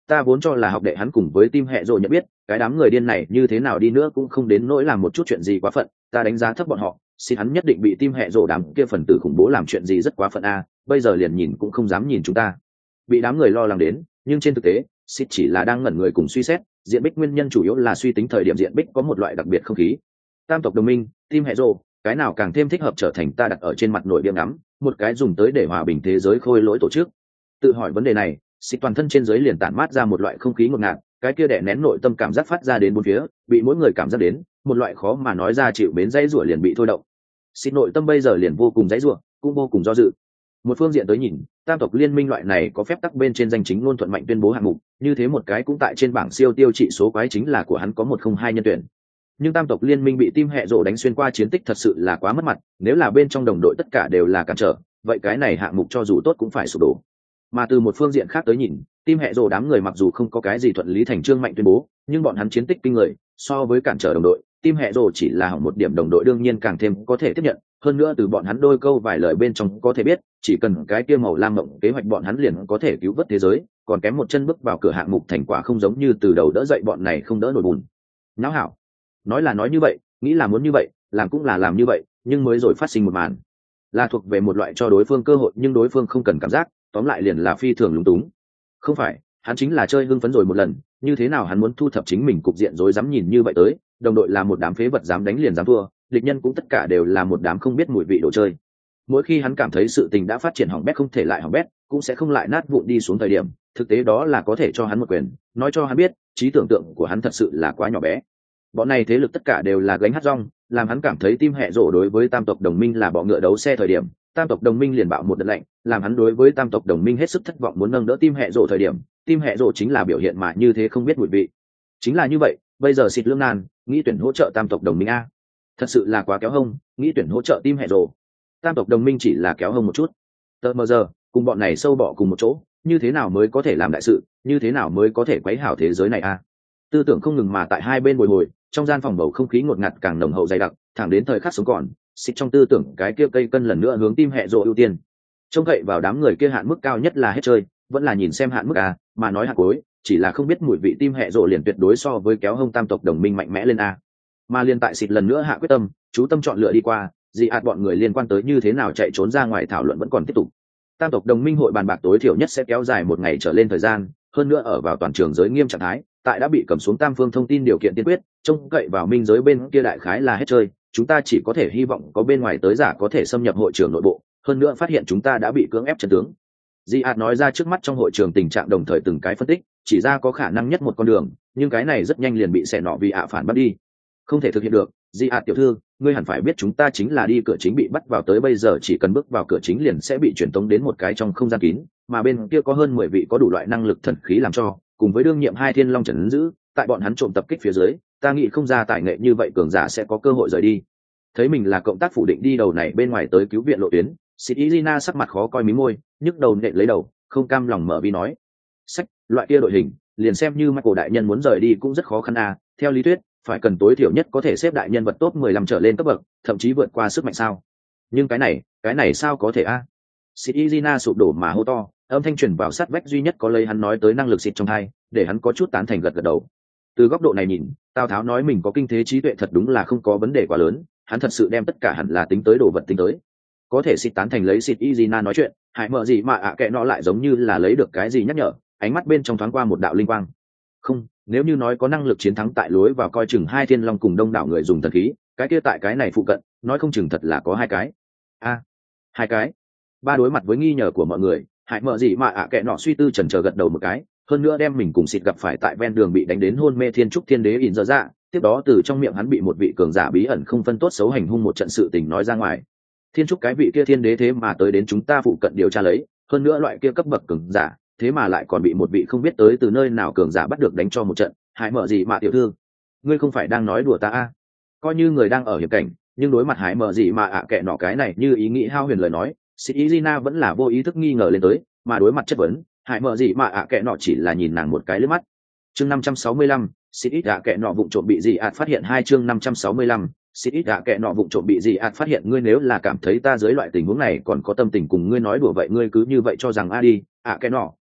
ta vốn cho là học đệ hắn cùng với team hệ rồi nhận biết, cái đám người điên này như thế nào đi nữa cũng không đến nỗi làm một chút chuyện gì quá phận, ta đánh giá thấp bọn họ, xin hắn nhất định bị team hệ rồ đám kia phần tử khủng bố làm chuyện gì rất quá phận a, bây giờ liền nhìn cũng không dám nhìn chúng ta. Bị đám người lo lắng đến, nhưng trên thực tế, Sid chỉ là đang ngẩn người cùng suy xét, diện bích nguyên nhân chủ yếu là suy tính thời điểm diện bích có một loại đặc biệt không khí. Tam tộc đồng minh, team hệ rồ, cái nào càng thêm thích hợp trở thành ta đặt ở trên mặt nổi điểm ngắm, một cái dùng tới để hòa bình thế giới khôi lỗi tổ chức. Tự hỏi vấn đề này, Sid toàn thân trên dưới liền tản mát ra một loại không khí ngột ngạt, cái kia đè nén nội tâm cảm giác phát ra đến bốn phía, bị mỗi người cảm giác đến, một loại khó mà nói ra chịu bến dãy rủa liền bị thôi động. Sid nội tâm bây giờ liền vô cùng dãy rủa, cũng vô cùng do dự. Một phương diện tới nhìn, tam tộc liên minh loại này có phép tắc bên trên danh chính ngôn thuận mạnh tuyên bố hạng mục, như thế một cái cũng tại trên bảng siêu tiêu trị số quái chính là của hắn có một không hai nhân tuyển. Nhưng tam tộc liên minh bị team hệ rồ đánh xuyên qua chiến tích thật sự là quá mất mặt, nếu là bên trong đồng đội tất cả đều là cản trở, vậy cái này hạng mục cho dù tốt cũng phải sụp đổ. Mà từ một phương diện khác tới nhìn, team hệ rồ đám người mặc dù không có cái gì thuận lý thành trương mạnh tuyên bố, nhưng bọn hắn chiến tích kinh người, so với cản trở đồng đội, team hệ rồ chỉ là hỏng một điểm đồng đội đương nhiên càng thêm có thể tiếp nhận, hơn nữa từ bọn hắn đôi câu vài lời bên trong có thể biết, chỉ cần cái kia màu lam mộng kế hoạch bọn hắn liền có thể cứu vớt thế giới, còn kém một chân bước vào cửa hạng mục thành quả không giống như từ đầu đỡ dậy bọn này không đỡ nổi bùn. Náo hảo, nói là nói như vậy, nghĩ là muốn như vậy, làm cũng là làm như vậy, nhưng mới rồi phát sinh một màn, là thuộc về một loại cho đối phương cơ hội nhưng đối phương không cần cảm giác, tóm lại liền là phi thường lúng túng. Không phải, hắn chính là chơi hưng phấn rồi một lần, như thế nào hắn muốn thu thập chính mình cục diện rối rắm nhìn như vậy tới, đồng đội là một đám phế vật dám đánh liền dám thua, địch nhân cũng tất cả đều là một đám không biết mùi vị đồ chơi. Mỗi khi hắn cảm thấy sự tình đã phát triển hỏng bét không thể lại hỏng bét, cũng sẽ không lại nát vụn đi xuống thời điểm, thực tế đó là có thể cho hắn một quyền, nói cho hắn biết, trí tưởng tượng của hắn thật sự là quá nhỏ bé. Bọn này thế lực tất cả đều là gánh hát rong, làm hắn cảm thấy tim hệ rổ đối với tam tộc đồng minh là bọ ngựa đấu xe thời điểm, tam tộc đồng minh liền bạo một đợt lạnh, làm hắn đối với tam tộc đồng minh hết sức thất vọng muốn nâng đỡ tim hệ rổ thời điểm, tim hệ rổ chính là biểu hiện mà như thế không biết mùi vị. Chính là như vậy, bây giờ xịt lương nan, nghĩ tuyển hỗ trợ tam tộc đồng minh a, thật sự là quá kéo hông, nghĩ tuyển hỗ trợ tim hệ rổ. Tam tộc đồng minh chỉ là kéo hông một chút. Tờ mờ giờ, cùng bọn này sâu bọ cùng một chỗ, như thế nào mới có thể làm đại sự, như thế nào mới có thể quấy hảo thế giới này a? Tư tưởng không ngừng mà tại hai bên bồi hồi, trong gian phòng bầu không khí ngột ngạt càng nồng hậu dày đặc, thẳng đến thời khắc sống còn, xịt trong tư tưởng cái kia cây cân lần nữa hướng tim hệ rổ ưu tiên. Trông cậy vào đám người kia hạn mức cao nhất là hết chơi, vẫn là nhìn xem hạn mức a, mà nói hạn cuối, chỉ là không biết mùi vị tim hệ rổ liền tuyệt đối so với kéo hông tam tộc đồng minh mạnh mẽ lên a. Mà liên tại xịt lần nữa hạ quyết tâm, chú tâm chọn lựa đi qua, dị ạt bọn người liên quan tới như thế nào chạy trốn ra ngoài thảo luận vẫn còn tiếp tục. Tam tộc đồng minh hội bàn bạc tối thiểu nhất sẽ kéo dài một ngày trở lên thời gian, hơn nữa ở vào toàn trường giới nghiêm trạng thái, tại đã bị cầm xuống tam phương thông tin điều kiện tiên quyết, trông cậy vào minh giới bên kia đại khái là hết chơi, chúng ta chỉ có thể hy vọng có bên ngoài tới giả có thể xâm nhập hội trường nội bộ, hơn nữa phát hiện chúng ta đã bị cưỡng ép chân tướng. Di ạt nói ra trước mắt trong hội trường tình trạng đồng thời từng cái phân tích, chỉ ra có khả năng nhất một con đường, nhưng cái này rất nhanh liền bị xẻ nọ vì ạ phản bắt đi. Không thể thực hiện được, Di ạt tiểu thư, ngươi hẳn phải biết chúng ta chính là đi cửa chính bị bắt vào tới bây giờ chỉ cần bước vào cửa chính liền sẽ bị truyền tống đến một cái trong không gian kín, mà bên kia có hơn mười vị có đủ loại năng lực thần khí làm cho, cùng với đương nhiệm hai thiên long trần giữ, tại bọn hắn trộm tập kích phía dưới, ta nghĩ không ra tài nghệ như vậy cường giả sẽ có cơ hội rời đi. Thấy mình là cộng tác phủ định đi đầu này bên ngoài tới cứu viện lộ tuyến, Sidizina sắc mặt khó coi mí môi, nhức đầu nện lấy đầu, không cam lòng mở vi nói: "Sách, loại kia đội hình, liền xem như Michael đại nhân muốn rời đi cũng rất khó khăn à, theo lý thuyết, phải cần tối thiểu nhất có thể xếp đại nhân vật top mười lăm trở lên cấp bậc, thậm chí vượt qua sức mạnh sao? Nhưng cái này, cái này sao có thể a?" À? Sidizina sụp đổ mà hô to, âm thanh truyền vào sát vách duy nhất có lấy hắn nói tới năng lực xịt trong hai, để hắn có chút tán thành gật gật đầu. Từ góc độ này nhìn, Tào Tháo nói mình có kinh thế trí tuệ thật đúng là không có vấn đề quá lớn, hắn thật sự đem tất cả hẳn là tính tới đồ vật tính tới. Có thể xịt tán thành lấy xịt Izina nói chuyện, hại mở gì mà ạ à kệ nó lại giống như là lấy được cái gì nhắc nhở, ánh mắt bên trong thoáng qua một đạo linh quang. Không, nếu như nói có năng lực chiến thắng tại lối vào coi chừng hai thiên long cùng đông đảo người dùng thần khí, cái kia tại cái này phụ cận, nói không chừng thật là có hai cái. A, à, hai cái. Ba đối mặt với nghi ngờ của mọi người, hại mở gì mà ạ à kệ nọ suy tư chần chờ gật đầu một cái, hơn nữa đem mình cùng xịt gặp phải tại ven đường bị đánh đến hôn mê thiên trúc thiên đế in dở dạ, tiếp đó từ trong miệng hắn bị một vị cường giả bí ẩn không phân tốt xấu hành hung một trận sự tình nói ra ngoài. Thiên trúc cái vị kia thiên đế thế mà tới đến chúng ta phụ cận điều tra lấy, hơn nữa loại kia cấp bậc cường giả, thế mà lại còn bị một vị không biết tới từ nơi nào cường giả bắt được đánh cho một trận, hại mở gì mà tiểu thư, ngươi không phải đang nói đùa ta à? Coi như người đang ở hiểm cảnh, nhưng đối mặt hại mở gì mà ạ à kệ nọ cái này như ý nghĩ hao huyền lời nói, Sidizina vẫn là vô ý thức nghi ngờ lên tới, mà đối mặt chất vấn, hại mở gì mà ạ à kệ nọ chỉ là nhìn nàng một cái lướt mắt. Chương năm trăm sáu mươi lăm, xịt ít ạ kệ nọ vụng trộm bị gì ạt phát hiện hai chương năm trăm sáu mươi lăm, xịt ít ạ kệ nọ vụng trộm bị gì ạt phát hiện ngươi nếu là cảm thấy ta dưới loại tình huống này còn có tâm tình cùng ngươi nói đùa vậy ngươi cứ như vậy cho rằng a đi, ạ kệ nọ,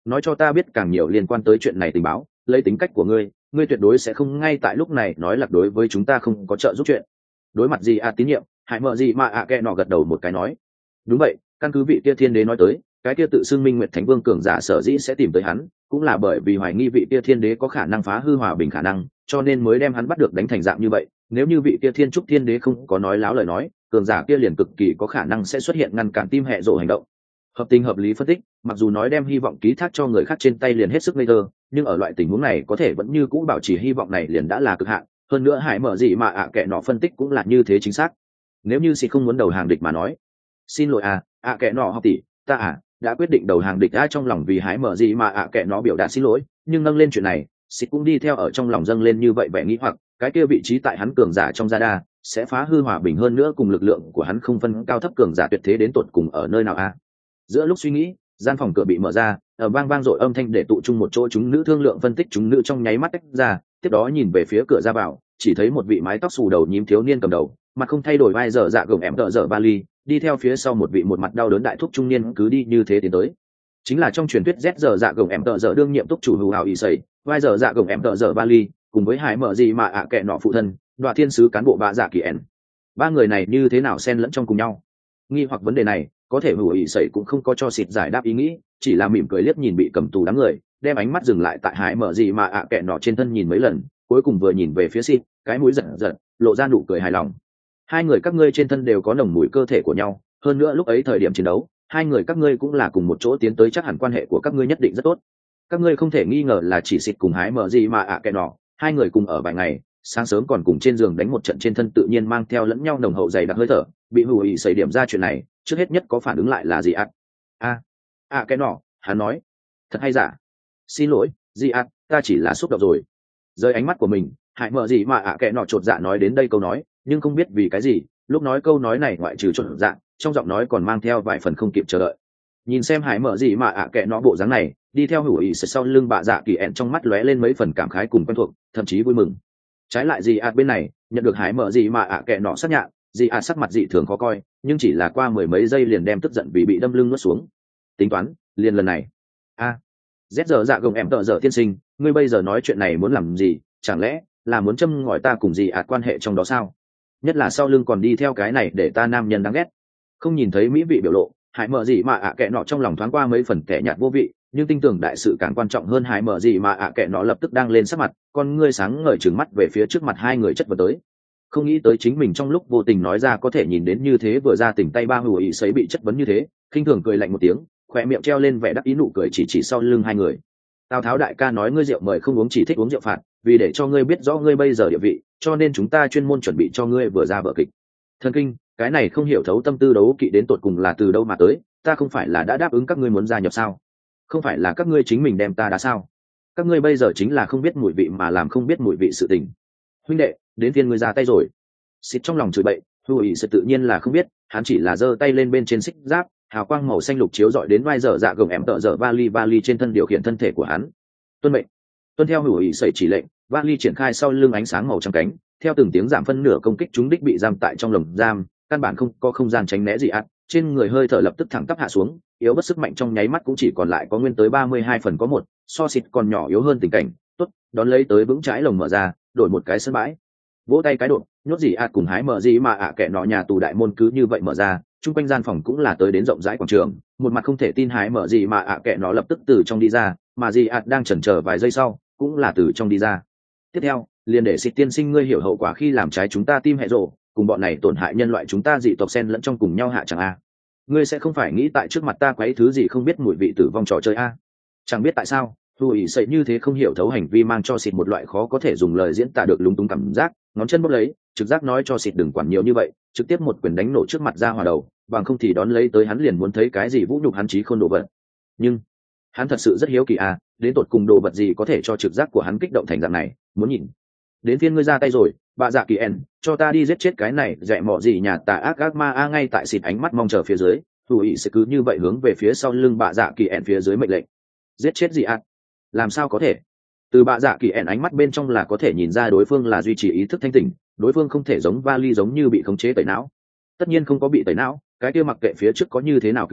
nói cho ta biết càng nhiều liên quan tới chuyện này tình báo. Lấy tính cách của ngươi, ngươi tuyệt đối sẽ không ngay tại lúc này nói lạc đối với chúng ta không có trợ giúp chuyện. Đối mặt gì à tín nhiệm, hãy mở gì mà ạ kệ nọ gật đầu một cái nói, đúng vậy, căn cứ vị kia thiên đế nói tới, cái kia tự xưng minh nguyệt thánh vương cường giả sở dĩ sẽ tìm tới hắn, cũng là bởi vì hoài nghi vị kia thiên đế có khả năng phá hư hòa bình khả năng, cho nên mới đem hắn bắt được đánh thành dạng như vậy. Nếu như vị kia thiên trúc thiên đế không có nói láo lời nói, cường giả kia liền cực kỳ có khả năng sẽ xuất hiện ngăn cản tim hệ rộ hành động. Hợp tình hợp lý phân tích, mặc dù nói đem hy vọng ký thác cho người khác trên tay liền hết sức ngây thơ, nhưng ở loại tình huống này có thể vẫn như cũ bảo trì hy vọng này liền đã là cực hạn. Hơn nữa hải mở gì mà ạ à kệ nọ phân tích cũng là như thế chính xác. Nếu như xịt không muốn đầu hàng địch mà nói, xin lỗi à ạ à kệ nọ học tỷ, ta à đã quyết định đầu hàng địch ai trong lòng vì hải mở gì mà ạ à kệ nó biểu đạt xin lỗi, nhưng nâng lên chuyện này xịt cũng đi theo ở trong lòng dâng lên như vậy vẻ nghĩ hoặc cái kia vị trí tại hắn cường giả trong gia đa sẽ phá hư hòa bình hơn nữa cùng lực lượng của hắn không phân cao thấp cường giả tuyệt thế đến tột cùng ở nơi nào a à? Giữa lúc suy nghĩ, gian phòng cửa bị mở ra, ở vang vang dội âm thanh để tụ chung một chỗ chúng nữ thương lượng phân tích chúng nữ trong nháy mắt tách ra, tiếp đó nhìn về phía cửa ra vào, chỉ thấy một vị mái tóc xù đầu nhím thiếu niên cầm đầu, mặt không thay đổi vai dở dạ gồng em tợ dở vali, đi theo phía sau một vị một mặt đau đớn đại thúc trung niên cứ đi như thế tiến tới. Chính là trong truyền thuyết Z dở dạ gồng em tợ dở đương nhiệm túc chủ hữu hào ý sẩy, vai dở dạ gồng em tợ dở vali, cùng với hải mở gì mà ạ à kệ nọ phụ thân, Đoạ thiên sứ cán bộ bạ dạ kỳ ẻn. Ba người này như thế nào xen lẫn trong cùng nhau? Nghi hoặc vấn đề này, có thể hữu ý sẩy cũng không có cho xịt giải đáp ý nghĩ, chỉ là mỉm cười liếc nhìn bị cầm tù đám người, đem ánh mắt dừng lại tại hải mở gì mà ạ à kệ nọ trên thân nhìn mấy lần, cuối cùng vừa nhìn về phía xịt, cái mũi giật giật, lộ ra nụ cười hài lòng. Hai người các ngươi trên thân đều có nồng mùi cơ thể của nhau, hơn nữa lúc ấy thời điểm chiến đấu, hai người các ngươi cũng là cùng một chỗ tiến tới, chắc hẳn quan hệ của các ngươi nhất định rất tốt. Các ngươi không thể nghi ngờ là chỉ xịt cùng hái mở gì mà ạ à kệ nọ, hai người cùng ở vài ngày, sáng sớm còn cùng trên giường đánh một trận, trên thân tự nhiên mang theo lẫn nhau nồng hậu dày đặc hơi thở. Bị hù ý xảy điểm ra chuyện này, trước hết nhất có phản ứng lại là gì ạ? A, ạ kệ nọ, hắn nói, thật hay giả? Xin lỗi, gì ạ, ta chỉ là xúc động rồi. Rơi ánh mắt của mình, hại mở gì mà ạ kệ nọ chột dạ nói đến đây câu nói, nhưng không biết vì cái gì, lúc nói câu nói này ngoại trừ chột dạ, trong giọng nói còn mang theo vài phần không kịp chờ đợi. Nhìn xem hải mở gì mà ạ kệ nọ bộ dáng này, đi theo hữu ý sau lưng bạ dạ kỳ ẹn trong mắt lóe lên mấy phần cảm khái cùng quen thuộc, thậm chí vui mừng. Trái lại gì ạ bên này, nhận được hải mở gì mà ạ kệ nọ xác nhận, gì ạ sắc mặt dị thường khó coi, nhưng chỉ là qua mười mấy giây liền đem tức giận vì bị đâm lưng nuốt xuống. Tính toán, liền lần này. A, à, Z giờ dạ gồng em tợ dở tiên sinh, ngươi bây giờ nói chuyện này muốn làm gì? Chẳng lẽ là muốn châm ngòi ta cùng gì ạ quan hệ trong đó sao? Nhất là sau lưng còn đi theo cái này để ta nam nhân đáng ghét. Không nhìn thấy mỹ vị biểu lộ, hải mở gì mà ạ kệ nọ trong lòng thoáng qua mấy phần kẻ nhạt vô vị, nhưng tin tưởng đại sự càng quan trọng hơn. Hải mở gì mà ạ kệ nọ lập tức đang lên sắc mặt, con ngươi sáng ngời trừng mắt về phía trước mặt hai người chất vấn tới. Không nghĩ tới chính mình trong lúc vô tình nói ra có thể nhìn đến như thế, vừa ra tỉnh tay ba hùa ý sấy bị chất vấn như thế, khinh thường cười lạnh một tiếng, khỏe miệng treo lên vẻ đắc ý nụ cười, chỉ chỉ sau lưng hai người. Tào Tháo đại ca nói ngươi rượu mời không uống, chỉ thích uống rượu phạt, vì để cho ngươi biết rõ ngươi bây giờ địa vị, cho nên chúng ta chuyên môn chuẩn bị cho ngươi vừa ra vở kịch. Thần kinh, cái này không hiểu thấu tâm tư đấu kỵ đến tột cùng là từ đâu mà tới, ta không phải là đã đáp ứng các ngươi muốn gia nhập sao? Không phải là các ngươi chính mình đem ta đã sao? Các ngươi bây giờ chính là không biết mùi vị mà làm không biết mùi vị sự tình. Huynh đệ, đến phiên ngươi ra tay rồi. Xịt trong lòng chửi bậy, hữu ý sự tự nhiên là không biết, hắn chỉ là giơ tay lên bên trên xích giáp, hào quang màu xanh lục chiếu rọi đến vai dở dạ gồng em tợ dở vali vali trên thân điều khiển thân thể của hắn. Tuân mệnh. Tuân theo hữu ý sẩy chỉ lệnh, vali triển khai sau lưng ánh sáng màu trắng cánh, theo từng tiếng giảm phân nửa công kích chúng đích bị giam tại trong lồng giam, căn bản không có không gian tránh né gì ắt, trên người hơi thở lập tức thẳng tắp hạ xuống, yếu bất sức mạnh trong nháy mắt cũng chỉ còn lại có nguyên tới ba mươi hai phần có một, so xịt còn nhỏ yếu hơn tình cảnh. Tốt, đón lấy tới vững trái lồng mở ra, đổi một cái sân bãi, vỗ tay cái độ, nhốt gì ạt cùng hái mở gì mà ạ kệ nọ nhà tù đại môn cứ như vậy mở ra, chung quanh gian phòng cũng là tới đến rộng rãi quảng trường, một mặt không thể tin hái mở gì mà ạ kệ nó lập tức từ trong đi ra, mà gì ạt đang chần chờ vài giây sau cũng là từ trong đi ra. Tiếp theo liền để xịt tiên sinh ngươi hiểu hậu quả khi làm trái chúng ta tim hệ rộ, cùng bọn này tổn hại nhân loại chúng ta dị tộc xen lẫn trong cùng nhau hạ chẳng a. Ngươi sẽ không phải nghĩ tại trước mặt ta quấy thứ gì không biết mùi vị tử vong trò chơi a? Chẳng biết tại sao hù ý sậy như thế không hiểu thấu hành vi mang cho xịt một loại khó có thể dùng lời diễn tả được lúng túng cảm giác, ngón chân bóp lấy, trực giác nói cho xịt đừng quản nhiều như vậy, trực tiếp một quyền đánh nổ trước mặt ra hòa đầu, bằng không thì đón lấy tới hắn liền muốn thấy cái gì vũ nhục hắn chí khôn đồ vật. Nhưng hắn thật sự rất hiếu kỳ à, đến tột cùng đồ vật gì có thể cho trực giác của hắn kích động thành dạng này, muốn nhìn. Đến phiên ngươi ra tay rồi, bà dạ kỳ en, cho ta đi giết chết cái này dẹ mọ gì nhà tà ác ác ma a. Ngay tại xịt ánh mắt mong chờ phía dưới, hù ý sẽ cứ như vậy hướng về phía sau lưng bà dạ kỳ en phía dưới mệnh lệnh. Giết chết gì ạ? Làm sao có thể? Từ bà dạ kỳ en ánh mắt bên trong là có thể nhìn ra đối phương là duy trì ý thức thanh tỉnh, đối phương không thể giống vali giống như bị khống chế tẩy não. Tất nhiên không có bị tẩy não, cái kia mặc kệ phía trước có như thế nào cửu hận,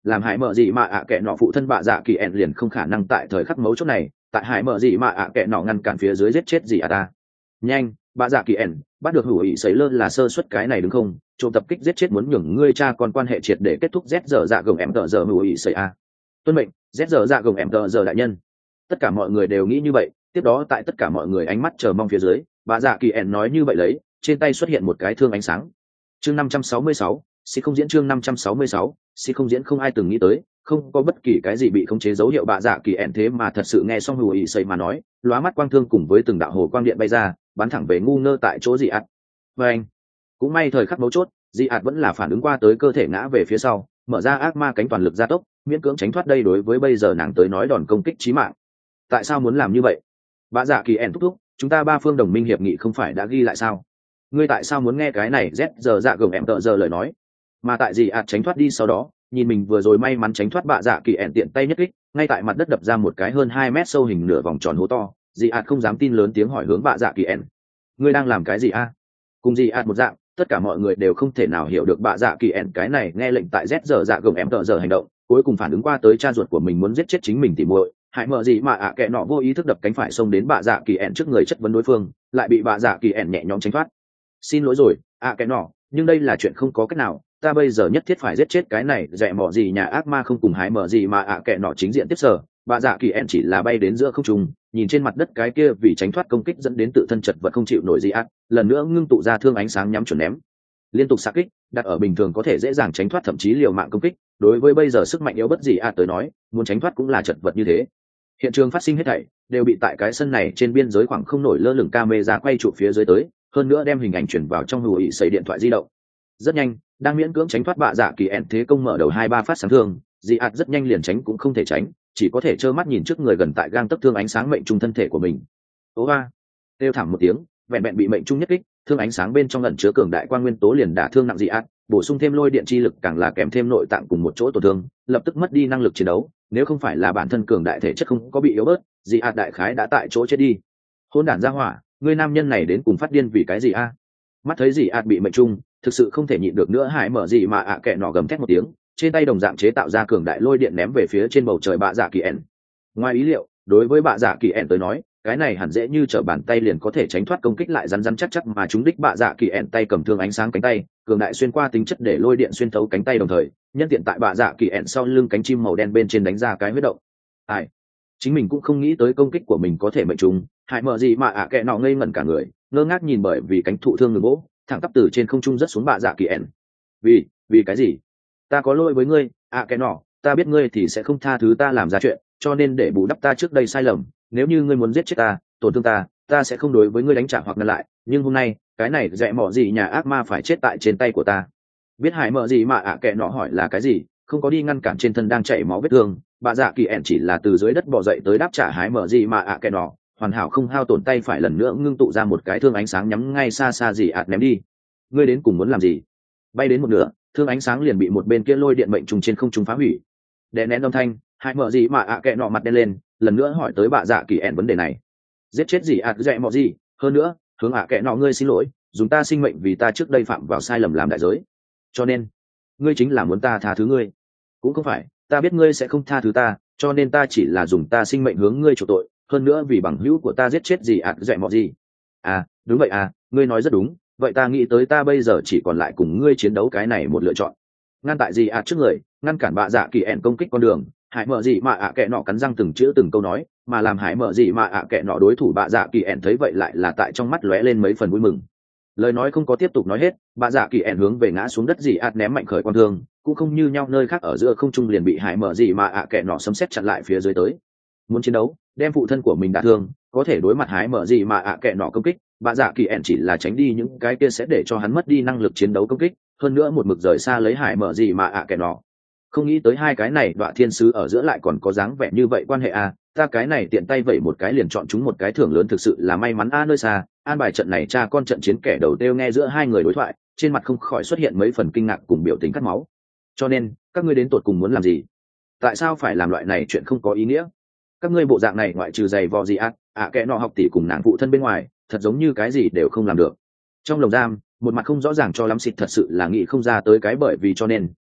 làm hải mở gì mà ạ kệ nọ phụ thân bạ dạ kỳ ẹn liền không khả năng tại thời khắc mấu chốt này tại hải mở gì mà ạ kệ nọ ngăn cản phía dưới giết chết gì à ta. Nhanh, bạ dạ kỳ ẹn bắt được hữu ý sấy lơ là sơ suất cái này đúng không, trộm tập kích giết chết muốn nhường ngươi cha con quan hệ triệt để kết thúc z giờ dạ gồng em tờ giờ hữu ý sấy a. Tuân mệnh, z giờ dạ gồng em tờ giờ đại nhân. Tất cả mọi người đều nghĩ như vậy, tiếp đó tại tất cả mọi người ánh mắt chờ mong phía dưới, bạ dạ kỳ ẹn nói như vậy lấy, trên tay xuất hiện một cái thương ánh sáng. Chương năm trăm sáu mươi sáu, sẽ không diễn chương năm trăm sáu mươi sáu, sẽ không diễn. Không ai từng nghĩ tới, không có bất kỳ cái gì bị khống chế dấu hiệu bạ dạ kỳ ẹn thế mà thật sự nghe xong hữu ý sấy mà nói, lóa mắt quang thương cùng với từng đạo hồ quang điện bay ra, bắn thẳng về ngu ngơ tại chỗ dị ạt. Và anh cũng may thời khắc mấu chốt, dị ạt vẫn là phản ứng qua tới cơ thể ngã về phía sau, mở ra ác ma cánh toàn lực gia tốc, miễn cưỡng tránh thoát. Đây đối với bây giờ nàng tới nói đòn công kích chí mạng. Tại sao muốn làm như vậy? Bạ dạ kỳ ẹn thúc thúc, chúng ta ba phương đồng minh hiệp nghị không phải đã ghi lại sao? Ngươi tại sao muốn nghe cái này z giờ dạ gồng em tợ giờ lời nói? Mà tại dị ạt tránh thoát đi sau đó, nhìn mình vừa rồi may mắn tránh thoát bạ dạ kỳ ẹn tiện tay nhất kích, ngay tại mặt đất đập ra một cái hơn hai mét sâu hình nửa vòng tròn hố to. Dị ạt không dám tin lớn tiếng hỏi hướng bạ dạ kỳ ẹn, ngươi đang làm cái gì a? Cùng dị ạt một dạng, tất cả mọi người đều không thể nào hiểu được bạ dạ kỳ ẹn cái này nghe lệnh tại z giờ dạ gồng em tợ giờ hành động, cuối cùng phản ứng qua tới cha ruột của mình muốn giết chết chính mình tỉ muội. Hại mở gì mà ạ à kệ nọ vô ý thức đập cánh phải xông đến bạ dạ kỳ ẹn trước người chất vấn đối phương, lại bị bạ dạ kỳ ẹn nhẹ nhõm tránh thoát. Xin lỗi rồi ạ à kệ nọ, nhưng đây là chuyện không có cách nào, ta bây giờ nhất thiết phải giết chết cái này dẹ mỏ gì nhà ác ma không cùng hái mở gì mà ạ à kệ nọ chính diện tiếp sở. Bạ dạ kỳ ẹn chỉ là bay đến giữa không trung, nhìn trên mặt đất cái kia vì tránh thoát công kích dẫn đến tự thân chật vật không chịu nổi gì ác, lần nữa ngưng tụ ra thương ánh sáng nhắm chuẩn ném. Liên tục xạ kích, đặt ở bình thường có thể dễ dàng tránh thoát thậm chí liều mạng công kích, đối với bây giờ sức mạnh yếu bất gì a tới nói, muốn tránh thoát cũng là chật vật như thế. Hiện trường phát sinh hết thảy đều bị tại cái sân này trên biên giới khoảng không nổi lơ lửng camera quay trụ phía dưới tới, hơn nữa đem hình ảnh chuyển vào trong hữu ý sấy điện thoại di động. Rất nhanh, đang miễn cưỡng tránh thoát bạ dạ kỳ ẹn thế công mở đầu hai ba phát sáng thương, dị ạt rất nhanh liền tránh cũng không thể tránh, chỉ có thể trơ mắt nhìn trước người gần tại gang tấc thương ánh sáng mệnh trung thân thể của mình. Ố ba, kêu thảm một tiếng, vẹn vẹn bị mệnh trung nhất kích, thương ánh sáng bên trong ẩn chứa cường đại quang nguyên tố liền đả thương nặng dị ạt, bổ sung thêm lôi điện chi lực càng là kèm thêm nội tạng cùng một chỗ tổn thương, lập tức mất đi năng lực chiến đấu. Nếu không phải là bản thân cường đại thể chất không có bị yếu bớt, dị ạt đại khái đã tại chỗ chết đi. Hôn đản ra hỏa, ngươi nam nhân này đến cùng phát điên vì cái gì a? Mắt thấy dị ạt bị mệnh trung, thực sự không thể nhịn được nữa, hại mở gì mà ạ à kệ nọ gầm thét một tiếng, trên tay đồng dạng chế tạo ra cường đại lôi điện ném về phía trên bầu trời bạ dạ kỳ ẹn. Ngoài ý liệu, đối với bạ dạ kỳ ẹn tới nói, cái này hẳn dễ như trở bàn tay liền có thể tránh thoát công kích lại rắn rắn chắc chắc mà chúng đích bạ dạ kỳ ẹn tay cầm thương ánh sáng cánh tay, cường đại xuyên qua tính chất để lôi điện xuyên thấu cánh tay đồng thời, nhân tiện tại bạ dạ kỳ ẹn sau lưng cánh chim màu đen bên trên đánh ra cái huyết động. Ai, chính mình cũng không nghĩ tới công kích của mình có thể mệnh trúng, hại mở gì mà ạ à kệ nọ ngây ngẩn cả người, ngơ ngác nhìn bởi vì cánh thụ thương ngừng gỗ, thẳng tắp từ trên không trung rất xuống bạ dạ kỳ ẹn. Vì, vì cái gì? Ta có lỗi với ngươi, ạ à, cái nọ, ta biết ngươi thì sẽ không tha thứ ta làm ra chuyện, cho nên để bù đắp ta trước đây sai lầm, nếu như ngươi muốn giết chết ta, tổn thương ta, ta sẽ không đối với ngươi đánh trả hoặc ngăn lại, nhưng hôm nay, cái này dẹ mỏ gì nhà ác ma phải chết tại trên tay của ta. Biết hại mở gì mà ạ à, kệ nọ hỏi là cái gì, không có đi ngăn cản trên thân đang chảy máu vết thương, bạ dạ kỳ ẹn chỉ là từ dưới đất bò dậy tới đáp trả hái mở gì mà ạ à, kệ nọ, hoàn hảo không hao tổn tay phải lần nữa ngưng tụ ra một cái thương ánh sáng nhắm ngay xa xa gì ạt ném đi. Ngươi đến cùng muốn làm gì? Bay đến một nửa, thương ánh sáng liền bị một bên kia lôi điện mệnh trùng trên không trung phá hủy. Đè nén âm thanh, hại mở gì mà ạ à kệ nọ mặt đen lên, lần nữa hỏi tới bạ dạ kỳ ẹn vấn đề này. Giết chết gì ạ dẹ mọ gì, hơn nữa, hướng ạ à kệ nọ ngươi xin lỗi, dùng ta sinh mệnh vì ta trước đây phạm vào sai lầm làm đại giới. Cho nên, ngươi chính là muốn ta tha thứ ngươi. Cũng không phải, ta biết ngươi sẽ không tha thứ ta, cho nên ta chỉ là dùng ta sinh mệnh hướng ngươi chủ tội, hơn nữa vì bằng hữu của ta giết chết gì ạ dẹ mọ gì. À, đúng vậy à, ngươi nói rất đúng, vậy ta nghĩ tới ta bây giờ chỉ còn lại cùng ngươi chiến đấu cái này một lựa chọn. Ngăn tại gì ạ trước người, ngăn cản bạ dạ kỳ ẹn công kích con đường, hải mở gì mà ạ kệ nọ cắn răng từng chữ từng câu nói, mà làm hải mở gì mà ạ kệ nọ đối thủ bạ dạ kỳ ẹn thấy vậy lại là tại trong mắt lóe lên mấy phần vui mừng. Lời nói không có tiếp tục nói hết, bạ dạ kỳ ẹn hướng về ngã xuống đất gì ạt ném mạnh khởi quan thương, cũng không như nhau nơi khác ở giữa không trung liền bị hải mở gì mà ạ kệ nọ sấm sét chặn lại phía dưới tới. Muốn chiến đấu, đem phụ thân của mình đả thương, có thể đối mặt hải mở gì mà ạ kệ nọ công kích, bạ dạ kỳ ẹn chỉ là tránh đi những cái kia sẽ để cho hắn mất đi năng lực chiến đấu công kích, hơn nữa một mực rời xa lấy hải mở gì mà ạ kệ nọ. Không nghĩ tới hai cái này đọa thiên sứ ở giữa lại còn có dáng vẻ như vậy quan hệ à, ta cái này tiện tay vậy một cái liền chọn chúng một cái thưởng lớn, thực sự là may mắn a. Nơi xa an bài trận này cha con trận chiến kẻ đầu tiêu nghe giữa hai người đối thoại, trên mặt không khỏi xuất hiện mấy phần kinh ngạc cùng biểu tình cắt máu. Cho nên các ngươi đến tột cùng muốn làm gì? Tại sao phải làm loại này chuyện không có ý nghĩa? Các ngươi bộ dạng này ngoại trừ giày vò gì ạ ạ kệ nọ học tỷ cùng nàng phụ thân bên ngoài, thật giống như cái gì đều không làm được. Trong lồng giam một mặt không rõ ràng cho lắm xịt thật sự là nghĩ không ra tới cái bởi vì cho nên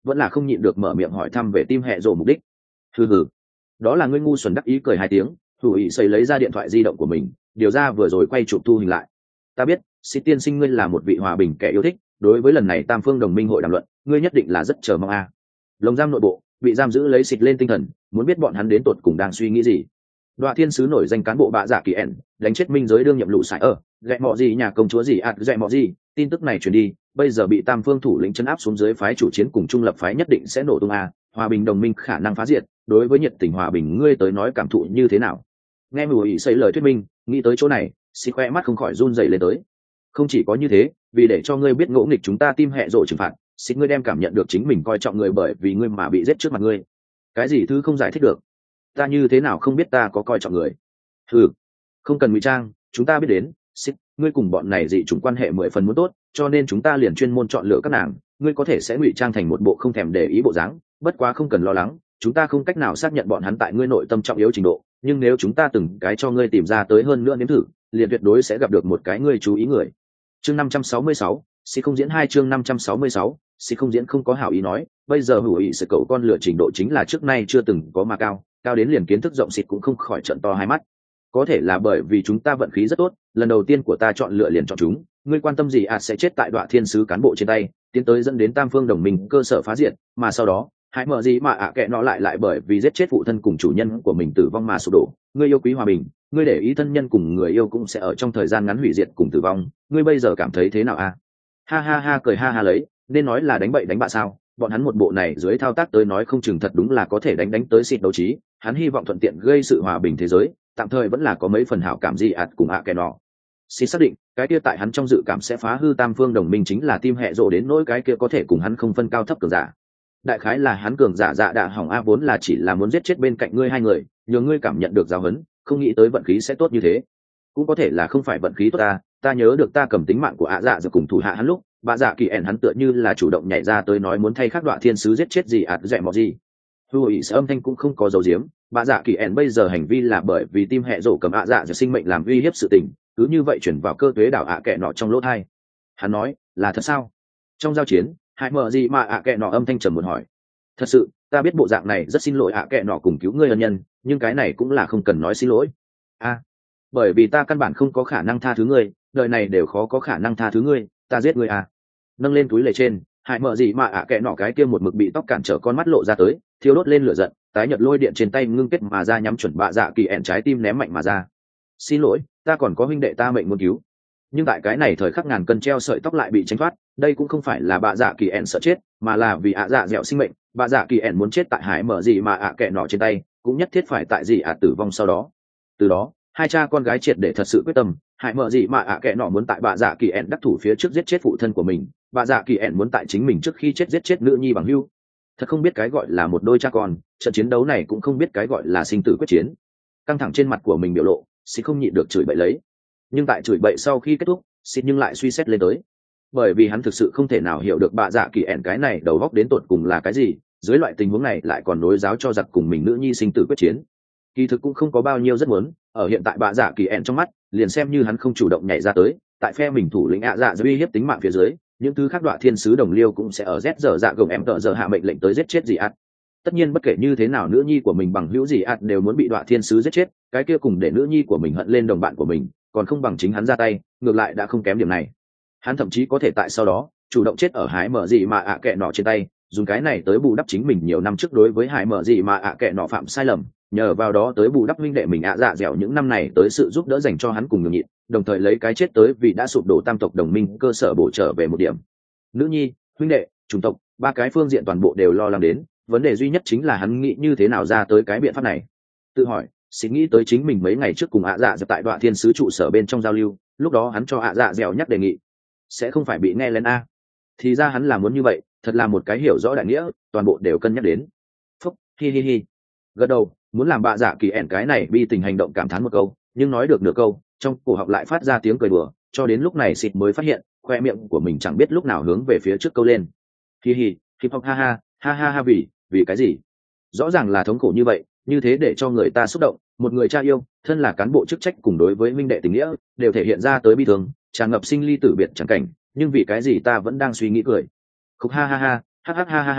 vẫn là không nhịn được mở miệng hỏi thăm về tim hệ rồ mục đích. Hừ hừ, đó là ngươi ngu xuẩn đắc ý cười hai tiếng. Hữu ý xây lấy ra điện thoại di động của mình, điều ra vừa rồi quay chụp thu hình lại. Ta biết Xịt tiên sinh ngươi là một vị hòa bình kẻ yêu thích, đối với lần này tam phương đồng minh hội đàm luận ngươi nhất định là rất chờ mong a à. Lồng giam nội bộ bị giam giữ lấy Xịt lên tinh thần, muốn biết bọn hắn đến tột cùng đang suy nghĩ gì. Đoạ thiên sứ nổi danh cán bộ bạ giả kỳ ẻn đánh chết minh giới đương nhiệm lũ sải ở gẹ mọ gì nhà công chúa gì ạt gẹ mọ gì, tin tức này truyền đi bây giờ bị tam phương thủ lĩnh chấn áp xuống dưới phái chủ chiến cùng trung lập phái nhất định sẽ nổ tung a, hòa bình đồng minh khả năng phá diệt. Đối với nhiệt tình hòa bình ngươi tới nói cảm thụ như thế nào? Nghe mùi ý xây lời thuyết minh, nghĩ tới chỗ này xịt khoe mắt không khỏi run dậy lên tới. Không chỉ có như thế, vì để cho ngươi biết ngỗ nghịch chúng ta tim hệ rộ trừng phạt, xịt ngươi đem cảm nhận được chính mình coi trọng người bởi vì ngươi mà bị giết trước mặt ngươi. Cái gì thứ không giải thích được? Ta như thế nào không biết ta có coi trọng người? Ừ, không cần ngụy trang, chúng ta biết đến. Xịt, ngươi cùng bọn này dị chủng quan hệ mười phần muốn tốt, cho nên chúng ta liền chuyên môn chọn lựa các nàng. Ngươi có thể sẽ ngụy trang thành một bộ không thèm để ý bộ dáng, bất quá không cần lo lắng, chúng ta không cách nào xác nhận bọn hắn tại ngươi nội tâm trọng yếu trình độ, nhưng nếu chúng ta từng cái cho ngươi tìm ra tới hơn nữa nếm thử, liền tuyệt đối sẽ gặp được một cái ngươi chú ý người. Chương năm trăm sáu mươi sáu, sẽ không diễn hai chương năm trăm sáu mươi sáu, sẽ không diễn không có hảo ý nói, bây giờ hữu ý sự cậu con lựa trình độ chính là trước nay chưa từng có mà cao, cao đến liền kiến thức rộng xịt cũng không khỏi trợn to hai mắt. Có thể là bởi vì chúng ta vận khí rất tốt, lần đầu tiên của ta chọn lựa liền chọn chúng, ngươi quan tâm gì à sẽ chết tại Đoạ thiên sứ cán bộ trên tay, tiến tới dẫn đến tam phương đồng minh cơ sở phá diệt, mà sau đó hãy mở gì mà ạ à kệ nó lại lại bởi vì giết chết phụ thân cùng chủ nhân của mình tử vong mà sụp đổ. Ngươi yêu quý hòa bình, ngươi để ý thân nhân cùng người yêu cũng sẽ ở trong thời gian ngắn hủy diệt cùng tử vong, ngươi bây giờ cảm thấy thế nào a? À? Ha ha ha cười ha ha lấy, nên nói là đánh bậy đánh bạ sao? Bọn hắn một bộ này dưới thao tác tới nói không chừng thật đúng là có thể đánh đánh tới xịt đấu trí, hắn hy vọng thuận tiện gây sự hòa bình thế giới, tạm thời vẫn là có mấy phần hảo cảm gì ạt cùng ạ à kẻ nọ. Xịt xác định, cái kia tại hắn trong dự cảm sẽ phá hư tam phương đồng minh chính là tim hệ rộ đến nỗi cái kia có thể cùng hắn không phân cao thấp cường giả. Đại khái là hắn cường giả dạ đạ hỏng a vốn là chỉ là muốn giết chết bên cạnh ngươi hai người, nhờ ngươi cảm nhận được giáo huấn, không nghĩ tới vận khí sẽ tốt như thế. Cũng có thể là không phải vận khí tốt ta, ta nhớ được ta cầm tính mạng của ạ dạ rồi cùng thủ hạ hắn lúc, bà dạ kỳ ẻn hắn tựa như là chủ động nhảy ra tới nói muốn thay khắc Đoạ thiên sứ giết chết gì ạt dẹ mọ gì. Hữu ý sẽ âm thanh cũng không có dấu diếm, bà dạ kỳ ẻn bây giờ hành vi là bởi vì tim hệ rổ cầm ạ dạ rồi sinh mệnh làm uy hiếp sự tình, cứ như vậy chuyển vào cơ tuế đảo ạ kệ nọ trong lỗ thai. Hắn nói là thật sao? Trong giao chiến hãy mở gì mà ạ kệ nọ âm thanh trầm một hỏi. Thật sự, ta biết bộ dạng này rất xin lỗi ạ kệ nọ cùng cứu ngươi ân nhân, nhưng cái này cũng là không cần nói xin lỗi. A, à, bởi vì ta căn bản không có khả năng tha thứ ngươi, đời này đều khó có khả năng tha thứ ngươi, ta giết ngươi à? Nâng lên túi lề trên, hãy mở gì mà ạ kệ nọ cái kia một mực bị tóc cản trở con mắt lộ ra tới, thiêu đốt lên lửa giận, tái nhật lôi điện trên tay ngưng kết mà ra nhắm chuẩn bạ dạ kỳ ẻn trái tim ném mạnh mà ra. Xin lỗi, ta còn có huynh đệ ta mệnh muốn cứu. Nhưng tại cái này thời khắc ngàn cân treo sợi tóc lại bị tránh thoát, đây cũng không phải là bạ dạ kỳ ẻn sợ chết, mà là vì ạ dạ dẻo sinh mệnh, bạ dạ kỳ ẻn muốn chết tại hải mở gì mà ạ kệ nọ trên tay, cũng nhất thiết phải tại gì ạ tử vong sau đó. Từ đó hai cha con gái triệt để thật sự quyết tâm, hải mở gì mà ạ kệ nọ muốn tại bạ dạ kỳ ẻn đắc thủ phía trước giết chết phụ thân của mình, bạ dạ kỳ ẻn muốn tại chính mình trước khi chết giết chết nữ nhi bằng hưu. Thật không biết cái gọi là một đôi cha con, trận chiến đấu này cũng không biết cái gọi là sinh tử quyết chiến. Căng thẳng trên mặt của mình biểu lộ, xịt không nhịn được chửi bậy lấy. Nhưng tại chửi bậy sau khi kết thúc, xịt nhưng lại suy xét lên tới, bởi vì hắn thực sự không thể nào hiểu được bạ dạ kỳ ẻn cái này đầu góc đến tột cùng là cái gì, dưới loại tình huống này lại còn nối giáo cho giặc cùng mình nữ nhi sinh tử quyết chiến. Kỳ thực cũng không có bao nhiêu rất muốn, ở hiện tại bạ dạ kỳ ẻn trong mắt, liền xem như hắn không chủ động nhảy ra tới, tại phe mình thủ lĩnh ạ dạ uy hiếp tính mạng phía dưới, những thứ khác Đoạ thiên sứ đồng liêu cũng sẽ ở z giờ dạ gồng em tợ giờ hạ mệnh lệnh tới giết chết gì ạt. Tất nhiên bất kể như thế nào nữ nhi của mình bằng hữu gì ạt đều muốn bị Đoạ thiên sứ giết chết, cái kia cùng để nữ nhi của mình hận lên đồng bạn của mình, còn không bằng chính hắn ra tay, ngược lại đã không kém điểm này. Hắn thậm chí có thể tại sau đó chủ động chết ở hái mở gì mà ạ kệ nọ trên tay, dùng cái này tới bù đắp chính mình nhiều năm trước đối với hải mở gì mà ạ kệ nọ phạm sai lầm, nhờ vào đó tới bù đắp huynh đệ mình ạ dạ dẻo những năm này tới sự giúp đỡ dành cho hắn cùng nhường nhịn, đồng thời lấy cái chết tới vì đã sụp đổ tam tộc đồng minh cơ sở bổ trở về một điểm. Nữ nhi, huynh đệ, chủng tộc, ba cái phương diện toàn bộ đều lo lắng đến, vấn đề duy nhất chính là hắn nghĩ như thế nào ra tới cái biện pháp này. Tự hỏi, xin nghĩ tới chính mình mấy ngày trước cùng ạ dạ dẻo tại Đoạ thiên sứ trụ sở bên trong giao lưu, lúc đó hắn cho ạ dạ dẻo nhắc đề nghị, sẽ không phải bị nghe lén a. Thì ra hắn là muốn như vậy, thật là một cái hiểu rõ đại nghĩa, toàn bộ đều cân nhắc đến. Phúc, hi hi hi. Gật đầu, muốn làm bạ dạ kỳ ẻn cái này bi tình hành động cảm thán một câu, nhưng nói được nửa câu, trong cổ họng lại phát ra tiếng cười đùa, cho đến lúc này xịt mới phát hiện, khoe miệng của mình chẳng biết lúc nào hướng về phía trước câu lên. Hi hi, hip hop ha ha, ha ha ha vì, vì cái gì? Rõ ràng là thống khổ như vậy, như thế để cho người ta xúc động, một người cha yêu, thân là cán bộ chức trách cùng đối với minh đệ tình nghĩa, đều thể hiện ra tới bi thương, tràn ngập sinh ly tử biệt chẳng cảnh, nhưng vì cái gì ta vẫn đang suy nghĩ cười. Khúc ha ha ha, ha ha ha ha ha,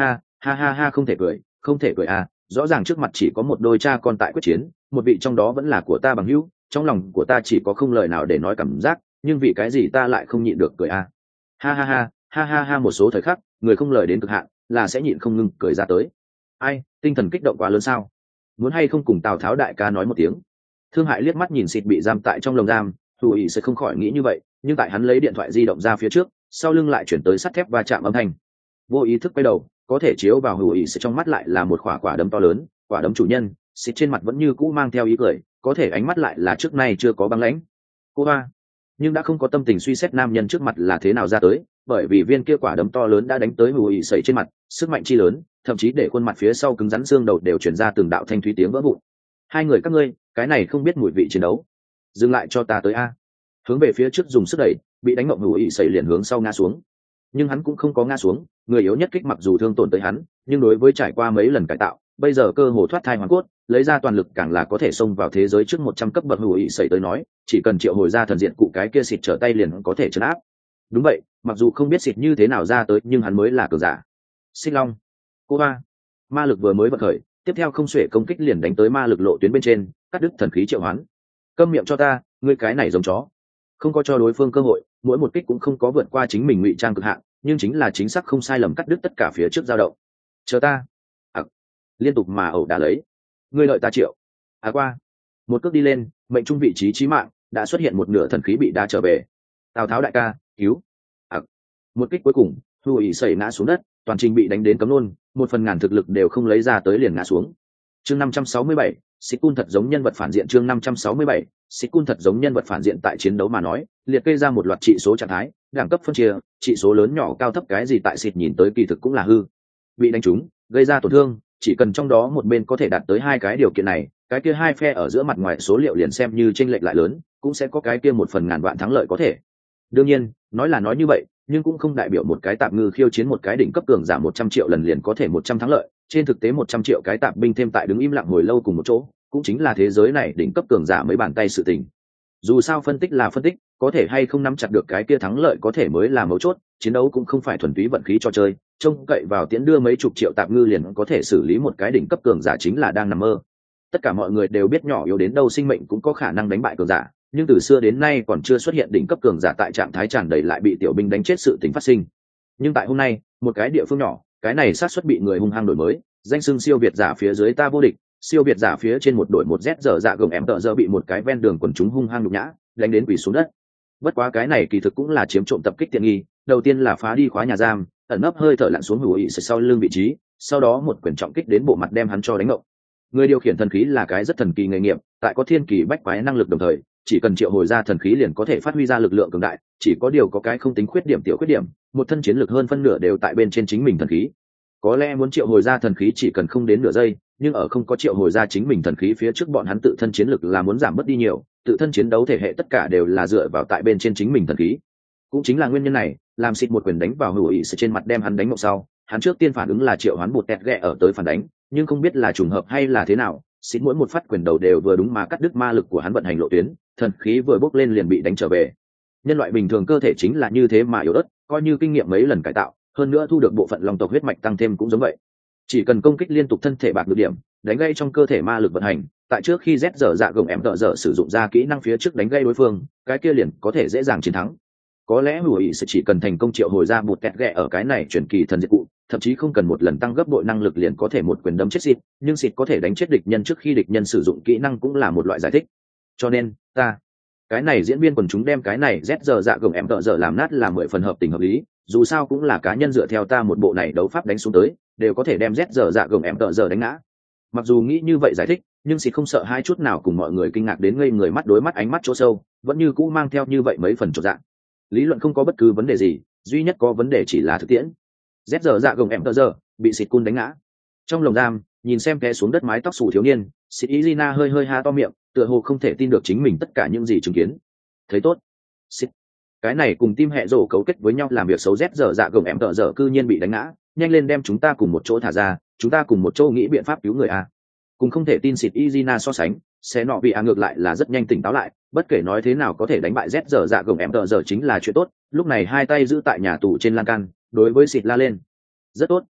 ha ha ha, không thể cười, không thể cười à, rõ ràng trước mặt chỉ có một đôi cha con tại quyết chiến, một vị trong đó vẫn là của ta bằng hữu, trong lòng của ta chỉ có không lời nào để nói cảm giác, nhưng vì cái gì ta lại không nhịn được cười à. Ha ha ha, ha ha ha, một số thời khắc người không lời đến cực hạn là sẽ nhịn không ngừng cười ra tới. Ai, tinh thần kích động quá lớn sao? Muốn hay không cùng Tào Tháo đại ca nói một tiếng? Thương Hại liếc mắt nhìn xịt bị giam tại trong lồng giam, Hủ Ý sẽ không khỏi nghĩ như vậy, nhưng tại hắn lấy điện thoại di động ra phía trước, sau lưng lại chuyển tới sắt thép va chạm âm thanh. Vô ý thức quay đầu, có thể chiếu vào Hủ Ý sẽ trong mắt lại là một quả quả đấm to lớn, quả đấm chủ nhân, xịt trên mặt vẫn như cũ mang theo ý cười, có thể ánh mắt lại là trước nay chưa có băng lãnh. Cô ba, nhưng đã không có tâm tình suy xét nam nhân trước mặt là thế nào ra tới, bởi vì viên kia quả đấm to lớn đã đánh tới Hủ Ý sẩy trên mặt, sức mạnh chi lớn, thậm chí để khuôn mặt phía sau cứng rắn xương đầu đều truyền ra từng đạo thanh thúy tiếng vỡ vụn. Hai người các ngươi, cái này không biết mùi vị chiến đấu, dừng lại cho ta tới a. Hướng về phía trước dùng sức đẩy, bị đánh ngộng Hủ Ý sẩy liền hướng sau ngã xuống, nhưng hắn cũng không có ngã xuống, người yếu nhất kích mặc dù thương tổn tới hắn, nhưng đối với trải qua mấy lần cải tạo, bây giờ cơ hồ thoát thai hoàn cốt, lấy ra toàn lực càng là có thể xông vào thế giới trước một trăm cấp bậc. Hủ Ý sẩy tới nói, chỉ cần triệu hồi ra thần diện cụ cái kia xịt trở tay liền có thể trấn áp. Đúng vậy, mặc dù không biết xịt như thế nào ra tới, nhưng hắn mới là cường giả. Xích Long, cô ba, ma lực vừa mới vận khởi, tiếp theo không xuể công kích liền đánh tới ma lực lộ tuyến bên trên, cắt đứt thần khí triệu hoán. Câm miệng cho ta, ngươi cái này giống chó. Không có cho đối phương cơ hội, mỗi một kích cũng không có vượt qua chính mình ngụy trang cực hạn, nhưng chính là chính xác không sai lầm cắt đứt tất cả phía trước dao động. Chờ ta. À, liên tục mà ẩu đả lấy. Ngươi đợi ta triệu. À qua. Một cước đi lên, mệnh trung vị trí chí mạng, đã xuất hiện một nửa thần khí bị đá trở về. Tào Tháo đại ca, cứu. À, một kích cuối cùng, Hủ Ý sẩy ngã xuống đất, toàn trình bị đánh đến cấm luôn, một phần ngàn thực lực đều không lấy ra tới liền ngã xuống. Chương năm trăm sáu mươi bảy, Xích Cun thật giống nhân vật phản diện. Chương năm trăm sáu mươi bảy, Xích Cun thật giống nhân vật phản diện. Tại chiến đấu mà nói, liệt kê ra một loạt trị số trạng thái, đẳng cấp phân chia, trị số lớn nhỏ cao thấp cái gì tại xịt nhìn tới kỳ thực cũng là hư. Bị đánh trúng, gây ra tổn thương, chỉ cần trong đó một bên có thể đạt tới hai cái điều kiện này, cái kia hai phe ở giữa mặt ngoài số liệu liền xem như chênh lệch lại lớn, cũng sẽ có cái kia một phần ngàn vạn thắng lợi có thể. Đương nhiên, nói là nói như vậy, nhưng cũng không đại biểu một cái tạp ngư khiêu chiến một cái đỉnh cấp cường giả một trăm triệu lần liền có thể một trăm thắng lợi. Trên thực tế một trăm triệu cái tạp binh thêm tại đứng im lặng hồi lâu cùng một chỗ, cũng chính là thế giới này đỉnh cấp cường giả mấy bàn tay sự tình. Dù sao phân tích là phân tích, có thể hay không nắm chặt được cái kia thắng lợi có thể mới là mấu chốt, chiến đấu cũng không phải thuần túy vận khí cho chơi, trông cậy vào tiễn đưa mấy chục triệu tạp ngư liền có thể xử lý một cái đỉnh cấp cường giả chính là đang nằm mơ. Tất cả mọi người đều biết nhỏ yếu đến đâu sinh mệnh cũng có khả năng đánh bại cường giả, nhưng từ xưa đến nay còn chưa xuất hiện đỉnh cấp cường giả tại trạng thái tràn đầy lại bị tiểu binh đánh chết sự tình phát sinh. Nhưng tại hôm nay, một cái địa phương nhỏ, cái này xác suất bị người hung hăng đổi mới, danh xưng siêu việt giả phía dưới ta vô địch, siêu việt giả phía trên một đội một z giờ dạ gồng em tợ giờ bị một cái ven đường quần chúng hung hăng nhục nhã, đánh đến quỳ xuống đất. Bất quá cái này kỳ thực cũng là chiếm trộm tập kích tiện nghi, đầu tiên là phá đi khóa nhà giam, ẩn nấp hơi thở lặn xuống Hủ Ý sau lưng vị trí, sau đó một quyền trọng kích đến bộ mặt đem hắn cho đánh ngộng. Người điều khiển thần khí là cái rất thần kỳ nghề nghiệp, tại có thiên kỳ bách quái năng lực đồng thời, chỉ cần triệu hồi ra thần khí liền có thể phát huy ra lực lượng cường đại, chỉ có điều có cái không tính khuyết điểm tiểu khuyết điểm, một thân chiến lực hơn phân nửa đều tại bên trên chính mình thần khí. Có lẽ muốn triệu hồi ra thần khí chỉ cần không đến nửa giây, nhưng ở không có triệu hồi ra chính mình thần khí phía trước bọn hắn tự thân chiến lực là muốn giảm bớt đi nhiều, tự thân chiến đấu thể hệ tất cả đều là dựa vào tại bên trên chính mình thần khí. Cũng chính là nguyên nhân này, làm xịt một quyền đánh vào Hủ Ý trên mặt đem hắn đánh ngộng sau, hắn trước tiên phản ứng là triệu hoán bột tẹt ghẹ ở tới phản đánh, nhưng không biết là trùng hợp hay là thế nào, xịt mỗi một phát quyền đầu đều vừa đúng mà cắt đứt ma lực của hắn vận hành lộ tuyến, thần khí vừa bốc lên liền bị đánh trở về. Nhân loại bình thường cơ thể chính là như thế mà yếu ớt, coi như kinh nghiệm mấy lần cải tạo, hơn nữa thu được bộ phận long tộc huyết mạch tăng thêm cũng giống vậy. Chỉ cần công kích liên tục thân thể bạc được điểm, đánh gây trong cơ thể ma lực vận hành, tại trước khi Z giờ dạ gồng em tợ giờ sử dụng ra kỹ năng phía trước đánh gây đối phương, cái kia liền có thể dễ dàng chiến thắng. Có lẽ Hủ Ý sẽ chỉ cần thành công triệu hồi ra một kẹt ghẹ ở cái này chuyển kỳ thần diệt cụ, thậm chí không cần một lần tăng gấp bội năng lực liền có thể một quyền đấm chết xịt, nhưng xịt có thể đánh chết địch nhân trước khi địch nhân sử dụng kỹ năng cũng là một loại giải thích. Cho nên, ta, cái này diễn viên quần chúng đem cái này Z giờ dạ gồng em tợ giờ làm nát là mười phần hợp tình hợp lý, dù sao cũng là cá nhân dựa theo ta một bộ này đấu pháp đánh xuống tới, đều có thể đem Z giờ dạ gồng em tợ giờ đánh ngã. Mặc dù nghĩ như vậy giải thích, nhưng xịt không sợ hai chút nào cùng mọi người kinh ngạc đến ngây người mắt đối mắt ánh mắt chỗ sâu, vẫn như cũ mang theo như vậy mấy phần chột dạ. Lý luận không có bất cứ vấn đề gì, duy nhất có vấn đề chỉ là thực tiễn. Z giờ dạ gồng em tợ giờ bị xịt cun đánh ngã. Trong lồng giam, nhìn xem té xuống đất mái tóc xù thiếu niên, xịt Izina hơi hơi ha to miệng, tựa hồ không thể tin được chính mình tất cả những gì chứng kiến. Thấy tốt, xịt, cái này cùng team hệ rổ cấu kết với nhau làm việc xấu. Z giờ dạ gồng em tợ giờ cư nhiên bị đánh ngã, nhanh lên đem chúng ta cùng một chỗ thả ra, chúng ta cùng một chỗ nghĩ biện pháp cứu người a. Cùng không thể tin xịt Izina so sánh, sẽ nọ bị a ngược lại là rất nhanh tỉnh táo lại, bất kể nói thế nào có thể đánh bại Z giờ dạ gồng em tợ giờ chính là chuyện tốt. Lúc này hai tay giữ tại nhà tù trên lan can, đối với xịt la lên, rất tốt,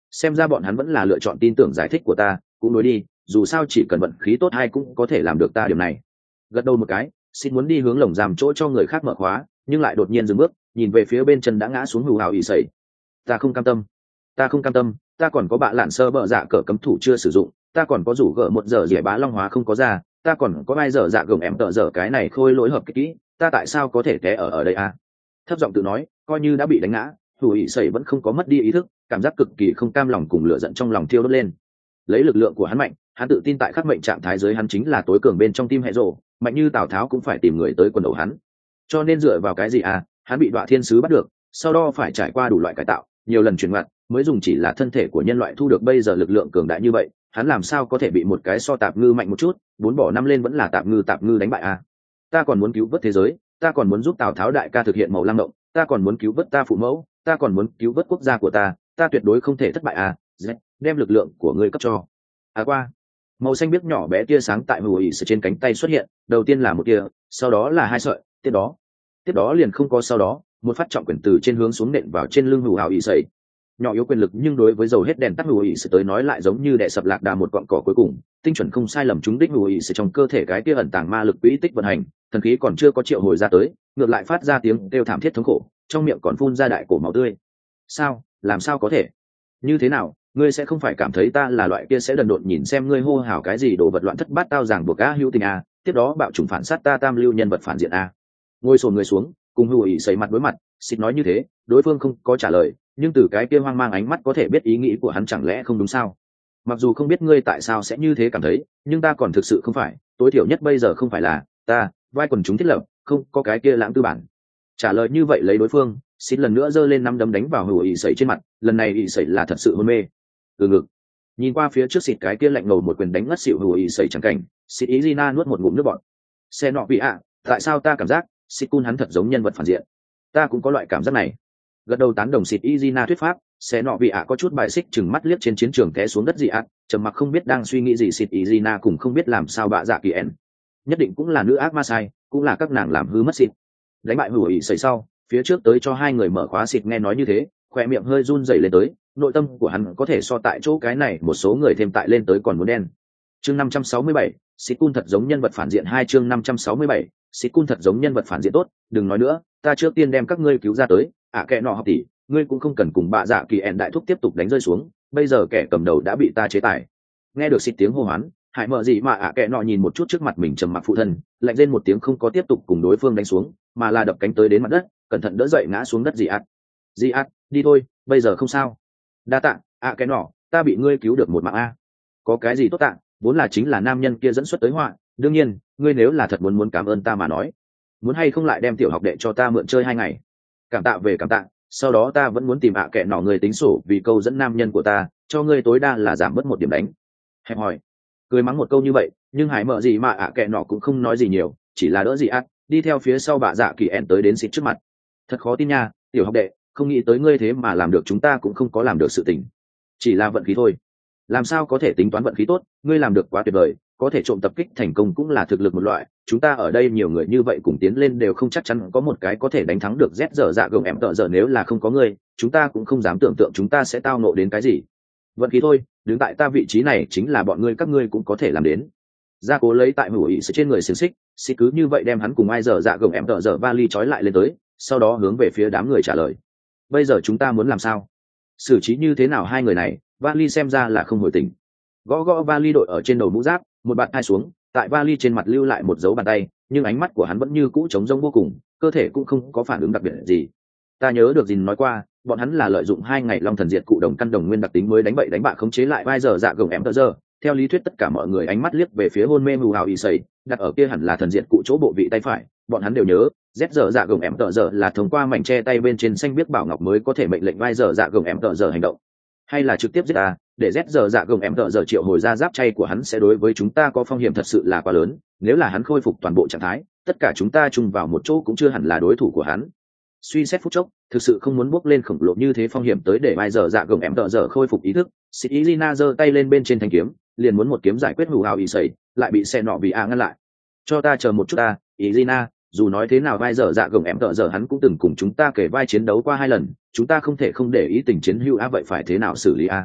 xem ra bọn hắn vẫn là lựa chọn tin tưởng giải thích của ta, cũng đối đi, dù sao chỉ cần vận khí tốt hay cũng có thể làm được ta điều này. Gật đầu một cái, xin muốn đi hướng lồng giam chỗ cho người khác mở khóa, nhưng lại đột nhiên dừng bước, nhìn về phía bên chân đã ngã xuống hù hào ỉ sẩy. Ta không cam tâm, ta không cam tâm, ta còn có bạ lạn sơ bợ dạ cờ cấm thủ chưa sử dụng, ta còn có rủ gỡ một giờ dẻ bá long hóa không có ra, ta còn có ai giờ dạ gồng em tợ giờ cái này khôi lỗi hợp kích kỹ, ta tại sao có thể té ở ở đây a? À? Thấp giọng tự nói, coi như đã bị đánh ngã, hù ỉ sẩy vẫn không có mất đi ý thức, cảm giác cực kỳ không cam lòng cùng lửa giận trong lòng thiêu đốt lên. Lấy lực lượng của hắn mạnh, hắn tự tin tại khắc mệnh trạng thái giới hắn chính là tối cường bên trong team hệ rộ, mạnh như Tào Tháo cũng phải tìm người tới quần đầu hắn. Cho nên dựa vào cái gì à, hắn bị Đoạ Thiên Sứ bắt được, sau đó phải trải qua đủ loại cải tạo, nhiều lần chuyển ngoặt, mới dùng chỉ là thân thể của nhân loại thu được bây giờ lực lượng cường đại như vậy, hắn làm sao có thể bị một cái so tạp ngư mạnh một chút, bốn bỏ năm lên vẫn là tạp ngư tạp ngư đánh bại à? Ta còn muốn cứu vớt thế giới, ta còn muốn giúp Tào Tháo đại ca thực hiện màu lang động, ta còn muốn cứu vớt ta phụ mẫu, ta còn muốn cứu vớt quốc gia của ta, ta tuyệt đối không thể thất bại à? Đem lực lượng của ngươi cấp cho. À qua. Màu xanh biếc nhỏ bé tia sáng tại hùi trên cánh tay xuất hiện, đầu tiên là một tia, sau đó là hai sợi, tiếp đó, tiếp đó liền không có sau đó, một phát trọng quyền từ trên hướng xuống nện vào trên lưng hù hào ỉ sẩy. Nhỏ yếu quyền lực nhưng đối với dầu hết đèn tắt hù ỉ sẩy tới nói lại giống như đè sập lạc đà một cọn cỏ cuối cùng, tinh chuẩn không sai lầm trúng đích hù ỉ sẩy trong cơ thể cái kia ẩn tàng ma lực quỹ tích vận hành, thần khí còn chưa có triệu hồi ra tới, ngược lại phát ra tiếng kêu thảm thiết thống khổ, trong miệng còn phun ra đại cổ máu tươi. Sao, làm sao có thể? Như thế nào? Ngươi sẽ không phải cảm thấy ta là loại kia sẽ đần độn nhìn xem ngươi hô hào cái gì đồ vật loạn thất bát tao ràng buộc á hữu tình a, tiếp đó bạo chủng phản sát ta tam lưu nhân vật phản diện a. Ngồi sồn người xuống, cùng hù ỉ sẩy mặt đối mặt, xịt nói như thế, đối phương không có trả lời, nhưng từ cái kia hoang mang ánh mắt có thể biết ý nghĩ của hắn chẳng lẽ không đúng sao? Mặc dù không biết ngươi tại sao sẽ như thế cảm thấy, nhưng ta còn thực sự không phải, tối thiểu nhất bây giờ không phải là ta, vai quần chúng thiết lập, không có cái kia lãng tư bản. Trả lời như vậy lấy đối phương, xịt lần nữa giơ lên năm đấm đánh vào hù ỉ sẩy trên mặt, lần này ỉ sẩy là thật sự hôn mê. Từ ngực nhìn qua phía trước xịt cái kia lạnh ngầu một quyền đánh ngất xỉu hù ỉ sẩy chẳng cảnh, xịt ý Gina nuốt một ngụm nước bọt. Xe nọ vị ạ, tại sao ta cảm giác xịt cun hắn thật giống nhân vật phản diện? Ta cũng có loại cảm giác này. Gật đầu tán đồng xịt ý Gina thuyết pháp, xe nọ vị ạ có chút bài xích chừng mắt liếc trên chiến trường té xuống đất dị ạ, trầm mặc không biết đang suy nghĩ gì. Xịt ý Gina cũng không biết làm sao bạ dạ kỳ en, nhất định cũng là nữ ác ma sai, cũng là các nàng làm hư mất xịt. Đánh bại hù ỉ sẩy sau, phía trước tới cho hai người mở khóa xịt nghe nói như thế, khỏe miệng hơi run rẩy lên tới, nội tâm của hắn có thể so tại chỗ cái này một số người thêm tại lên tới còn muốn đen. Chương năm trăm sáu mươi bảy, xịt cun thật giống nhân vật phản diện hai chương năm trăm sáu mươi bảy, xịt cun thật giống nhân vật phản diện tốt, đừng nói nữa, ta trước tiên đem các ngươi cứu ra tới, ạ à, kẻ nọ học tỷ, ngươi cũng không cần cùng bạ dạ kỳ ẹn đại thúc tiếp tục đánh rơi xuống, bây giờ kẻ cầm đầu đã bị ta chế tài. Nghe được xịt tiếng hô hoán, Hải mở gì mà ạ à, kẻ nọ nhìn một chút trước mặt mình trầm mặc phụ thân, lạnh lên một tiếng không có tiếp tục cùng đối phương đánh xuống, mà là đập cánh tới đến mặt đất, cẩn thận đỡ dậy ngã xuống đất dị ạt. Dị ạt, đi thôi, bây giờ không sao. Đa tạ, ạ à, cái nọ, ta bị ngươi cứu được một mạng a. Có cái gì tốt tạ, vốn là chính là nam nhân kia dẫn xuất tới họa, đương nhiên, ngươi nếu là thật muốn muốn cảm ơn ta mà nói, muốn hay không lại đem tiểu học đệ cho ta mượn chơi hai ngày. Cảm tạ về cảm tạ, sau đó ta vẫn muốn tìm ạ à kẻ nọ người tính sổ vì câu dẫn nam nhân của ta, cho ngươi tối đa là giảm mất một điểm đánh. Hẹp hỏi, cười mắng một câu như vậy, nhưng Hải mở gì mà ạ à kẻ nọ cũng không nói gì nhiều, chỉ là đỡ dị ạt, đi theo phía sau bà dạ kỳ ẹn tới đến xịt trước mặt. Thật khó tin nha, tiểu học đệ, không nghĩ tới ngươi thế mà làm được chúng ta cũng không có làm được sự tình, chỉ là vận khí thôi. Làm sao có thể tính toán vận khí tốt, ngươi làm được quá tuyệt vời, có thể trộm tập kích thành công cũng là thực lực một loại, chúng ta ở đây nhiều người như vậy cùng tiến lên đều không chắc chắn có một cái có thể đánh thắng được Z giờ dạ gồng em tợ giờ, nếu là không có ngươi, chúng ta cũng không dám tưởng tượng chúng ta sẽ tao nộ đến cái gì. Vận khí thôi, đứng tại ta vị trí này chính là bọn ngươi các ngươi cũng có thể làm đến. Gia cố lấy tại hữu ý sự trên người xiềng xích, xích cứ như vậy đem hắn cùng ai giờ dạ gồng em tợ giờ vali trói lại lên tới, sau đó hướng về phía đám người trả lời. Bây giờ chúng ta muốn làm sao? Xử trí như thế nào hai người này? Vali xem ra là không hồi tình. Gõ gõ vali đội ở trên đầu mũ giáp, một bạn hai xuống, tại vali trên mặt lưu lại một dấu bàn tay, nhưng ánh mắt của hắn vẫn như cũ trống rỗng vô cùng, cơ thể cũng không có phản ứng đặc biệt gì. Ta nhớ được Dìn nói qua, bọn hắn là lợi dụng hai ngày long thần diệt cụ đồng căn đồng nguyên đặc tính mới đánh bậy đánh bạ khống chế lại vai giờ dạ gồng em tơ giờ. Theo lý thuyết tất cả mọi người ánh mắt liếc về phía hôn mê mù hào y sầy, đặt ở kia hẳn là thần diệt cụ chỗ bộ vị tay phải, bọn hắn đều nhớ, Z giờ dạ gồng em tơ giờ là thông qua mảnh che tay bên trên xanh biết bảo ngọc mới có thể mệnh lệnh vai giờ dạ gồng em tơ giờ hành động, hay là trực tiếp giết ta, để Z giờ dạ gồng em tơ giờ triệu hồi ra giáp chay của hắn sẽ đối với chúng ta có phong hiểm thật sự là quá lớn, nếu là hắn khôi phục toàn bộ trạng thái, tất cả chúng ta chung vào một chỗ cũng chưa hẳn là đối thủ của hắn. Suy xét phút chốc, thực sự không muốn bước lên khổng lồ như thế phong hiểm tới để vai giờ dạ gồng em tợ giờ khôi phục ý thức. Xịt Izina giơ tay lên bên trên thanh kiếm, liền muốn một kiếm giải quyết hù hào ý sẩy, lại bị xe nọ vì a ngăn lại. Cho ta chờ một chút ta, Izina, dù nói thế nào vai giờ dạ gồng em tợ giờ hắn cũng từng cùng chúng ta kể vai chiến đấu qua hai lần, chúng ta không thể không để ý tình chiến hữu a, vậy phải thế nào xử lý a?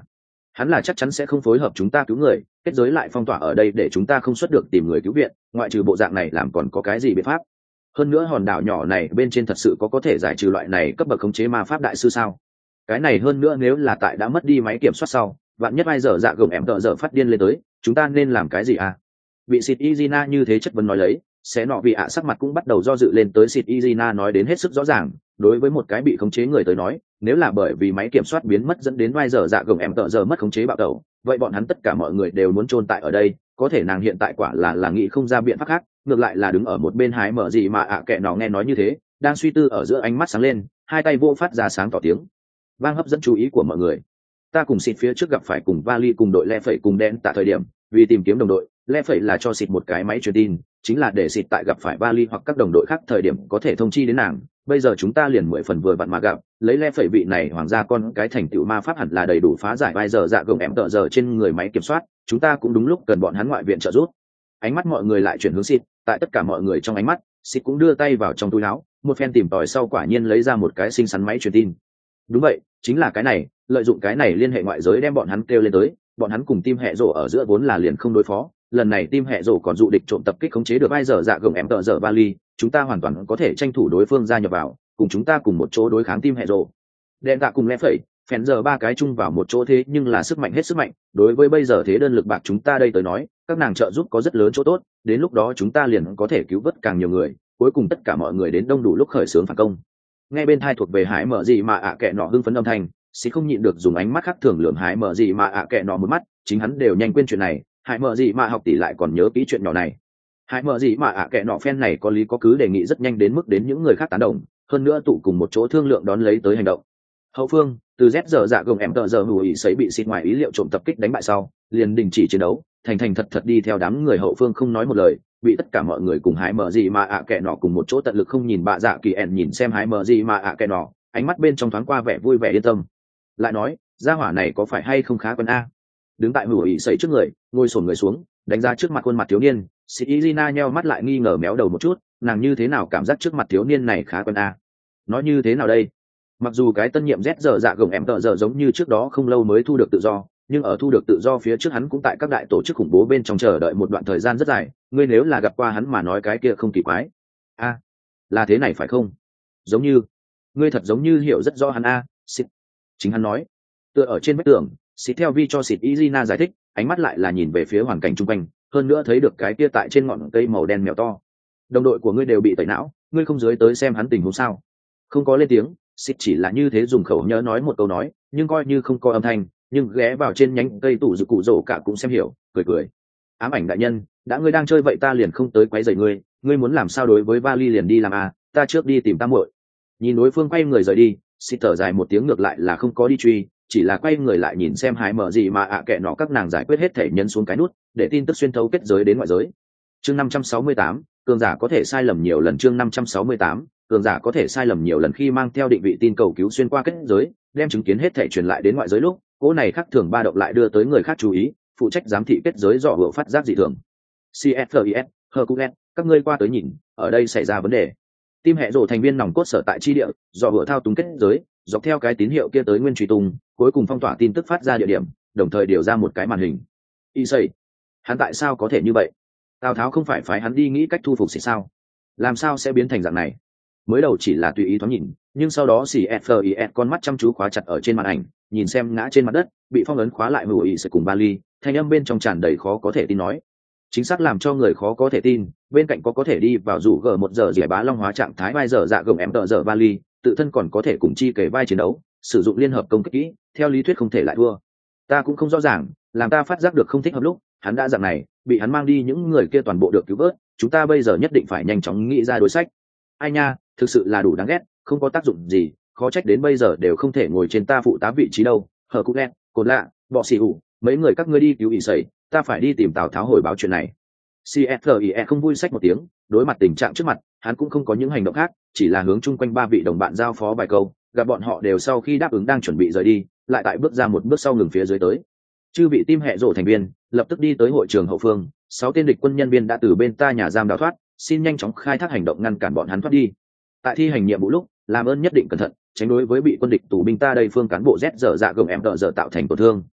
hắn là chắc chắn sẽ không phối hợp chúng ta cứu người, kết giới lại phong tỏa ở đây để chúng ta không xuất được tìm người cứu viện, ngoại trừ bộ dạng này làm còn có cái gì biện pháp? Hơn nữa hòn đảo nhỏ này bên trên thật sự có có thể giải trừ loại này cấp bậc khống chế ma pháp đại sư sao? Cái này hơn nữa nếu là tại đã mất đi máy kiểm soát sau, vạn nhất ai dở dạ gồng em tợ dở phát điên lên tới, chúng ta nên làm cái gì à? Bị xịt Izina như thế chất vấn nói lấy, sẽ nọ vì ạ sắc mặt cũng bắt đầu do dự lên tới. Xịt Izina nói đến hết sức rõ ràng, đối với một cái bị khống chế người tới nói, nếu là bởi vì máy kiểm soát biến mất dẫn đến vai dở dạ gồng em tợ dở mất khống chế bạo tẩu, vậy bọn hắn tất cả mọi người đều muốn chôn tại ở đây. Có thể nàng hiện tại quả là là nghĩ không ra biện pháp khác, ngược lại là đứng ở một bên hái mở gì mà ạ à kệ nó nghe nói như thế, đang suy tư ở giữa ánh mắt sáng lên, hai tay vô phát ra sáng tỏ tiếng vang hấp dẫn chú ý của mọi người. Ta cùng xịt phía trước gặp phải cùng vali cùng đội le phẩy cùng đen tại thời điểm, vì tìm kiếm đồng đội, le phẩy là cho xịt một cái máy truyền tin, chính là để xịt tại gặp phải vali hoặc các đồng đội khác thời điểm có thể thông chi đến nàng. Bây giờ chúng ta liền mười phần vừa vặn mà gặp, lấy le phẩy vị này hoàng gia con cái thành tựu ma pháp hẳn là đầy đủ phá giải vai giờ dạ gồng em tợ giờ trên người máy kiểm soát, chúng ta cũng đúng lúc cần bọn hắn ngoại viện trợ giúp. Ánh mắt mọi người lại chuyển hướng xịt, tại tất cả mọi người trong ánh mắt, xịt cũng đưa tay vào trong túi áo, một phen tìm tòi sau quả nhiên lấy ra một cái xinh xắn máy truyền tin. Đúng vậy, chính là cái này, lợi dụng cái này liên hệ ngoại giới đem bọn hắn kêu lên tới, bọn hắn cùng team hệ rổ ở giữa vốn là liền không đối phó, lần này team hệ rổ còn dụ địch trộm tập kích khống chế được vai giờ dạ gồng em tợ giờ vali, chúng ta hoàn toàn có thể tranh thủ đối phương gia nhập vào, cùng chúng ta cùng một chỗ đối kháng team hệ rổ. Đen tạ cùng lẽ phẩy, phèn giờ ba cái chung vào một chỗ thế nhưng là sức mạnh hết sức mạnh, đối với bây giờ thế đơn lực bạc chúng ta đây tới nói, các nàng trợ giúp có rất lớn chỗ tốt, đến lúc đó chúng ta liền có thể cứu vớt càng nhiều người, cuối cùng tất cả mọi người đến đông đủ lúc khởi xướng phản công. Nghe bên thai thuộc về Hải mở gì mà ạ à kệ nọ hưng phấn âm thanh, xí không nhịn được dùng ánh mắt khác thường lườm Hải mở gì mà ạ à kệ nọ một mắt, chính hắn đều nhanh quên chuyện này, Hải mở gì mà học tỷ lại còn nhớ kỹ chuyện nhỏ này. Hải mở gì mà ạ à kệ nọ phen này có lý có cứ đề nghị rất nhanh đến mức đến những người khác tán đồng, hơn nữa tụ cùng một chỗ thương lượng đón lấy tới hành động. Hậu phương, từ Z giờ dạ gồng em tợ giờ hủ ý sấy bị xịt ngoài ý liệu trộm tập kích đánh bại sau, liền đình chỉ chiến đấu, thành thành thật thật đi theo đám người hậu phương không nói một lời, bị tất cả mọi người cùng hái mở gì mà ạ à kệ nọ cùng một chỗ tận lực không nhìn bạ dạ kỳ ẻn nhìn xem hái mở gì mà ạ à kệ nọ, ánh mắt bên trong thoáng qua vẻ vui vẻ yên tâm. Lại nói, gia hỏa này có phải hay không khá quân a? Đứng tại hủ ý sấy trước người, ngồi xổm người xuống, đánh ra trước mặt khuôn mặt thiếu niên, xịt Izina nheo mắt lại nghi ngờ méo đầu một chút, nàng như thế nào cảm giác trước mặt thiếu niên này khá quân a? Nói như thế nào đây? Mặc dù cái tân nhiệm Z giờ dạ gồng em tợ giờ giống như trước đó không lâu mới thu được tự do, nhưng ở thu được tự do phía trước hắn cũng tại các đại tổ chức khủng bố bên trong chờ đợi một đoạn thời gian rất dài, ngươi nếu là gặp qua hắn mà nói cái kia không kỳ quái. A, à, là thế này phải không? Giống như, ngươi thật giống như hiểu rất rõ hắn a, xịt. Chính hắn nói. Tựa ở trên vách tường, xịt theo vi cho xịt Izina giải thích, ánh mắt lại là nhìn về phía hoàn cảnh xung quanh, hơn nữa thấy được cái kia tại trên ngọn cây màu đen mèo to. Đồng đội của ngươi đều bị tẩy não, ngươi không dưới tới xem hắn tình huống sao? Không có lên tiếng. Xịt chỉ là như thế dùng khẩu nhớ nói một câu nói, nhưng coi như không có âm thanh, nhưng ghé vào trên nhánh cây tủ dự cụ rổ cả cũng xem hiểu, cười cười. Ám ảnh đại nhân, đã ngươi đang chơi vậy ta liền không tới quấy rầy ngươi, ngươi muốn làm sao đối với vali liền đi làm à, ta trước đi tìm tam muội. Nhìn đối phương quay người rời đi, xịt thở dài một tiếng ngược lại là không có đi truy, chỉ là quay người lại nhìn xem hái mở gì mà ạ à kệ nó các nàng giải quyết hết thể nhân xuống cái nút, để tin tức xuyên thấu kết giới đến ngoại giới. Chương năm trăm sáu mươi tám, cường giả có thể sai lầm nhiều lần. Chương năm trăm sáu mươi tám, cường giả có thể sai lầm nhiều lần khi mang theo định vị tin cầu cứu xuyên qua kết giới, đem chứng kiến hết thể truyền lại đến ngoại giới lúc, cỗ này khác thường ba động lại đưa tới người khác chú ý, phụ trách giám thị kết giới dò hựa phát giác dị thường. xê ét lờ i ét, Hercules, các ngươi qua tới nhìn, ở đây xảy ra vấn đề. Team hệ rồ thành viên nòng cốt sở tại chi địa, dò hựa thao túng kết giới, dọc theo cái tín hiệu kia tới nguyên truy tung, cuối cùng phong tỏa tin tức phát ra địa điểm, đồng thời điều ra một cái màn hình. Y xây, hắn tại sao có thể như vậy? Tào Tháo không phải phái hắn đi nghĩ cách thu phục xịt sao? Làm sao sẽ biến thành dạng này? Mới đầu chỉ là tùy ý thoáng nhìn, nhưng sau đó xì ét lờ i ét con mắt chăm chú khóa chặt ở trên màn ảnh, nhìn xem ngã trên mặt đất, bị phong ấn khóa lại hữu ý sẽ cùng Bali, thanh âm bên trong tràn đầy khó có thể tin nói. Chính xác làm cho người khó có thể tin, bên cạnh có có thể đi vào rủ gờ một giờ giải bá long hóa trạng thái vai giờ dạ gồng em tợ giờ Bali, tự thân còn có thể cùng chi kể vai chiến đấu, sử dụng liên hợp công kích kỹ, theo lý thuyết không thể lại thua. Ta cũng không rõ ràng, làm ta phát giác được không thích hợp lúc, hắn đã dạng này, bị hắn mang đi những người kia toàn bộ được cứu vớt, chúng ta bây giờ nhất định phải nhanh chóng nghĩ ra đối sách. Ai nha, thực sự là đủ đáng ghét, không có tác dụng gì, khó trách đến bây giờ đều không thể ngồi trên ta phụ tá vị trí đâu. Hở cũng đen, cồn lạ, bọ xì ủ, mấy người các ngươi đi cứu ỷ sẩy, ta phải đi tìm Tào Tháo hồi báo chuyện này. xê ét lờ i e không vui sách một tiếng, đối mặt tình trạng trước mặt, hắn cũng không có những hành động khác, chỉ là hướng chung quanh ba vị đồng bạn giao phó vài câu, gặp bọn họ đều sau khi đáp ứng đang chuẩn bị rời đi, lại tại bước ra một bước sau ngừng phía dưới tới. Chư vị team hệ rộ thành viên, lập tức đi tới hội trường hậu phương, sáu tên địch quân nhân viên đã từ bên ta nhà giam đào thoát, xin nhanh chóng khai thác hành động ngăn cản bọn hắn thoát đi. Tại thi hành nhiệm vụ lúc, làm ơn nhất định cẩn thận, tránh đối với bị quân địch tù binh ta đây phương cán bộ Z giờ dạ gồng em tợ giờ tạo thành tổn thương.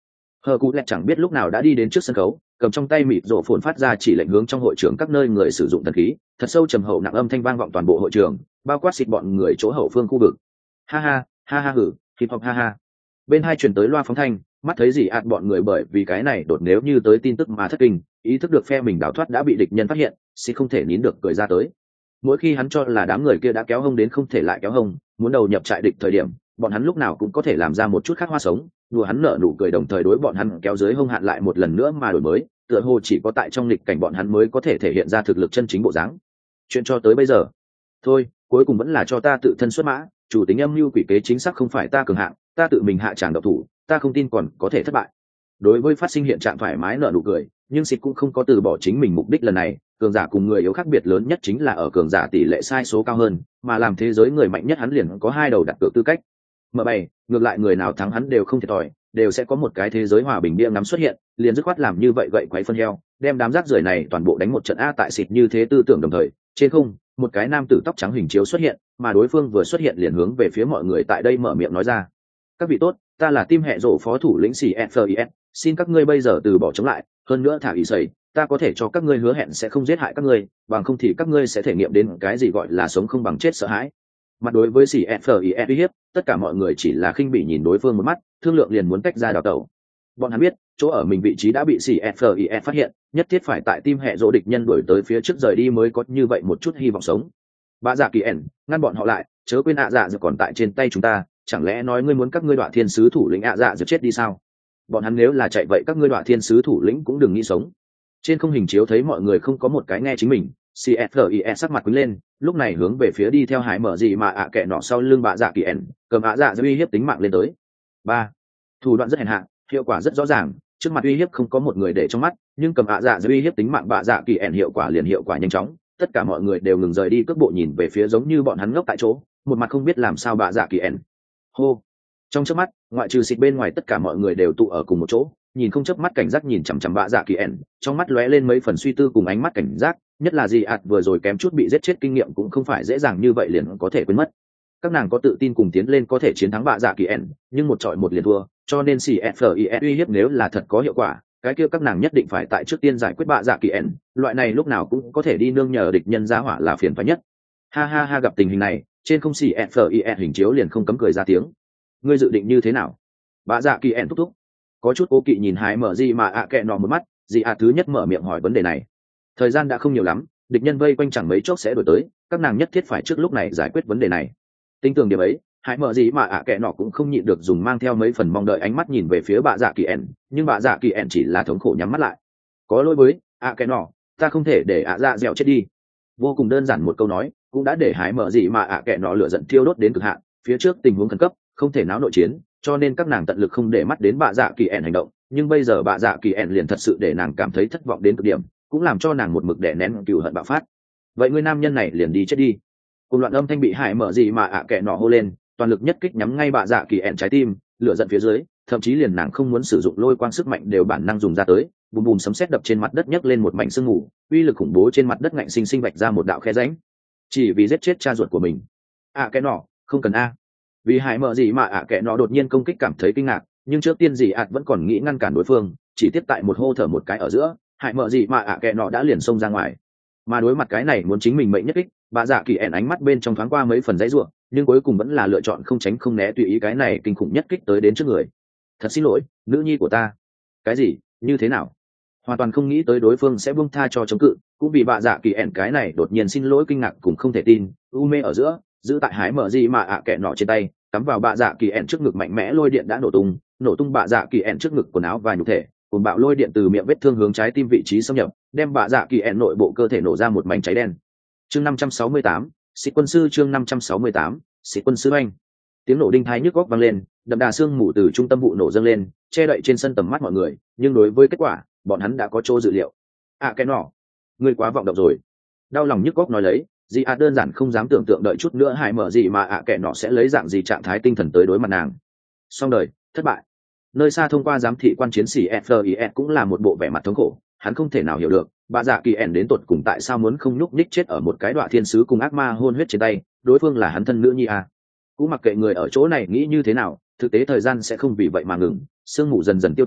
Hờ Cụ Lẹt chẳng biết lúc nào đã đi đến trước sân khấu, cầm trong tay mịt rộ phồn phát ra chỉ lệnh hướng trong hội trường các nơi người sử dụng thần khí, thật sâu trầm hậu nặng âm thanh vang vọng toàn bộ hội trường, bao quát xịt bọn người chỗ hậu phương khu vực. Ha ha, ha ha hử, hip hop ha ha. Bên hai chuyển tới loa phóng thanh, mắt thấy gì ạt bọn người bởi vì cái này đột nếu như tới tin tức mà thất kinh, ý thức được phe mình đào thoát đã bị địch nhân phát hiện, xịt không thể nín được cười ra tới. Mỗi khi hắn cho là đám người kia đã kéo hông đến không thể lại kéo hông, muốn đầu nhập trại địch thời điểm, bọn hắn lúc nào cũng có thể làm ra một chút khác hoa sống, đùa hắn nở nụ cười đồng thời đối bọn hắn kéo dưới hông hạn lại một lần nữa mà đổi mới, tựa hồ chỉ có tại trong lịch cảnh bọn hắn mới có thể thể hiện ra thực lực chân chính bộ dáng. Chuyện cho tới bây giờ, thôi, cuối cùng vẫn là cho ta tự thân xuất mã, chủ tính âm mưu quỷ kế chính xác không phải ta cường hạng, ta tự mình hạ tràng độc thủ, ta không tin còn có thể thất bại. Đối với phát sinh hiện trạng thoải mái nở nụ cười, nhưng Xịt cũng không có từ bỏ chính mình mục đích lần này, cường giả cùng người yếu khác biệt lớn nhất chính là ở cường giả tỷ lệ sai số cao hơn, mà làm thế giới người mạnh nhất hắn liền có hai đầu đặt cược tư cách. Mở bày, ngược lại người nào thắng hắn đều không thiệt thòi, đều sẽ có một cái thế giới hòa bình bia ngắm xuất hiện, liền dứt khoát làm như vậy gậy quấy phân heo, đem đám rác rưởi này toàn bộ đánh một trận a tại Xịt như thế tư tưởng đồng thời, trên không, một cái nam tử tóc trắng hình chiếu xuất hiện, mà đối phương vừa xuất hiện liền hướng về phía mọi người tại đây mở miệng nói ra: "Các vị tốt, ta là Tim Hệ Rộ phó thủ lĩnh xê ép i ét, xin các ngươi bây giờ từ bỏ chống lại, hơn nữa thả ý sẩy, ta có thể cho các ngươi hứa hẹn sẽ không giết hại các ngươi, bằng không thì các ngươi sẽ thể nghiệm đến cái gì gọi là sống không bằng chết sợ hãi." Mặt đối với xê ép i ét uy hiếp, tất cả mọi người chỉ là khinh bỉ nhìn đối phương một mắt, thương lượng liền muốn tách ra đào tẩu. Bọn hắn biết, chỗ ở mình vị trí đã bị xê ép i ét phát hiện, nhất thiết phải tại Tim Hệ Rộ địch nhân đuổi tới phía trước rời đi mới có như vậy một chút hy vọng sống. Bạ Dạ Kỳ ẻn, ngăn bọn họ lại, chớ quên ạ dạ dược còn tại trên tay chúng ta, chẳng lẽ nói ngươi muốn các ngươi Đoạ Thiên sứ thủ lĩnh ạ dạ dược chết đi sao? Bọn hắn nếu là chạy vậy các ngươi Đoạ Thiên sứ thủ lĩnh cũng đừng nghĩ sống. Trên không hình chiếu thấy mọi người không có một cái nghe chính mình, xê ép i ét sắc mặt quýnh lên, lúc này hướng về phía đi theo Hải Mở gì mà ạ kệ nọ sau lưng Bạ Dạ Kỳ ẻn, cầm ạ dạ dược uy hiếp tính mạng lên tới. Ba, thủ đoạn rất hèn hạ, hiệu quả rất rõ ràng, trước mặt uy hiếp không có một người để trong mắt, nhưng cầm ạ dạ dược uy hiếp tính mạng Bạ Dạ Kỳ ẻn hiệu quả liền hiệu quả nhanh chóng. Tất cả mọi người đều ngừng rời đi cước bộ nhìn về phía giống như bọn hắn ngốc tại chỗ, một mặt không biết làm sao Bạ Dạ Kỳ ẻn. Hô. Trong chớp mắt, ngoại trừ Xịt bên ngoài tất cả mọi người đều tụ ở cùng một chỗ, nhìn không chớp mắt cảnh giác nhìn chằm chằm Bạ Dạ Kỳ ẻn, trong mắt lóe lên mấy phần suy tư cùng ánh mắt cảnh giác, nhất là gì ạt vừa rồi kém chút bị giết chết kinh nghiệm cũng không phải dễ dàng như vậy liền có thể quên mất. Các nàng có tự tin cùng tiến lên có thể chiến thắng Bạ Dạ Kỳ ẻn, nhưng một trọi một liền thua, cho nên xê ép i ét uy hiếp nếu là thật có hiệu quả, cái kia các nàng nhất định phải tại trước tiên giải quyết Bạ Dạ Kỳ ẻn, loại này lúc nào cũng có thể đi nương nhờ địch nhân giá hỏa là phiền toái nhất. Ha ha ha, gặp tình hình này, trên không xê ép i ét hình chiếu liền không cấm cười ra tiếng. Ngươi dự định như thế nào? Bạ Dạ Kỳ ẻn thúc thúc. Có chút cố kỵ nhìn Hải Mở gì mà ạ kệ nọ một mắt, gì ạ thứ nhất mở miệng hỏi vấn đề này. Thời gian đã không nhiều lắm, địch nhân vây quanh chẳng mấy chốc sẽ đổi tới, các nàng nhất thiết phải trước lúc này giải quyết vấn đề này. Tinh tường điểm ấy, Hải Mở gì mà ạ kệ nọ cũng không nhịn được dùng mang theo mấy phần mong đợi ánh mắt nhìn về phía Bạ Dạ Kỳ ẻn, nhưng Bạ Dạ Kỳ ẻn chỉ là thống khổ nhắm mắt lại. Có lỗi với ạ kệ nọ, ta không thể để ạ dạ dẻo chết đi. Vô cùng đơn giản một câu nói, cũng đã để Hải Mở gì mà ạ kệ nọ lửa giận thiêu đốt đến cực hạn, phía trước tình huống khẩn cấp, không thể náo nội chiến, cho nên các nàng tận lực không để mắt đến Bạ Dạ Kỳ ẻn hành động, nhưng bây giờ Bạ Dạ Kỳ ẻn liền thật sự để nàng cảm thấy thất vọng đến cực điểm, cũng làm cho nàng một mực đè nén cừu hận bạo phát. Vậy ngươi nam nhân này liền đi chết đi. Cùng loạn âm thanh bị Hải Mở gì mà ạ kệ nọ hô lên, toàn lực nhất kích nhắm ngay Bạ Dạ Kỳ ẻn trái tim, lửa giận phía dưới, thậm chí liền nàng không muốn sử dụng lôi quang sức mạnh đều bản năng dùng ra tới, bùm bùm sấm sét đập trên mặt đất nhấc lên một mảnh sương mù, uy lực khủng bố trên mặt đất ngạnh sinh sinh vạch ra một đạo khe rãnh, chỉ vì giết chết cha ruột của mình. À cái nọ, không cần a. Vì Hải Mở gì mà ạ kệ nọ đột nhiên công kích cảm thấy kinh ngạc, nhưng trước tiên gì ạt vẫn còn nghĩ ngăn cản đối phương, chỉ tiếp tại một hô thở một cái ở giữa, Hải Mở gì mà ạ kệ nọ đã liền xông ra ngoài. Mà đối mặt cái này muốn chính mình mệnh nhất kích, Bạ Dạ Kỳ ẻn ánh mắt bên trong thoáng qua mấy phần dãy rủa, nhưng cuối cùng vẫn là lựa chọn không tránh không né tùy ý cái này kinh khủng nhất kích tới đến trước người. Thật xin lỗi, nữ nhi của ta. Cái gì? Như thế nào? Hoàn toàn không nghĩ tới đối phương sẽ buông tha cho chống cự, cũng vì Bạ Dạ Kỳ ẻn cái này đột nhiên xin lỗi kinh ngạc cùng không thể tin, u mê ở giữa, giữ tại Hải Mở gì mà ạ kệ nọ trên tay, cắm vào Bạ Dạ Kỳ ẻn trước ngực mạnh mẽ lôi điện đã nổ tung, nổ tung Bạ Dạ Kỳ ẻn trước ngực quần áo và nhục thể, cùng bạo lôi điện từ miệng vết thương hướng trái tim vị trí xâm nhập, đem Bạ Dạ Kỳ ẻn nội bộ cơ thể nổ ra một mảnh cháy đen. Chương năm trăm sáu mươi tám, Sĩ quân sư chương năm trăm sáu mươi tám, Sĩ quân sư anh. Tiếng nổ đinh thái nhức óc vang lên, đậm đà xương mù từ trung tâm vụ nổ dâng lên, che đậy trên sân tầm mắt mọi người, nhưng đối với kết quả, bọn hắn đã có chỗ dự liệu. À cái nọ, ngươi quá vọng động rồi. Đau lòng nhức óc nói lấy, Di A đơn giản không dám tưởng tượng đợi chút nữa Hải Mở gì mà ạ à kệ nọ sẽ lấy dạng gì trạng thái tinh thần tới đối mặt nàng. Xong đời, thất bại. Nơi xa thông qua giám thị quan chiến sĩ ép i ét cũng là một bộ vẻ mặt thống khổ, hắn không thể nào hiểu được Bạ Dạ Kỳ ẻn đến tột cùng tại sao muốn không nhúc nhích chết ở một cái Đoạ Thiên sứ cùng ác ma hôn huyết trên tay, đối phương là hắn thân nữ nhi à. Cũng mặc kệ người ở chỗ này nghĩ như thế nào, thực tế thời gian sẽ không vì vậy mà ngừng, sương mù dần dần tiêu tan,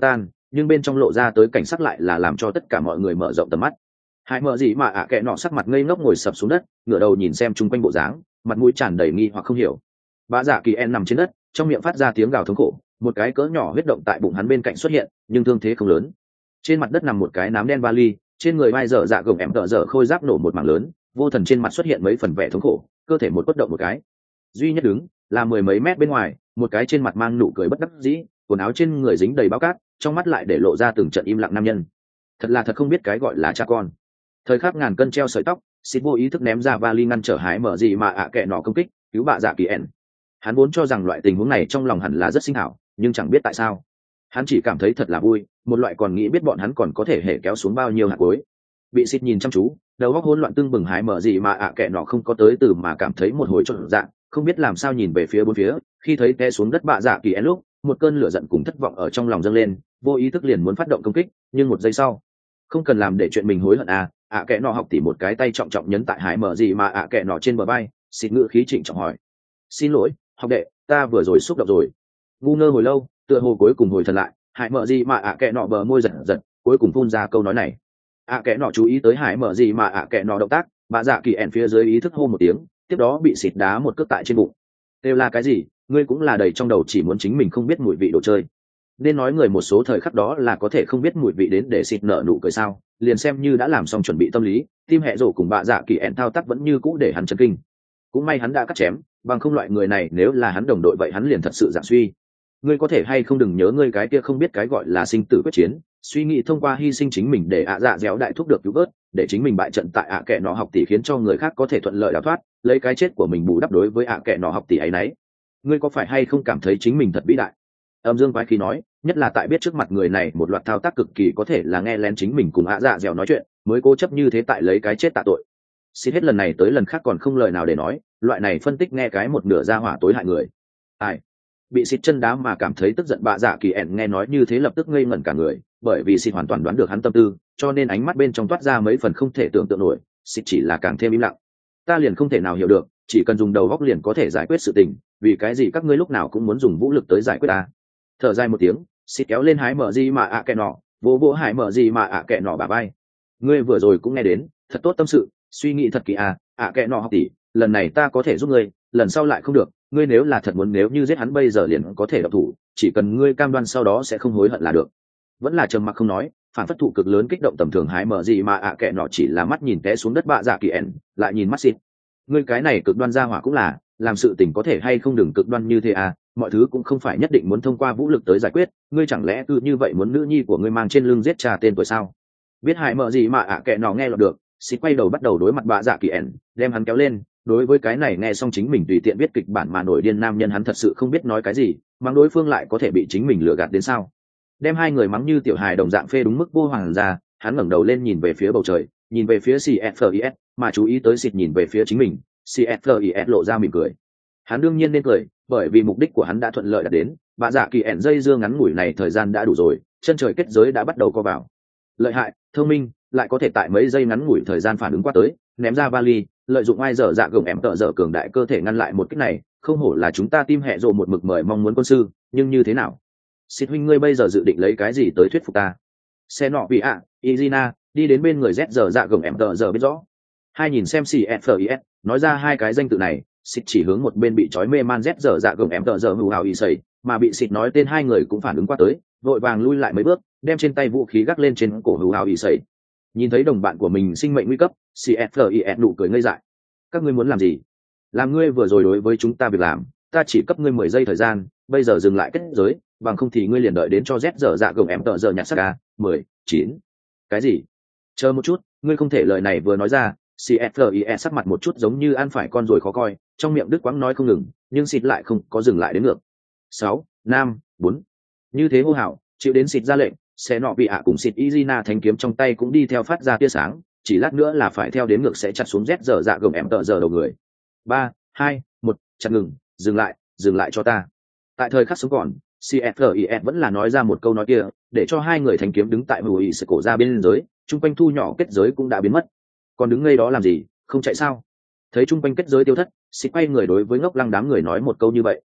nhưng bên trong lộ ra tới cảnh sắc lại là làm cho tất cả mọi người mở rộng tầm mắt. Hai mở gì mà ạ kệ nọ sắc mặt ngây ngốc ngồi sập xuống đất, ngửa đầu nhìn xem chung quanh bộ dáng, mặt mũi tràn đầy nghi hoặc không hiểu. Bạ dạ kỳ en nằm trên đất, trong miệng phát ra tiếng gào thống khổ, một cái cỡ nhỏ huyết động tại bụng hắn bên cạnh xuất hiện, nhưng thương thế không lớn. Trên mặt đất nằm một cái nám đen vali, trên người vai dở dạ gồng em tợ dở khôi giáp nổ một mảng lớn, vô thần trên mặt xuất hiện mấy phần vẻ thống khổ, cơ thể một bất động một cái. Duy nhất đứng là mười mấy mét bên ngoài, một cái trên mặt mang nụ cười bất đắc dĩ, quần áo trên người dính đầy báo cát, trong mắt lại để lộ ra từng trận im lặng nam nhân. Thật là thật không biết cái gọi là cha con. Thời khắc ngàn cân treo sợi tóc, xịt vô ý thức ném ra vali ngăn trở hái mở gì mà ạ kệ nọ công kích, cứu bạ dạ kỳ ẻn. Hắn vốn cho rằng loại tình huống này trong lòng hẳn là rất sinh hảo, nhưng chẳng biết tại sao hắn chỉ cảm thấy thật là vui, một loại còn nghĩ biết bọn hắn còn có thể hễ kéo xuống bao nhiêu hạt cối. Bị xịt nhìn chăm chú, đầu óc hỗn loạn tưng bừng hái mở gì mà ạ kệ nọ không có tới từ mà cảm thấy một hồi chột dạ, không biết làm sao nhìn về phía bốn phía, khi thấy té xuống đất bạ dạ kỳ ẻn lúc, một cơn lửa giận cùng thất vọng ở trong lòng dâng lên, vô ý thức liền muốn phát động công kích, nhưng một giây sau, không cần làm để chuyện mình hối hận à, ạ kệ nọ học tỉ một cái tay trọng trọng nhấn tại hái mở gì mà ạ kệ nọ trên bờ vai, xịt ngữ khí trịnh trọng hỏi: xin lỗi học đệ, ta vừa rồi xúc động rồi. Ngu ngơ hồi lâu, tựa hồ cuối cùng hồi thần lại, hải mở gì mà ạ kệ nọ bờ môi giật giật, cuối cùng phun ra câu nói này. ạ kệ nọ chú ý tới hải mở gì mà ạ kệ nọ động tác, bà dạ kỳ ẻn phía dưới ý thức hô một tiếng, tiếp đó bị xịt đá một cước tại trên bụng. Đều là cái gì, ngươi cũng là đầy trong đầu chỉ muốn chính mình không biết mùi vị đồ chơi. Nên nói người một số thời khắc đó là có thể không biết mùi vị đến để xịt nợ nụ cười sao, liền xem như đã làm xong chuẩn bị tâm lý, tim hệ rổ cùng bà dạ kỳ ẻn thao tác vẫn như cũ để hắn chấn kinh. Cũng may hắn đã cắt chém, bằng không loại người này nếu là hắn đồng đội vậy hắn liền thật sự dạng suy. Ngươi có thể hay không đừng nhớ ngươi cái kia không biết cái gọi là sinh tử quyết chiến, suy nghĩ thông qua hy sinh chính mình để ạ dạ déo đại thúc được cứu vớt, để chính mình bại trận tại ạ kệ nọ học tỷ khiến cho người khác có thể thuận lợi đào thoát, lấy cái chết của mình bù đắp đối với ạ kệ nọ học tỷ ấy nấy. Ngươi có phải hay không cảm thấy chính mình thật vĩ đại? Âm dương quái khí nói, nhất là tại biết trước mặt người này một loạt thao tác cực kỳ có thể là nghe lén chính mình cùng ạ dạ dẻo nói chuyện, mới cố chấp như thế tại lấy cái chết tạ tội. Xin hết lần này tới lần khác còn không lời nào để nói, loại này phân tích nghe cái một nửa ra hỏa tối hại người. Ai? Bị xịt chân đá mà cảm thấy tức giận bạ dạ kỳ ẻn nghe nói như thế lập tức ngây ngẩn cả người, bởi vì xịt hoàn toàn đoán được hắn tâm tư, cho nên ánh mắt bên trong toát ra mấy phần không thể tưởng tượng nổi. Xịt chỉ là càng thêm im lặng. Ta liền không thể nào hiểu được, chỉ cần dùng đầu góc liền có thể giải quyết sự tình, vì cái gì các ngươi lúc nào cũng muốn dùng vũ lực tới giải quyết ta? Thở dài một tiếng, xịt kéo lên hái mở gì mà ạ kệ nọ, vỗ vỗ hải mở gì mà ạ kệ nọ bả vai. Ngươi vừa rồi cũng nghe đến, thật tốt tâm sự, suy nghĩ thật kỹ à, ạ kệ nọ học tỷ, lần này ta có thể giúp ngươi, lần sau lại không được, ngươi nếu là thật muốn nếu như giết hắn bây giờ liền có thể độc thủ, chỉ cần ngươi cam đoan sau đó sẽ không hối hận là được. Vẫn là trầm mặc không nói, phản phất thụ cực lớn kích động tầm thường hái mở gì mà ạ kệ nọ chỉ là mắt nhìn té xuống đất bạ dạ kỳ ẻn, lại nhìn mắt xịt. Ngươi cái này cực đoan ra hỏa cũng là, làm sự tình có thể hay không đừng cực đoan như thế à, mọi thứ cũng không phải nhất định muốn thông qua vũ lực tới giải quyết, ngươi chẳng lẽ cứ như vậy muốn nữ nhi của ngươi mang trên lưng giết cha tên tuổi sao? Biết hại mở gì mà ạ kệ nọ nghe lọt được, xịt quay đầu bắt đầu đối mặt bạ dạ kỳ ẻn, đem hắn kéo lên. Đối với cái này nghe xong chính mình tùy tiện viết kịch bản mà nổi điên nam nhân hắn thật sự không biết nói cái gì, mắng đối phương lại có thể bị chính mình lừa gạt đến sao? Đem hai người mắng như tiểu hài đồng dạng phê đúng mức vô hoàng ra, hắn ngẩng đầu lên nhìn về phía bầu trời, nhìn về phía xê ép i ét, mà chú ý tới xịt nhìn về phía chính mình, xê ép i ét lộ ra mỉm cười. Hắn đương nhiên nên cười, bởi vì mục đích của hắn đã thuận lợi đạt đến, bạ dạ kỳ ẻn dây dưa ngắn ngủi này thời gian đã đủ rồi, chân trời kết giới đã bắt đầu co vào. Lợi hại, thông minh, lại có thể tại mấy giây ngắn ngủi thời gian phản ứng qua tới, ném ra vali, lợi dụng ai dở dạ gồng em tợ dở cường đại cơ thể ngăn lại một kích này, không hổ là chúng ta tim hệ rộ một mực mời mong muốn quân sư, nhưng như thế nào? Xịt huynh ngươi bây giờ dự định lấy cái gì tới thuyết phục ta? Xe nọ vì ạ, Izina đi đến bên người Z dở dạ gồng em tợ dở biết rõ. Hai nhìn xem xê ép i ét, nói ra hai cái danh tự này, xịt chỉ hướng một bên bị trói mê man Z dở dạ gồng em tợ dở hù hào y sẩy, mà bị xịt nói tên hai người cũng phản ứng qua tới, vội vàng lui lại mấy bước, đem trên tay vũ khí gác lên trên cổ hù hào y sẩy. Nhìn thấy đồng bạn của mình sinh mệnh nguy cấp, xê ép i ét nụ cười ngây dại. Các ngươi muốn làm gì? Làm ngươi vừa rồi đối với chúng ta việc làm, ta chỉ cấp ngươi mười giây thời gian, bây giờ dừng lại kết giới, bằng không thì ngươi liền đợi đến cho Z dở dạ gồng em tợ dở nhặt xác ca. Mười, chín. Cái gì? Chờ một chút, ngươi không thể lời này vừa nói ra, xê ép i ét sắc mặt một chút giống như ăn phải con rồi khó coi, trong miệng đứt quãng nói không ngừng, nhưng xịt lại không có dừng lại đến ngược. Sáu, năm, bốn. Như thế hô hào, chịu đến xịt ra lệnh, sẽ nọ bị ạ cùng xịt Izina thanh kiếm trong tay cũng đi theo phát ra tia sáng, chỉ lát nữa là phải theo đến ngược sẽ chặt xuống Z dở dạ gồng em tợ dở đầu người. Ba, hai, một, chặt ngừng, dừng lại, dừng lại cho ta. Tại thời khắc sống còn, xê ép i ét vẫn là nói ra một câu nói kia, để cho hai người thanh kiếm đứng tại hù ý sự cổ ra bên giới, chung quanh thu nhỏ kết giới cũng đã biến mất. Còn đứng ngay đó làm gì, không chạy sao? Thấy chung quanh kết giới tiêu thất, xịt quay người đối với ngốc lăng đám người nói một câu như vậy.